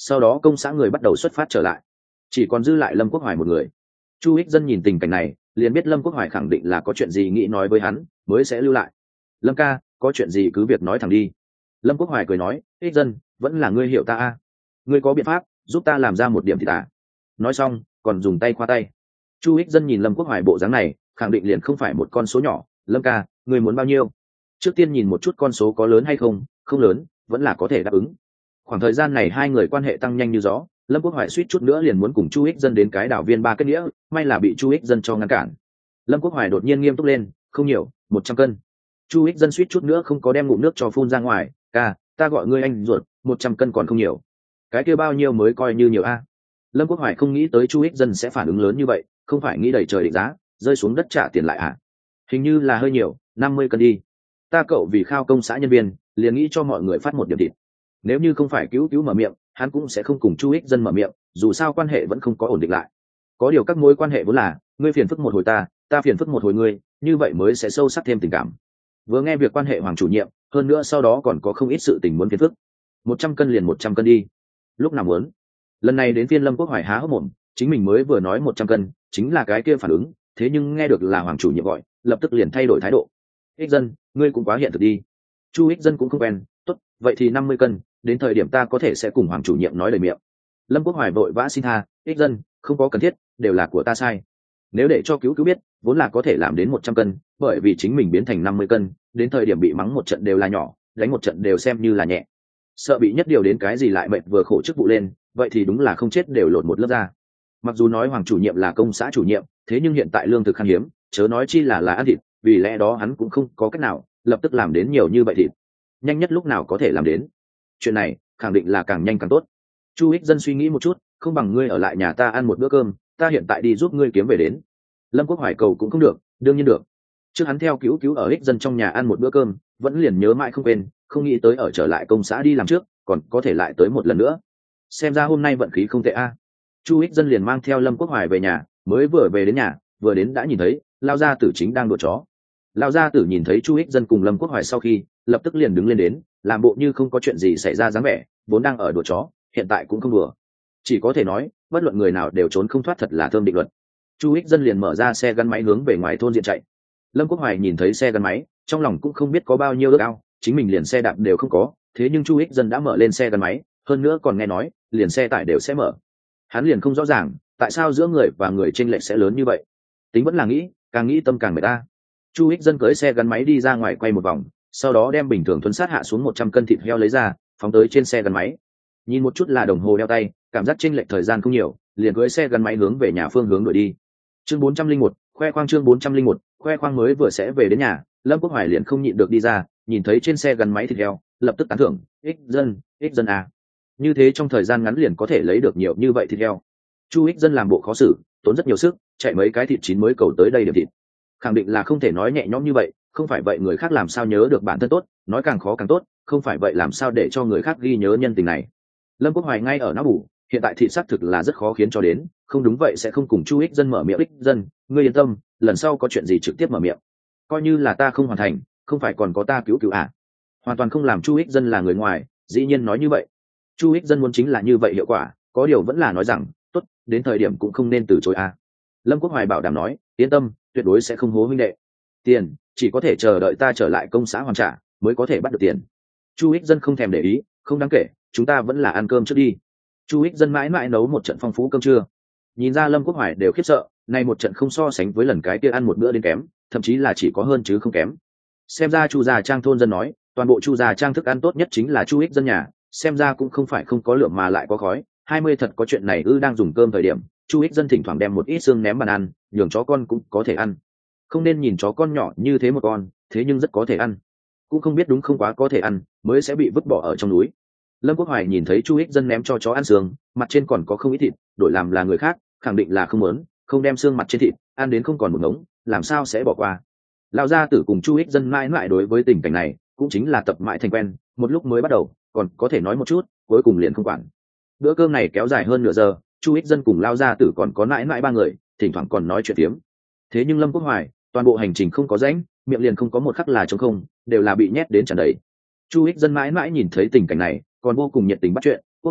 sau đó công xã người bắt đầu xuất phát trở lại, chỉ còn dư lại Lâm Quốc Hoài một người. Chu Ích Dân nhìn tình cảnh này liền biết Lâm Quốc Hoài khẳng định là có chuyện gì nghĩ nói với hắn mới sẽ lưu lại. Lâm ca, có chuyện gì cứ việc nói thẳng đi. Lâm Quốc Hoài cười nói, Ích Dân, vẫn là ngươi hiểu ta a, ngươi có biện pháp giúp ta làm ra một điểm thì ta. Nói xong còn dùng tay khoa tay. Chu Ích Dân nhìn Lâm Quốc Hoài bộ dáng này khẳng định liền không phải một con số nhỏ. Lâm ca, ngươi muốn bao nhiêu? Trước tiên nhìn một chút con số có lớn hay không, không lớn vẫn là có thể đáp ứng. Khoảng thời gian này hai người quan hệ tăng nhanh như gió, Lâm Quốc Hoài suýt chút nữa liền muốn cùng Chu Ích Dân đến cái đảo viên ba kết nghĩa, may là bị Chu Ích Dân cho ngăn cản. Lâm Quốc Hoài đột nhiên nghiêm túc lên, không nhiều, một trăm cân. Chu Ích Dân suýt chút nữa không có đem ngụm nước cho phun ra ngoài. Ca, ta gọi ngươi anh ruột, một trăm cân còn không nhiều. Cái kia bao nhiêu mới coi như nhiều a? Lâm Quốc Hoài không nghĩ tới Chu Ích Dân sẽ phản ứng lớn như vậy, không phải nghĩ đầy trời định giá rơi xuống đất trả tiền lại à? Hình như là hơi nhiều, năm mươi cân đi. Ta cậu vì khao công xã nhân viên liền nghĩ cho mọi người phát một điểm thịt. Nếu như không phải cứu cứu mở miệng hắn cũng sẽ không cùng Chu Ích Dân mở miệng, dù sao quan hệ vẫn không có ổn định lại. Có điều các mối quan hệ vốn là ngươi phiền phức một hồi ta, ta phiền phức một hồi ngươi, như vậy mới sẽ sâu sắc thêm tình cảm. Vừa nghe việc quan hệ hoàng chủ nhiệm, hơn nữa sau đó còn có không ít sự tình muốn phiền phức. Một trăm cân liền một trăm cân đi. Lúc nào muốn. Lần này đến phiên Lâm Quốc Hoài há hốc mồm, chính mình mới vừa nói một trăm cân chính là cái kia phản ứng, thế nhưng nghe được là hoàng chủ nhiệm gọi lập tức liền thay đổi thái độ. Ích Dân, ngươi cũng quá hiện thực đi. Chu Ích Dân cũng không quen. Tốt, vậy thì năm mươi cân, đến thời điểm ta có thể sẽ cùng hoàng chủ nhiệm nói lời miệng. Lâm Quốc Hoài vội vã xin tha, Ích Dân, không có cần thiết, đều là của ta sai. Nếu để cho cứu cứu biết vốn là có thể làm đến một trăm cân, bởi vì chính mình biến thành năm mươi cân, đến thời điểm bị mắng một trận đều là nhỏ, đánh một trận đều xem như là nhẹ. Sợ bị nhất điều đến cái gì lại mệt vừa khổ chức vụ lên, vậy thì đúng là không chết đều lột một lớp ra. Mặc dù nói hoàng chủ nhiệm là công xã chủ nhiệm, thế nhưng hiện tại lương thực khan hiếm, chớ nói chi là là ăn thịt, vì lẽ đó hắn cũng không có cách nào lập tức làm đến nhiều như vậy thịt. Nhanh nhất lúc nào có thể làm đến. Chuyện này khẳng định là càng nhanh càng tốt. Chu Ích Dân suy nghĩ một chút, không bằng ngươi ở lại nhà ta ăn một bữa cơm, ta hiện tại đi giúp ngươi kiếm về đến. Lâm Quốc Hoài cầu cũng không được, đương nhiên được. Trước hắn theo cứu cứu ở Ích Dân trong nhà ăn một bữa cơm, vẫn liền nhớ mãi không quên, không nghĩ tới ở trở lại công xã đi làm trước, còn có thể lại tới một lần nữa. Xem ra hôm nay vận khí không tệ a. Chu Ích Dân liền mang theo Lâm Quốc Hoài về nhà, mới vừa về đến nhà, vừa đến đã nhìn thấy Lao gia tử chính đang đuổi chó. Lao gia tử nhìn thấy Chu Ích Dân cùng Lâm Quốc Hoài sau khi, lập tức liền đứng lên đến, làm bộ như không có chuyện gì xảy ra dáng vẻ, vốn đang ở đuổi chó, hiện tại cũng không đùa. Chỉ có thể nói, bất luận người nào đều trốn không thoát, thật là thơm định luật. Chu Ích Dân liền mở ra xe gắn máy hướng về ngoài thôn diện chạy. Lâm Quốc Hoài nhìn thấy xe gắn máy, trong lòng cũng không biết có bao nhiêu ước ao, chính mình liền xe đạp đều không có, thế nhưng Chu Ích Dân đã mở lên xe gắn máy, hơn nữa còn nghe nói, liền xe tải đều sẽ mở. Hắn liền không rõ ràng, tại sao giữa người và người chênh lệch sẽ lớn như vậy. Tính vẫn là nghĩ, càng nghĩ tâm càng mệt ta. Chu Ích Dân cưỡi xe gắn máy đi ra ngoài quay một vòng, sau đó đem bình thường thuần sát hạ xuống một trăm cân thịt heo lấy ra, phóng tới trên xe gắn máy. Nhìn một chút là đồng hồ đeo tay, cảm giác chênh lệch thời gian không nhiều, liền cưỡi xe gắn máy hướng về nhà phương hướng đuổi đi. Chương bốn trăm linh một, khoe khoang chương bốn trăm linh một, khoe khoang mới vừa sẽ về đến nhà, Lâm Quốc Hoài liền không nhịn được đi ra, nhìn thấy trên xe gắn máy thịt heo, lập tức tán thưởng, Ích Dân, Ích Dân à. Như thế trong thời gian ngắn liền có thể lấy được nhiều như vậy thịt heo. Chu Ích Dân làm bộ khó xử, tốn rất nhiều sức, chạy mấy cái thịt chín mới cầu tới đây điểm thịt. Khẳng định là không thể nói nhẹ nhõm như vậy, không phải vậy người khác làm sao nhớ được bản thân tốt, nói càng khó càng tốt, không phải vậy làm sao để cho người khác ghi nhớ nhân tình này. Lâm Quốc Hoài ngay ở não bù, hiện tại thịt xác thực là rất khó khiến cho đến, không đúng vậy sẽ không cùng Chu Ích Dân mở miệng. Ích Dân, ngươi yên tâm, lần sau có chuyện gì trực tiếp mở miệng, coi như là ta không hoàn thành, không phải còn có ta cứu cứu à. Hoàn toàn không làm Chu Ích Dân là người ngoài, dĩ nhiên nói như vậy. Chu Ích Dân muốn chính là như vậy hiệu quả, có điều vẫn là nói rằng tốt, đến thời điểm cũng không nên từ chối à. Lâm Quốc Hoài bảo đảm nói, yên tâm, tuyệt đối sẽ không hố huynh đệ. Tiền chỉ có thể chờ đợi ta trở lại công xã hoàn trả mới có thể bắt được tiền. Chu Ích Dân không thèm để ý, không đáng kể, chúng ta vẫn là ăn cơm trước đi. Chu Ích Dân mãi mãi nấu một trận phong phú cơm trưa. Nhìn ra Lâm Quốc Hoài đều khiếp sợ, nay một trận không so sánh với lần cái kia ăn một bữa đến kém, thậm chí là chỉ có hơn chứ không kém. Xem ra Chu gia Trang thôn dân nói, toàn bộ Chu gia Trang thức ăn tốt nhất chính là Chu Ích Dân nhà, xem ra cũng không phải không có lượng mà lại có khói. Hai mươi thật có chuyện này ư? Đang dùng cơm thời điểm, Chu Ích Dân thỉnh thoảng đem một ít xương ném bàn ăn, nhường chó con cũng có thể ăn. Không nên nhìn chó con nhỏ như thế một con, thế nhưng rất có thể ăn. Cũng không biết đúng không quá có thể ăn, mới sẽ bị vứt bỏ ở trong núi. Lâm Quốc Hoài nhìn thấy Chu Ích Dân ném cho chó ăn xương, mặt trên còn có không ít thịt, đổi làm là người khác, khẳng định là không muốn, không đem xương mặt trên thịt, ăn đến không còn một ngống, làm sao sẽ bỏ qua. Lão gia tử cùng Chu Ích Dân mãi mãi đối với tình cảnh này, cũng chính là tập mãi thành quen, một lúc mới bắt đầu, còn có thể nói một chút, cuối cùng liền không quản. Bữa cơm này kéo dài hơn nửa giờ, Chu Ích Dân cùng Lão gia tử còn có mãi mãi ba người, thỉnh thoảng còn nói chuyện tiếm. Thế nhưng Lâm Quốc Hoài, toàn bộ hành trình không có rãnh, miệng liền không có một khắc là trống không, đều là bị nhét đến tràn đầy. Chu Ích Dân mãi mãi nhìn thấy tình cảnh này, còn vô cùng nhiệt tình bắt chuyện, Quốc Hoài,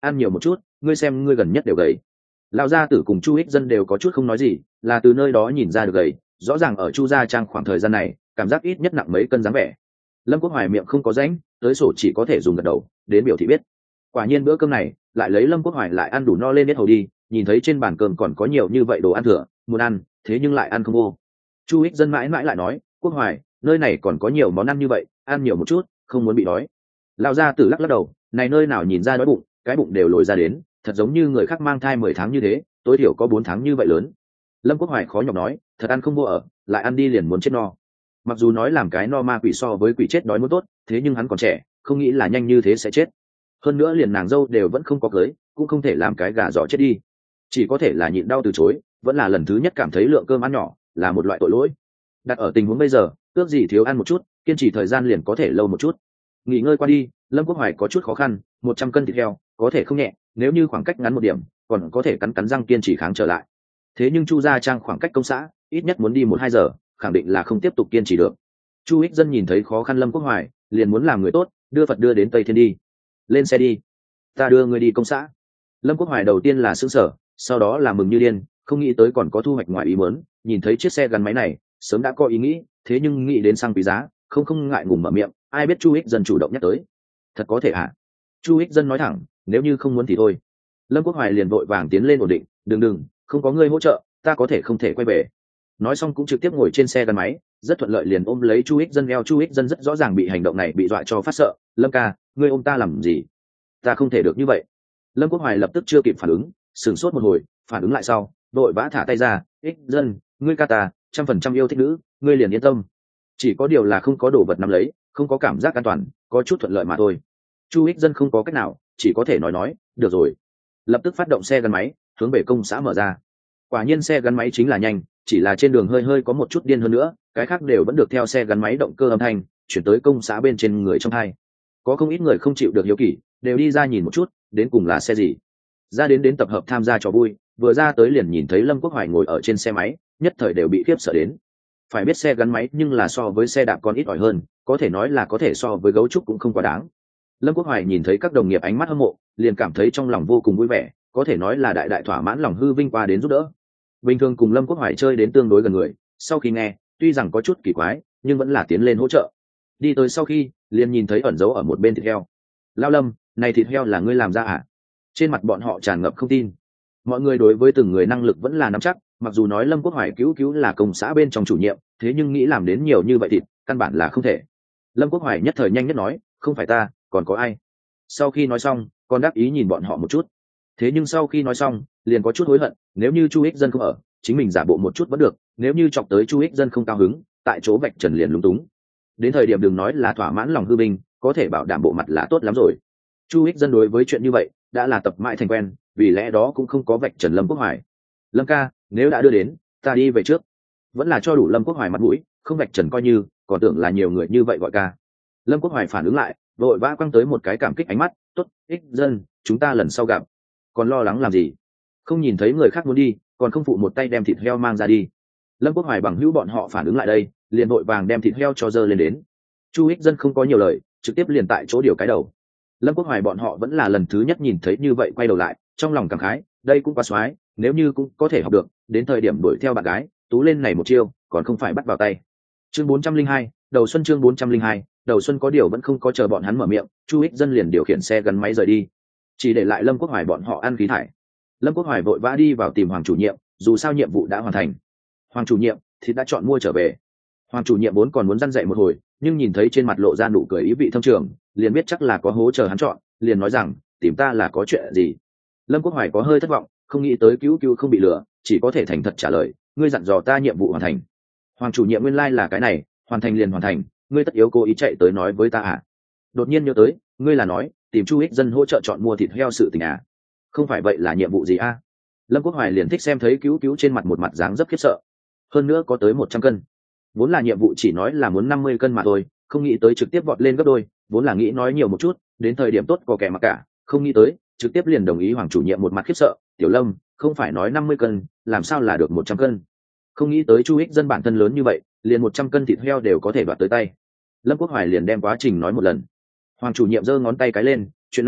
ăn nhiều một chút, ngươi xem ngươi gần nhất đều gầy. Lão gia tử cùng Chu Ích Dân đều có chút không nói gì, là từ nơi đó nhìn ra được gầy, rõ ràng ở Chu gia trang khoảng thời gian này cảm giác ít nhất nặng mấy cân dáng vẻ. Lâm Quốc Hoài miệng không có rãnh, tới sổ chỉ có thể dùng gật đầu đến biểu thị biết. Quả nhiên bữa cơm này lại lấy Lâm Quốc Hoài lại ăn đủ no lên hết hầu đi, nhìn thấy trên bàn cơm còn có nhiều như vậy đồ ăn thừa, muốn ăn thế nhưng lại ăn không vô. Chu Ích Dân mãi mãi lại nói, Quốc Hoài, nơi này còn có nhiều món ăn như vậy, ăn nhiều một chút, không muốn bị đói. Lão gia tử lắc lắc đầu, này nơi nào nhìn ra đói bụng, cái bụng đều lồi ra đến, thật giống như người khác mang thai mười tháng như thế, tối thiểu có bốn tháng như vậy lớn. Lâm Quốc Hoài khó nhọc nói, thật ăn không vô ở, lại ăn đi liền muốn chết no. Mặc dù nói làm cái no ma quỷ so với quỷ chết đói muốn tốt, thế nhưng hắn còn trẻ, không nghĩ là nhanh như thế sẽ chết. Hơn nữa liền nàng dâu đều vẫn không có cưới, cũng không thể làm cái gà giỏ chết đi, chỉ có thể là nhịn đau từ chối, vẫn là lần thứ nhất cảm thấy lượng cơm ăn nhỏ là một loại tội lỗi. Đặt ở tình huống bây giờ, ước gì thiếu ăn một chút, kiên trì thời gian liền có thể lâu một chút. Nghỉ ngơi qua đi, Lâm Quốc Hoài có chút khó khăn, một trăm cân thịt heo có thể không nhẹ, nếu như khoảng cách ngắn một điểm còn có thể cắn cắn răng kiên trì kháng trở lại. Thế nhưng Chu gia trang khoảng cách công xã ít nhất muốn đi một hai giờ, khẳng định là không tiếp tục kiên trì được. Chu Ích Dân nhìn thấy khó khăn Lâm Quốc Hoài, liền muốn làm người tốt, đưa Phật đưa đến Tây Thiên đi. Lên xe đi, ta đưa người đi công xã. Lâm Quốc Hoài đầu tiên là sững sờ, sau đó là mừng như điên, không nghĩ tới còn có thu hoạch ngoài ý muốn. Nhìn thấy chiếc xe gắn máy này sớm đã có ý nghĩ, thế nhưng nghĩ đến xăng quý giá, không không ngại ngùng mở miệng. Ai biết Chu Ích Dân chủ động nhắc tới, thật có thể hả? Chu Ích Dân nói thẳng, nếu như không muốn thì thôi. Lâm Quốc Hoài liền vội vàng tiến lên ổn định, đừng đừng, không có ngươi hỗ trợ ta có thể không thể quay về. Nói xong cũng trực tiếp ngồi trên xe gắn máy, rất thuận lợi liền ôm lấy Chu Ích Dân eo. Chu Ích Dân rất rõ ràng bị hành động này bị dọa cho phát sợ. Lâm ca, ngươi ôm ta làm gì? Ta không thể được như vậy. Lâm Quốc Hoài lập tức chưa kịp phản ứng, sửng sốt một hồi, phản ứng lại sau đội vã thả tay ra. Ích Dân, ngươi ca ta trăm phần trăm yêu thích nữ, ngươi liền yên tâm. Chỉ có điều là không có đồ vật nắm lấy, không có cảm giác an toàn, có chút thuận lợi mà thôi. Chu Ích Dân không có cách nào, chỉ có thể nói nói được rồi, lập tức phát động xe gắn máy hướng về công xã mở ra. Quả nhiên xe gắn máy chính là nhanh, chỉ là trên đường hơi hơi có một chút điên hơn nữa, cái khác đều vẫn được theo xe gắn máy động cơ âm thanh chuyển tới công xã bên trên người trong hai. Có không ít người không chịu được hiếu kỳ, đều đi ra nhìn một chút đến cùng là xe gì. Ra đến đến tập hợp tham gia trò vui, vừa ra tới liền nhìn thấy Lâm Quốc Hoài ngồi ở trên xe máy, nhất thời đều bị khiếp sợ đến. Phải biết xe gắn máy nhưng là so với xe đạp còn ít ỏi hơn, có thể nói là có thể so với gấu trúc cũng không quá đáng. Lâm Quốc Hoài nhìn thấy các đồng nghiệp ánh mắt hâm mộ, liền cảm thấy trong lòng vô cùng vui vẻ, có thể nói là đại đại thỏa mãn lòng hư vinh qua đến giúp đỡ. Bình thường cùng Lâm Quốc Hoài chơi đến tương đối gần người, sau khi nghe tuy rằng có chút kỳ quái nhưng vẫn là tiến lên hỗ trợ. Đi tới sau khi liền nhìn thấy ẩn giấu ở một bên thịt heo. Lao Lâm, này thịt heo là ngươi làm ra à? Trên mặt bọn họ tràn ngập không tin. Mọi người đối với từng người năng lực vẫn là nắm chắc, mặc dù nói Lâm Quốc Hoài cứu cứu là công xã bên trong chủ nhiệm, thế nhưng nghĩ làm đến nhiều như vậy thịt căn bản là không thể. Lâm Quốc Hoài nhất thời nhanh nhất nói, không phải ta còn có ai. Sau khi nói xong còn đáp ý nhìn bọn họ một chút, thế nhưng sau khi nói xong liền có chút hối hận, nếu như Chu Ích Dân không ở, chính mình giả bộ một chút vẫn được, nếu như chọc tới Chu Ích Dân không cao hứng, tại chỗ vạch trần liền lúng túng. Đến thời điểm đừng nói là thỏa mãn lòng hư binh, có thể bảo đảm bộ mặt là tốt lắm rồi. Chu Ích Dân đối với chuyện như vậy đã là tập mãi thành quen, vì lẽ đó cũng không có vạch trần Lâm Quốc Hoài. Lâm ca, nếu đã đưa đến, ta đi về trước. Vẫn là cho đủ Lâm Quốc Hoài mặt mũi, không vạch trần coi như, còn tưởng là nhiều người như vậy gọi ca. Lâm Quốc Hoài phản ứng lại, vội vã quăng tới một cái cảm kích ánh mắt, tốt, Ích Dân, chúng ta lần sau gặp. Còn lo lắng làm gì? Không nhìn thấy người khác muốn đi, còn không phụ một tay đem thịt heo mang ra đi. Lâm Quốc Hoài bằng hữu bọn họ phản ứng lại đây, liền vội vàng đem thịt heo cho dơ lên đến. Chu Ích Dân không có nhiều lời, trực tiếp liền tại chỗ điều cái đầu. Lâm Quốc Hoài bọn họ vẫn là lần thứ nhất nhìn thấy như vậy, quay đầu lại trong lòng cảm khái, đây cũng quá xoái, nếu như cũng có thể học được, đến thời điểm đuổi theo bạn gái tú lên này một chiêu còn không phải bắt vào tay. Chương bốn trăm linh hai, đầu xuân. Chương bốn trăm linh hai, đầu xuân. Có điều vẫn không có chờ bọn hắn mở miệng, Chu Ích Dân liền điều khiển xe gắn máy rời đi, chỉ để lại Lâm Quốc Hoài bọn họ ăn khí thải. Lâm Quốc Hoài vội vã đi vào tìm Hoàng chủ nhiệm, dù sao nhiệm vụ đã hoàn thành. Hoàng chủ nhiệm thì đã chọn mua trở về. Hoàng chủ nhiệm vốn còn muốn răn dạy một hồi, nhưng nhìn thấy trên mặt lộ ra nụ cười ý vị thâm trường, liền biết chắc là có hố chờ hắn chọn, liền nói rằng tìm ta là có chuyện gì. Lâm Quốc Hoài có hơi thất vọng, không nghĩ tới cứu cứu không bị lừa, chỉ có thể thành thật trả lời, ngươi dặn dò ta nhiệm vụ hoàn thành. Hoàng chủ nhiệm nguyên lai like là cái này, hoàn thành liền hoàn thành, ngươi tất yếu cố ý chạy tới nói với ta à? Đột nhiên nhớ tới, ngươi là nói tìm Chu Ích Dân hỗ trợ chọn mua thịt heo sự tình à? Không phải vậy là nhiệm vụ gì a? À? Lâm Quốc Hoài liền thích xem thấy cứu cứu trên mặt một mặt dáng dấp khiếp sợ, hơn nữa có tới một trăm cân. Vốn là nhiệm vụ chỉ nói là muốn năm mươi cân mà thôi, không nghĩ tới trực tiếp vọt lên gấp đôi, vốn là nghĩ nói nhiều một chút, đến thời điểm tốt có kẻ mặc cả, không nghĩ tới trực tiếp liền đồng ý. Hoàng chủ nhiệm một mặt khiếp sợ, Tiểu Lâm, không phải nói năm mươi cân, làm sao là được một trăm cân? Không nghĩ tới Chu Ích Dân bản thân lớn như vậy, liền một trăm cân thịt heo đều có thể đoạt tới tay. Lâm Quốc Hoài liền đem quá trình nói một lần. Hoàng chủ nhiệm giơ ngón tay cái lên, chuyện này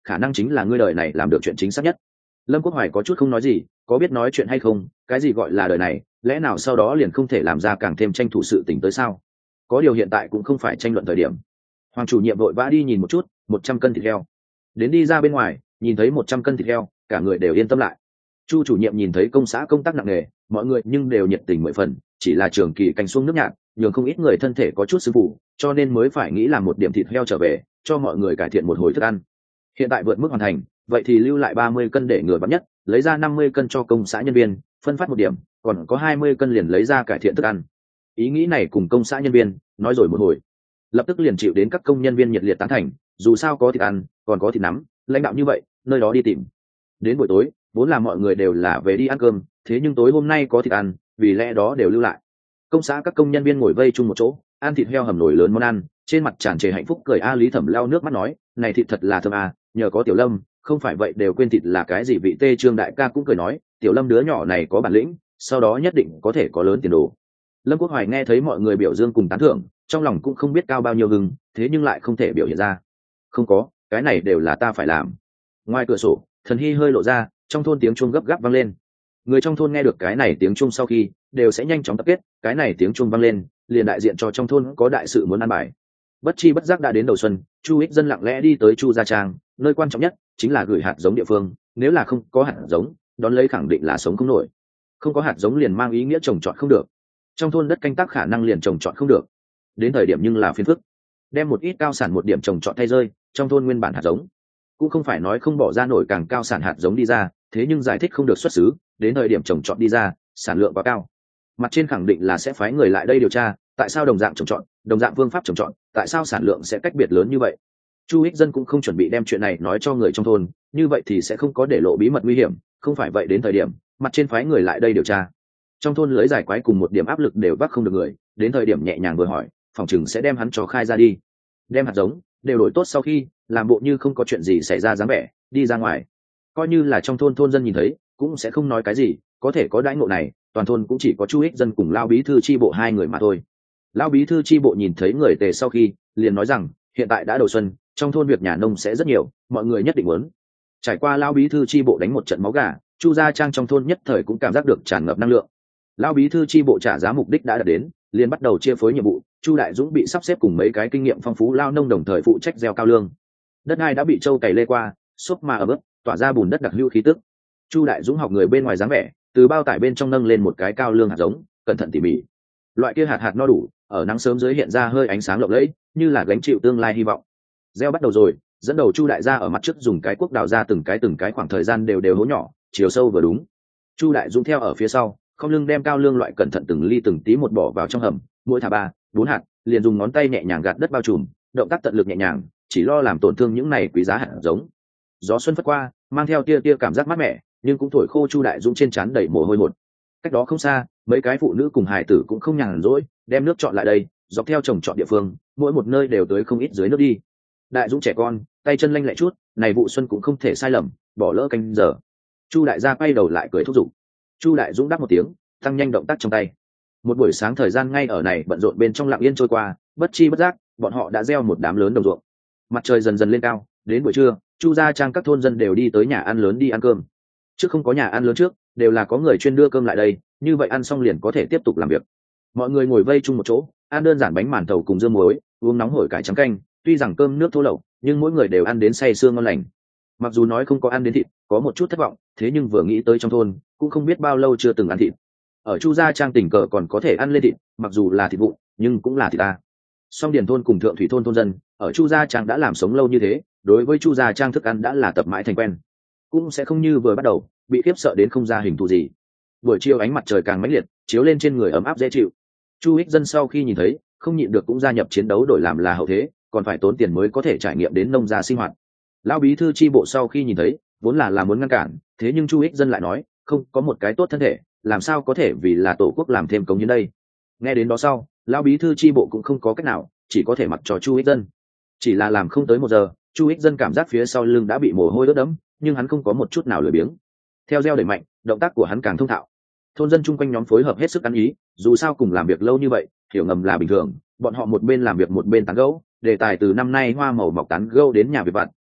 khả năng chính là ngươi đời này làm được chuyện chính xác nhất. Lâm Quốc Hoài có chút không nói gì, có biết nói chuyện hay không, cái gì gọi là đời này, lẽ nào sau đó liền không thể làm ra càng thêm tranh thủ sự tình tới sao? Có điều hiện tại cũng không phải tranh luận thời điểm. Hoàng chủ nhiệm vội vã đi nhìn một chút, một trăm cân thịt heo. Đến đi ra bên ngoài, nhìn thấy một trăm cân thịt heo, cả người đều yên tâm lại. Chu chủ nhiệm nhìn thấy công xã công tác nặng nề, mọi người nhưng đều nhiệt tình mười phần, chỉ là trường kỳ canh xuống nước nhạt, nhường không ít người thân thể có chút sư phụ, cho nên mới phải nghĩ làm một điểm thịt heo trở về, cho mọi người cải thiện một hồi thức ăn. Hiện tại vượt mức hoàn thành, vậy thì lưu lại ba mươi cân để ngừa vắn nhất, lấy ra năm mươi cân cho công xã nhân viên, phân phát một điểm, còn có hai mươi cân liền lấy ra cải thiện thức ăn. Ý nghĩ này cùng công xã nhân viên nói rồi một hồi, lập tức liền chịu đến các công nhân viên nhiệt liệt tán thành, dù sao có thịt ăn, còn có thịt nắm, lãnh đạo như vậy, nơi đó đi tìm. Đến buổi tối, vốn là mọi người đều là về đi ăn cơm, thế nhưng tối hôm nay có thịt ăn, vì lẽ đó đều lưu lại. Công xã các công nhân viên ngồi vây chung một chỗ, ăn thịt heo hầm nổi lớn món ăn, trên mặt tràn trề hạnh phúc cười. A Lý Thẩm lau nước mắt nói, này thịt thật là thơm à, nhờ có Tiểu Lâm, không phải vậy đều quên thịt là cái gì. Vị Tê Trương đại ca cũng cười nói, Tiểu Lâm đứa nhỏ này có bản lĩnh, sau đó nhất định có thể có lớn tiền đồ. Lâm Quốc Hoài nghe thấy mọi người biểu dương cùng tán thưởng, trong lòng cũng không biết cao bao nhiêu hưng, thế nhưng lại không thể biểu hiện ra. Không có, cái này đều là ta phải làm. Ngoài cửa sổ, Thần Hy hơi lộ ra, trong thôn tiếng chuông gấp gáp vang lên. Người trong thôn nghe được cái này tiếng chuông sau khi, đều sẽ nhanh chóng tập kết, cái này tiếng chuông vang lên, liền đại diện cho trong thôn có đại sự muốn ăn bài. Bất chi bất giác đã đến đầu xuân, Chu Ích Dân lặng lẽ đi tới Chu gia trang, nơi quan trọng nhất chính là gửi hạt giống địa phương, nếu là không có hạt giống, đón lấy khẳng định là sống không nổi. Không có hạt giống liền mang ý nghĩa trồng trọt không được. Trong thôn đất canh tác khả năng liền trồng trọt không được. Đến thời điểm nhưng là phiền phức. Đem một ít cao sản một điểm trồng trọt thay rơi, trong thôn nguyên bản hạt giống. Cũng không phải nói không bỏ ra nổi càng cao sản hạt giống đi ra, thế nhưng giải thích không được xuất xứ, đến thời điểm trồng trọt đi ra, sản lượng quá cao. Mặt trên khẳng định là sẽ phái người lại đây điều tra, tại sao đồng dạng trồng trọt, đồng dạng phương pháp trồng trọt, tại sao sản lượng sẽ cách biệt lớn như vậy. Chu Ích Dân cũng không chuẩn bị đem chuyện này nói cho người trong thôn, như vậy thì sẽ không có để lộ bí mật nguy hiểm, không phải vậy đến thời điểm mặt trên phái người lại đây điều tra, trong thôn lưới giải quái cùng một điểm áp lực đều vác không được người, đến thời điểm nhẹ nhàng vừa hỏi, phòng chừng sẽ đem hắn cho khai ra đi. Đem hạt giống đều đổi tốt sau khi, làm bộ như không có chuyện gì xảy ra dáng vẻ, đi ra ngoài. Coi như là trong thôn thôn dân nhìn thấy, cũng sẽ không nói cái gì, có thể có đãi ngộ này, toàn thôn cũng chỉ có Chu Ích Dân cùng Lao bí thư chi bộ hai người mà thôi. Lao bí thư chi bộ nhìn thấy người Tề sau khi, liền nói rằng, hiện tại đã đầu xuân, trong thôn việc nhà nông sẽ rất nhiều, mọi người nhất định muốn. Trải qua Lao bí thư chi bộ đánh một trận máu gà, Chu gia trang trong thôn nhất thời cũng cảm giác được tràn ngập năng lượng. Lao bí thư chi bộ trả giá mục đích đã đạt đến, liền bắt đầu chia phối nhiệm vụ. Chu Đại Dũng bị sắp xếp cùng mấy cái kinh nghiệm phong phú lao nông đồng thời phụ trách gieo cao lương. Đất đai đã bị trâu cày lê qua, xốp mà ở bước, tỏa ra bùn đất đặc hữu khí tức. Chu Đại Dũng học người bên ngoài dáng vẻ, từ bao tải bên trong nâng lên một cái cao lương hạt giống, cẩn thận tỉ mỉ. Loại kia hạt hạt no đủ, ở nắng sớm dưới hiện ra hơi ánh sáng lộng lẫy, như là gánh chịu tương lai hy vọng. Gieo bắt đầu rồi, dẫn đầu Chu đại gia ở mặt trước dùng cái cuốc đào ra từng cái từng cái khoảng thời gian đều đều hố nhỏ, chiều sâu vừa đúng. Chu Đại Dũng theo ở phía sau, không lưng đem cao lương loại cẩn thận từng ly từng tí một bỏ vào trong hầm, mỗi thả ba, bốn hạt, liền dùng ngón tay nhẹ nhàng gạt đất bao trùm, động tác tận lực nhẹ nhàng, chỉ lo làm tổn thương những này quý giá hạt giống. Gió xuân phất qua, mang theo tia tia cảm giác mát mẻ, nhưng cũng thổi khô Chu Đại Dũng trên trán đầy mồ hôi hột. Cách đó không xa, mấy cái phụ nữ cùng hài tử cũng không nhàn rỗi, đem nước chọn lại đây, dọc theo trồng trọt địa phương, mỗi một nơi đều tới không ít dưới nước đi. Đại Dũng trẻ con, tay chân lanh lẹ chút, này vụ xuân cũng không thể sai lầm, bỏ lỡ canh giờ. Chu đại gia quay đầu lại cười thúc giục. Chu Đại Dũng đáp một tiếng, tăng nhanh động tác trong tay. Một buổi sáng thời gian ngay ở này bận rộn bên trong lặng yên trôi qua, bất chi bất giác, bọn họ đã gieo một đám lớn đồng ruộng. Mặt trời dần dần lên cao, đến buổi trưa, Chu gia trang các thôn dân đều đi tới nhà ăn lớn đi ăn cơm. Trước không có nhà ăn lớn trước, đều là có người chuyên đưa cơm lại đây, như vậy ăn xong liền có thể tiếp tục làm việc. Mọi người ngồi vây chung một chỗ, ăn đơn giản bánh màn thầu cùng dưa muối, uống nóng hổi cải trắng canh, tuy rằng cơm nước thô lậu, nhưng mỗi người đều ăn đến say sưa ngon lành. Mặc dù nói không có ăn đến thịt, có một chút thất vọng, thế nhưng vừa nghĩ tới trong thôn, cũng không biết bao lâu chưa từng ăn thịt. Ở Chu gia trang tình cờ còn có thể ăn lên thịt, mặc dù là thịt vụn, nhưng cũng là thịt ta. Song Điền thôn cùng Thượng Thủy thôn thôn dân, ở Chu gia trang đã làm sống lâu như thế, đối với Chu gia trang thức ăn đã là tập mãi thành quen, cũng sẽ không như vừa bắt đầu bị khiếp sợ đến không ra hình thù gì. Buổi chiều ánh mặt trời càng mãnh liệt, chiếu lên trên người ấm áp dễ chịu. Chu Ích Dân sau khi nhìn thấy, không nhịn được cũng gia nhập chiến đấu đổi làm là hậu thế, còn phải tốn tiền mới có thể trải nghiệm đến nông gia sinh hoạt. Lão bí thư chi bộ sau khi nhìn thấy, vốn là là muốn ngăn cản, thế nhưng Chu Ích Dân lại nói, không có một cái tốt thân thể, làm sao có thể vì là tổ quốc làm thêm công như đây. Nghe đến đó sau, lão bí thư chi bộ cũng không có cách nào, chỉ có thể mặc cho Chu Ích Dân. Chỉ là làm không tới một giờ, Chu Ích Dân cảm giác phía sau lưng đã bị mồ hôi ướt đẫm, nhưng hắn không có một chút nào lười biếng. Theo gieo đẩy mạnh, động tác của hắn càng thông thạo. Thôn dân chung quanh nhóm phối hợp hết sức ăn ý, dù sao cùng làm việc lâu như vậy, hiểu ngầm là bình thường, bọn họ một bên làm việc một bên tán gẫu, đề tài từ năm nay hoa màu mọc tán gẫu đến nhà việc vặt,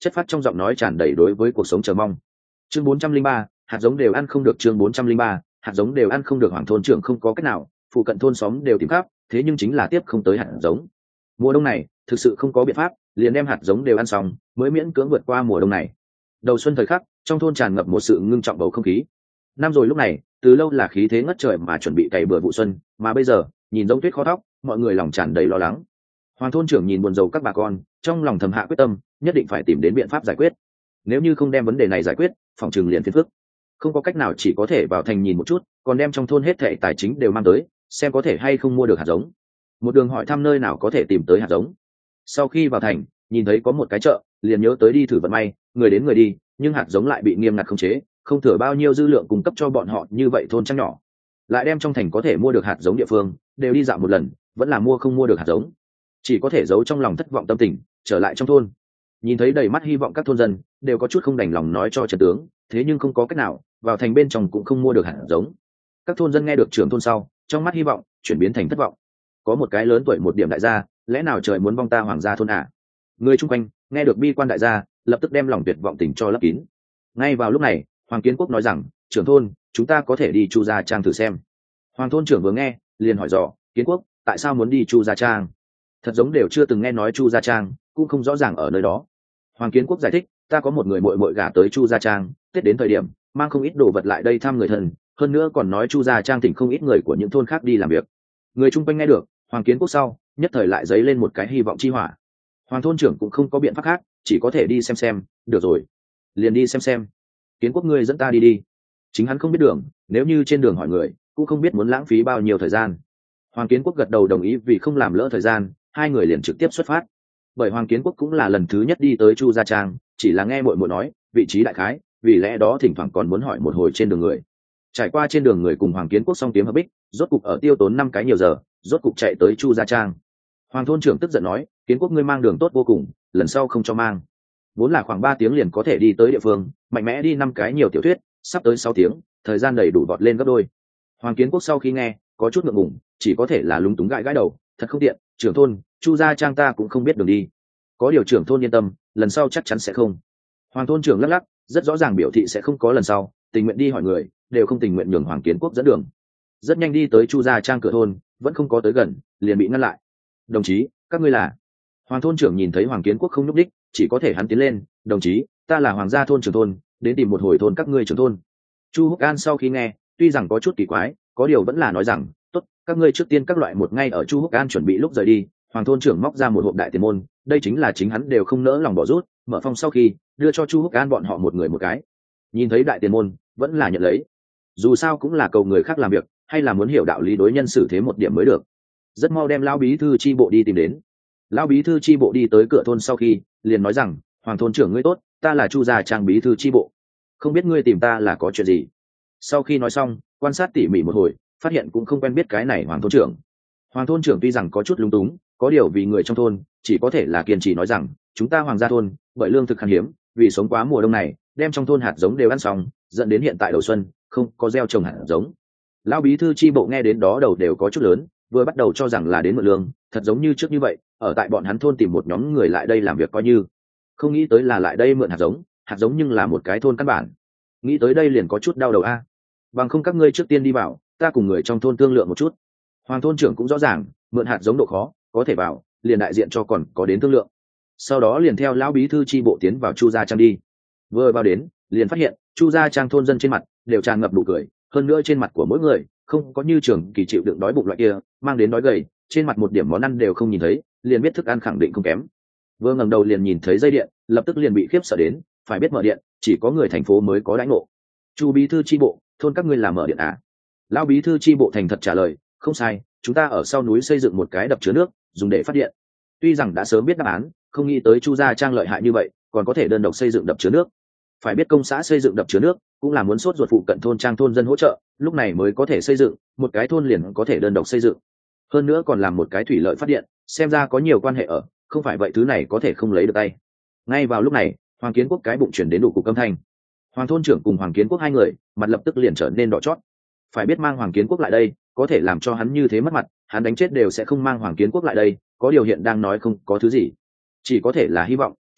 chất phát trong giọng nói tràn đầy đối với cuộc sống chờ mong. Chương bốn trăm linh ba, hạt giống đều ăn không được. Chương bốn trăm linh ba, hạt giống đều ăn không được. Hoàng thôn trưởng không có cách nào, phụ cận thôn xóm đều tìm khắp, thế nhưng chính là tiếp không tới hạt giống. Mùa đông này thực sự không có biện pháp, liền đem hạt giống đều ăn xong mới miễn cưỡng vượt qua mùa đông này. Đầu xuân thời khắc, trong thôn tràn ngập một sự ngưng trọng bầu không khí. Năm rồi lúc này, từ lâu là khí thế ngất trời mà chuẩn bị cày bừa vụ xuân, mà bây giờ nhìn giống tuyết khó thóc, mọi người lòng tràn đầy lo lắng. Hoàng thôn trưởng nhìn buồn rầu các bà con, trong lòng thầm hạ quyết tâm, nhất định phải tìm đến biện pháp giải quyết. Nếu như không đem vấn đề này giải quyết, phòng trường liền phiền phức. Không có cách nào, chỉ có thể vào thành nhìn một chút, còn đem trong thôn hết thảy tài chính đều mang tới, xem có thể hay không mua được hạt giống. Một đường hỏi thăm nơi nào có thể tìm tới hạt giống. Sau khi vào thành, nhìn thấy có một cái chợ, liền nhớ tới đi thử vận may, người đến người đi, nhưng hạt giống lại bị nghiêm ngặt khống chế, không thừa bao nhiêu dư lượng cung cấp cho bọn họ, như vậy thôn trăng nhỏ lại đem trong thành có thể mua được hạt giống địa phương đều đi dạo một lần, vẫn là mua không mua được hạt giống, chỉ có thể giấu trong lòng thất vọng tâm tình, trở lại trong thôn. Nhìn thấy đầy mắt hy vọng các thôn dân đều có chút không đành lòng nói cho trần tướng, thế nhưng không có cách nào, vào thành bên trong cũng không mua được hạt giống. Các thôn dân nghe được trưởng thôn sau, trong mắt hy vọng chuyển biến thành thất vọng. Có một cái lớn tuổi một điểm đại gia, lẽ nào trời muốn vong ta Hoàng gia thôn à? Người chung quanh nghe được bi quan đại gia, lập tức đem lòng tuyệt vọng tình cho lấp kín. Ngay vào lúc này, Hoàng Kiến Quốc nói rằng, trưởng thôn, chúng ta có thể đi Chu Gia Trang thử xem. Hoàng thôn trưởng vừa nghe, liền hỏi dò, Kiến Quốc, tại sao muốn đi Chu Gia Trang? Thật giống đều chưa từng nghe nói Chu Gia Trang, cũng không rõ ràng ở nơi đó. Hoàng Kiến Quốc giải thích, ta có một người muội muội gả tới Chu Gia Trang, Tết đến thời điểm mang không ít đồ vật lại đây thăm người thân, hơn nữa còn nói Chu Gia Trang thỉnh không ít người của những thôn khác đi làm việc. Người chung quanh nghe được Hoàng Kiến Quốc sau, nhất thời lại dấy lên một cái hy vọng chi hỏa. Hoàng thôn trưởng cũng không có biện pháp khác, chỉ có thể đi xem xem. Được rồi, liền đi xem xem. Kiến Quốc, ngươi dẫn ta đi đi. Chính hắn không biết đường, nếu như trên đường hỏi người, cũng không biết muốn lãng phí bao nhiêu thời gian. Hoàng Kiến Quốc gật đầu đồng ý, vì không làm lỡ thời gian, hai người liền trực tiếp xuất phát. Bởi Hoàng Kiến Quốc cũng là lần thứ nhất đi tới Chu Gia Trang, chỉ là nghe muội muội nói vị trí đại khái, vì lẽ đó thỉnh thoảng còn muốn hỏi một hồi trên đường người. Trải qua trên đường người cùng Hoàng Kiến Quốc song kiếm hợp bích, rốt cục ở tiêu tốn năm cái nhiều giờ, rốt cục chạy tới Chu Gia Trang. Hoàng thôn trưởng tức giận nói, Kiến Quốc, ngươi mang đường tốt vô cùng, lần sau không cho mang. Vốn là khoảng ba tiếng liền có thể đi tới địa phương, mạnh mẽ đi năm cái nhiều tiểu thuyết, sắp tới sáu tiếng, thời gian đầy đủ vọt lên gấp đôi. Hoàng Kiến Quốc sau khi nghe, có chút ngượng ngùng, chỉ có thể là lúng túng gãi gãi đầu, thật không tiện, trưởng thôn, Chu Gia Trang ta cũng không biết đường đi. Có điều trưởng thôn yên tâm, lần sau chắc chắn sẽ không. Hoàng thôn trưởng lắc lắc, rất rõ ràng biểu thị sẽ không có lần sau, tình nguyện đi hỏi người, đều không tình nguyện nhường Hoàng Kiến Quốc dẫn đường. Rất nhanh đi tới Chu Gia Trang cửa thôn, vẫn không có tới gần, liền bị ngăn lại. Đồng chí, các ngươi là? Hoàng thôn trưởng nhìn thấy Hoàng Kiến Quốc không nhúc đích, chỉ có thể hắn tiến lên, đồng chí, ta là Hoàng gia thôn trưởng thôn, đến tìm một hồi thôn các ngươi trưởng thôn. Chu Húc An sau khi nghe, tuy rằng có chút kỳ quái, có điều vẫn là nói rằng, tốt, các ngươi trước tiên các loại một. Ngay ở Chu Húc An chuẩn bị lúc rời đi, Hoàng thôn trưởng móc ra một hộp đại tiền môn, đây chính là chính hắn đều không nỡ lòng bỏ rút, mở phong sau khi đưa cho Chu Húc An bọn họ một người một cái. Nhìn thấy đại tiền môn, vẫn là nhận lấy, dù sao cũng là cầu người khác làm việc, hay là muốn hiểu đạo lý đối nhân xử thế một điểm mới được. Rất mau đem lão bí thư chi bộ đi tìm đến. Lão bí thư chi bộ đi tới cửa thôn sau khi liền nói rằng, Hoàng thôn trưởng ngươi tốt, ta là Chu Gia Trang bí thư chi bộ, không biết ngươi tìm ta là có chuyện gì. Sau khi nói xong, quan sát tỉ mỉ một hồi, phát hiện cũng không quen biết cái này Hoàng thôn trưởng. Hoàng thôn trưởng tuy rằng có chút lúng túng, có điều vì người trong thôn, chỉ có thể là kiên trì nói rằng, chúng ta Hoàng gia thôn bởi lương thực khan hiếm, vì sống quá mùa đông này, đem trong thôn hạt giống đều ăn xong, dẫn đến hiện tại đầu xuân không có gieo trồng hạt giống. Lão bí thư chi bộ nghe đến đó đầu đều có chút lớn, vừa bắt đầu cho rằng là đến mượn lương, thật giống như trước như vậy, ở tại bọn hắn thôn tìm một nhóm người lại đây làm việc coi như, không nghĩ tới là lại đây mượn hạt giống, hạt giống nhưng là một cái thôn căn bản. Nghĩ tới đây liền có chút đau đầu a. Bằng không các ngươi trước tiên đi vào, ta cùng người trong thôn thương lượng một chút. Hoàng thôn trưởng cũng rõ ràng, mượn hạt giống độ khó, có thể vào, liền đại diện cho còn có đến thương lượng. Sau đó liền theo lão bí thư chi bộ tiến vào Chu Gia Trang đi. Vừa vào đến, liền phát hiện Chu Gia Trang thôn dân trên mặt đều tràn ngập nụ cười, hơn nữa trên mặt của mỗi người không có như Trường Kỳ chịu đựng đói bụng loại kia, mang đến đói gầy, trên mặt một điểm món ăn đều không nhìn thấy, liền biết thức ăn khẳng định không kém. Vừa ngẩng đầu liền nhìn thấy dây điện, lập tức liền bị khiếp sợ đến, phải biết mở điện, chỉ có người thành phố mới có đãi ngộ. Chu bí thư chi bộ, thôn các ngươi làm mở điện à? Lão bí thư chi bộ thành thật trả lời, không sai, chúng ta ở sau núi xây dựng một cái đập chứa nước, dùng để phát điện. Tuy rằng đã sớm biết đáp án, không nghĩ tới Chu Gia Trang lợi hại như vậy, còn có thể đơn độc xây dựng đập chứa nước. Phải biết công xã xây dựng đập chứa nước cũng là muốn sốt ruột phụ cận thôn trang thôn dân hỗ trợ, lúc này mới có thể xây dựng, một cái thôn liền có thể đơn độc xây dựng. Hơn nữa còn làm một cái thủy lợi phát điện, xem ra có nhiều quan hệ ở, không phải vậy thứ này có thể không lấy được tay. Ngay vào lúc này, Hoàng Kiến Quốc cái bụng chuyển đến đủ cục âm thanh. Hoàng thôn trưởng cùng Hoàng Kiến Quốc hai người, mặt lập tức liền trở nên đỏ chót. Phải biết mang Hoàng Kiến Quốc lại đây, có thể làm cho hắn như thế mất mặt, hắn đánh chết đều sẽ không mang Hoàng Kiến Quốc lại đây, có điều hiện đang nói không có thứ gì, chỉ có thể là hy vọng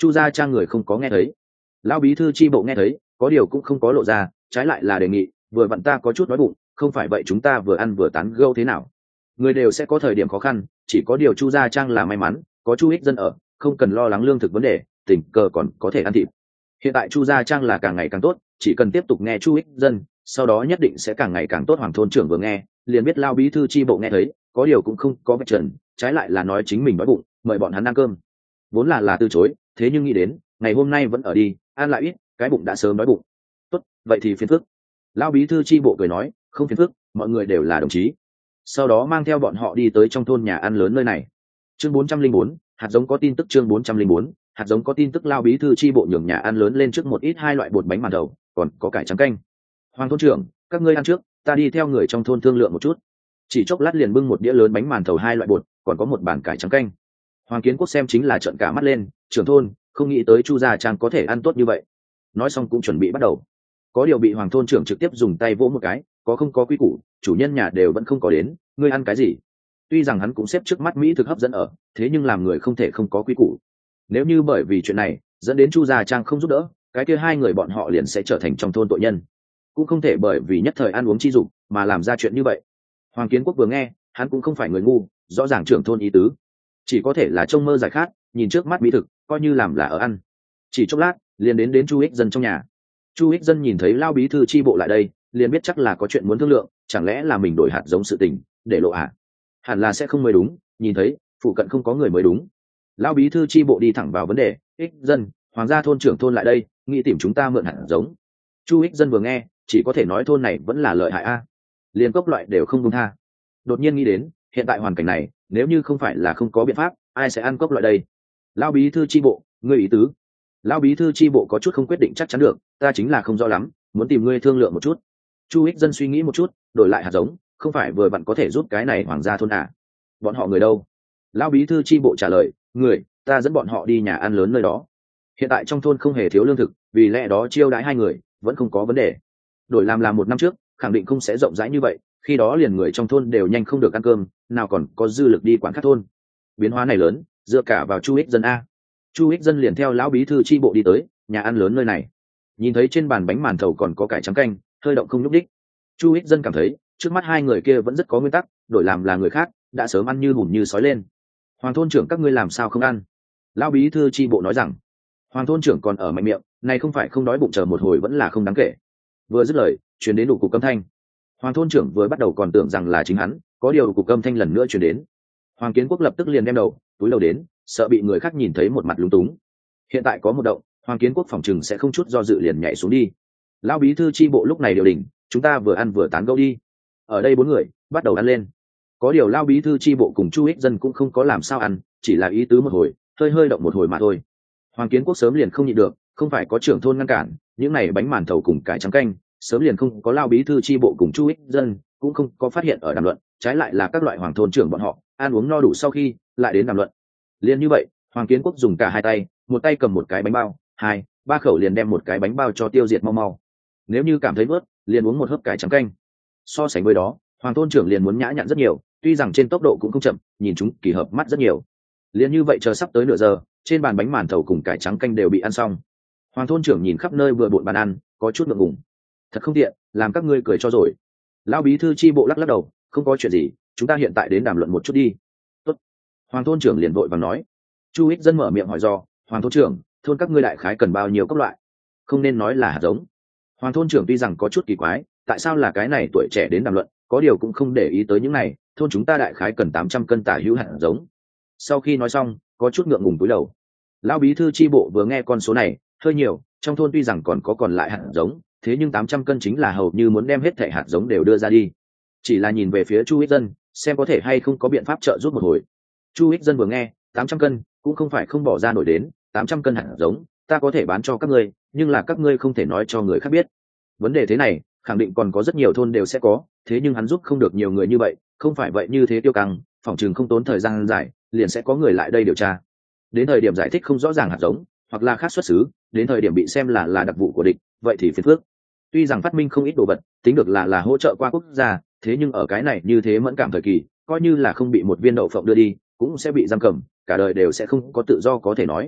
Chu gia trang người không có nghe thấy. Lão bí thư chi bộ nghe thấy, có điều cũng không có lộ ra, trái lại là đề nghị, vừa vặn ta có chút đói bụng, không phải vậy chúng ta vừa ăn vừa tán gẫu thế nào? Người đều sẽ có thời điểm khó khăn, chỉ có điều Chu gia trang là may mắn, có Chu Ích Dân ở, không cần lo lắng lương thực vấn đề, tình cờ còn có thể ăn thịt. Hiện tại Chu gia trang là càng ngày càng tốt, chỉ cần tiếp tục nghe Chu Ích Dân, sau đó nhất định sẽ càng ngày càng tốt. Hoàng thôn trưởng vừa nghe, liền biết Lão bí thư chi bộ nghe thấy, có điều cũng không có vạch trần, trái lại là nói chính mình đói bụng, mời bọn hắn ăn cơm. Vốn là là từ chối, thế nhưng nghĩ đến, ngày hôm nay vẫn ở đi, ăn lại ít, cái bụng đã sớm đói bụng. Tốt, vậy thì phiền phức. Lão bí thư chi bộ cười nói, không phiền phức, mọi người đều là đồng chí. Sau đó mang theo bọn họ đi tới trong thôn nhà ăn lớn nơi này. Chương bốn trăm linh bốn, hạt giống có tin tức. Chương bốn trăm linh bốn, hạt giống có tin tức. Lão bí thư chi bộ nhường nhà ăn lớn lên trước một ít hai loại bột bánh màn thầu, còn có cải trắng canh. Hoàng thôn trưởng, các ngươi ăn trước, ta đi theo người trong thôn thương lượng một chút. Chỉ chốc lát liền bưng một đĩa lớn bánh màn thầu hai loại bột, còn có một bàn cải trắng canh. Hoàng Kiến Quốc xem chính là trợn cả mắt lên, trưởng thôn, không nghĩ tới Chu gia trang có thể ăn tốt như vậy. Nói xong cũng chuẩn bị bắt đầu, có điều bị Hoàng thôn trưởng trực tiếp dùng tay vỗ một cái, có không có quy củ, chủ nhân nhà đều vẫn không có đến, ngươi ăn cái gì? Tuy rằng hắn cũng xếp trước mắt mỹ thực hấp dẫn ở, thế nhưng làm người không thể không có quy củ. Nếu như bởi vì chuyện này dẫn đến Chu gia trang không giúp đỡ, cái kia hai người bọn họ liền sẽ trở thành trong thôn tội nhân, cũng không thể bởi vì nhất thời ăn uống chi dục mà làm ra chuyện như vậy. Hoàng Kiến Quốc vừa nghe, hắn cũng không phải người ngu, rõ ràng trưởng thôn ý tứ, chỉ có thể là trông mơ giải khát, nhìn trước mắt mỹ thực, coi như làm là ở ăn. Chỉ chốc lát, liền đến đến Chu Ích Dân trong nhà. Chu Ích Dân nhìn thấy Lão bí thư chi bộ lại đây, liền biết chắc là có chuyện muốn thương lượng, chẳng lẽ là mình đổi hạt giống sự tình để lộ à? Hẳn là sẽ không mới đúng, nhìn thấy phụ cận không có người mới đúng. Lão bí thư chi bộ đi thẳng vào vấn đề, Ích Dân, Hoàng gia thôn trưởng thôn lại đây, nghĩ tìm chúng ta mượn hạt giống. Chu Ích Dân vừa nghe, chỉ có thể nói thôn này vẫn là lợi hại a, à. Liền cốc loại đều không buông tha. Đột nhiên nghĩ đến, hiện tại hoàn cảnh này, nếu như không phải là không có biện pháp, ai sẽ ăn cốc loại đây? Lão bí thư chi bộ, ngươi ý tứ? Lão bí thư chi bộ có chút không quyết định chắc chắn được, ta chính là không rõ lắm, muốn tìm ngươi thương lượng một chút. Chu Ích Dân suy nghĩ một chút, đổi lại hạt giống, không phải vừa vặn có thể giúp cái này Hoàng gia thôn à? Bọn họ người đâu? Lão bí thư chi bộ trả lời, người, ta dẫn bọn họ đi nhà ăn lớn nơi đó. Hiện tại trong thôn không hề thiếu lương thực, vì lẽ đó chiêu đãi hai người vẫn không có vấn đề. Đổi làm làm một năm trước, khẳng định không sẽ rộng rãi như vậy, khi đó liền người trong thôn đều nhanh không được ăn cơm, nào còn có dư lực đi quản khắc thôn. Biến hóa này lớn, dựa cả vào Chu Ích Dân a. Chu Ích Dân liền theo lão bí thư chi bộ đi tới nhà ăn lớn nơi này, nhìn thấy trên bàn bánh màn thầu còn có cải trắng canh, hơi động không nhúc đích. Chu Ích Dân cảm thấy trước mắt hai người kia vẫn rất có nguyên tắc, đổi làm là người khác đã sớm ăn như hùm như sói lên. Hoàng thôn trưởng, các ngươi làm sao không ăn? Lão bí thư chi bộ nói rằng. Hoàng thôn trưởng còn ở mạnh miệng, này không phải không đói bụng chờ một hồi vẫn là không đáng kể. Vừa dứt lời, truyền đến đủ cục âm thanh. Hoàng thôn trưởng vừa bắt đầu còn tưởng rằng là chính hắn, có điều cục âm thanh lần nữa truyền đến. Hoàng Kiến Quốc lập tức liền đem đầu túi đầu đến, sợ bị người khác nhìn thấy một mặt lúng túng. Hiện tại có một động, Hoàng Kiến Quốc phòng chừng sẽ không chút do dự liền nhảy xuống đi. Lão bí thư chi bộ lúc này điều đình, chúng ta vừa ăn vừa tán gẫu đi. Ở đây bốn người bắt đầu ăn lên. Có điều Lão bí thư chi bộ cùng Chu Ích Dân cũng không có làm sao ăn, chỉ là ý tứ một hồi, hơi hơi động một hồi mà thôi. Hoàng Kiến Quốc sớm liền không nhịn được, không phải có trưởng thôn ngăn cản, những này bánh màn thầu cùng cải trắng canh, sớm liền không có Lão bí thư chi bộ cùng Chu Ích Dân cũng không có phát hiện ở đàm luận, trái lại là các loại hoàng thôn trưởng bọn họ ăn uống no đủ sau khi lại đến đàm luận. Liên như vậy, Hoàng Kiến Quốc dùng cả hai tay, một tay cầm một cái bánh bao, hai ba khẩu liền đem một cái bánh bao cho tiêu diệt mau mau. Nếu như cảm thấy vớt, liền uống một hớp cải trắng canh. So sánh với đó, Hoàng thôn trưởng liền muốn nhã nhặn rất nhiều, tuy rằng trên tốc độ cũng không chậm, nhìn chúng kỳ hợp mắt rất nhiều. Liên như vậy chờ sắp tới nửa giờ, trên bàn bánh màn thầu cùng cải trắng canh đều bị ăn xong. Hoàng thôn trưởng nhìn khắp nơi vừa bộn bàn ăn, có chút ngượng ngùng. Thật không tiện, làm các ngươi cười cho rồi. Lão bí thư chi bộ lắc lắc đầu, không có chuyện gì, chúng ta hiện tại đến đàm luận một chút đi. Tốt. Hoàng thôn trưởng liền vội vàng nói. Chu Ích Dân mở miệng hỏi do, Hoàng thôn trưởng, thôn các ngươi đại khái cần bao nhiêu các loại? Không nên nói là hạt giống. Hoàng thôn trưởng tuy rằng có chút kỳ quái, tại sao là cái này tuổi trẻ đến đàm luận, có điều cũng không để ý tới những này, thôn chúng ta đại khái cần tám trăm cân tả hữu hạt giống. Sau khi nói xong, có chút ngượng ngùng cúi đầu. Lão bí thư chi bộ vừa nghe con số này, hơi nhiều, trong thôn tuy rằng còn có còn lại hạt giống, thế nhưng tám trăm cân chính là hầu như muốn đem hết thảy hạt giống đều đưa ra đi. Chỉ là nhìn về phía Chu Ích Dân, xem có thể hay không có biện pháp trợ giúp một hồi. Chu Ích Dân vừa nghe, tám trăm cân cũng không phải không bỏ ra nổi đến, tám trăm cân hạt giống, ta có thể bán cho các ngươi, nhưng là các ngươi không thể nói cho người khác biết. Vấn đề thế này, khẳng định còn có rất nhiều thôn đều sẽ có, thế nhưng hắn giúp không được nhiều người như vậy, không phải vậy như thế tiêu căng, phỏng chừng không tốn thời gian dài, liền sẽ có người lại đây điều tra. Đến thời điểm giải thích không rõ ràng hạt giống, hoặc là khác xuất xứ, đến thời điểm bị xem là là đặc vụ của địch, vậy thì phiền phức. Tuy rằng phát minh không ít đồ vật, tính được là là hỗ trợ qua quốc gia, thế nhưng ở cái này như thế mẫn cảm thời kỳ, coi như là không bị một viên đậu phộng đưa đi, cũng sẽ bị giam cầm, cả đời đều sẽ không có tự do có thể nói.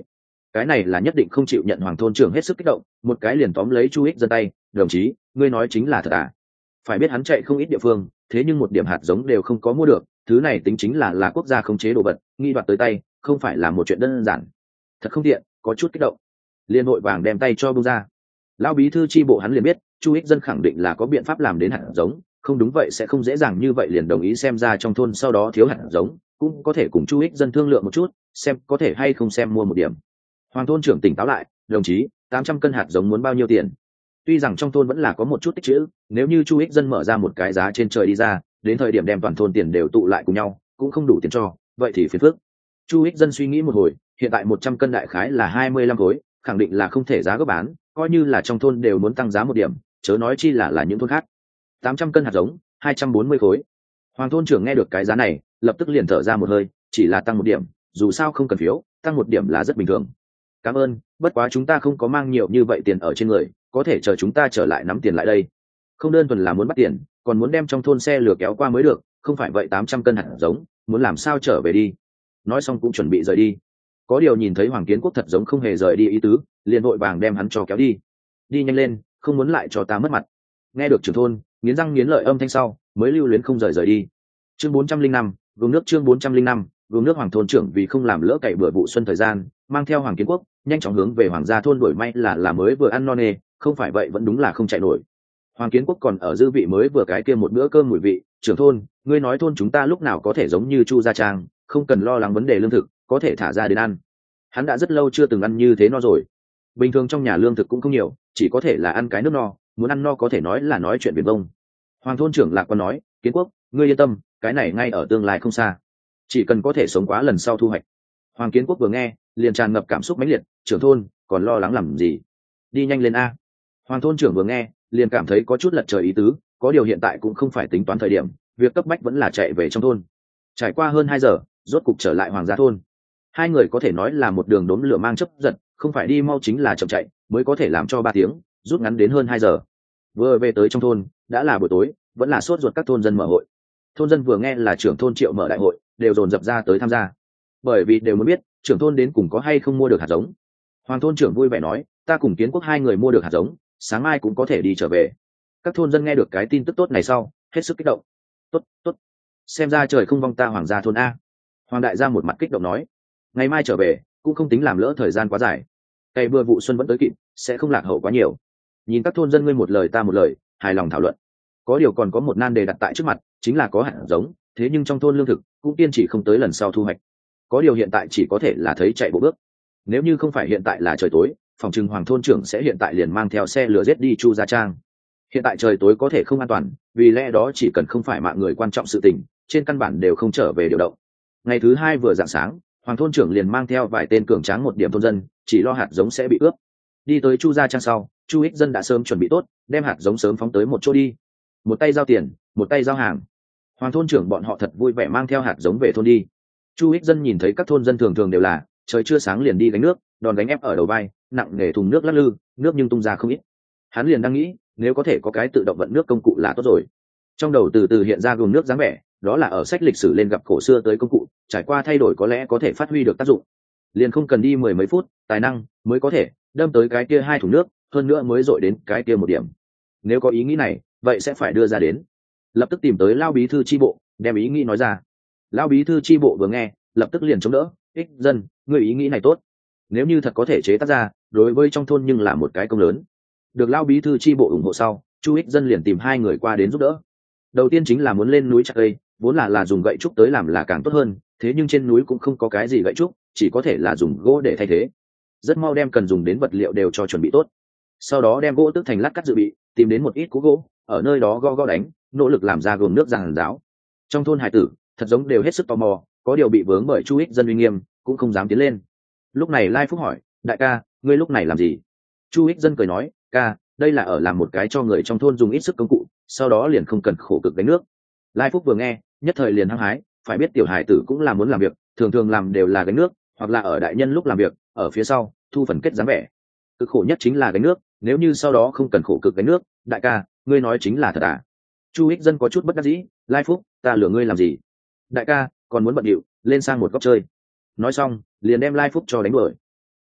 cái này là nhất định không chịu nhận. Hoàng thôn trưởng hết sức kích động, một cái liền tóm lấy Chu Ích Dân tay. Đồng chí, ngươi nói chính là thật à? Phải biết hắn chạy không ít địa phương, thế nhưng một điểm hạt giống đều không có mua được, thứ này tính chính là là quốc gia khống chế đồ vật, nghi đoạt tới tay không phải là một chuyện đơn giản. Thật không tiện, có chút kích động, liền vội vàng đem tay cho bung ra. Lão bí thư chi bộ hắn liền biết Chu Ích Dân khẳng định là có biện pháp làm đến hạt giống, không đúng vậy sẽ không dễ dàng như vậy liền đồng ý. Xem ra trong thôn sau đó thiếu hạt giống, cũng có thể cùng Chu Ích Dân thương lượng một chút, xem có thể hay không xem mua một điểm. Hoàng thôn trưởng tỉnh táo lại, đồng chí, tám trăm cân hạt giống muốn bao nhiêu tiền? Tuy rằng trong thôn vẫn là có một chút tích trữ, nếu như Chu Ích Dân mở ra một cái giá trên trời đi ra, đến thời điểm đem toàn thôn tiền đều tụ lại cùng nhau, cũng không đủ tiền cho, vậy thì phiền phức. Chu Ích Dân suy nghĩ một hồi, hiện tại một trăm cân đại khái là hai mươi lăm khối, khẳng định là không thể giá gấp bán, coi như là trong thôn đều muốn tăng giá một điểm, chớ nói chi là là những thôn khác. tám trăm cân hạt giống, hai trăm bốn mươi khối. Hoàng thôn trưởng nghe được cái giá này, lập tức liền thở ra một hơi, chỉ là tăng một điểm, dù sao không cần phiếu, tăng một điểm là rất bình thường. Cảm ơn, bất quá chúng ta không có mang nhiều như vậy tiền ở trên người, có thể chờ chúng ta trở lại nắm tiền lại đây. Không đơn thuần là muốn bắt tiền, còn muốn đem trong thôn xe lừa kéo qua mới được, không phải vậy tám trăm cân hạt giống, muốn làm sao trở về đi. Nói xong cũng chuẩn bị rời đi. Có điều nhìn thấy Hoàng Kiến Quốc thật giống không hề rời đi ý tứ, liền vội vàng đem hắn cho kéo đi. Đi nhanh lên, không muốn lại cho ta mất mặt. Nghe được trưởng thôn nghiến răng nghiến lợi âm thanh sau, mới lưu luyến không rời rời đi. Chương bốn trăm linh năm, gồm nước chương bốn trăm linh năm, gồm nước. Hoàng thôn trưởng vì không làm lỡ cày bừa vụ xuân thời gian, mang theo Hoàng Kiến Quốc nhanh chóng hướng về Hoàng gia thôn đuổi. May là là mới vừa ăn no nê, không phải vậy vẫn đúng là không chạy nổi. Hoàng Kiến Quốc còn ở dư vị mới vừa cái kia một bữa cơm mùi vị. Trưởng thôn, ngươi nói thôn chúng ta lúc nào có thể giống như Chu Gia Trang, không cần lo lắng vấn đề lương thực, có thể thả ra đến ăn. Hắn đã rất lâu chưa từng ăn như thế no rồi. Bình thường trong nhà lương thực cũng không nhiều, chỉ có thể là ăn cái nước no, muốn ăn no có thể nói là nói chuyện viển vông. Hoàng thôn trưởng Lạc Quan nói, Kiến Quốc, ngươi yên tâm, cái này ngay ở tương lai không xa, chỉ cần có thể sống quá lần sau thu hoạch. Hoàng Kiến Quốc vừa nghe liền tràn ngập cảm xúc mãnh liệt. Trưởng thôn, còn lo lắng làm gì, đi nhanh lên a. Hoàng thôn trưởng vừa nghe liền cảm thấy có chút lật trời ý tứ, có điều hiện tại cũng không phải tính toán thời điểm, việc cấp bách vẫn là chạy về trong thôn. Trải qua hơn hai giờ, rốt cục trở lại Hoàng gia thôn. Hai người có thể nói là một đường đốm lửa mang chấp giật, không phải đi mau chính là chậm chạy, mới có thể làm cho ba tiếng rút ngắn đến hơn hai giờ. Vừa về tới trong thôn đã là buổi tối, vẫn là sốt ruột các thôn dân mở hội. Thôn dân vừa nghe là trưởng thôn Triệu mở đại hội, đều dồn dập ra tới tham gia, bởi vì đều muốn biết trưởng thôn đến cùng có hay không mua được hạt giống. Hoàng thôn trưởng vui vẻ nói, ta cùng Kiến Quốc hai người mua được hạt giống, sáng mai cũng có thể đi trở về. Các thôn dân nghe được cái tin tức tốt này sau, hết sức kích động. Tốt, tốt, xem ra trời không vong ta Hoàng gia thôn a. Hoàng đại gia một mặt kích động nói, ngày mai trở về cũng không tính làm lỡ thời gian quá dài, cây bừa vụ xuân vẫn tới kịp, sẽ không lạc hậu quá nhiều. Nhìn các thôn dân ngươi một lời ta một lời, hài lòng thảo luận. Có điều còn có một nan đề đặt tại trước mặt, chính là có hạt giống, thế nhưng trong thôn lương thực cũng kiên trì không tới lần sau thu hoạch. Có điều hiện tại chỉ có thể là thấy chạy bộ bước. Nếu như không phải hiện tại là trời tối, phòng trừng Hoàng thôn trưởng sẽ hiện tại liền mang theo xe lửa giết đi Chu Gia Trang. Hiện tại trời tối có thể không an toàn, vì lẽ đó chỉ cần không phải mạng người quan trọng sự tình, trên căn bản đều không trở về điều động. Ngày thứ hai vừa rạng sáng, Hoàng thôn trưởng liền mang theo vài tên cường tráng một điểm thôn dân, chỉ lo hạt giống sẽ bị ướp. Đi tới Chu Gia Trang sau, Chu Ích Dân đã sớm chuẩn bị tốt, đem hạt giống sớm phóng tới một chỗ đi. Một tay giao tiền, một tay giao hàng. Hoàng thôn trưởng bọn họ thật vui vẻ mang theo hạt giống về thôn đi. Chu Ích Dân nhìn thấy các thôn dân thường thường đều là trời chưa sáng liền đi gánh nước, đòn gánh ép ở đầu vai, nặng nề thùng nước lắc lư, nước nhưng tung ra không ít. Hắn liền đang nghĩ, nếu có thể có cái tự động vận nước công cụ là tốt rồi. Trong đầu từ từ hiện ra gồm nước dáng vẻ, đó là ở sách lịch sử lên gặp cổ xưa tới công cụ, trải qua thay đổi có lẽ có thể phát huy được tác dụng. Liền không cần đi mười mấy phút, tài năng mới có thể đâm tới cái kia hai thùng nước, hơn nữa mới dội đến cái kia một điểm. Nếu có ý nghĩ này, vậy sẽ phải đưa ra đến. Lập tức tìm tới Lão bí thư chi bộ, đem ý nghĩ nói ra. Lão bí thư chi bộ vừa nghe, lập tức liền chống đỡ, Ích Dân, người ý nghĩ này tốt. Nếu như thật có thể chế tác ra, đối với trong thôn nhưng là một cái công lớn. Được Lão bí thư chi bộ ủng hộ sau, Chu Ích Dân liền tìm hai người qua đến giúp đỡ. Đầu tiên chính là muốn lên núi chặt cây, vốn là là dùng gậy trúc tới làm là càng tốt hơn, thế nhưng trên núi cũng không có cái gì gậy trúc, chỉ có thể là dùng gỗ để thay thế. Rất mau đem cần dùng đến vật liệu đều cho chuẩn bị tốt. Sau đó đem gỗ tước thành lát cắt dự bị, tìm đến một ít cú gỗ, ở nơi đó gõ gõ đánh, nỗ lực làm ra gồm nước giàn giáo. Trong thôn hải tử, thật giống đều hết sức tò mò, có điều bị vướng bởi Chu Ích Dân uy nghiêm, cũng không dám tiến lên. Lúc này Lai Phúc hỏi, đại ca, ngươi lúc này làm gì? Chu Ích Dân cười nói, ca, đây là ở làm một cái cho người trong thôn dùng ít sức công cụ, sau đó liền không cần khổ cực đánh nước. Lai Phúc vừa nghe, nhất thời liền hăng hái, phải biết tiểu hải tử cũng là muốn làm việc, thường thường làm đều là gánh nước, hoặc là ở đại nhân lúc làm việc, ở phía sau thu phần kết dáng vẻ. Cực khổ nhất chính là gánh nước, nếu như sau đó không cần khổ cực gánh nước, đại ca, ngươi nói chính là thật à? Chu Ích Dân có chút bất đắc dĩ, Lai Phúc, ta lừa ngươi làm gì? Đại ca, còn muốn bận điệu, lên sang một góc chơi. Nói xong, liền đem Lai Phúc cho đánh đuổi.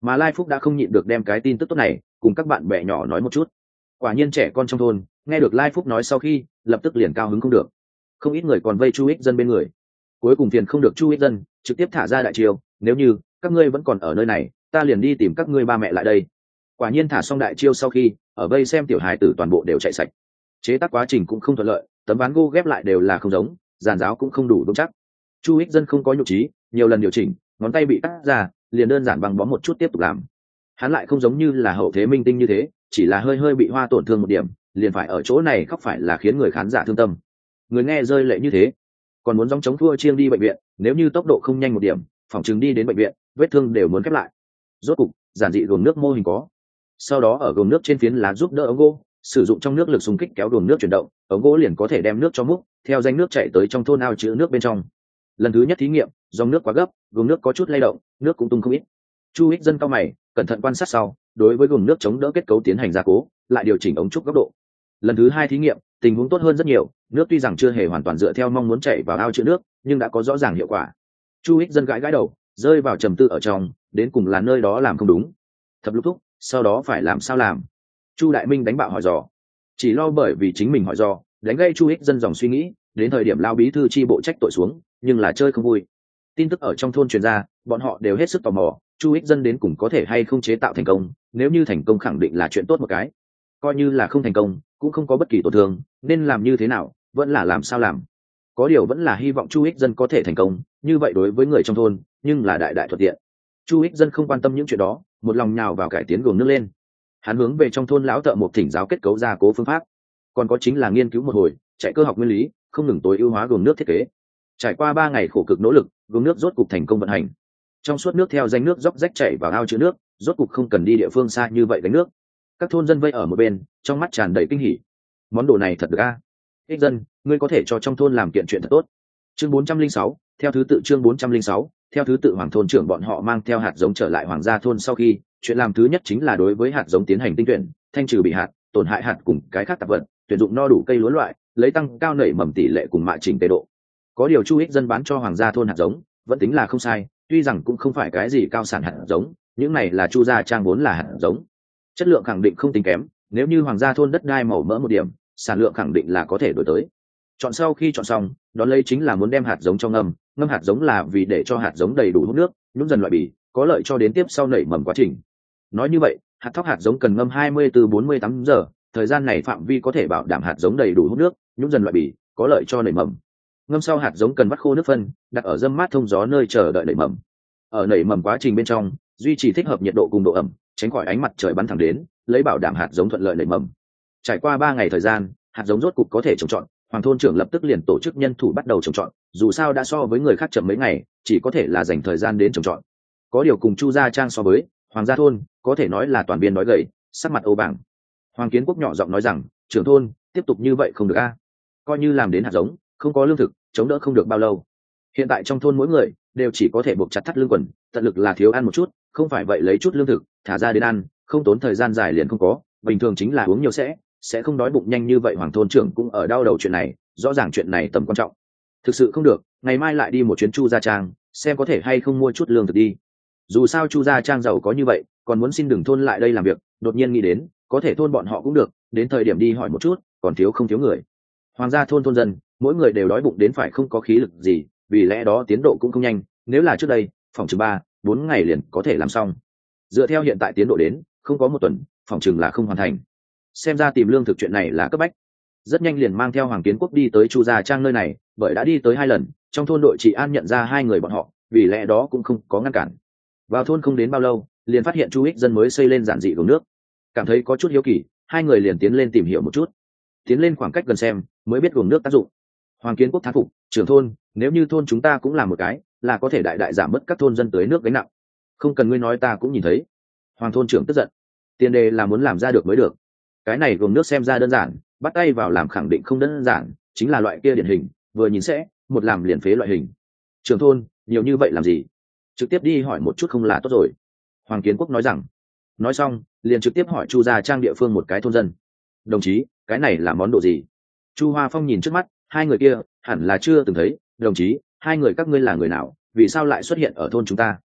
mà Lai Phúc đã không nhịn được đem cái tin tức tốt này cùng các bạn bè nhỏ nói một chút. Quả nhiên trẻ con trong thôn nghe được Lai Phúc nói sau khi lập tức liền cao hứng không được, không ít người còn vây Chu Ích Dân bên người. Cuối cùng phiền không được Chu Ích Dân trực tiếp thả ra đại chiêu, nếu như các ngươi vẫn còn ở nơi này ta liền đi tìm các ngươi ba mẹ lại đây. Quả nhiên thả xong đại chiêu sau khi ở vây xem tiểu hài tử toàn bộ đều chạy sạch. Chế tác quá trình cũng không thuận lợi, tấm ván gỗ ghép lại đều là không giống, giàn giáo cũng không đủ vững chắc. Chu Ích Dân không có nhục trí, nhiều lần điều chỉnh, ngón tay bị cắt ra liền đơn giản băng bó một chút tiếp tục làm. Hắn lại không giống như là hậu thế minh tinh như thế, chỉ là hơi hơi bị hoa tổn thương một điểm liền phải ở chỗ này khóc, phải là khiến người khán giả thương tâm. Người nghe rơi lệ như thế còn muốn dòng chống thua chiêng đi bệnh viện, nếu như tốc độ không nhanh một điểm phỏng chừng đi đến bệnh viện vết thương đều muốn khép lại. Rốt cục giản dị gồm nước mô hình có, sau đó ở gồm nước trên phiến lá giúp đỡ ống gỗ, sử dụng trong nước lực xung kích kéo gồm nước chuyển động, ống gỗ liền có thể đem nước cho múc theo danh nước chảy tới trong thôn ao chứa nước bên trong. Lần thứ nhất thí nghiệm dòng nước quá gấp, gồm nước có chút lay động, nước cũng tung không ít. Chu Ích Dân cao mày cẩn thận quan sát sau, đối với gồm nước chống đỡ kết cấu tiến hành gia cố, lại điều chỉnh ống trúc góc độ. Lần thứ hai thí nghiệm tình huống tốt hơn rất nhiều, nước tuy rằng chưa hề hoàn toàn dựa theo mong muốn chảy vào ao chứa nước nhưng đã có rõ ràng hiệu quả. Chu Ích Dân gãi gãi đầu rơi vào trầm tư ở trong, đến cùng là nơi đó làm không đúng. Thập lục thúc sau đó phải làm sao làm? Chu Đại Minh đánh bạo hỏi dò, chỉ lo bởi vì chính mình hỏi dò đánh gây Chu Ích Dân dòng suy nghĩ, đến thời điểm lao bí thư chi bộ trách tội xuống nhưng là chơi không vui. Tin tức ở trong thôn truyền ra, bọn họ đều hết sức tò mò Chu Ích Dân đến cùng có thể hay không chế tạo thành công, nếu như thành công khẳng định là chuyện tốt một cái, coi như là không thành công cũng không có bất kỳ tổn thương, nên làm như thế nào vẫn là làm sao làm. Có điều vẫn là hy vọng Chu Ích Dân có thể thành công, như vậy đối với người trong thôn nhưng là đại đại thuận tiện. Chu Ích Dân không quan tâm những chuyện đó, một lòng nhào vào cải tiến gồm nước lên. Hắn hướng về trong thôn lão thợ một thỉnh giáo kết cấu gia cố phương pháp, còn có chính là nghiên cứu một hồi chạy cơ học nguyên lý, không ngừng tối ưu hóa gồm nước thiết kế. Trải qua ba ngày khổ cực nỗ lực, gồm nước rốt cục thành công vận hành. Trong suốt nước theo danh nước dốc rách chảy vào ao chứa nước, rốt cục không cần đi địa phương xa như vậy gánh nước. Các thôn dân vây ở một bên, trong mắt tràn đầy kinh hỉ. Món đồ này thật được a. Ích Dân, ngươi có thể cho trong thôn làm kiện chuyện thật tốt. Chương bốn trăm linh sáu, theo thứ tự chương bốn trăm linh sáu, theo thứ tự hoàng thôn trưởng bọn họ mang theo hạt giống trở lại hoàng gia thôn sau khi, chuyện làm thứ nhất chính là đối với hạt giống tiến hành tinh tuyển, thanh trừ bị hạt, tổn hại hạt cùng cái khác tạp vật, tuyển dụng no đủ cây lúa loại, lấy tăng cao nảy mầm tỷ lệ cùng mạ chỉnh tề độ. Có điều Chu Ích Dân bán cho hoàng gia thôn hạt giống, vẫn tính là không sai, tuy rằng cũng không phải cái gì cao sản hạt giống, những này là Chu gia trang vốn là hạt giống, chất lượng khẳng định không tính kém, nếu như hoàng gia thôn đất đai màu mỡ một điểm, sản lượng khẳng định là có thể đổi tới. Chọn sau khi chọn xong, đón lấy chính là muốn đem hạt giống trong ngâm, ngâm hạt giống là vì để cho hạt giống đầy đủ hút nước, nhúng dần loại bì, có lợi cho đến tiếp sau nảy mầm quá trình. Nói như vậy, hạt thóc hạt giống cần ngâm hai mươi từ bốn mươi tám giờ, thời gian này phạm vi có thể bảo đảm hạt giống đầy đủ hút nước, nhúng dần loại bì, có lợi cho nảy mầm. Ngâm sau hạt giống cần vắt khô nước phân, đặt ở râm mát thông gió nơi chờ đợi nảy mầm. Ở nảy mầm quá trình bên trong, duy trì thích hợp nhiệt độ cùng độ ẩm, tránh khỏi ánh mặt trời bắn thẳng đến, lấy bảo đảm hạt giống thuận lợi nảy mầm. Trải qua ba ngày thời gian, hạt giống rốt cục có thể trồng trọt, hoàng thôn trưởng lập tức liền tổ chức nhân thủ bắt đầu trồng trọt, dù sao đã so với người khác chậm mấy ngày, chỉ có thể là dành thời gian đến trồng trọt. Có điều cùng Chu gia trang so với hoàng gia thôn, có thể nói là toàn biên nói gầy, sắc mặt âu bảng. Hoàng Kiến Quốc nhỏ giọng nói rằng, trưởng thôn tiếp tục như vậy không được a, coi như làm đến hạt giống, không có lương thực chống đỡ không được bao lâu. Hiện tại trong thôn mỗi người đều chỉ có thể buộc chặt thắt lưng quần, tận lực là thiếu ăn một chút, không phải vậy lấy chút lương thực thả ra đến ăn, không tốn thời gian dài liền không có, bình thường chính là uống nhiều sẽ sẽ không đói bụng nhanh như vậy. Hoàng thôn trưởng cũng ở đau đầu chuyện này, rõ ràng chuyện này tầm quan trọng, thực sự không được ngày mai lại đi một chuyến Chu gia trang, xem có thể hay không mua chút lương thực đi. Dù sao Chu gia trang giàu có như vậy, còn muốn xin đường thôn lại đây làm việc, đột nhiên nghĩ đến có thể thôn bọn họ cũng được, đến thời điểm đi hỏi một chút, còn thiếu không thiếu người. Hoàng gia thôn thôn dân mỗi người đều đói bụng đến phải không có khí lực gì, vì lẽ đó tiến độ cũng không nhanh, nếu là trước đây phòng chừng ba bốn ngày liền có thể làm xong, dựa theo hiện tại tiến độ đến không có một tuần phòng chừng là không hoàn thành. Xem ra tìm lương thực chuyện này là cấp bách. Rất nhanh liền mang theo Hoàng Kiến Quốc đi tới Chu gia trang nơi này, bởi đã đi tới hai lần, trong thôn đội trị an nhận ra hai người bọn họ, vì lẽ đó cũng không có ngăn cản. Vào thôn không đến bao lâu, liền phát hiện Chu Ích Dân mới xây lên giản dị gồm nước, cảm thấy có chút hiếu kỳ, hai người liền tiến lên tìm hiểu một chút. Tiến lên khoảng cách gần xem, mới biết gồm nước tác dụng. Hoàng Kiến Quốc thán phục, trưởng thôn, nếu như thôn chúng ta cũng làm một cái, là có thể đại đại giảm bớt các thôn dân tưới nước gánh nặng. Không cần ngươi nói ta cũng nhìn thấy. Hoàng thôn trưởng tức giận, tiền đề là muốn làm ra được mới được. Cái này gồm nước xem ra đơn giản, bắt tay vào làm khẳng định không đơn giản, chính là loại kia điển hình, vừa nhìn sẽ, một làm liền phế loại hình. Trưởng thôn, nhiều như vậy làm gì? Trực tiếp đi hỏi một chút không là tốt rồi. Hoàng Kiến Quốc nói rằng. Nói xong, liền trực tiếp hỏi Chu gia trang địa phương một cái thôn dân. Đồng chí, cái này là món đồ gì? Chu Hoa Phong nhìn trước mắt, hai người kia hẳn là chưa từng thấy. Đồng chí, hai người các ngươi là người nào, vì sao lại xuất hiện ở thôn chúng ta?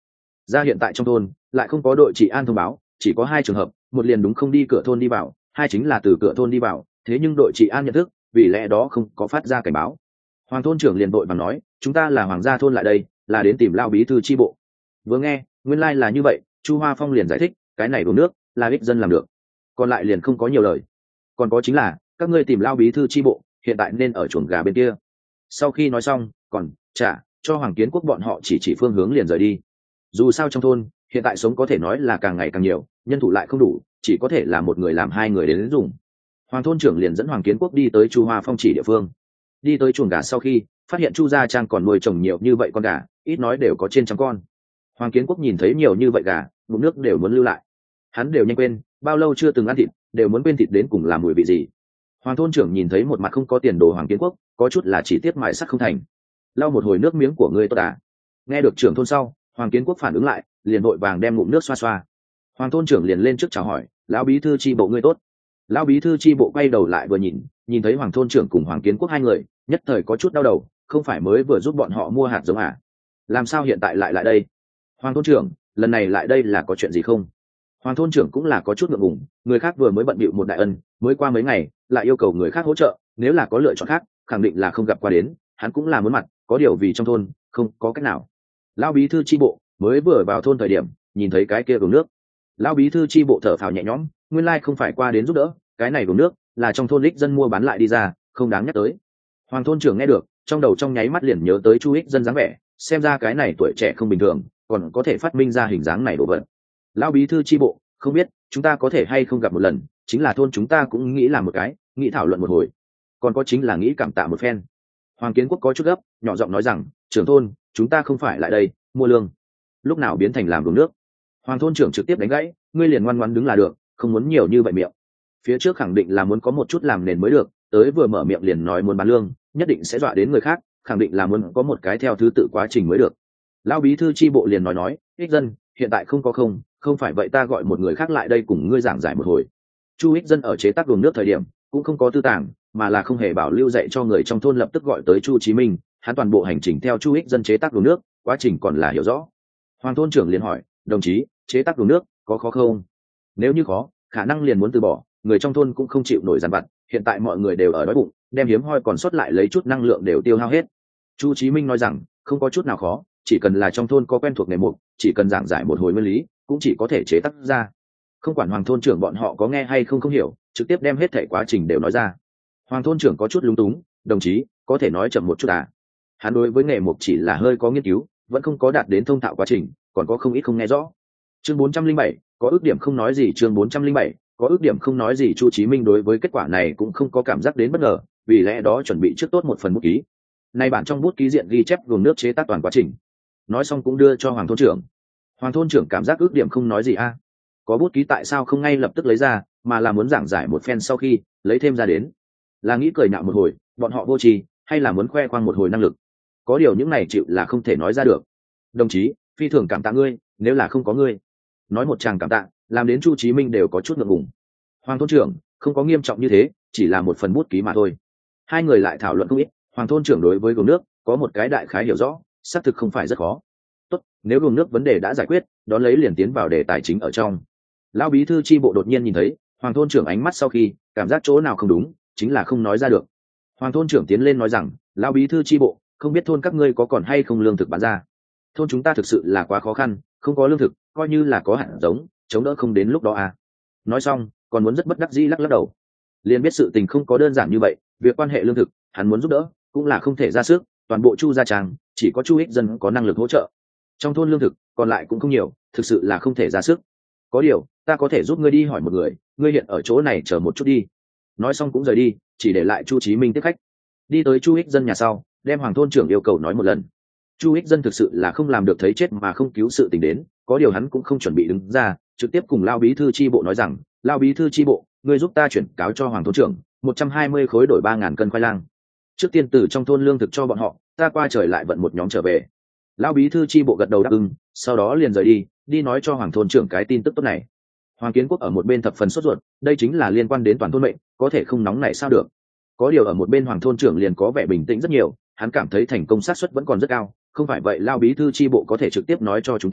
ra hiện tại trong thôn lại không có đội trị an thông báo, chỉ có hai trường hợp, một liền đúng không đi cửa thôn đi vào, hai chính là từ cửa thôn đi vào, thế nhưng đội trị an nhận thức, vì lẽ đó không có phát ra cảnh báo. Hoàng thôn trưởng liền vội vàng nói, chúng ta là Hoàng gia thôn lại đây, là đến tìm Lao bí thư chi bộ. Vừa nghe nguyên lai là như vậy, Chu Hoa Phong liền giải thích, cái này uống nước là ích dân làm được, còn lại liền không có nhiều lời. Còn có chính là các ngươi tìm Lao bí thư chi bộ, hiện tại nên ở chuồng gà bên kia. Sau khi nói xong, còn trả cho Hoàng Kiến Quốc bọn họ chỉ chỉ phương hướng liền rời đi. Dù sao trong thôn hiện tại sống có thể nói là càng ngày càng nhiều, nhân thủ lại không đủ, chỉ có thể là một người làm hai người đến dùng. Hoàng thôn trưởng liền dẫn Hoàng Kiến Quốc đi tới Chu Hoa Phong chỉ địa phương. Đi tới chuồng gà sau khi phát hiện Chu gia trang còn nuôi trồng nhiều như vậy con gà, ít nói đều có trên trăm con. Hoàng Kiến Quốc nhìn thấy nhiều như vậy gà, ngụm nước đều muốn lưu lại. Hắn đều nhanh quên bao lâu chưa từng ăn thịt, đều muốn quên thịt đến cùng làm mùi vị gì. Hoàng thôn trưởng nhìn thấy một mặt không có tiền đồ Hoàng Kiến Quốc, có chút là chỉ tiếc mài sắt không thành. Lau một hồi nước miếng của ngươi tốt à? Nghe được trưởng thôn sau, Hoàng Kiến Quốc phản ứng lại, liền vội vàng đem ngụm nước xoa xoa. Hoàng thôn trưởng liền lên trước chào hỏi, lão bí thư chi bộ ngươi tốt. Lão bí thư chi bộ quay đầu lại vừa nhìn, nhìn thấy Hoàng thôn trưởng cùng Hoàng Kiến Quốc hai người, nhất thời có chút đau đầu, không phải mới vừa giúp bọn họ mua hạt giống à? Làm sao hiện tại lại lại đây? Hoàng thôn trưởng, lần này lại đây là có chuyện gì không? Hoàng thôn trưởng cũng là có chút ngượng ngùng, người khác vừa mới bận bịu một đại ân, mới qua mấy ngày, lại yêu cầu người khác hỗ trợ, nếu là có lựa chọn khác, khẳng định là không gặp qua đến, hắn cũng là muốn mặt, có điều vì trong thôn, không có cách nào. Lão bí thư chi bộ mới vừa vào thôn thời điểm, nhìn thấy cái kia uống nước. Lão bí thư chi bộ thở phào nhẹ nhõm, nguyên lai không phải qua đến giúp đỡ, cái này uống nước là trong thôn ích dân mua bán lại đi ra, không đáng nhắc tới. Hoàng thôn trưởng nghe được, trong đầu trong nháy mắt liền nhớ tới Chu ích dân dáng vẻ, xem ra cái này tuổi trẻ không bình thường, còn có thể phát minh ra hình dáng này đồ vật. Lão bí thư chi bộ, không biết chúng ta có thể hay không gặp một lần, chính là thôn chúng ta cũng nghĩ làm một cái, nghĩ thảo luận một hồi, còn có chính là nghĩ cảm tạ một phen. Hoàng Kiến Quốc có chút gấp, nhỏ giọng nói rằng, trưởng thôn, chúng ta không phải lại đây mua lương, lúc nào biến thành làm uống nước. Hoàng thôn trưởng trực tiếp đánh gãy, ngươi liền ngoan ngoãn đứng là được, không muốn nhiều như vậy miệng. Phía trước khẳng định là muốn có một chút làm nền mới được, tới vừa mở miệng liền nói muốn bán lương, nhất định sẽ dọa đến người khác, khẳng định là muốn có một cái theo thứ tự quá trình mới được. Lão bí thư chi bộ liền nói nói, ích dân hiện tại không có không, không phải vậy ta gọi một người khác lại đây cùng ngươi giảng giải một hồi. Chu ích dân ở chế tác uống nước thời điểm cũng không có tư tàng, mà là không hề bảo lưu dạy cho người trong thôn, lập tức gọi tới Chu Chí Minh, hắn toàn bộ hành trình theo Chu ích dân chế tác uống nước, quá trình còn là hiểu rõ. Hoàng thôn trưởng liền hỏi, đồng chí, chế tác uống nước có khó không? Nếu như khó, khả năng liền muốn từ bỏ, người trong thôn cũng không chịu nổi dằn vặt, hiện tại mọi người đều ở đói bụng, đem hiếm hoi còn sót lại lấy chút năng lượng đều tiêu hao hết. Chu Chí Minh nói rằng, không có chút nào khó, chỉ cần là trong thôn có quen thuộc nghề mục, chỉ cần giảng giải một hồi nguyên lý, cũng chỉ có thể chế tác ra. Không quản Hoàng thôn trưởng bọn họ có nghe hay không không hiểu, trực tiếp đem hết thảy quá trình đều nói ra. Hoàng thôn trưởng có chút lúng túng, đồng chí, có thể nói chậm một chút à? Hắn đối với nghề mục chỉ là hơi có nghiên cứu, vẫn không có đạt đến thông thạo quá trình, còn có không ít không nghe rõ. Chương bốn trăm linh bảy, có ước điểm không nói gì. Chương bốn trăm linh bảy, có ước điểm không nói gì. Chu Chí Minh đối với kết quả này cũng không có cảm giác đến bất ngờ, vì lẽ đó chuẩn bị trước tốt một phần bút ký. Nay bản trong bút ký diện ghi chép gồm nước chế tác toàn quá trình. Nói xong cũng đưa cho Hoàng thôn trưởng. Hoàng thôn trưởng cảm giác ước điểm không nói gì a, à? Có bút ký tại sao không ngay lập tức lấy ra, mà là muốn giảng giải một phen sau khi lấy thêm ra đến, là nghĩ cười nhạo một hồi bọn họ vô tri, hay là muốn khoe khoang một hồi năng lực? Có điều những này chịu là không thể nói ra được. Đồng chí, phi thường cảm tạ ngươi, nếu là không có ngươi, nói một tràng cảm tạ làm đến Chu Chí Minh đều có chút ngượng ngùng. Hoàng thôn trưởng, không có nghiêm trọng như thế, chỉ là một phần bút ký mà thôi. Hai người lại thảo luận không ít. Hoàng thôn trưởng đối với gồm nước có một cái đại khái hiểu rõ, xác thực không phải rất khó. Tốt, nếu gồm nước vấn đề đã giải quyết, đón lấy liền tiến vào đề tài chính ở trong. Lão bí thư chi bộ đột nhiên nhìn thấy Hoàng thôn trưởng ánh mắt, sau khi cảm giác chỗ nào không đúng, chính là không nói ra được. Hoàng thôn trưởng tiến lên nói rằng, lão bí thư chi bộ, không biết thôn các ngươi có còn hay không lương thực bán ra? Thôn chúng ta thực sự là quá khó khăn, không có lương thực, coi như là có hạt giống, chống đỡ không đến lúc đó à. Nói xong còn muốn rất bất đắc dĩ lắc lắc đầu, liền biết sự tình không có đơn giản như vậy. Việc quan hệ lương thực, hắn muốn giúp đỡ cũng là không thể ra sức, toàn bộ Chu gia trang chỉ có Chu ích dân có năng lực hỗ trợ, trong thôn lương thực còn lại cũng không nhiều, thực sự là không thể ra sức. Có điều ta có thể giúp ngươi đi hỏi một người, ngươi hiện ở chỗ này chờ một chút đi. Nói xong cũng rời đi, chỉ để lại Chu Chí Minh tiếp khách. Đi tới Chu ích dân nhà sau, đem Hoàng thôn trưởng yêu cầu nói một lần. Chu ích dân thực sự là không làm được thấy chết mà không cứu sự tình đến, có điều hắn cũng không chuẩn bị đứng ra, trực tiếp cùng Lao bí thư chi bộ nói rằng, Lao bí thư chi bộ, ngươi giúp ta chuyển cáo cho Hoàng thôn trưởng một trăm hai mươi khối đổi ba ngàn cân khoai lang, trước tiên từ trong thôn lương thực cho bọn họ, ta qua trời lại vận một nhóm trở về. Lão bí thư chi bộ gật đầu đáp ứng, sau đó liền rời đi, đi nói cho Hoàng thôn trưởng cái tin tức tốt này. Hoàng Kiến Quốc ở một bên thập phần sốt ruột, đây chính là liên quan đến toàn thôn mệnh, có thể không nóng này sao được? Có điều ở một bên Hoàng thôn trưởng liền có vẻ bình tĩnh rất nhiều, hắn cảm thấy thành công xác suất vẫn còn rất cao, không phải vậy Lão bí thư chi bộ có thể trực tiếp nói cho chúng ta,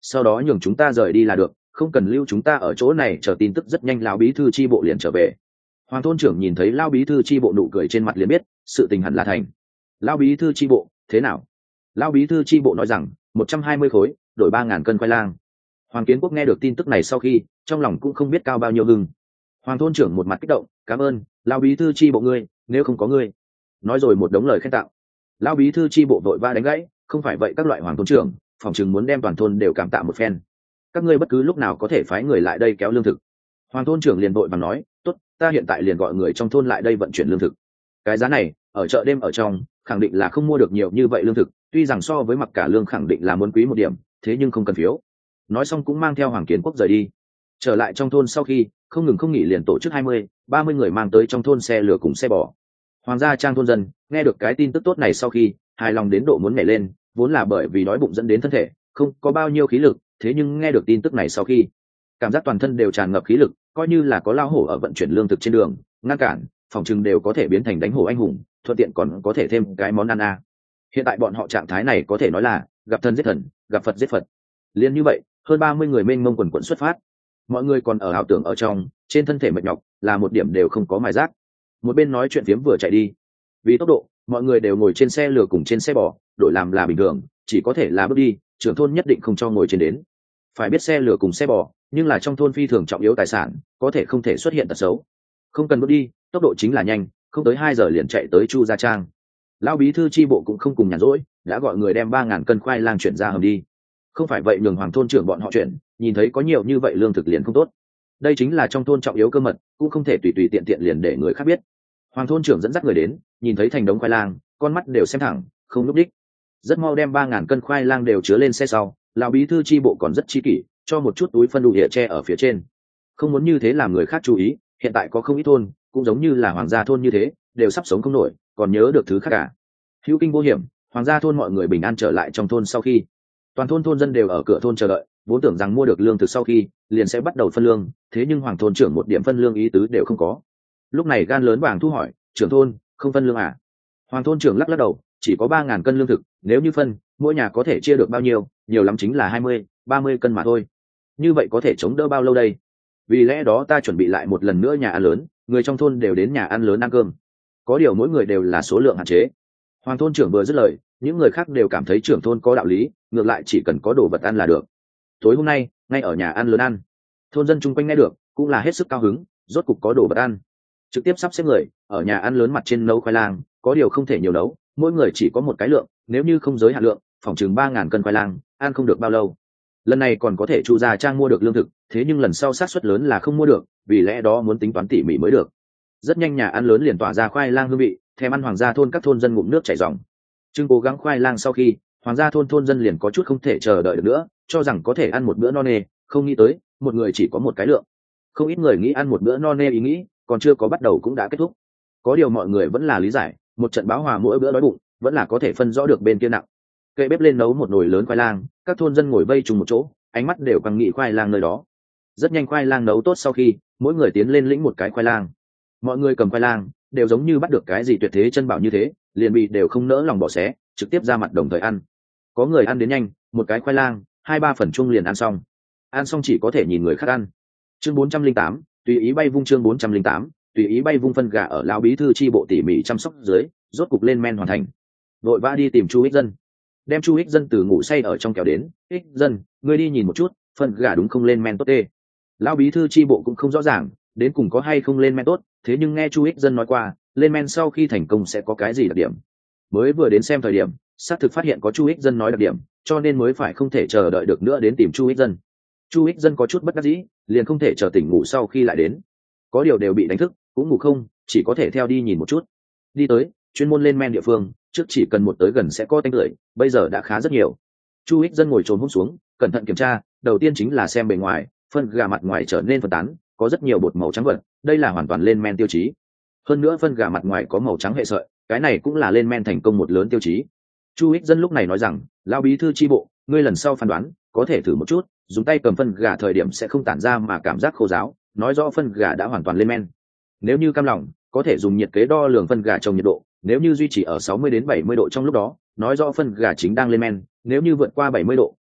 sau đó nhường chúng ta rời đi là được, không cần lưu chúng ta ở chỗ này chờ tin tức, rất nhanh lão bí thư chi bộ liền trở về. Hoàng thôn trưởng nhìn thấy lão bí thư chi bộ nụ cười trên mặt liền biết sự tình hẳn là thành. Lão bí thư chi bộ thế nào? Lão bí thư chi bộ nói rằng một trăm hai mươi khối đổi ba ngàn cân khoai lang. Hoàng Kiến Quốc nghe được tin tức này sau khi trong lòng cũng không biết cao bao nhiêu hưng. Hoàng thôn trưởng một mặt kích động, cảm ơn lão bí thư chi bộ ngươi, nếu không có ngươi. Nói rồi một đống lời khen tặng. Lão bí thư chi bộ vội va đánh gãy, không phải vậy các loại hoàng thôn trưởng phòng chừng muốn đem toàn thôn đều cảm tạ một phen. Các ngươi bất cứ lúc nào có thể phái người lại đây kéo lương thực. Hoàng thôn trưởng liền vội vàng nói, tốt, ta hiện tại liền gọi người trong thôn lại đây vận chuyển lương thực. Cái giá này ở chợ đêm ở trong khẳng định là không mua được nhiều như vậy lương thực, tuy rằng so với mặc cả lương khẳng định là muốn quý một điểm, thế nhưng không cần phiếu. Nói xong cũng mang theo Hoàng Kiến Quốc rời đi. Trở lại trong thôn sau khi không ngừng không nghỉ liền tổ chức hai mươi, ba mươi người mang tới trong thôn xe lửa cùng xe bò. Hoàng gia Trang thôn dân nghe được cái tin tức tốt này sau khi hài lòng đến độ muốn nhảy lên, vốn là bởi vì đói bụng dẫn đến thân thể không có bao nhiêu khí lực, thế nhưng nghe được tin tức này sau khi cảm giác toàn thân đều tràn ngập khí lực, coi như là có lao hổ ở vận chuyển lương thực trên đường ngăn cản, phòng chừng đều có thể biến thành đánh hổ anh hùng, thuận tiện còn có thể thêm cái món ăn a. Hiện tại bọn họ trạng thái này có thể nói là gặp thần giết thần, gặp Phật giết Phật. Liên như vậy, hơn ba mươi người mênh mông quần quần xuất phát. Mọi người còn ở ảo tưởng ở trong, trên thân thể mệt nhọc, là một điểm đều không có mài rác. Một bên nói chuyện phiếm vừa chạy đi. Vì tốc độ, mọi người đều ngồi trên xe lửa cùng trên xe bò, đổi làm là bình thường, chỉ có thể là bước đi, trưởng thôn nhất định không cho ngồi trên đến. Phải biết xe lửa cùng xe bò, nhưng là trong thôn phi thường trọng yếu tài sản, có thể không thể xuất hiện tật xấu. Không cần bước đi, tốc độ chính là nhanh, không tới hai giờ liền chạy tới Chu Gia Trang. Lão bí thư chi bộ cũng không cùng nhàn rỗi, đã gọi người đem ba ngàn cân khoai lang chuyển ra hầm đi. Không phải vậy nhường Hoàng thôn trưởng bọn họ chuyển, nhìn thấy có nhiều như vậy lương thực liền không tốt. Đây chính là trong thôn trọng yếu cơ mật, cũng không thể tùy tùy tiện tiện liền để người khác biết. Hoàng thôn trưởng dẫn dắt người đến, nhìn thấy thành đống khoai lang, con mắt đều xem thẳng, không núp đích. Rất mau đem ba ngàn cân khoai lang đều chứa lên xe sau, lão bí thư chi bộ còn rất chi kỷ, cho một chút túi phân đủ địa tre ở phía trên. Không muốn như thế làm người khác chú ý, hiện tại có không ít thôn, cũng giống như là Hoàng gia thôn như thế, đều sắp sống không nổi, còn nhớ được thứ khác cả. Hữu kinh vô hiểm, Hoàng gia thôn mọi người bình an trở lại trong thôn sau khi, toàn thôn thôn dân đều ở cửa thôn chờ đợi, vốn tưởng rằng mua được lương thực sau khi liền sẽ bắt đầu phân lương, thế nhưng Hoàng thôn trưởng một điểm phân lương ý tứ đều không có. Lúc này gan lớn vàng thu hỏi, trưởng thôn không phân lương à? Hoàng thôn trưởng lắc lắc đầu, chỉ có ba ngàn cân lương thực, nếu như phân, mỗi nhà có thể chia được bao nhiêu, nhiều lắm chính là hai mươi, ba mươi cân mà thôi. Như vậy có thể chống đỡ bao lâu đây? Vì lẽ đó ta chuẩn bị lại một lần nữa nhà ăn lớn, người trong thôn đều đến nhà ăn lớn ăn cơm. Có điều mỗi người đều là số lượng hạn chế. Hoàng thôn trưởng vừa dứt lời, những người khác đều cảm thấy trưởng thôn có đạo lý, ngược lại chỉ cần có đồ vật ăn là được. Tối hôm nay, ngay ở nhà ăn lớn ăn. Thôn dân chung quanh nghe được, cũng là hết sức cao hứng, rốt cục có đồ vật ăn. Trực tiếp sắp xếp người ở nhà ăn lớn mặt trên nấu khoai lang, có điều không thể nhiều nấu, mỗi người chỉ có một cái lượng, nếu như không giới hạn lượng, phòng chừng ba ngàn cân khoai lang, ăn không được bao lâu. Lần này còn có thể Chu Gia Trang mua được lương thực, thế nhưng lần sau xác suất lớn là không mua được, vì lẽ đó muốn tính toán tỉ mỉ mới được. Rất nhanh nhà ăn lớn liền tỏa ra khoai lang hương vị, thèm ăn Hoàng gia thôn các thôn dân ngụm nước chảy ròng. Trương cố gắng khoai lang sau khi, Hoàng gia thôn thôn dân liền có chút không thể chờ đợi được nữa, cho rằng có thể ăn một bữa no nê, không nghĩ tới, một người chỉ có một cái lượng. Không ít người nghĩ ăn một bữa no nê ý nghĩ, còn chưa có bắt đầu cũng đã kết thúc. Có điều mọi người vẫn là lý giải, một trận báo hòa mỗi bữa đói bụng, vẫn là có thể phân rõ được bên kia nặng. Cây bếp lên nấu một nồi lớn khoai lang, các thôn dân ngồi vây chung một chỗ, ánh mắt đều quăng nghĩ khoai lang nơi đó. Rất nhanh khoai lang nấu tốt sau khi, mỗi người tiến lên lĩnh một cái khoai lang. Mọi người cầm khoai lang, đều giống như bắt được cái gì tuyệt thế chân bảo như thế, liền bị đều không nỡ lòng bỏ xé, trực tiếp ra mặt đồng thời ăn. Có người ăn đến nhanh, một cái khoai lang, hai ba phần chung liền ăn xong. Ăn xong chỉ có thể nhìn người khác ăn. Chương bốn trăm linh tám, tùy ý bay vung chương bốn trăm linh tám, tùy ý bay vung phân gà ở lão bí thư chi bộ tỉ mỉ chăm sóc dưới, rốt cục lên men hoàn thành. Vội vã đi tìm Chu Ích Dân. Đem Chu Ích Dân từ ngủ say ở trong kéo đến, "Ích Dân, ngươi đi nhìn một chút, phân gà đúng không lên men tốt tê?" Lão bí thư chi bộ cũng không rõ ràng, đến cùng có hay không lên men tốt, thế nhưng nghe Chu Ích Dân nói qua, lên men sau khi thành công sẽ có cái gì đặc điểm. Mới vừa đến xem thời điểm, xác thực phát hiện có Chu Ích Dân nói đặc điểm, cho nên mới phải không thể chờ đợi được nữa đến tìm Chu Ích Dân. Chu Ích Dân có chút bất đắc dĩ, liền không thể chờ tỉnh ngủ sau khi lại đến. Có điều đều bị đánh thức, cũng ngủ không, chỉ có thể theo đi nhìn một chút. Đi tới, chuyên môn lên men địa phương, trước chỉ cần một tới gần sẽ có tanh tưởi, bây giờ đã khá rất nhiều. Chu Ích Dân ngồi trồm hôm xuống, cẩn thận kiểm tra, đầu tiên chính là xem bề ngoài, phân gà mặt ngoài trở nên phân tán, có rất nhiều bột màu trắng vật, đây là hoàn toàn lên men tiêu chí. Hơn nữa phân gà mặt ngoài có màu trắng hệ sợi, cái này cũng là lên men thành công một lớn tiêu chí. Chu Ích Dân lúc này nói rằng, lão bí thư chi bộ, ngươi lần sau phán đoán, có thể thử một chút, dùng tay cầm phân gà thời điểm sẽ không tản ra mà cảm giác khô ráo, nói rõ phân gà đã hoàn toàn lên men. Nếu như cam lòng, có thể dùng nhiệt kế đo lường phân gà trong nhiệt độ, nếu như duy trì ở sáu mươi đến bảy mươi độ trong lúc đó, nói rõ phân gà chính đang lên men, nếu như vượt qua bảy mươi độ,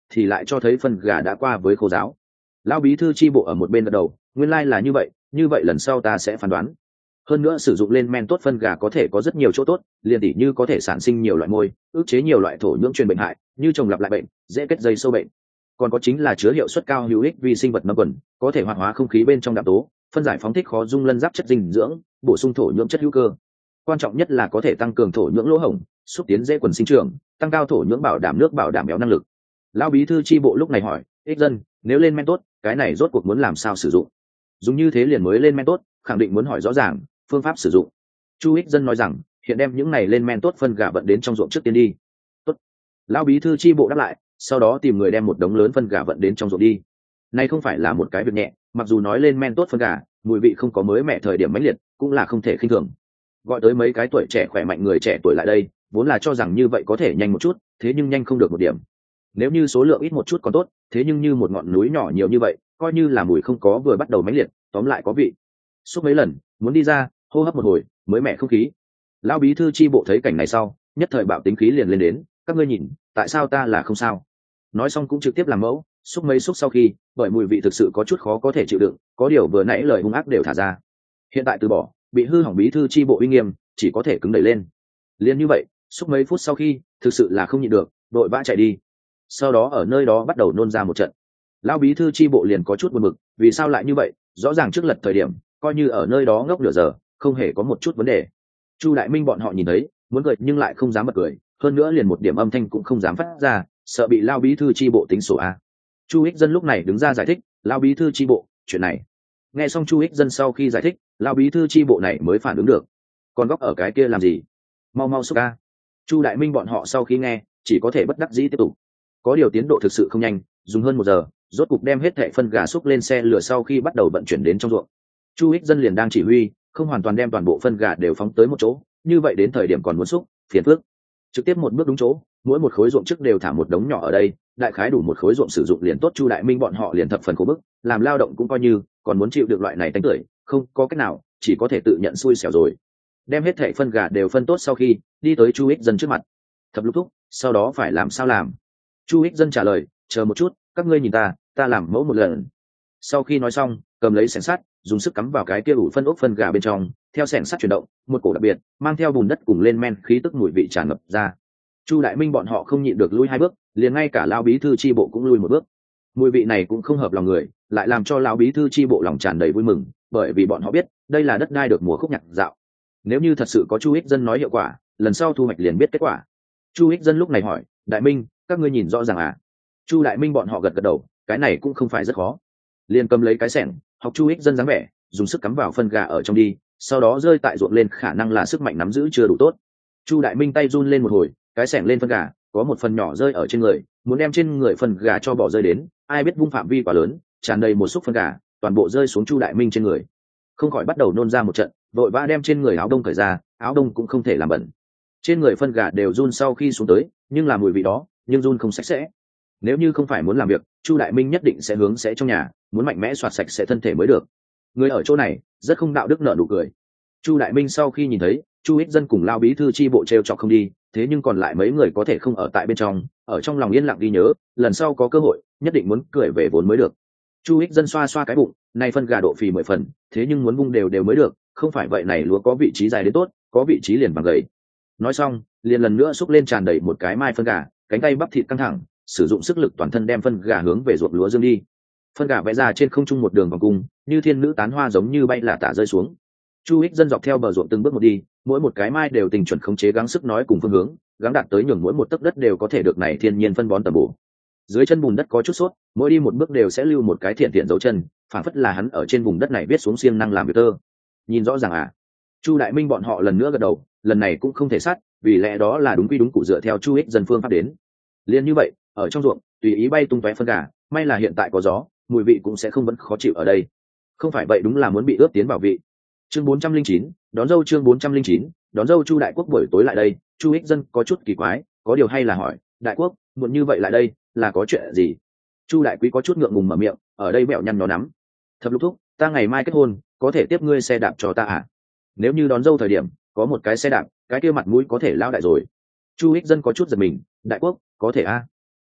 thì lại cho thấy phân gà đã qua với khô giáo. Lão bí thư chi bộ ở một bên gật đầu, nguyên lai là như vậy, như vậy lần sau ta sẽ phán đoán. Hơn nữa sử dụng lên men tốt phân gà có thể có rất nhiều chỗ tốt, liền tỉ như có thể sản sinh nhiều loại môi, ức chế nhiều loại thổ nhưỡng truyền bệnh hại, như trồng lặp lại bệnh, dễ kết dây sâu bệnh. Còn có chính là chứa hiệu suất cao hữu ích vi sinh vật nấm quần, có thể hoạt hóa không khí bên trong đạm tố, phân giải phóng thích khó dung lân giáp chất dinh dưỡng, bổ sung thổ nhưỡng chất hữu cơ. Quan trọng nhất là có thể tăng cường thổ nhưỡng lỗ hổng, xúc tiến dễ quần sinh trưởng, tăng cao thổ nhưỡng bảo đảm nước bảo đảm béo năng lực. Lão bí thư chi bộ lúc này hỏi, ích dân, nếu lên men tốt, cái này rốt cuộc muốn làm sao sử dụng? Dùng như thế liền mới lên men tốt, khẳng định muốn hỏi rõ ràng phương pháp sử dụng. Chu ích dân nói rằng, hiện đem những này lên men tốt phân gà vận đến trong ruộng trước tiên đi. Tốt. Lão bí thư chi bộ đáp lại, sau đó tìm người đem một đống lớn phân gà vận đến trong ruộng đi. Này không phải là một cái việc nhẹ, mặc dù nói lên men tốt phân gà, mùi vị không có mới mẻ thời điểm mãnh liệt, cũng là không thể khinh thường. Gọi tới mấy cái tuổi trẻ khỏe mạnh người trẻ tuổi lại đây, vốn là cho rằng như vậy có thể nhanh một chút, thế nhưng nhanh không được một điểm. Nếu như số lượng ít một chút còn tốt, thế nhưng như một ngọn núi nhỏ nhiều như vậy, coi như là mùi không có vừa bắt đầu mãnh liệt, tóm lại có vị. Xúc mấy lần, muốn đi ra, hô hấp một hồi, mới mẻ không khí. Lão bí thư chi bộ thấy cảnh này sau, nhất thời bạo tính khí liền lên đến, các ngươi nhìn, tại sao ta là không sao? Nói xong cũng trực tiếp làm mẫu, xúc mấy xúc sau khi, bởi mùi vị thực sự có chút khó có thể chịu đựng, có điều vừa nãy lời hung ác đều thả ra. Hiện tại từ bỏ, bị hư hỏng bí thư chi bộ uy nghiêm, chỉ có thể cứng đẩy lên. Liên như vậy, xúc mấy phút sau khi, thực sự là không nhịn được, đội vã chạy đi. Sau đó ở nơi đó bắt đầu nôn ra một trận. Lão bí thư chi bộ liền có chút buồn bực, vì sao lại như vậy? Rõ ràng trước lật thời điểm, coi như ở nơi đó ngốc nửa giờ, không hề có một chút vấn đề. Chu Đại Minh bọn họ nhìn thấy, muốn cười nhưng lại không dám bật cười, hơn nữa liền một điểm âm thanh cũng không dám phát ra, sợ bị Lão bí thư chi bộ tính sổ a. Chu Ích Dân lúc này đứng ra giải thích, Lão bí thư chi bộ, chuyện này. Nghe xong Chu Ích Dân sau khi giải thích, Lão bí thư chi bộ này mới phản ứng được. Còn góc ở cái kia làm gì? Mau mau xúc a. Chu Đại Minh bọn họ sau khi nghe, chỉ có thể bất đắc dĩ tiếp tục. Có điều tiến độ thực sự không nhanh, dùng hơn một giờ, rốt cục đem hết thảy phân gà xúc lên xe lửa sau khi bắt đầu vận chuyển đến trong ruộng. Chu Ích Dân liền đang chỉ huy, không hoàn toàn đem toàn bộ phân gà đều phóng tới một chỗ, như vậy đến thời điểm còn muốn xúc, phiền phức. Trực tiếp một bước đúng chỗ, mỗi một khối ruộng trước đều thả một đống nhỏ ở đây, đại khái đủ một khối ruộng sử dụng liền tốt. Chu Đại Minh bọn họ liền thập phần khổ bức, làm lao động cũng coi như, còn muốn chịu được loại này tánh tưởi, không có cách nào, chỉ có thể tự nhận xui xẻo rồi. Đem hết thảy phân gà đều phân tốt sau khi, đi tới Chu Ích Dân trước mặt. Thập lục thúc, sau đó phải làm sao làm? Chu Ích Dân trả lời, chờ một chút, các ngươi nhìn ta, ta làm mẫu một lần. Sau khi nói xong, cầm lấy xẻng sắt, dùng sức cắm vào cái kia ủ phân ốc phân gà bên trong, theo xẻng sắt chuyển động, một cổ đặc biệt, mang theo bùn đất cùng lên men khí tức mùi vị tràn ngập ra. Chu Đại Minh bọn họ không nhịn được lui hai bước, liền ngay cả lão bí thư chi bộ cũng lui một bước. Mùi vị này cũng không hợp lòng người, lại làm cho lão bí thư chi bộ lòng tràn đầy vui mừng, bởi vì bọn họ biết, đây là đất đai được mùa khúc nhạc dạo. Nếu như thật sự có Chu Ích Dân nói hiệu quả, lần sau thu hoạch liền biết kết quả. Chu Ích Dân lúc này hỏi, Đại Minh, các ngươi nhìn rõ ràng à? Chu Đại Minh bọn họ gật gật đầu, cái này cũng không phải rất khó. Liền cầm lấy cái xẻng, học Chu Ích Dân dáng vẻ, dùng sức cắm vào phân gà ở trong đi, sau đó rơi tại ruộng lên, khả năng là sức mạnh nắm giữ chưa đủ tốt. Chu Đại Minh tay run lên một hồi, cái xẻng lên phân gà, có một phần nhỏ rơi ở trên người, muốn đem trên người phần gà cho bỏ rơi đến, ai biết vung phạm vi quá lớn, tràn đầy một xúc phân gà, toàn bộ rơi xuống Chu Đại Minh trên người. Không khỏi bắt đầu nôn ra một trận, vội vã đem trên người áo đông cởi ra, áo đông cũng không thể làm bẩn. Trên người phân gà đều run sau khi xuống tới, nhưng là mùi vị đó, nhưng run không sạch sẽ. Nếu như không phải muốn làm việc, Chu Đại Minh nhất định sẽ hướng sẽ trong nhà, muốn mạnh mẽ soạt sạch sẽ thân thể mới được. Người ở chỗ này rất không đạo đức, nợ nụ cười. Chu Đại Minh sau khi nhìn thấy Chu Ích Dân cùng Lao bí thư chi bộ treo chọc không đi, thế nhưng còn lại mấy người có thể không ở tại bên trong, ở trong lòng yên lặng ghi nhớ, lần sau có cơ hội nhất định muốn cười về vốn mới được. Chu Ích Dân xoa xoa cái bụng, này phân gà độ phì mười phần, thế nhưng muốn vung đều đều mới được, không phải vậy này lúa có vị trí dài đến tốt, có vị trí liền bằng gầy. Nói xong, liền lần nữa xúc lên tràn đầy một cái mai phân gà, cánh tay bắp thịt căng thẳng, sử dụng sức lực toàn thân đem phân gà hướng về ruộng lúa dương đi. Phân gà vẽ ra trên không trung một đường vòng cung, như thiên nữ tán hoa giống như bay là tả rơi xuống. Chu Ích Dân dọc theo bờ ruộng từng bước một đi, mỗi một cái mai đều tình chuẩn khống chế, gắng sức nói cùng phương hướng, gắng đạt tới nhường mỗi một tấc đất đều có thể được này thiên nhiên phân bón tầm bổ. Dưới chân bùn đất có chút sốt, mỗi đi một bước đều sẽ lưu một cái thiện thiện dấu chân, phản phất là hắn ở trên vùng đất này viết xuống siêng năng làm việc tơ. Nhìn rõ ràng à? Chu Đại Minh bọn họ lần nữa gật đầu, lần này cũng không thể sát, vì lẽ đó là đúng quy đúng cụ dựa theo Chu Ích Dân phương pháp đến. Liên như vậy, ở trong ruộng, tùy ý bay tung tóe phân gà, may là hiện tại có gió, mùi vị cũng sẽ không vẫn khó chịu ở đây. Không phải vậy đúng là muốn bị ướp tiến vào vị. Chương bốn trăm linh chín, đón dâu chương bốn trăm linh chín, đón dâu Chu Đại Quốc buổi tối lại đây, Chu Ích Dân có chút kỳ quái, có điều hay là hỏi, Đại Quốc, muộn như vậy lại đây, là có chuyện gì? Chu Đại Quý có chút ngượng ngùng mở miệng, ở đây mẹo nhăn nó nắm. Thập lục thúc, ta ngày mai kết hôn, có thể tiếp ngươi xe đạp cho ta à? Nếu như đón dâu thời điểm, có một cái xe đạp, cái kia mặt mũi có thể lao đại rồi. Chu Ích Dân có chút giật mình, Đại Quốc, có thể a?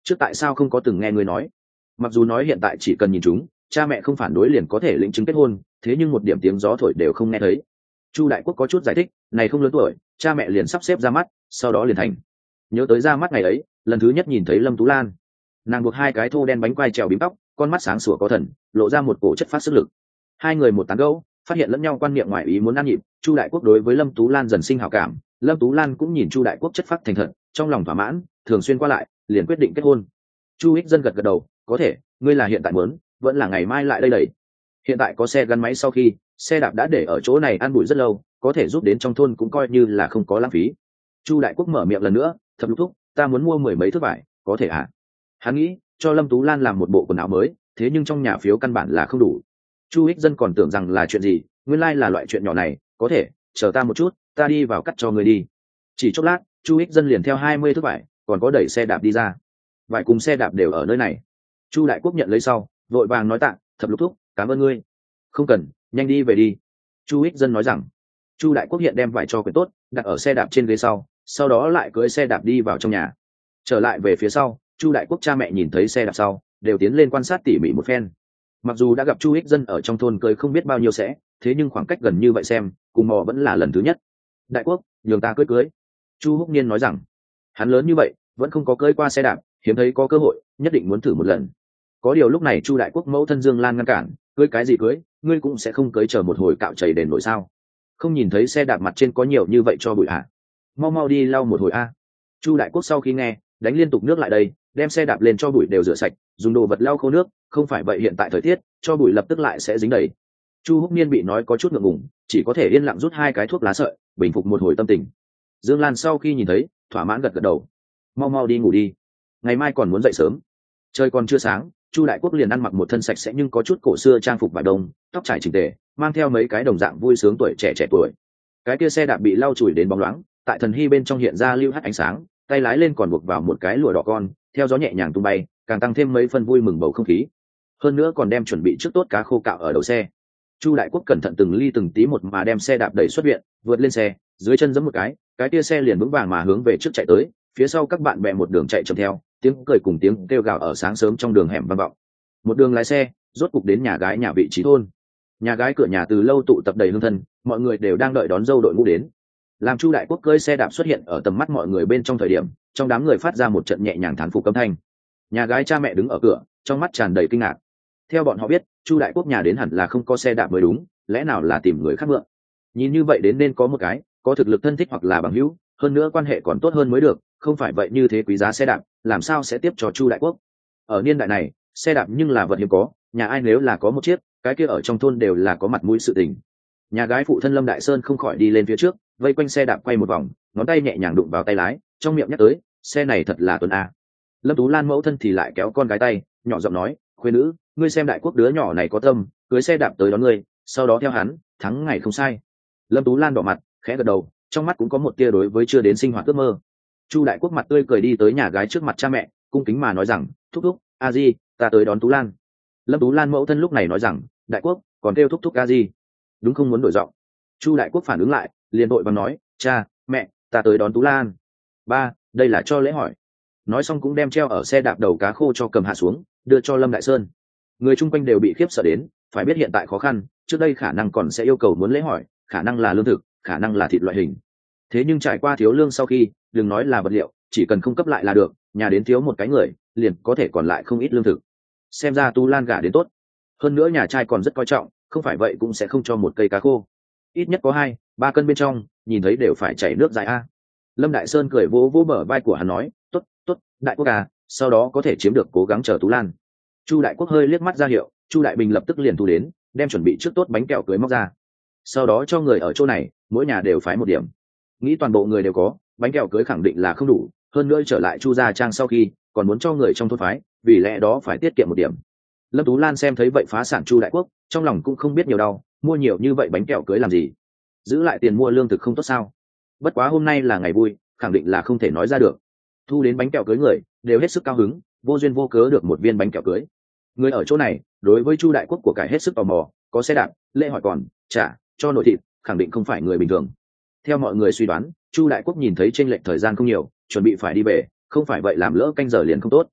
trước tại sao không có từng nghe ngươi nói? Mặc dù nói hiện tại chỉ cần nhìn chúng, cha mẹ không phản đối liền có thể lĩnh chứng kết hôn, thế nhưng một điểm tiếng gió thổi đều không nghe thấy. Chu Đại Quốc có chút giải thích, này không lớn tuổi, cha mẹ liền sắp xếp ra mắt, sau đó liền thành. Nhớ tới ra mắt ngày ấy, lần thứ nhất nhìn thấy Lâm Tú Lan, nàng buộc hai cái thô đen bánh quai trèo bím tóc, con mắt sáng sủa có thần, lộ ra một cổ chất phát sức lực. Hai người một tán gẫu, phát hiện lẫn nhau quan niệm ngoài ý muốn ăn nhịp. Chu Đại Quốc đối với Lâm Tú Lan dần sinh hảo cảm, Lâm Tú Lan cũng nhìn Chu Đại Quốc chất phác thành thật, trong lòng thỏa mãn, thường xuyên qua lại, liền quyết định kết hôn. Chu Ích Dân gật gật đầu, có thể, ngươi là hiện tại muốn, vẫn là ngày mai lại đây đẩy. Hiện tại có xe gắn máy, sau khi xe đạp đã để ở chỗ này ăn bụi rất lâu, có thể giúp đến trong thôn cũng coi như là không có lãng phí. Chu Đại Quốc mở miệng lần nữa, Thập Lục thúc, ta muốn mua mười mấy thước vải, có thể à? Hắn nghĩ cho Lâm Tú Lan làm một bộ quần áo mới, thế nhưng trong nhà phiếu căn bản là không đủ. Chu Ích Dân còn tưởng rằng là chuyện gì, nguyên lai là loại chuyện nhỏ này, có thể, chờ ta một chút, ta đi vào cắt cho người đi. Chỉ chốc lát, Chu Ích Dân liền theo hai mươi thước vải, còn có đẩy xe đạp đi ra. Vải cùng xe đạp đều ở nơi này. Chu Đại Quốc nhận lấy sau, vội vàng nói tạ, Thập Lục thúc, cảm ơn ngươi. Không cần, nhanh đi về đi. Chu Ích Dân nói rằng. Chu Đại Quốc hiện đem vải cho quyền tốt, đặt ở xe đạp trên ghế sau, sau đó lại cưỡi xe đạp đi vào trong nhà. Trở lại về phía sau, Chu Đại Quốc cha mẹ nhìn thấy xe đạp sau, đều tiến lên quan sát tỉ mỉ một phen. Mặc dù đã gặp Chu Ích Dân ở trong thôn cưới không biết bao nhiêu sẽ, thế nhưng khoảng cách gần như vậy xem, cùng mò vẫn là lần thứ nhất. Đại Quốc, nhường ta cưới cưới. Chu Húc Niên nói rằng, hắn lớn như vậy, vẫn không có cưới qua xe đạp, hiếm thấy có cơ hội, nhất định muốn thử một lần. Có điều lúc này Chu Đại Quốc mẫu thân Dương Lan ngăn cản, cưới cái gì cưới, ngươi cũng sẽ không cưới, chờ một hồi cạo chảy đền nổi sao? Không nhìn thấy xe đạp mặt trên có nhiều như vậy cho bụi hả? Mau mau đi lau một hồi a. Chu Đại Quốc sau khi nghe, đánh liên tục nước lại đây, đem xe đạp lên cho bụi đều rửa sạch, dùng đồ vật lau khô nước, không phải vậy hiện tại thời tiết, cho bụi lập tức lại sẽ dính đầy. Chu Húc Niên bị nói có chút ngượng ngùng, chỉ có thể yên lặng rút hai cái thuốc lá sợi, bình phục một hồi tâm tình. Dương Lan sau khi nhìn thấy, thỏa mãn gật gật đầu. Mau mau đi ngủ đi, ngày mai còn muốn dậy sớm. Trời còn chưa sáng, Chu Đại Quốc liền ăn mặc một thân sạch sẽ nhưng có chút cổ xưa trang phục vải đông, tóc trải chỉnh tề, mang theo mấy cái đồng dạng vui sướng tuổi trẻ trẻ tuổi. Cái kia xe đạp bị lau chùi đến bóng loáng, tại thần hy bên trong hiện ra lưu hắt ánh sáng, tay lái lên còn buộc vào một cái lụa đỏ con, theo gió nhẹ nhàng tung bay, càng tăng thêm mấy phân vui mừng bầu không khí. Hơn nữa còn đem chuẩn bị trước tốt cá khô cạo ở đầu xe. Chu Đại Quốc cẩn thận từng ly từng tí một mà đem xe đạp đẩy xuất viện, vượt lên xe, dưới chân giẫm một cái, cái kia xe liền vững vàng mà hướng về trước chạy tới, phía sau các bạn bè một đường chạy chậm theo, tiếng cười cùng tiếng kêu gào ở sáng sớm trong đường hẻm vang vọng. Một đường lái xe, rốt cục đến nhà gái nhà vị trí thôn. Nhà gái cửa nhà từ lâu tụ tập đầy hương thân, mọi người đều đang đợi đón dâu đội ngũ đến. Làm Chu Đại Quốc cưỡi xe đạp xuất hiện ở tầm mắt mọi người bên trong thời điểm, trong đám người phát ra một trận nhẹ nhàng thán phục âm thanh. Nhà gái cha mẹ đứng ở cửa, trong mắt tràn đầy kinh ngạc. Theo bọn họ biết, Chu Đại Quốc nhà đến hẳn là không có xe đạp mới đúng, lẽ nào là tìm người khác mượn? Nhìn như vậy đến nên có một cái, có thực lực thân thích hoặc là bằng hữu, hơn nữa quan hệ còn tốt hơn mới được, không phải vậy như thế quý giá xe đạp, làm sao sẽ tiếp cho Chu Đại Quốc? Ở niên đại này, xe đạp nhưng là vật hiếm có, nhà ai nếu là có một chiếc, cái kia ở trong thôn đều là có mặt mũi sự tình. Nhà gái phụ thân Lâm Đại Sơn không khỏi đi lên phía trước, vây quanh xe đạp quay một vòng, ngón tay nhẹ nhàng đụng vào tay lái, trong miệng nhắc tới, xe này thật là tuấn a. Lâm Tú Lan mẫu thân thì lại kéo con gái tay, nhỏ giọng nói, khuê nữ, ngươi xem Đại Quốc đứa nhỏ này có tâm, cưới xe đạp tới đón ngươi, sau đó theo hắn, thắng ngày không sai. Lâm Tú Lan đỏ mặt, khẽ gật đầu, trong mắt cũng có một tia đối với chưa đến sinh hoạt ước mơ. Chu Đại Quốc mặt tươi cười đi tới nhà gái trước mặt cha mẹ, cung kính mà nói rằng, thúc thúc, a di, ta tới đón Tú Lan. Lâm Tú Lan mẫu thân lúc này nói rằng, Đại Quốc, còn kêu thúc thúc a di, đúng không muốn đổi giọng. Chu Đại Quốc phản ứng lại, liền đội và nói, cha, mẹ, ta tới đón Tú Lan. Ba, đây là cho lễ hỏi. Nói xong cũng đem treo ở xe đạp đầu cá khô cho cầm hạ xuống, đưa cho Lâm Đại Sơn. Người chung quanh đều bị khiếp sợ đến, phải biết hiện tại khó khăn, trước đây khả năng còn sẽ yêu cầu muốn lễ hỏi, khả năng là lương thực, khả năng là thịt loại hình. Thế nhưng trải qua thiếu lương sau khi, đừng nói là vật liệu, chỉ cần không cấp lại là được, nhà đến thiếu một cái người, liền có thể còn lại không ít lương thực. Xem ra Tú Lan gả đến tốt. Hơn nữa nhà trai còn rất coi trọng, không phải vậy cũng sẽ không cho một cây cá khô. Ít nhất có hai, ba cân bên trong, nhìn thấy đều phải chảy nước dài a. Lâm Đại Sơn cười vỗ vỗ bờ vai của hắn nói, tốt, tốt, Đại Quốc à, sau đó có thể chiếm được cố gắng chờ Tú Lan. Chu Đại Quốc hơi liếc mắt ra hiệu, Chu Đại Bình lập tức liền thu đến, đem chuẩn bị trước tốt bánh kẹo cưới móc ra. Sau đó cho người ở chỗ này, mỗi nhà đều phái một điểm. Nghĩ toàn bộ người đều có, bánh kẹo cưới khẳng định là không đủ, hơn nữa trở lại Chu gia trang sau khi, còn muốn cho người trong thôn phái, vì lẽ đó phải tiết kiệm một điểm. Lâm Tú Lan xem thấy vậy phá sản Chu Đại Quốc, trong lòng cũng không biết nhiều đau, mua nhiều như vậy bánh kẹo cưới làm gì? Giữ lại tiền mua lương thực không tốt sao? Bất quá hôm nay là ngày vui, khẳng định là không thể nói ra được. Thu đến bánh kẹo cưới người, đều hết sức cao hứng, vô duyên vô cớ được một viên bánh kẹo cưới. Người ở chỗ này, đối với Chu Đại Quốc của cải hết sức tò mò, có xe đạp, lễ hỏi còn, trả, cho nội thịt, khẳng định không phải người bình thường. Theo mọi người suy đoán, Chu Đại Quốc nhìn thấy chênh lệch thời gian không nhiều, chuẩn bị phải đi về, không phải vậy làm lỡ canh giờ liền không tốt.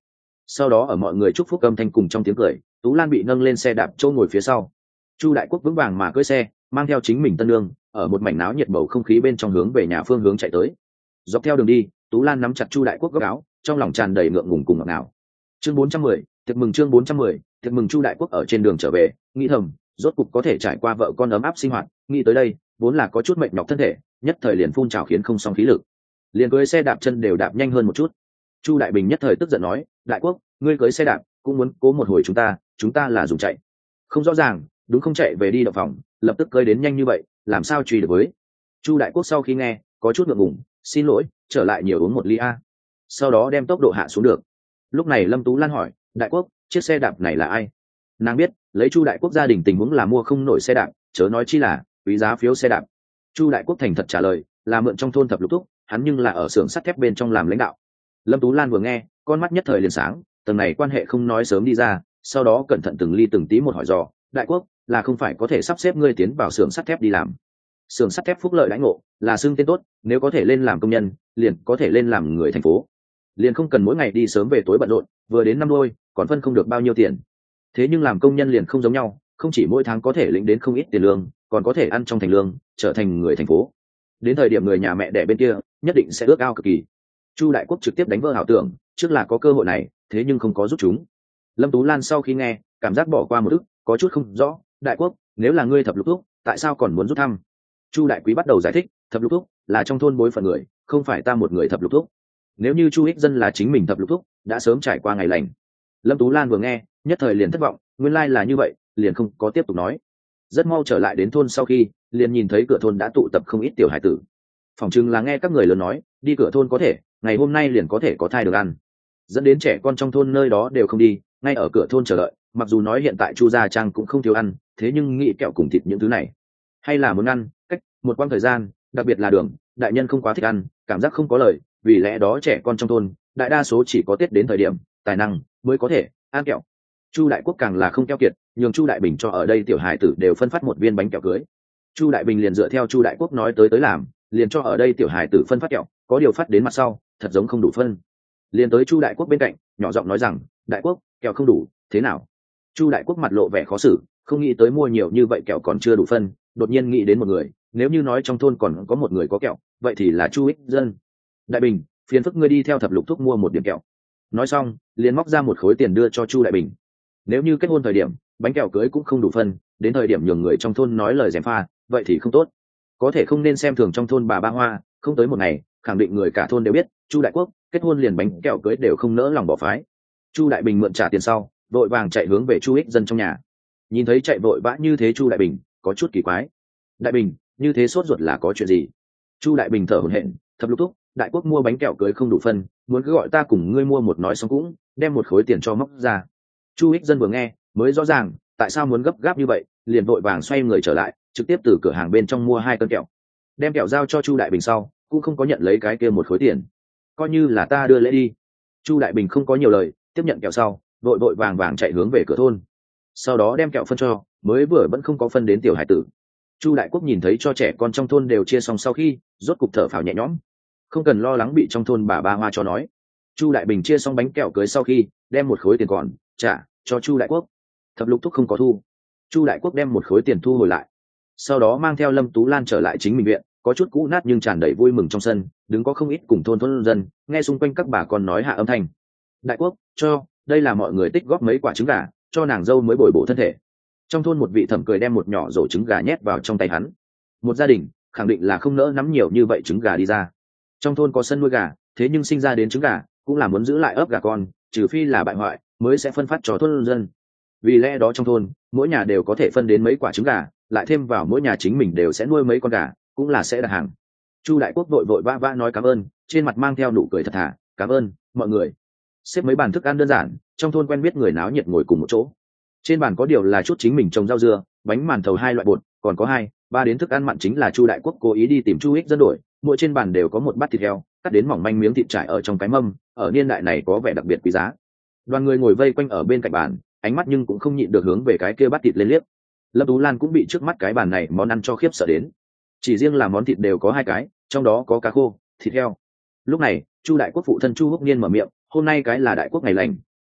Sau đó ở mọi người chúc phúc âm thanh cùng trong tiếng cười, Tú Lan bị nâng lên xe đạp châu ngồi phía sau. Chu Đại Quốc vững vàng mà cưỡi xe, mang theo chính mình tân lương, ở một mảnh náo nhiệt bầu không khí bên trong hướng về nhà phương hướng chạy tới. Dọc theo đường đi, Tú Lan nắm chặt Chu Đại Quốc góc áo, trong lòng tràn đầy ngượng ngùng cùng ngọt ngào. Chương bốn trăm mười, tiệc mừng chương bốn trăm mười, tiệc mừng Chu Đại Quốc ở trên đường trở về, nghĩ thầm, rốt cục có thể trải qua vợ con ấm áp sinh hoạt, nghĩ tới đây, vốn là có chút mệt nhọc thân thể, nhất thời liền phun trào khiến không xong khí lực. Liền cưỡi xe đạp chân đều đạp nhanh hơn một chút. Chu Đại Bình nhất thời tức giận nói, Đại Quốc, ngươi cưỡi xe đạp, cũng muốn cố một hồi chúng ta, chúng ta là dùng chạy. Không rõ ràng, đúng không chạy về đi động phòng, lập tức cưỡi đến nhanh như vậy, làm sao truy được với? Chu Đại Quốc sau khi nghe, có chút ngượng ngùng, xin lỗi, trở lại nhiều uống một ly a. Sau đó đem tốc độ hạ xuống được. Lúc này Lâm Tú Lan hỏi, Đại Quốc, chiếc xe đạp này là ai? Nàng biết, lấy Chu Đại Quốc gia đình tình huống là mua không nổi xe đạp, chớ nói chi là quý giá phiếu xe đạp. Chu Đại Quốc thành thật trả lời, là mượn trong thôn Thập Lục Thúc, hắn nhưng là ở xưởng sắt thép bên trong làm lãnh đạo. Lâm Tú Lan vừa nghe, con mắt nhất thời liền sáng, tầng này quan hệ không nói sớm đi ra, sau đó cẩn thận từng ly từng tí một hỏi dò, Đại Quốc, là không phải có thể sắp xếp ngươi tiến vào xưởng sắt thép đi làm? Xưởng sắt thép phúc lợi đãi ngộ, là xưng tên tốt, nếu có thể lên làm công nhân, liền có thể lên làm người thành phố. Liền không cần mỗi ngày đi sớm về tối bận rộn, vừa đến năm đôi, còn phân không được bao nhiêu tiền. Thế nhưng làm công nhân liền không giống nhau, không chỉ mỗi tháng có thể lĩnh đến không ít tiền lương, còn có thể ăn trong thành lương, trở thành người thành phố. Đến thời điểm người nhà mẹ đẻ bên kia, nhất định sẽ ước ao cực kỳ. Chu Đại Quốc trực tiếp đánh vỡ ảo tưởng, trước là có cơ hội này, thế nhưng không có giúp chúng. Lâm Tú Lan sau khi nghe, cảm giác bỏ qua một ức, có chút không rõ, Đại Quốc, nếu là ngươi Thập Lục Thúc, tại sao còn muốn rút thăm? Chu Đại Quý bắt đầu giải thích, Thập Lục Thúc là trong thôn bối phận người, không phải ta một người Thập Lục Thúc. Nếu như Chu Ích Dân là chính mình Thập Lục Thúc, đã sớm trải qua ngày lành. Lâm Tú Lan vừa nghe, nhất thời liền thất vọng, nguyên lai là như vậy, liền không có tiếp tục nói. Rất mau trở lại đến thôn sau khi, liền nhìn thấy cửa thôn đã tụ tập không ít tiểu hải tử. Phỏng chừng là nghe các người lớn nói, đi cửa thôn có thể, ngày hôm nay liền có thể có thai được ăn. Dẫn đến trẻ con trong thôn nơi đó đều không đi, ngay ở cửa thôn chờ đợi, mặc dù nói hiện tại Chu Gia Trang cũng không thiếu ăn, thế nhưng nghĩ kẹo cùng thịt những thứ này, hay là muốn ăn, cách một quãng thời gian, đặc biệt là đường, đại nhân không quá thích ăn, cảm giác không có lời, vì lẽ đó trẻ con trong thôn, đại đa số chỉ có Tết đến thời điểm, tài năng mới có thể ăn kẹo. Chu Đại Quốc càng là không keo kiệt, nhường Chu Đại Bình cho ở đây tiểu hài tử đều phân phát một viên bánh kẹo cưới. Chu Đại Bình liền dựa theo Chu Đại Quốc nói tới tới làm, liền cho ở đây tiểu hài tử phân phát kẹo, có điều phát đến mặt sau, thật giống không đủ phân. Liền tới Chu Đại Quốc bên cạnh, nhỏ giọng nói rằng, Đại Quốc, kẹo không đủ, thế nào? Chu Đại Quốc mặt lộ vẻ khó xử, không nghĩ tới mua nhiều như vậy kẹo còn chưa đủ phân, đột nhiên nghĩ đến một người, nếu như nói trong thôn còn có một người có kẹo, vậy thì là Chu Ích Dân. Đại Bình, phiền phức ngươi đi theo Thập Lục Thúc mua một điểm kẹo. Nói xong, liền móc ra một khối tiền đưa cho Chu Đại Bình. Nếu như kết hôn thời điểm, bánh kẹo cưới cũng không đủ phân, đến thời điểm nhường người trong thôn nói lời gièm pha, vậy thì không tốt. Có thể không nên xem thường trong thôn bà Ba Hoa, không tới một ngày, khẳng định người cả thôn đều biết, Chu Đại Quốc kết hôn liền bánh kẹo cưới đều không nỡ lòng bỏ phái. Chu Đại Bình mượn trả tiền sau, vội vàng chạy hướng về Chu Ích Dân trong nhà. Nhìn thấy chạy vội vã như thế Chu Đại Bình, có chút kỳ quái. Đại Bình, như thế sốt ruột là có chuyện gì? Chu Đại Bình thở hổn hển, Thập Lục Thúc, Đại Quốc mua bánh kẹo cưới không đủ phân, muốn cứ gọi ta cùng ngươi mua một nói xong cũng, đem một khối tiền cho móc ra. Chu Ích Dân vừa nghe, mới rõ ràng, tại sao muốn gấp gáp như vậy, liền vội vàng xoay người trở lại, trực tiếp từ cửa hàng bên trong mua hai cân kẹo. Đem kẹo giao cho Chu Đại Bình sau, cũng không có nhận lấy cái kia một khối tiền. Coi như là ta đưa lễ đi. Chu Đại Bình không có nhiều lời, tiếp nhận kẹo sau, vội vội vàng vàng chạy hướng về cửa thôn. Sau đó đem kẹo phân cho, mới vừa vẫn không có phân đến tiểu hải tử. Chu Đại Quốc nhìn thấy cho trẻ con trong thôn đều chia xong sau khi, rốt cục thở phào nhẹ nhõm, không cần lo lắng bị trong thôn bà Ba Hoa cho nói. Chu Đại Bình chia xong bánh kẹo cưới sau khi, đem một khối tiền còn trả cho Chu Đại Quốc. Thập Lục Thúc không có thu. Chu Đại Quốc đem một khối tiền thu hồi lại, sau đó mang theo Lâm Tú Lan trở lại chính mình viện, có chút cũ nát nhưng tràn đầy vui mừng trong sân, đứng có không ít cùng thôn thôn dân, nghe xung quanh các bà con nói hạ âm thanh. Đại Quốc, cho, đây là mọi người tích góp mấy quả trứng gà, cho nàng dâu mới bồi bổ thân thể. Trong thôn một vị thẩm cười đem một nhỏ rổ trứng gà nhét vào trong tay hắn. Một gia đình khẳng định là không nỡ nắm nhiều như vậy trứng gà đi ra. Trong thôn có sân nuôi gà, thế nhưng sinh ra đến trứng gà cũng là muốn giữ lại ấp gà con, trừ phi là bại hoại mới sẽ phân phát cho thôn dân. Vì lẽ đó trong thôn mỗi nhà đều có thể phân đến mấy quả trứng gà, lại thêm vào mỗi nhà chính mình đều sẽ nuôi mấy con gà, cũng là sẽ đặt hàng. Chu Đại Quốc vội vội vã vã nói cảm ơn, trên mặt mang theo nụ cười thật thà, cảm ơn mọi người. Xếp mấy bàn thức ăn đơn giản, trong thôn quen biết người náo nhiệt ngồi cùng một chỗ. Trên bàn có điều là chút chính mình trồng rau dưa, bánh màn thầu hai loại bột, còn có hai ba đến thức ăn mặn chính là Chu Đại Quốc cố ý đi tìm Chu Ích Dân đổi. Mỗi trên bàn đều có một bát thịt heo, cắt đến mỏng manh miếng thịt trải ở trong cái mâm, ở niên đại này có vẻ đặc biệt quý giá. Đoàn người ngồi vây quanh ở bên cạnh bàn, ánh mắt nhưng cũng không nhịn được hướng về cái kia bát thịt lên liếc. Lâm Tú Lan cũng bị trước mắt cái bàn này món ăn cho khiếp sợ đến. Chỉ riêng là món thịt đều có hai cái, trong đó có cá khô, thịt heo. Lúc này, Chu Đại Quốc phụ thân Chu Húc Niên mở miệng, hôm nay cái là Đại Quốc ngày lành,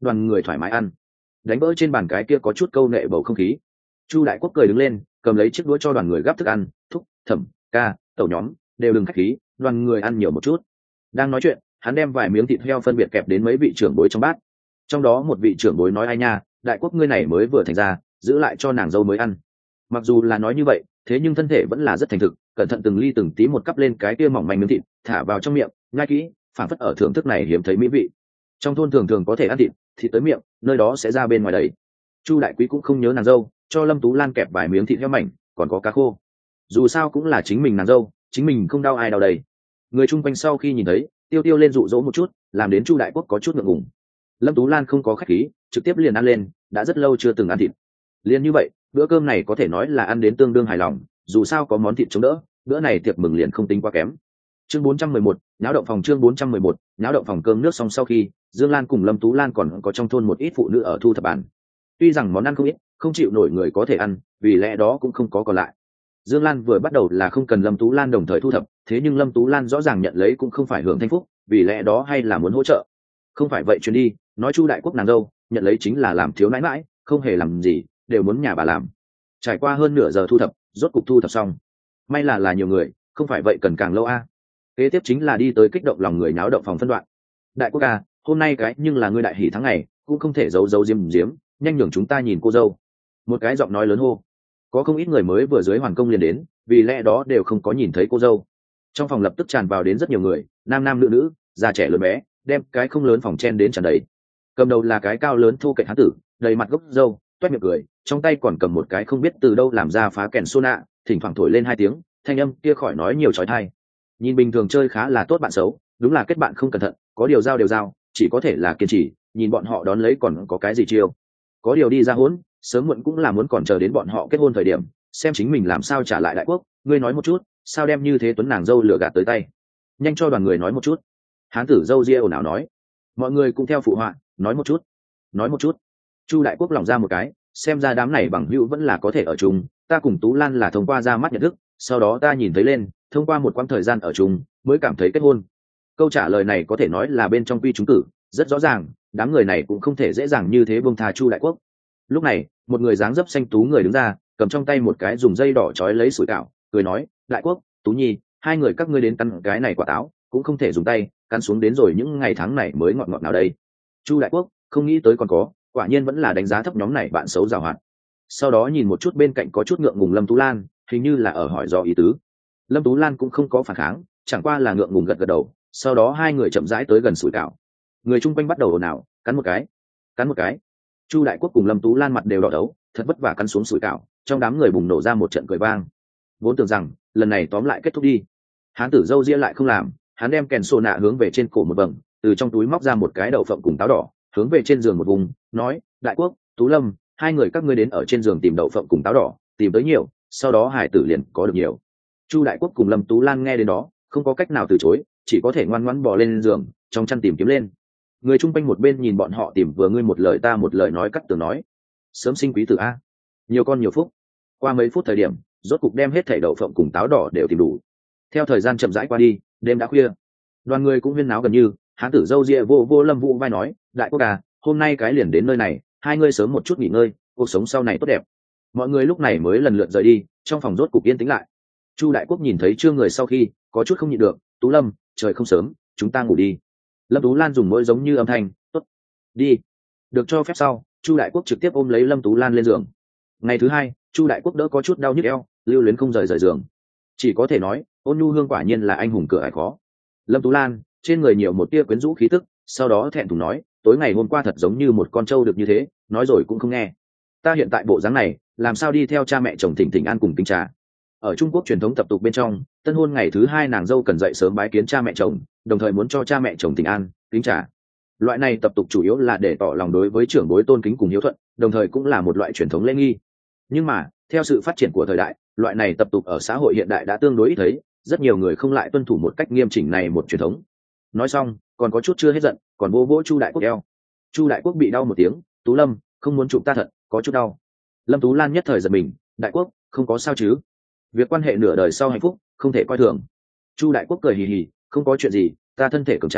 đoàn người thoải mái ăn. Đánh vỡ trên bàn cái kia có chút câu nệ bầu không khí, Chu Đại Quốc cười đứng lên, cầm lấy chiếc đũa cho đoàn người gắp thức ăn, thúc, thẩm, ca, tẩu nhóm đều đừng khách khí, đoàn người ăn nhiều một chút. Đang nói chuyện, hắn đem vài miếng thịt heo phân biệt kẹp đến mấy vị trưởng bối trong bát. Trong đó một vị trưởng bối nói: ai nha, Đại Quốc ngươi này mới vừa thành ra, giữ lại cho nàng dâu mới ăn. Mặc dù là nói như vậy, thế nhưng thân thể vẫn là rất thành thực, cẩn thận từng ly từng tí một cắp lên cái kia mỏng manh miếng thịt, thả vào trong miệng, nhai kỹ, phảng phất ở thưởng thức này hiếm thấy mỹ vị. Trong thôn thường thường có thể ăn thịt, thịt tới miệng, nơi đó sẽ ra bên ngoài đấy. Chu Đại Quý cũng không nhớ nàng dâu, cho Lâm Tú Lan kẹp vài miếng thịt heo mảnh, còn có cá khô. Dù sao cũng là chính mình nàng dâu, chính mình không đau ai đau đầy. Người chung quanh sau khi nhìn thấy, tiêu tiêu lên dụ dỗ một chút, làm đến Chu Đại Quốc có chút ngượng ngùng. Lâm Tú Lan không có khách khí, trực tiếp liền ăn lên, đã rất lâu chưa từng ăn thịt. Liền như vậy, bữa cơm này có thể nói là ăn đến tương đương hài lòng, dù sao có món thịt chống đỡ, bữa này tiệc mừng liền không tính quá kém. Chương bốn trăm mười một, náo động phòng. Chương bốn trăm mười một, náo động phòng. Cơm nước xong sau khi, Dương Lan cùng Lâm Tú Lan còn có trong thôn một ít phụ nữ ở thu thập bàn. Tuy rằng món ăn không ít, không chịu nổi người có thể ăn, vì lẽ đó cũng không có còn lại. Dương Lan vừa bắt đầu là không cần Lâm Tú Lan đồng thời thu thập, thế nhưng Lâm Tú Lan rõ ràng nhận lấy cũng không phải hưởng thanh phúc, vì lẽ đó hay là muốn hỗ trợ. Không phải vậy chuyến đi, nói Chu Đại Quốc nàng dâu, nhận lấy chính là làm thiếu nãi nãi, không hề làm gì, đều muốn nhà bà làm. Trải qua hơn nửa giờ thu thập, rốt cục thu thập xong. May là là nhiều người, không phải vậy cần càng lâu a. Kế tiếp chính là đi tới kích động lòng người náo động phòng phân đoạn. Đại Quốc a, hôm nay cái nhưng là ngươi đại hỷ tháng ngày, cũng không thể giấu giấu diếm diếm, nhanh nhường chúng ta nhìn cô dâu. Một cái giọng nói lớn hô. Có không ít người mới vừa dưới hoàn công liền đến, vì lẽ đó đều không có nhìn thấy cô dâu. Trong phòng lập tức tràn vào đến rất nhiều người, nam nam nữ nữ, già trẻ lớn bé, đem cái không lớn phòng chen đến tràn đầy. Cầm đầu là cái cao lớn thô kệch hán tử, đầy mặt gốc râu, toét miệng cười, trong tay còn cầm một cái không biết từ đâu làm ra phá kèn xô nạ, thỉnh thoảng thổi lên hai tiếng, thanh âm kia khỏi nói nhiều chói tai. Nhìn bình thường chơi khá là tốt bạn xấu, đúng là kết bạn không cẩn thận, có điều giao đều giao, chỉ có thể là kiên trì, nhìn bọn họ đón lấy còn có cái gì chiêu. Có điều đi ra hỗn, sớm muộn cũng là muốn còn chờ đến bọn họ kết hôn thời điểm, xem chính mình làm sao trả lại Đại Quốc. Ngươi nói một chút, sao đem như thế tuấn nàng dâu lừa gạt tới tay? Nhanh cho đoàn người nói một chút. Hán tử dâu ria ồn ào nói. Mọi người cũng theo phụ họa, nói một chút, nói một chút. Chu Đại Quốc lỏng ra một cái, xem ra đám này bằng hữu vẫn là có thể ở chung. Ta cùng Tú Lan là thông qua ra mắt nhận thức, sau đó ta nhìn thấy lên, thông qua một quãng thời gian ở chung, mới cảm thấy kết hôn. Câu trả lời này có thể nói là bên trong quy chúng cử, rất rõ ràng, đám người này cũng không thể dễ dàng như thế buông tha Chu Đại Quốc. Lúc này, một người dáng dấp xanh tú người đứng ra, cầm trong tay một cái dùng dây đỏ trói lấy sủi cảo, cười nói: Đại Quốc, Tú Nhi, hai người các ngươi đến căn cái này quả táo, cũng không thể dùng tay cắn xuống đến rồi những ngày tháng này mới ngọt ngọt nào đây. Chu Đại Quốc không nghĩ tới còn có, quả nhiên vẫn là đánh giá thấp nhóm này bạn xấu giàu hoạt. Sau đó nhìn một chút bên cạnh có chút ngượng ngùng Lâm Tú Lan, hình như là ở hỏi do ý tứ. Lâm Tú Lan cũng không có phản kháng, chẳng qua là ngượng ngùng gật gật đầu. Sau đó hai người chậm rãi tới gần sủi cảo, người chung quanh bắt đầu ồn ào, cắn một cái, cắn một cái. Chu Đại Quốc cùng Lâm Tú Lan mặt đều đỏ đấu, thật vất vả cắn xuống sủi cảo, trong đám người bùng nổ ra một trận cười vang. Vốn tưởng rằng lần này tóm lại kết thúc đi, hán tử dâu ria lại không làm, hắn đem kèn sô nạ hướng về trên cổ một vầng, từ trong túi móc ra một cái đậu phộng cùng táo đỏ, hướng về trên giường một vùng, nói: Đại Quốc, Tú Lâm, hai người các ngươi đến ở trên giường tìm đậu phộng cùng táo đỏ, tìm tới nhiều, sau đó hải tử liền có được nhiều. Chu Đại Quốc cùng Lâm Tú Lan nghe đến đó, không có cách nào từ chối, chỉ có thể ngoan ngoãn bò lên giường, trong chăn tìm kiếm lên. Người chung quanh một bên nhìn bọn họ tìm vừa ngươi một lời ta một lời nói cắt tường nói: Sớm sinh quý tử a, nhiều con nhiều phúc. Qua mấy phút thời điểm, rốt cục đem hết thảy đậu phộng cùng táo đỏ đều tìm đủ. Theo thời gian chậm rãi qua đi, đêm đã khuya, đoàn người cũng huyên náo gần như. Hán tử dâu ria vô vô Lâm Vũ vai nói: Đại Quốc à, hôm nay cái liền đến nơi này, hai ngươi sớm một chút nghỉ ngơi, cuộc sống sau này tốt đẹp. Mọi người lúc này mới lần lượt rời đi, trong phòng rốt cục yên tĩnh lại. Chu Đại Quốc nhìn thấy chưa người sau khi, có chút không nhịn được: Tú Lâm, trời không sớm, chúng ta ngủ đi. Lâm Tú Lan dùng môi giống như âm thanh: tốt, đi. Được cho phép sau, Chu Đại Quốc trực tiếp ôm lấy Lâm Tú Lan lên giường. Ngày thứ hai, Chu Đại Quốc đỡ có chút đau nhức eo, lưu luyến không rời rời giường. Chỉ có thể nói, Ôn Nhu Hương quả nhiên là anh hùng cửa ải khó. Lâm Tú Lan trên người nhiều một tia quyến rũ khí tức, sau đó thẹn thùng nói: tối ngày hôm qua thật giống như một con trâu được như thế, nói rồi cũng không nghe. Ta hiện tại bộ dáng này, làm sao đi theo cha mẹ chồng thỉnh thỉnh an cùng kính trà. Ở Trung Quốc truyền thống tập tục bên trong, tân hôn ngày thứ hai nàng dâu cần dậy sớm bái kiến cha mẹ chồng, đồng thời muốn cho cha mẹ chồng thỉnh an, kính trà. Loại này tập tục chủ yếu là để tỏ lòng đối với trưởng bối tôn kính cùng hiếu thuận, đồng thời cũng là một loại truyền thống lễ nghi. Nhưng mà, theo sự phát triển của thời đại, loại này tập tục ở xã hội hiện đại đã tương đối ít thấy, rất nhiều người không lại tuân thủ một cách nghiêm chỉnh này một truyền thống. Nói xong, còn có chút chưa hết giận, còn vô vỗ Chu Đại Quốc eo. Chu Đại Quốc bị đau một tiếng: Tú Lâm, không muốn chụp ta thật, có chút đau. Lâm Tú Lan nhất thời giật mình: Đại Quốc, không có sao chứ? Việc quan hệ nửa đời sau hạnh phúc, không thể coi thường. Chu Đại Quốc cười hì hì: không có chuyện gì, ta thân thể cường tráng,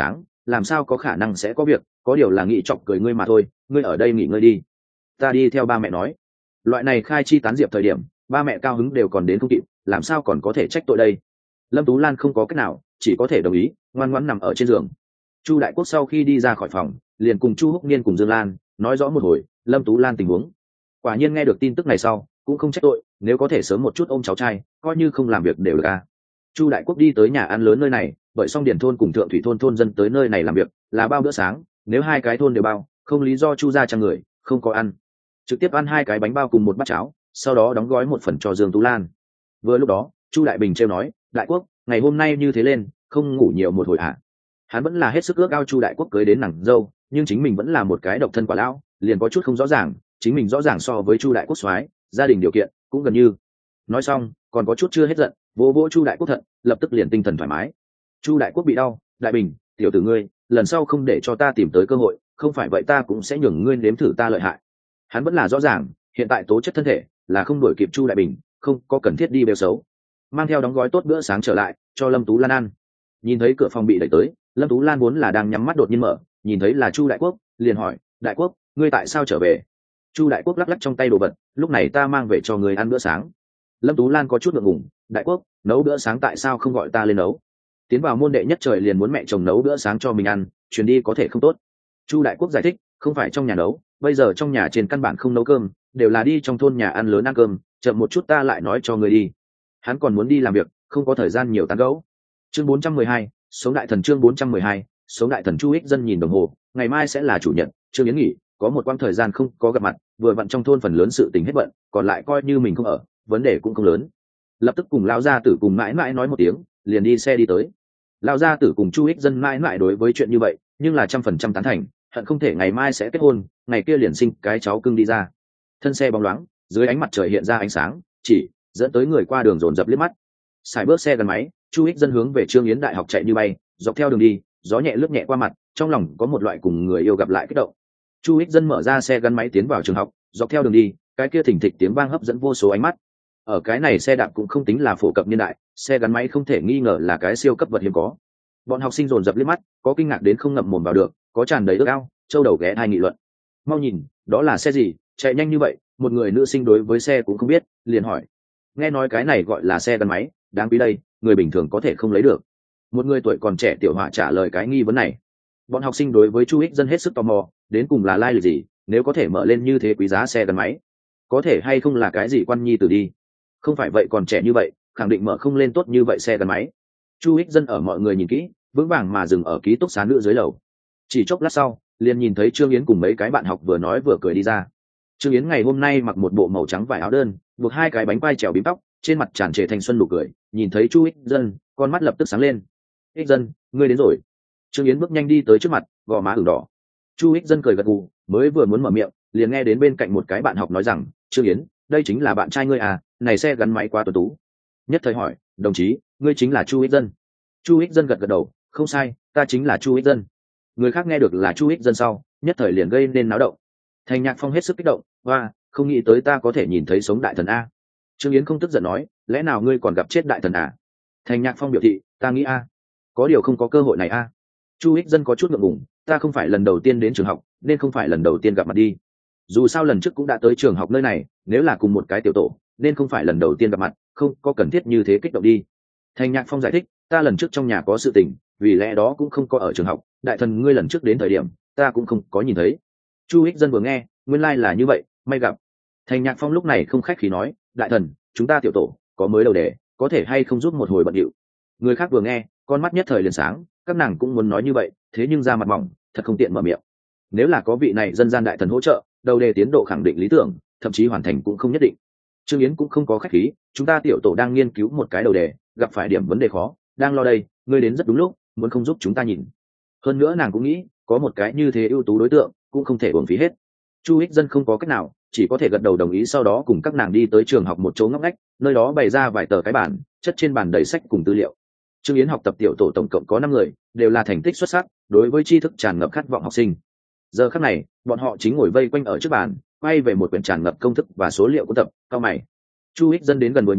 làm sao có khả năng sẽ có việc, có điều là nghĩ chọc cười ngươi mà thôi, ngươi ở đây nghỉ ngơi đi, ta đi theo ba mẹ nói. Loại này khai chi tán diệp thời điểm, ba mẹ cao hứng đều còn đến không kịp, làm sao còn có thể trách tội đây. Lâm Tú Lan không có cách nào, chỉ có thể đồng ý, ngoan ngoãn nằm ở trên giường. Chu Đại Quốc sau khi đi ra khỏi phòng, liền cùng Chu Húc Niên cùng Dương Lan nói rõ một hồi Lâm Tú Lan tình huống. Quả nhiên nghe được tin tức này sau, cũng không trách tội, nếu có thể sớm một chút ôm cháu trai, coi như không làm việc đều được à. Chu Đại Quốc đi tới nhà ăn lớn nơi này, bởi xong điển thôn cùng thượng thủy thôn thôn dân tới nơi này làm việc, là bao bữa sáng, nếu hai cái thôn đều bao, không lý do Chu gia chẳng người không có ăn. Trực tiếp ăn hai cái bánh bao cùng một bát cháo, sau đó đóng gói một phần cho Dương Tú Lan. Vừa lúc đó, Chu Đại Bình trêu nói, Đại Quốc, ngày hôm nay như thế lên, không ngủ nhiều một hồi à? Hắn vẫn là hết sức ước ao Chu Đại Quốc cưới đến nàng dâu, nhưng chính mình vẫn là một cái độc thân quả lão, liền có chút không rõ ràng, chính mình rõ ràng so với Chu Đại Quốc soái, gia đình điều kiện cũng gần như. Nói xong, còn có chút chưa hết giận, vỗ vỗ Chu Đại Quốc thận, lập tức liền tinh thần thoải mái. Chu Đại Quốc bị đau, Đại Bình, tiểu tử ngươi, lần sau không để cho ta tìm tới cơ hội, không phải vậy ta cũng sẽ nhường ngươi nếm thử ta lợi hại. Hắn vẫn là rõ ràng, hiện tại tố chất thân thể là không đuổi kịp Chu Đại Bình, không có cần thiết đi bêu xấu. Mang theo đóng gói tốt bữa sáng trở lại, cho Lâm Tú Lan ăn. Nhìn thấy cửa phòng bị đẩy tới, Lâm Tú Lan vốn là đang nhắm mắt đột nhiên mở, nhìn thấy là Chu Đại Quốc, liền hỏi, Đại Quốc, ngươi tại sao trở về? Chu Đại Quốc lắc lắc trong tay đồ vật, lúc này ta mang về cho người ăn bữa sáng. Lâm Tú Lan có chút ngượng ngùng, Đại Quốc, nấu bữa sáng tại sao không gọi ta lên nấu? Tiến vào môn đệ nhất trời liền muốn mẹ chồng nấu bữa sáng cho mình ăn, chuyến đi có thể không tốt. Chu Đại Quốc giải thích, không phải trong nhà nấu, bây giờ trong nhà trên căn bản không nấu cơm, đều là đi trong thôn nhà ăn lớn ăn cơm, chậm một chút ta lại nói cho người đi. Hắn còn muốn đi làm việc, không có thời gian nhiều tán gẫu. Chương bốn trăm mười hai, sống đại thần chương bốn trăm mười hai, sống đại thần. Chu Ích Dân nhìn đồng hồ, ngày mai sẽ là chủ nhật, Trương Yến nghỉ, có một quãng thời gian không có gặp mặt, vừa vặn trong thôn phần lớn sự tình hết bận, còn lại coi như mình không ở, vấn đề cũng không lớn. Lập tức cùng lão gia tử cùng mãi mãi nói một tiếng, liền đi xe đi tới. Lão gia tử cùng Chu Ích Dân mãi mãi đối với chuyện như vậy, nhưng là trăm phần trăm tán thành, hận không thể ngày mai sẽ kết hôn, ngày kia liền sinh cái cháu cưng đi ra. Thân xe bóng loáng, dưới ánh mặt trời hiện ra ánh sáng, chỉ dẫn tới người qua đường dồn dập liếc mắt. Xài bước xe gắn máy, Chu Ích Dân hướng về Trương Yến đại học chạy như bay, dọc theo đường đi, gió nhẹ lướt nhẹ qua mặt, trong lòng có một loại cùng người yêu gặp lại kích động. Chu Ích Dân mở ra xe gắn máy tiến vào trường học, dọc theo đường đi, cái kia thình thịch tiếng vang hấp dẫn vô số ánh mắt. Ở cái này xe đạp cũng không tính là phổ cập niên đại, xe gắn máy không thể nghi ngờ là cái siêu cấp vật hiếm có. Bọn học sinh dồn dập liếc mắt, có kinh ngạc đến không ngậm mồm vào được, có tràn đầy ước ao, châu đầu ghé thai nghị luận. Mau nhìn, đó là xe gì, chạy nhanh như vậy? Một người nữ sinh đối với xe cũng không biết, liền hỏi. Nghe nói cái này gọi là xe gắn máy, đáng quý đây, người bình thường có thể không lấy được. Một người tuổi còn trẻ tiểu họa trả lời cái nghi vấn này. Bọn học sinh đối với Chu Ích Dân hết sức tò mò, đến cùng là lai lịch gì, nếu có thể mở lên như thế quý giá xe gắn máy, có thể hay không là cái gì quan nhi tử đi. Không phải vậy còn trẻ như vậy, khẳng định mở không lên tốt như vậy xe gắn máy. Chu Ích Dân ở mọi người nhìn kỹ, vững vàng mà dừng ở ký túc xá nữ dưới lầu. Chỉ chốc lát sau, liền nhìn thấy Trương Yến cùng mấy cái bạn học vừa nói vừa cười đi ra. Trương Yến ngày hôm nay mặc một bộ màu trắng vải áo đơn, buộc hai cái bánh quai trèo bím tóc, trên mặt tràn trề thanh xuân nụ cười, nhìn thấy Chu Ích Dân, con mắt lập tức sáng lên. Ích Dân, ngươi đến rồi. Trương Yến bước nhanh đi tới trước mặt, gò má ửng đỏ. Chu Ích Dân cười gật gù, mới vừa muốn mở miệng, liền nghe đến bên cạnh một cái bạn học nói rằng, Trương Yến, đây chính là bạn trai ngươi à, này xe gắn máy quá tuấn tú. Nhất thời hỏi, đồng chí, ngươi chính là Chu Ích Dân? Chu Ích Dân gật gật đầu, không sai, ta chính là Chu Ích Dân. Người khác nghe được là Chu Ích Dân sau, nhất thời liền gây nên náo động. Thành Nhạc Phong hết sức kích động, và không nghĩ tới ta có thể nhìn thấy sống đại thần a. Trương Yến không tức giận nói, lẽ nào ngươi còn gặp chết đại thần à? Thành Nhạc Phong biểu thị, ta nghĩ a, có điều không có cơ hội này a. Chu Ích Dân có chút ngượng ngùng, ta không phải lần đầu tiên đến trường học, nên không phải lần đầu tiên gặp mặt đi. Dù sao lần trước cũng đã tới trường học nơi này, nếu là cùng một cái tiểu tổ, nên không phải lần đầu tiên gặp mặt, không có cần thiết như thế kích động đi. Thành Nhạc Phong giải thích, ta lần trước trong nhà có sự tình, vì lẽ đó cũng không có ở trường học, đại thần ngươi lần trước đến thời điểm, ta cũng không có nhìn thấy. Chu Ích Dân vừa nghe, nguyên lai là như vậy, may gặp. Thành Nhạc Phong lúc này không khách khí nói, đại thần, chúng ta tiểu tổ có mới đầu đề, có thể hay không giúp một hồi bận điệu. Người khác vừa nghe, con mắt nhất thời liền sáng, các nàng cũng muốn nói như vậy, thế nhưng ra mặt mỏng, thật không tiện mở miệng. Nếu là có vị này dân gian đại thần hỗ trợ, đầu đề tiến độ khẳng định lý tưởng, thậm chí hoàn thành cũng không nhất định. Trương Yến cũng không có khách khí, chúng ta tiểu tổ đang nghiên cứu một cái đầu đề, gặp phải điểm vấn đề khó, đang lo đây, ngươi đến rất đúng lúc, muốn không giúp chúng ta nhìn. Hơn nữa nàng cũng nghĩ, có một cái như thế ưu tú đối tượng, cũng không thể uổng phí hết. Chu Ích Dân không có cách nào, chỉ có thể gật đầu đồng ý, sau đó cùng các nàng đi tới trường học một chỗ ngóc ngách, nơi đó bày ra vài tờ cái bản, chất trên bàn đầy sách cùng tư liệu. Trương Yến học tập tiểu tổ tổng cộng có năm người, đều là thành tích xuất sắc, đối với tri thức tràn ngập khát vọng học sinh. Giờ khắc này, bọn họ chính ngồi vây quanh ở trước bàn, quay về một quyển tràn ngập công thức và số liệu của tập, cao mày. Chu Ích Dân đến gần vừa nhìn,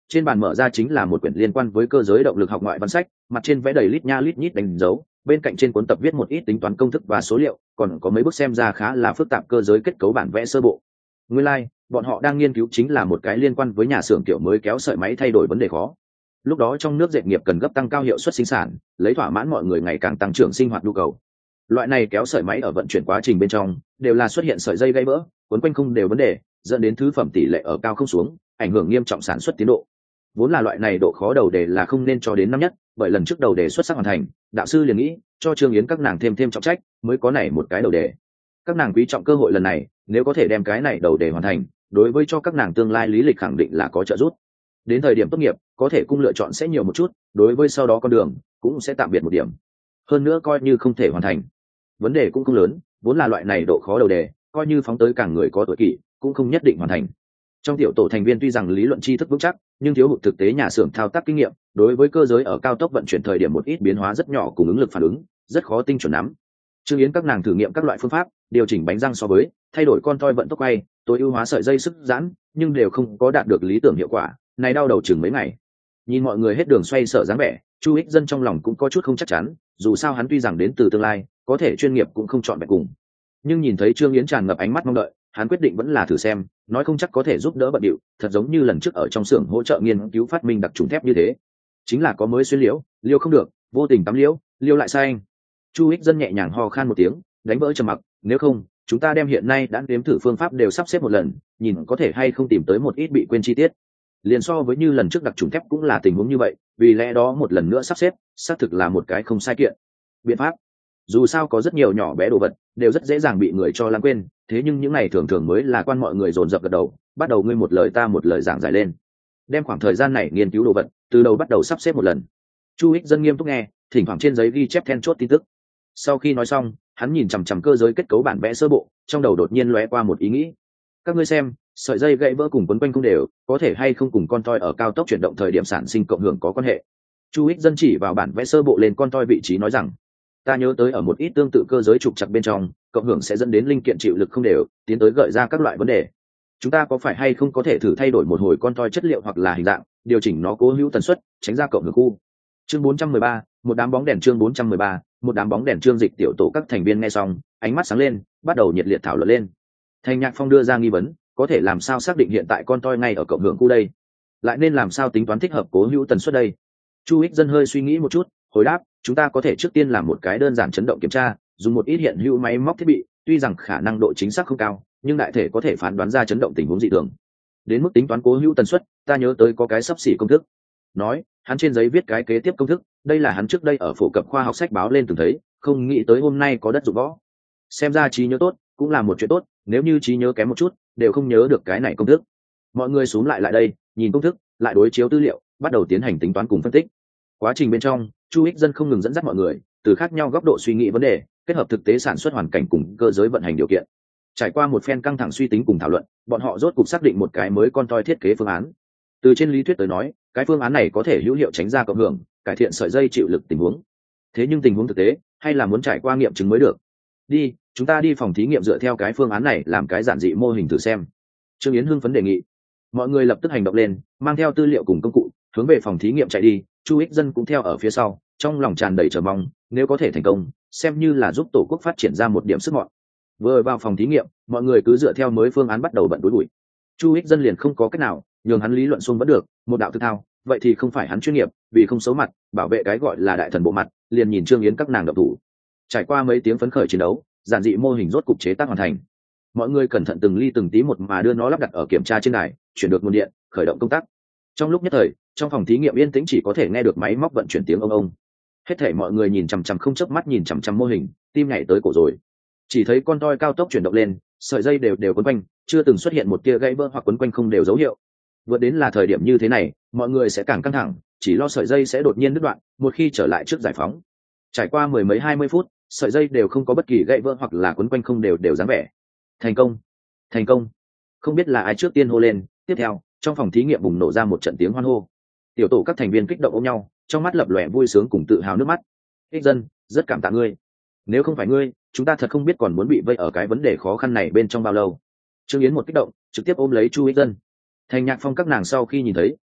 trên bàn mở ra chính là một quyển liên quan với cơ giới động lực học ngoại văn sách, mặt trên vẽ đầy lít nha lít nhít đánh dấu, bên cạnh trên cuốn tập viết một ít tính toán công thức và số liệu, còn có mấy bức xem ra khá là phức tạp cơ giới kết cấu bản vẽ sơ bộ. Nguyên lai, bọn họ đang nghiên cứu chính là một cái liên quan với nhà xưởng kiểu mới kéo sợi máy thay đổi vấn đề khó. Lúc đó trong nước dệt nghiệp cần gấp tăng cao hiệu suất sinh sản, lấy thỏa mãn mọi người ngày càng tăng trưởng sinh hoạt nhu cầu. Loại này kéo sợi máy ở vận chuyển quá trình bên trong đều là xuất hiện sợi dây gãy vỡ, quấn quanh không đều vấn đề, dẫn đến thứ phẩm tỷ lệ ở cao không xuống, ảnh hưởng nghiêm trọng sản xuất tiến độ. Vốn là loại này độ khó đầu đề là không nên cho đến năm nhất, bởi lần trước đầu đề xuất sắc hoàn thành, đạo sư liền nghĩ cho Trương Yến các nàng thêm thêm trọng trách, mới có này một cái đầu đề. Các nàng quý trọng cơ hội lần này, nếu có thể đem cái này đầu đề hoàn thành, đối với cho các nàng tương lai lý lịch khẳng định là có trợ giúp. Đến thời điểm tốt nghiệp, có thể cung lựa chọn sẽ nhiều một chút, đối với sau đó con đường cũng sẽ tạm biệt một điểm. Hơn nữa coi như không thể hoàn thành, vấn đề cũng không lớn, vốn là loại này độ khó đầu đề, coi như phóng tới càng người có tuổi kỷ, cũng không nhất định hoàn thành. Trong tiểu tổ thành viên tuy rằng lý luận tri thức vững chắc, nhưng thiếu hụt thực tế nhà xưởng thao tác kinh nghiệm, đối với cơ giới ở cao tốc vận chuyển thời điểm một ít biến hóa rất nhỏ cùng ứng lực phản ứng, rất khó tinh chuẩn nắm. Trương Yến các nàng thử nghiệm các loại phương pháp, điều chỉnh bánh răng so với, thay đổi con toi vận tốc quay, tối ưu hóa sợi dây sức giãn, nhưng đều không có đạt được lý tưởng hiệu quả, này đau đầu chừng mấy ngày. Nhìn mọi người hết đường xoay sở dáng vẻ, Chu Ích Dân trong lòng cũng có chút không chắc chắn, dù sao hắn tuy rằng đến từ tương lai, có thể chuyên nghiệp cũng không chọn vẹn cùng. Nhưng nhìn thấy Trương Yến tràn ngập ánh mắt mong đợi, hắn quyết định vẫn là thử xem, nói không chắc có thể giúp đỡ bận điệu, thật giống như lần trước ở trong xưởng hỗ trợ nghiên cứu phát minh đặc trùng thép như thế. Chính là có mới xuyên liễu, liêu không được, vô tình tắm liễu, liêu lại sai anh. Chu Ích Dân nhẹ nhàng ho khan một tiếng, đánh vỡ trầm mặc, nếu không, chúng ta đem hiện nay đã nếm thử phương pháp đều sắp xếp một lần, nhìn có thể hay không tìm tới một ít bị quên chi tiết. Liền so với như lần trước đặc trùng thép cũng là tình huống như vậy, vì lẽ đó một lần nữa sắp xếp, xác thực là một cái không sai kiện. Biện pháp, dù sao có rất nhiều nhỏ bé đồ vật, đều rất dễ dàng bị người cho lãng quên, thế nhưng những này thường thường mới là quan mọi người dồn dập gật đầu, bắt đầu ngươi một lời ta một lời giảng giải lên. Đem khoảng thời gian này nghiên cứu đồ vật, từ đầu bắt đầu sắp xếp một lần. Chu Ích Dân nghiêm túc nghe, thỉnh thoảng trên giấy ghi chép then chốt tin tức. Sau khi nói xong, hắn nhìn chằm chằm cơ giới kết cấu bản vẽ sơ bộ, trong đầu đột nhiên lóe qua một ý nghĩ. Các ngươi xem, sợi dây gãy vỡ cùng quấn quanh không đều, có thể hay không cùng con toi ở cao tốc chuyển động thời điểm sản sinh cộng hưởng có quan hệ. Chu Ích Dân chỉ vào bản vẽ sơ bộ lên con toi vị trí nói rằng, ta nhớ tới ở một ít tương tự cơ giới trục trặc bên trong, cộng hưởng sẽ dẫn đến linh kiện chịu lực không đều, tiến tới gợi ra các loại vấn đề. Chúng ta có phải hay không có thể thử thay đổi một hồi con toi chất liệu hoặc là hình dạng, điều chỉnh nó cố hữu tần suất, tránh ra cộng hưởng khu. Chương bốn trăm mười ba, một đám bóng đèn chương bốn trăm mười ba, một đám bóng đèn chương dịch tiểu tổ các thành viên nghe xong, ánh mắt sáng lên, bắt đầu nhiệt liệt thảo luận lên. Thành Nhạc Phong đưa ra nghi vấn, có thể làm sao xác định hiện tại con toi ngay ở cộng hưởng khu đây? Lại nên làm sao tính toán thích hợp cố hữu tần suất đây? Chu Ích Dân hơi suy nghĩ một chút, hồi đáp, chúng ta có thể trước tiên làm một cái đơn giản chấn động kiểm tra, dùng một ít hiện hữu máy móc thiết bị, tuy rằng khả năng độ chính xác không cao, nhưng đại thể có thể phán đoán ra chấn động tình huống dị thường. Đến mức tính toán cố hữu tần suất, ta nhớ tới có cái sắp xỉ công thức. Nói, hắn trên giấy viết cái kế tiếp công thức, đây là hắn trước đây ở phổ cập khoa học sách báo lên từng thấy, không nghĩ tới hôm nay có đất dụng võ. Xem ra trí nhớ tốt, cũng là một chuyện tốt, nếu như trí nhớ kém một chút, đều không nhớ được cái này công thức. Mọi người xúm lại lại đây, nhìn công thức, lại đối chiếu tư liệu, bắt đầu tiến hành tính toán cùng phân tích. Quá trình bên trong, Chu Ích Dân không ngừng dẫn dắt mọi người, từ khác nhau góc độ suy nghĩ vấn đề, kết hợp thực tế sản xuất hoàn cảnh cùng cơ giới vận hành điều kiện. Trải qua một phen căng thẳng suy tính cùng thảo luận, bọn họ rốt cục xác định một cái mới con toi thiết kế phương án. Từ trên lý thuyết tới nói, cái phương án này có thể hữu hiệu tránh ra cộng hưởng, cải thiện sợi dây chịu lực tình huống. Thế nhưng tình huống thực tế, hay là muốn trải qua nghiệm chứng mới được. Đi, chúng ta đi phòng thí nghiệm dựa theo cái phương án này làm cái giản dị mô hình thử xem. Trương Yến hưng phấn đề nghị. Mọi người lập tức hành động lên, mang theo tư liệu cùng công cụ, hướng về phòng thí nghiệm chạy đi. Chu Ích Dân cũng theo ở phía sau, trong lòng tràn đầy chờ mong, nếu có thể thành công, xem như là giúp tổ quốc phát triển ra một điểm sức mọn. Vừa vào phòng thí nghiệm, mọi người cứ dựa theo mới phương án bắt đầu bận đuổi đuổi. Chu Ích Dân liền không có cách nào, nhường hắn lý luận xuông vẫn được, một đạo thực thao, vậy thì không phải hắn chuyên nghiệp, vì không xấu mặt, bảo vệ cái gọi là đại thần bộ mặt, liền nhìn Trương Yến các nàng động thủ. Trải qua mấy tiếng phấn khởi chiến đấu, giản dị mô hình rốt cục chế tác hoàn thành. Mọi người cẩn thận từng ly từng tí một mà đưa nó lắp đặt ở kiểm tra trên đài, chuyển được nguồn điện, khởi động công tác. Trong lúc nhất thời, trong phòng thí nghiệm yên tĩnh chỉ có thể nghe được máy móc vận chuyển tiếng ông ông. Hết thảy mọi người nhìn chằm chằm không chớp mắt nhìn chằm chằm mô hình, tim nhảy tới cổ rồi. Chỉ thấy con toi cao tốc chuyển động lên, sợi dây đều đều quấn quanh, chưa từng xuất hiện một tia gãy vỡ hoặc quấn quanh không đều dấu hiệu. Vượt đến là thời điểm như thế này, mọi người sẽ càng căng thẳng, chỉ lo sợi dây sẽ đột nhiên đứt đoạn, một khi trở lại trước giải phóng. Trải qua mười mấy hai mươi phút, sợi dây đều không có bất kỳ gãy vỡ hoặc là quấn quanh không đều đều dáng vẻ. Thành công, thành công. Không biết là ai trước tiên hô lên, tiếp theo, trong phòng thí nghiệm bùng nổ ra một trận tiếng hoan hô. Tiểu tổ các thành viên kích động ôm nhau, trong mắt lập lòe vui sướng cùng tự hào nước mắt. Ích Dân, rất cảm tạ ngươi. Nếu không phải ngươi, chúng ta thật không biết còn muốn bị vây ở cái vấn đề khó khăn này bên trong bao lâu. Trương Yến một kích động, trực tiếp ôm lấy Chu Ích Dân. Thành Nhạc Phong các nàng sau khi nhìn thấy,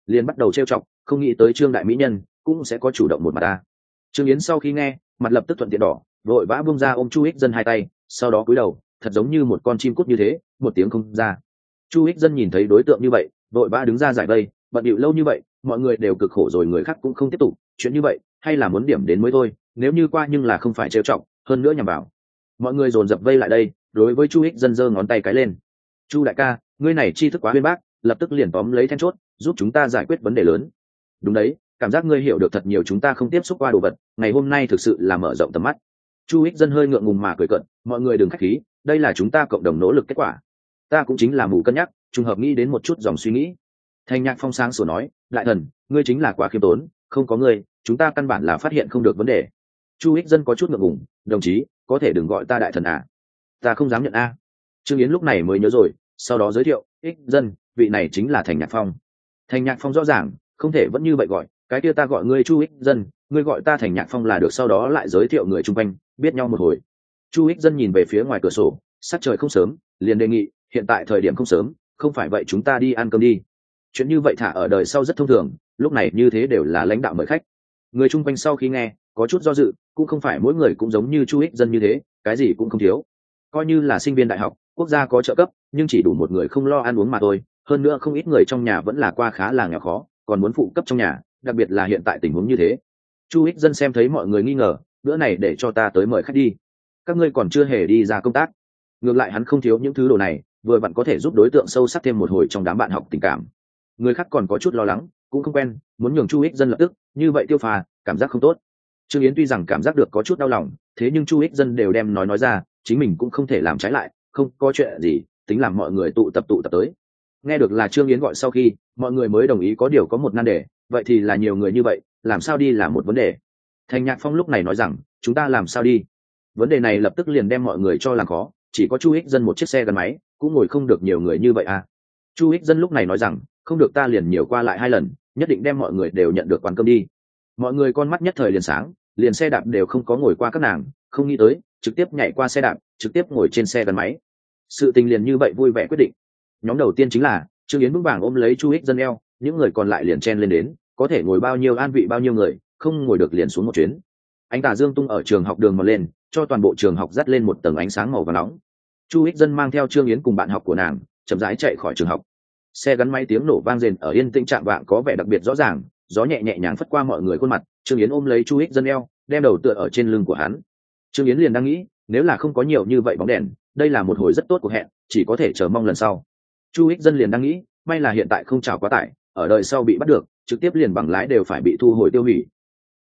liền bắt đầu trêu chọc, không nghĩ tới Trương đại mỹ nhân cũng sẽ có chủ động một mặt ta. Trương Yến sau khi nghe, mặt lập tức thuận tiện đỏ, vội vã buông ra ôm Chu Ích Dân hai tay, sau đó cúi đầu, thật giống như một con chim cút như thế, một tiếng không ra. Chu Ích Dân nhìn thấy đối tượng như vậy, vội vã đứng ra giải vây, bận điệu lâu như vậy, mọi người đều cực khổ rồi, người khác cũng không tiếp tục, chuyện như vậy, hay là muốn điểm đến mới thôi, nếu như qua nhưng là không phải trêu chọc, hơn nữa nhằm vào. Mọi người dồn dập vây lại đây, đối với Chu Ích Dân giơ ngón tay cái lên. Chu đại ca, ngươi này tri thức quá uyên bác, lập tức liền tóm lấy then chốt, giúp chúng ta giải quyết vấn đề lớn. Đúng đấy, cảm giác ngươi hiểu được thật nhiều chúng ta không tiếp xúc qua đồ vật, ngày hôm nay thực sự là mở rộng tầm mắt. Chu Ích Dân hơi ngượng ngùng mà cười cợt, mọi người đừng khách khí, đây là chúng ta cộng đồng nỗ lực kết quả. Ta cũng chính là mù cân nhắc, trùng hợp nghĩ đến một chút dòng suy nghĩ. Thanh Nhạc Phong sáng sủa nói, đại thần, ngươi chính là quá khiêm tốn, không có ngươi, chúng ta căn bản là phát hiện không được vấn đề. Chu Ích Dân có chút ngượng ngùng, đồng chí, có thể đừng gọi ta đại thần à? Ta không dám nhận a. Trương Yến lúc này mới nhớ rồi, sau đó giới thiệu, Ích Dân, vị này chính là Thành Nhạc Phong. Thành Nhạc Phong rõ ràng, không thể vẫn như vậy gọi, cái kia ta gọi ngươi Chu Ích Dân, ngươi gọi ta Thành Nhạc Phong là được, sau đó lại giới thiệu người chung quanh, biết nhau một hồi. Chu Ích Dân nhìn về phía ngoài cửa sổ, sắc trời không sớm, liền đề nghị, hiện tại thời điểm không sớm, không phải vậy chúng ta đi ăn cơm đi. Chuyện như vậy thả ở đời sau rất thông thường, lúc này như thế đều là lãnh đạo mời khách. Người chung quanh sau khi nghe, có chút do dự, cũng không phải mỗi người cũng giống như Chu Ích Dân như thế, cái gì cũng không thiếu. Coi như là sinh viên đại học, quốc gia có trợ cấp, nhưng chỉ đủ một người không lo ăn uống mà thôi, hơn nữa không ít người trong nhà vẫn là qua khá là nghèo khó, còn muốn phụ cấp trong nhà, đặc biệt là hiện tại tình huống như thế. Chu Ích Dân xem thấy mọi người nghi ngờ, bữa này để cho ta tới mời khách đi. Các ngươi còn chưa hề đi ra công tác. Ngược lại hắn không thiếu những thứ đồ này, vừa vặn có thể giúp đối tượng sâu sắc thêm một hồi trong đám bạn học tình cảm. Người khác còn có chút lo lắng, cũng không quen, muốn nhường Chu Ích Dân lập tức, như vậy tiêu phà, cảm giác không tốt. Trương Yến tuy rằng cảm giác được có chút đau lòng, thế nhưng Chu Ích Dân đều đem nói nói ra, chính mình cũng không thể làm trái lại, không có chuyện gì, tính làm mọi người tụ tập tụ tập tới. Nghe được là Trương Yến gọi sau khi, mọi người mới đồng ý, có điều có một nan đề, vậy thì là nhiều người như vậy, làm sao đi là một vấn đề. Thành Nhạc Phong lúc này nói rằng, chúng ta làm sao đi? Vấn đề này lập tức liền đem mọi người cho làm khó, chỉ có Chu Ích Dân một chiếc xe gắn máy, cũng ngồi không được nhiều người như vậy à. Chu Ích Dân lúc này nói rằng, không được, ta liền nhiều qua lại hai lần, nhất định đem mọi người đều nhận được quán cơm đi. Mọi người con mắt nhất thời liền sáng, liền xe đạp đều không có ngồi qua các nàng, không nghĩ tới, trực tiếp nhảy qua xe đạp, trực tiếp ngồi trên xe gắn máy. Sự tình liền như vậy vui vẻ quyết định. Nhóm đầu tiên chính là Trương Yến vững vàng ôm lấy Chu Ích Dân eo, những người còn lại liền chen lên đến, có thể ngồi bao nhiêu an vị bao nhiêu người, không ngồi được liền xuống một chuyến. Ánh tà dương tung ở trường học đường mờ lên, cho toàn bộ trường học dắt lên một tầng ánh sáng màu vàng nóng. Chu Ích Dân mang theo Trương Yến cùng bạn học của nàng, chậm rãi chạy khỏi trường học. Xe gắn máy tiếng nổ vang rền ở yên tĩnh trạng vạng có vẻ đặc biệt rõ ràng, gió nhẹ nhẹ nhàng phất qua mọi người khuôn mặt. Trương Yến ôm lấy Chu Ích Dân eo, đem đầu tựa ở trên lưng của hắn. Trương Yến liền đang nghĩ, nếu là không có nhiều như vậy bóng đèn, đây là một hồi rất tốt cuộc hẹn, chỉ có thể chờ mong lần sau. Chu Ích Dân liền đang nghĩ, may là hiện tại không trào quá tải, ở đời sau bị bắt được, trực tiếp liền bằng lái đều phải bị thu hồi tiêu hủy,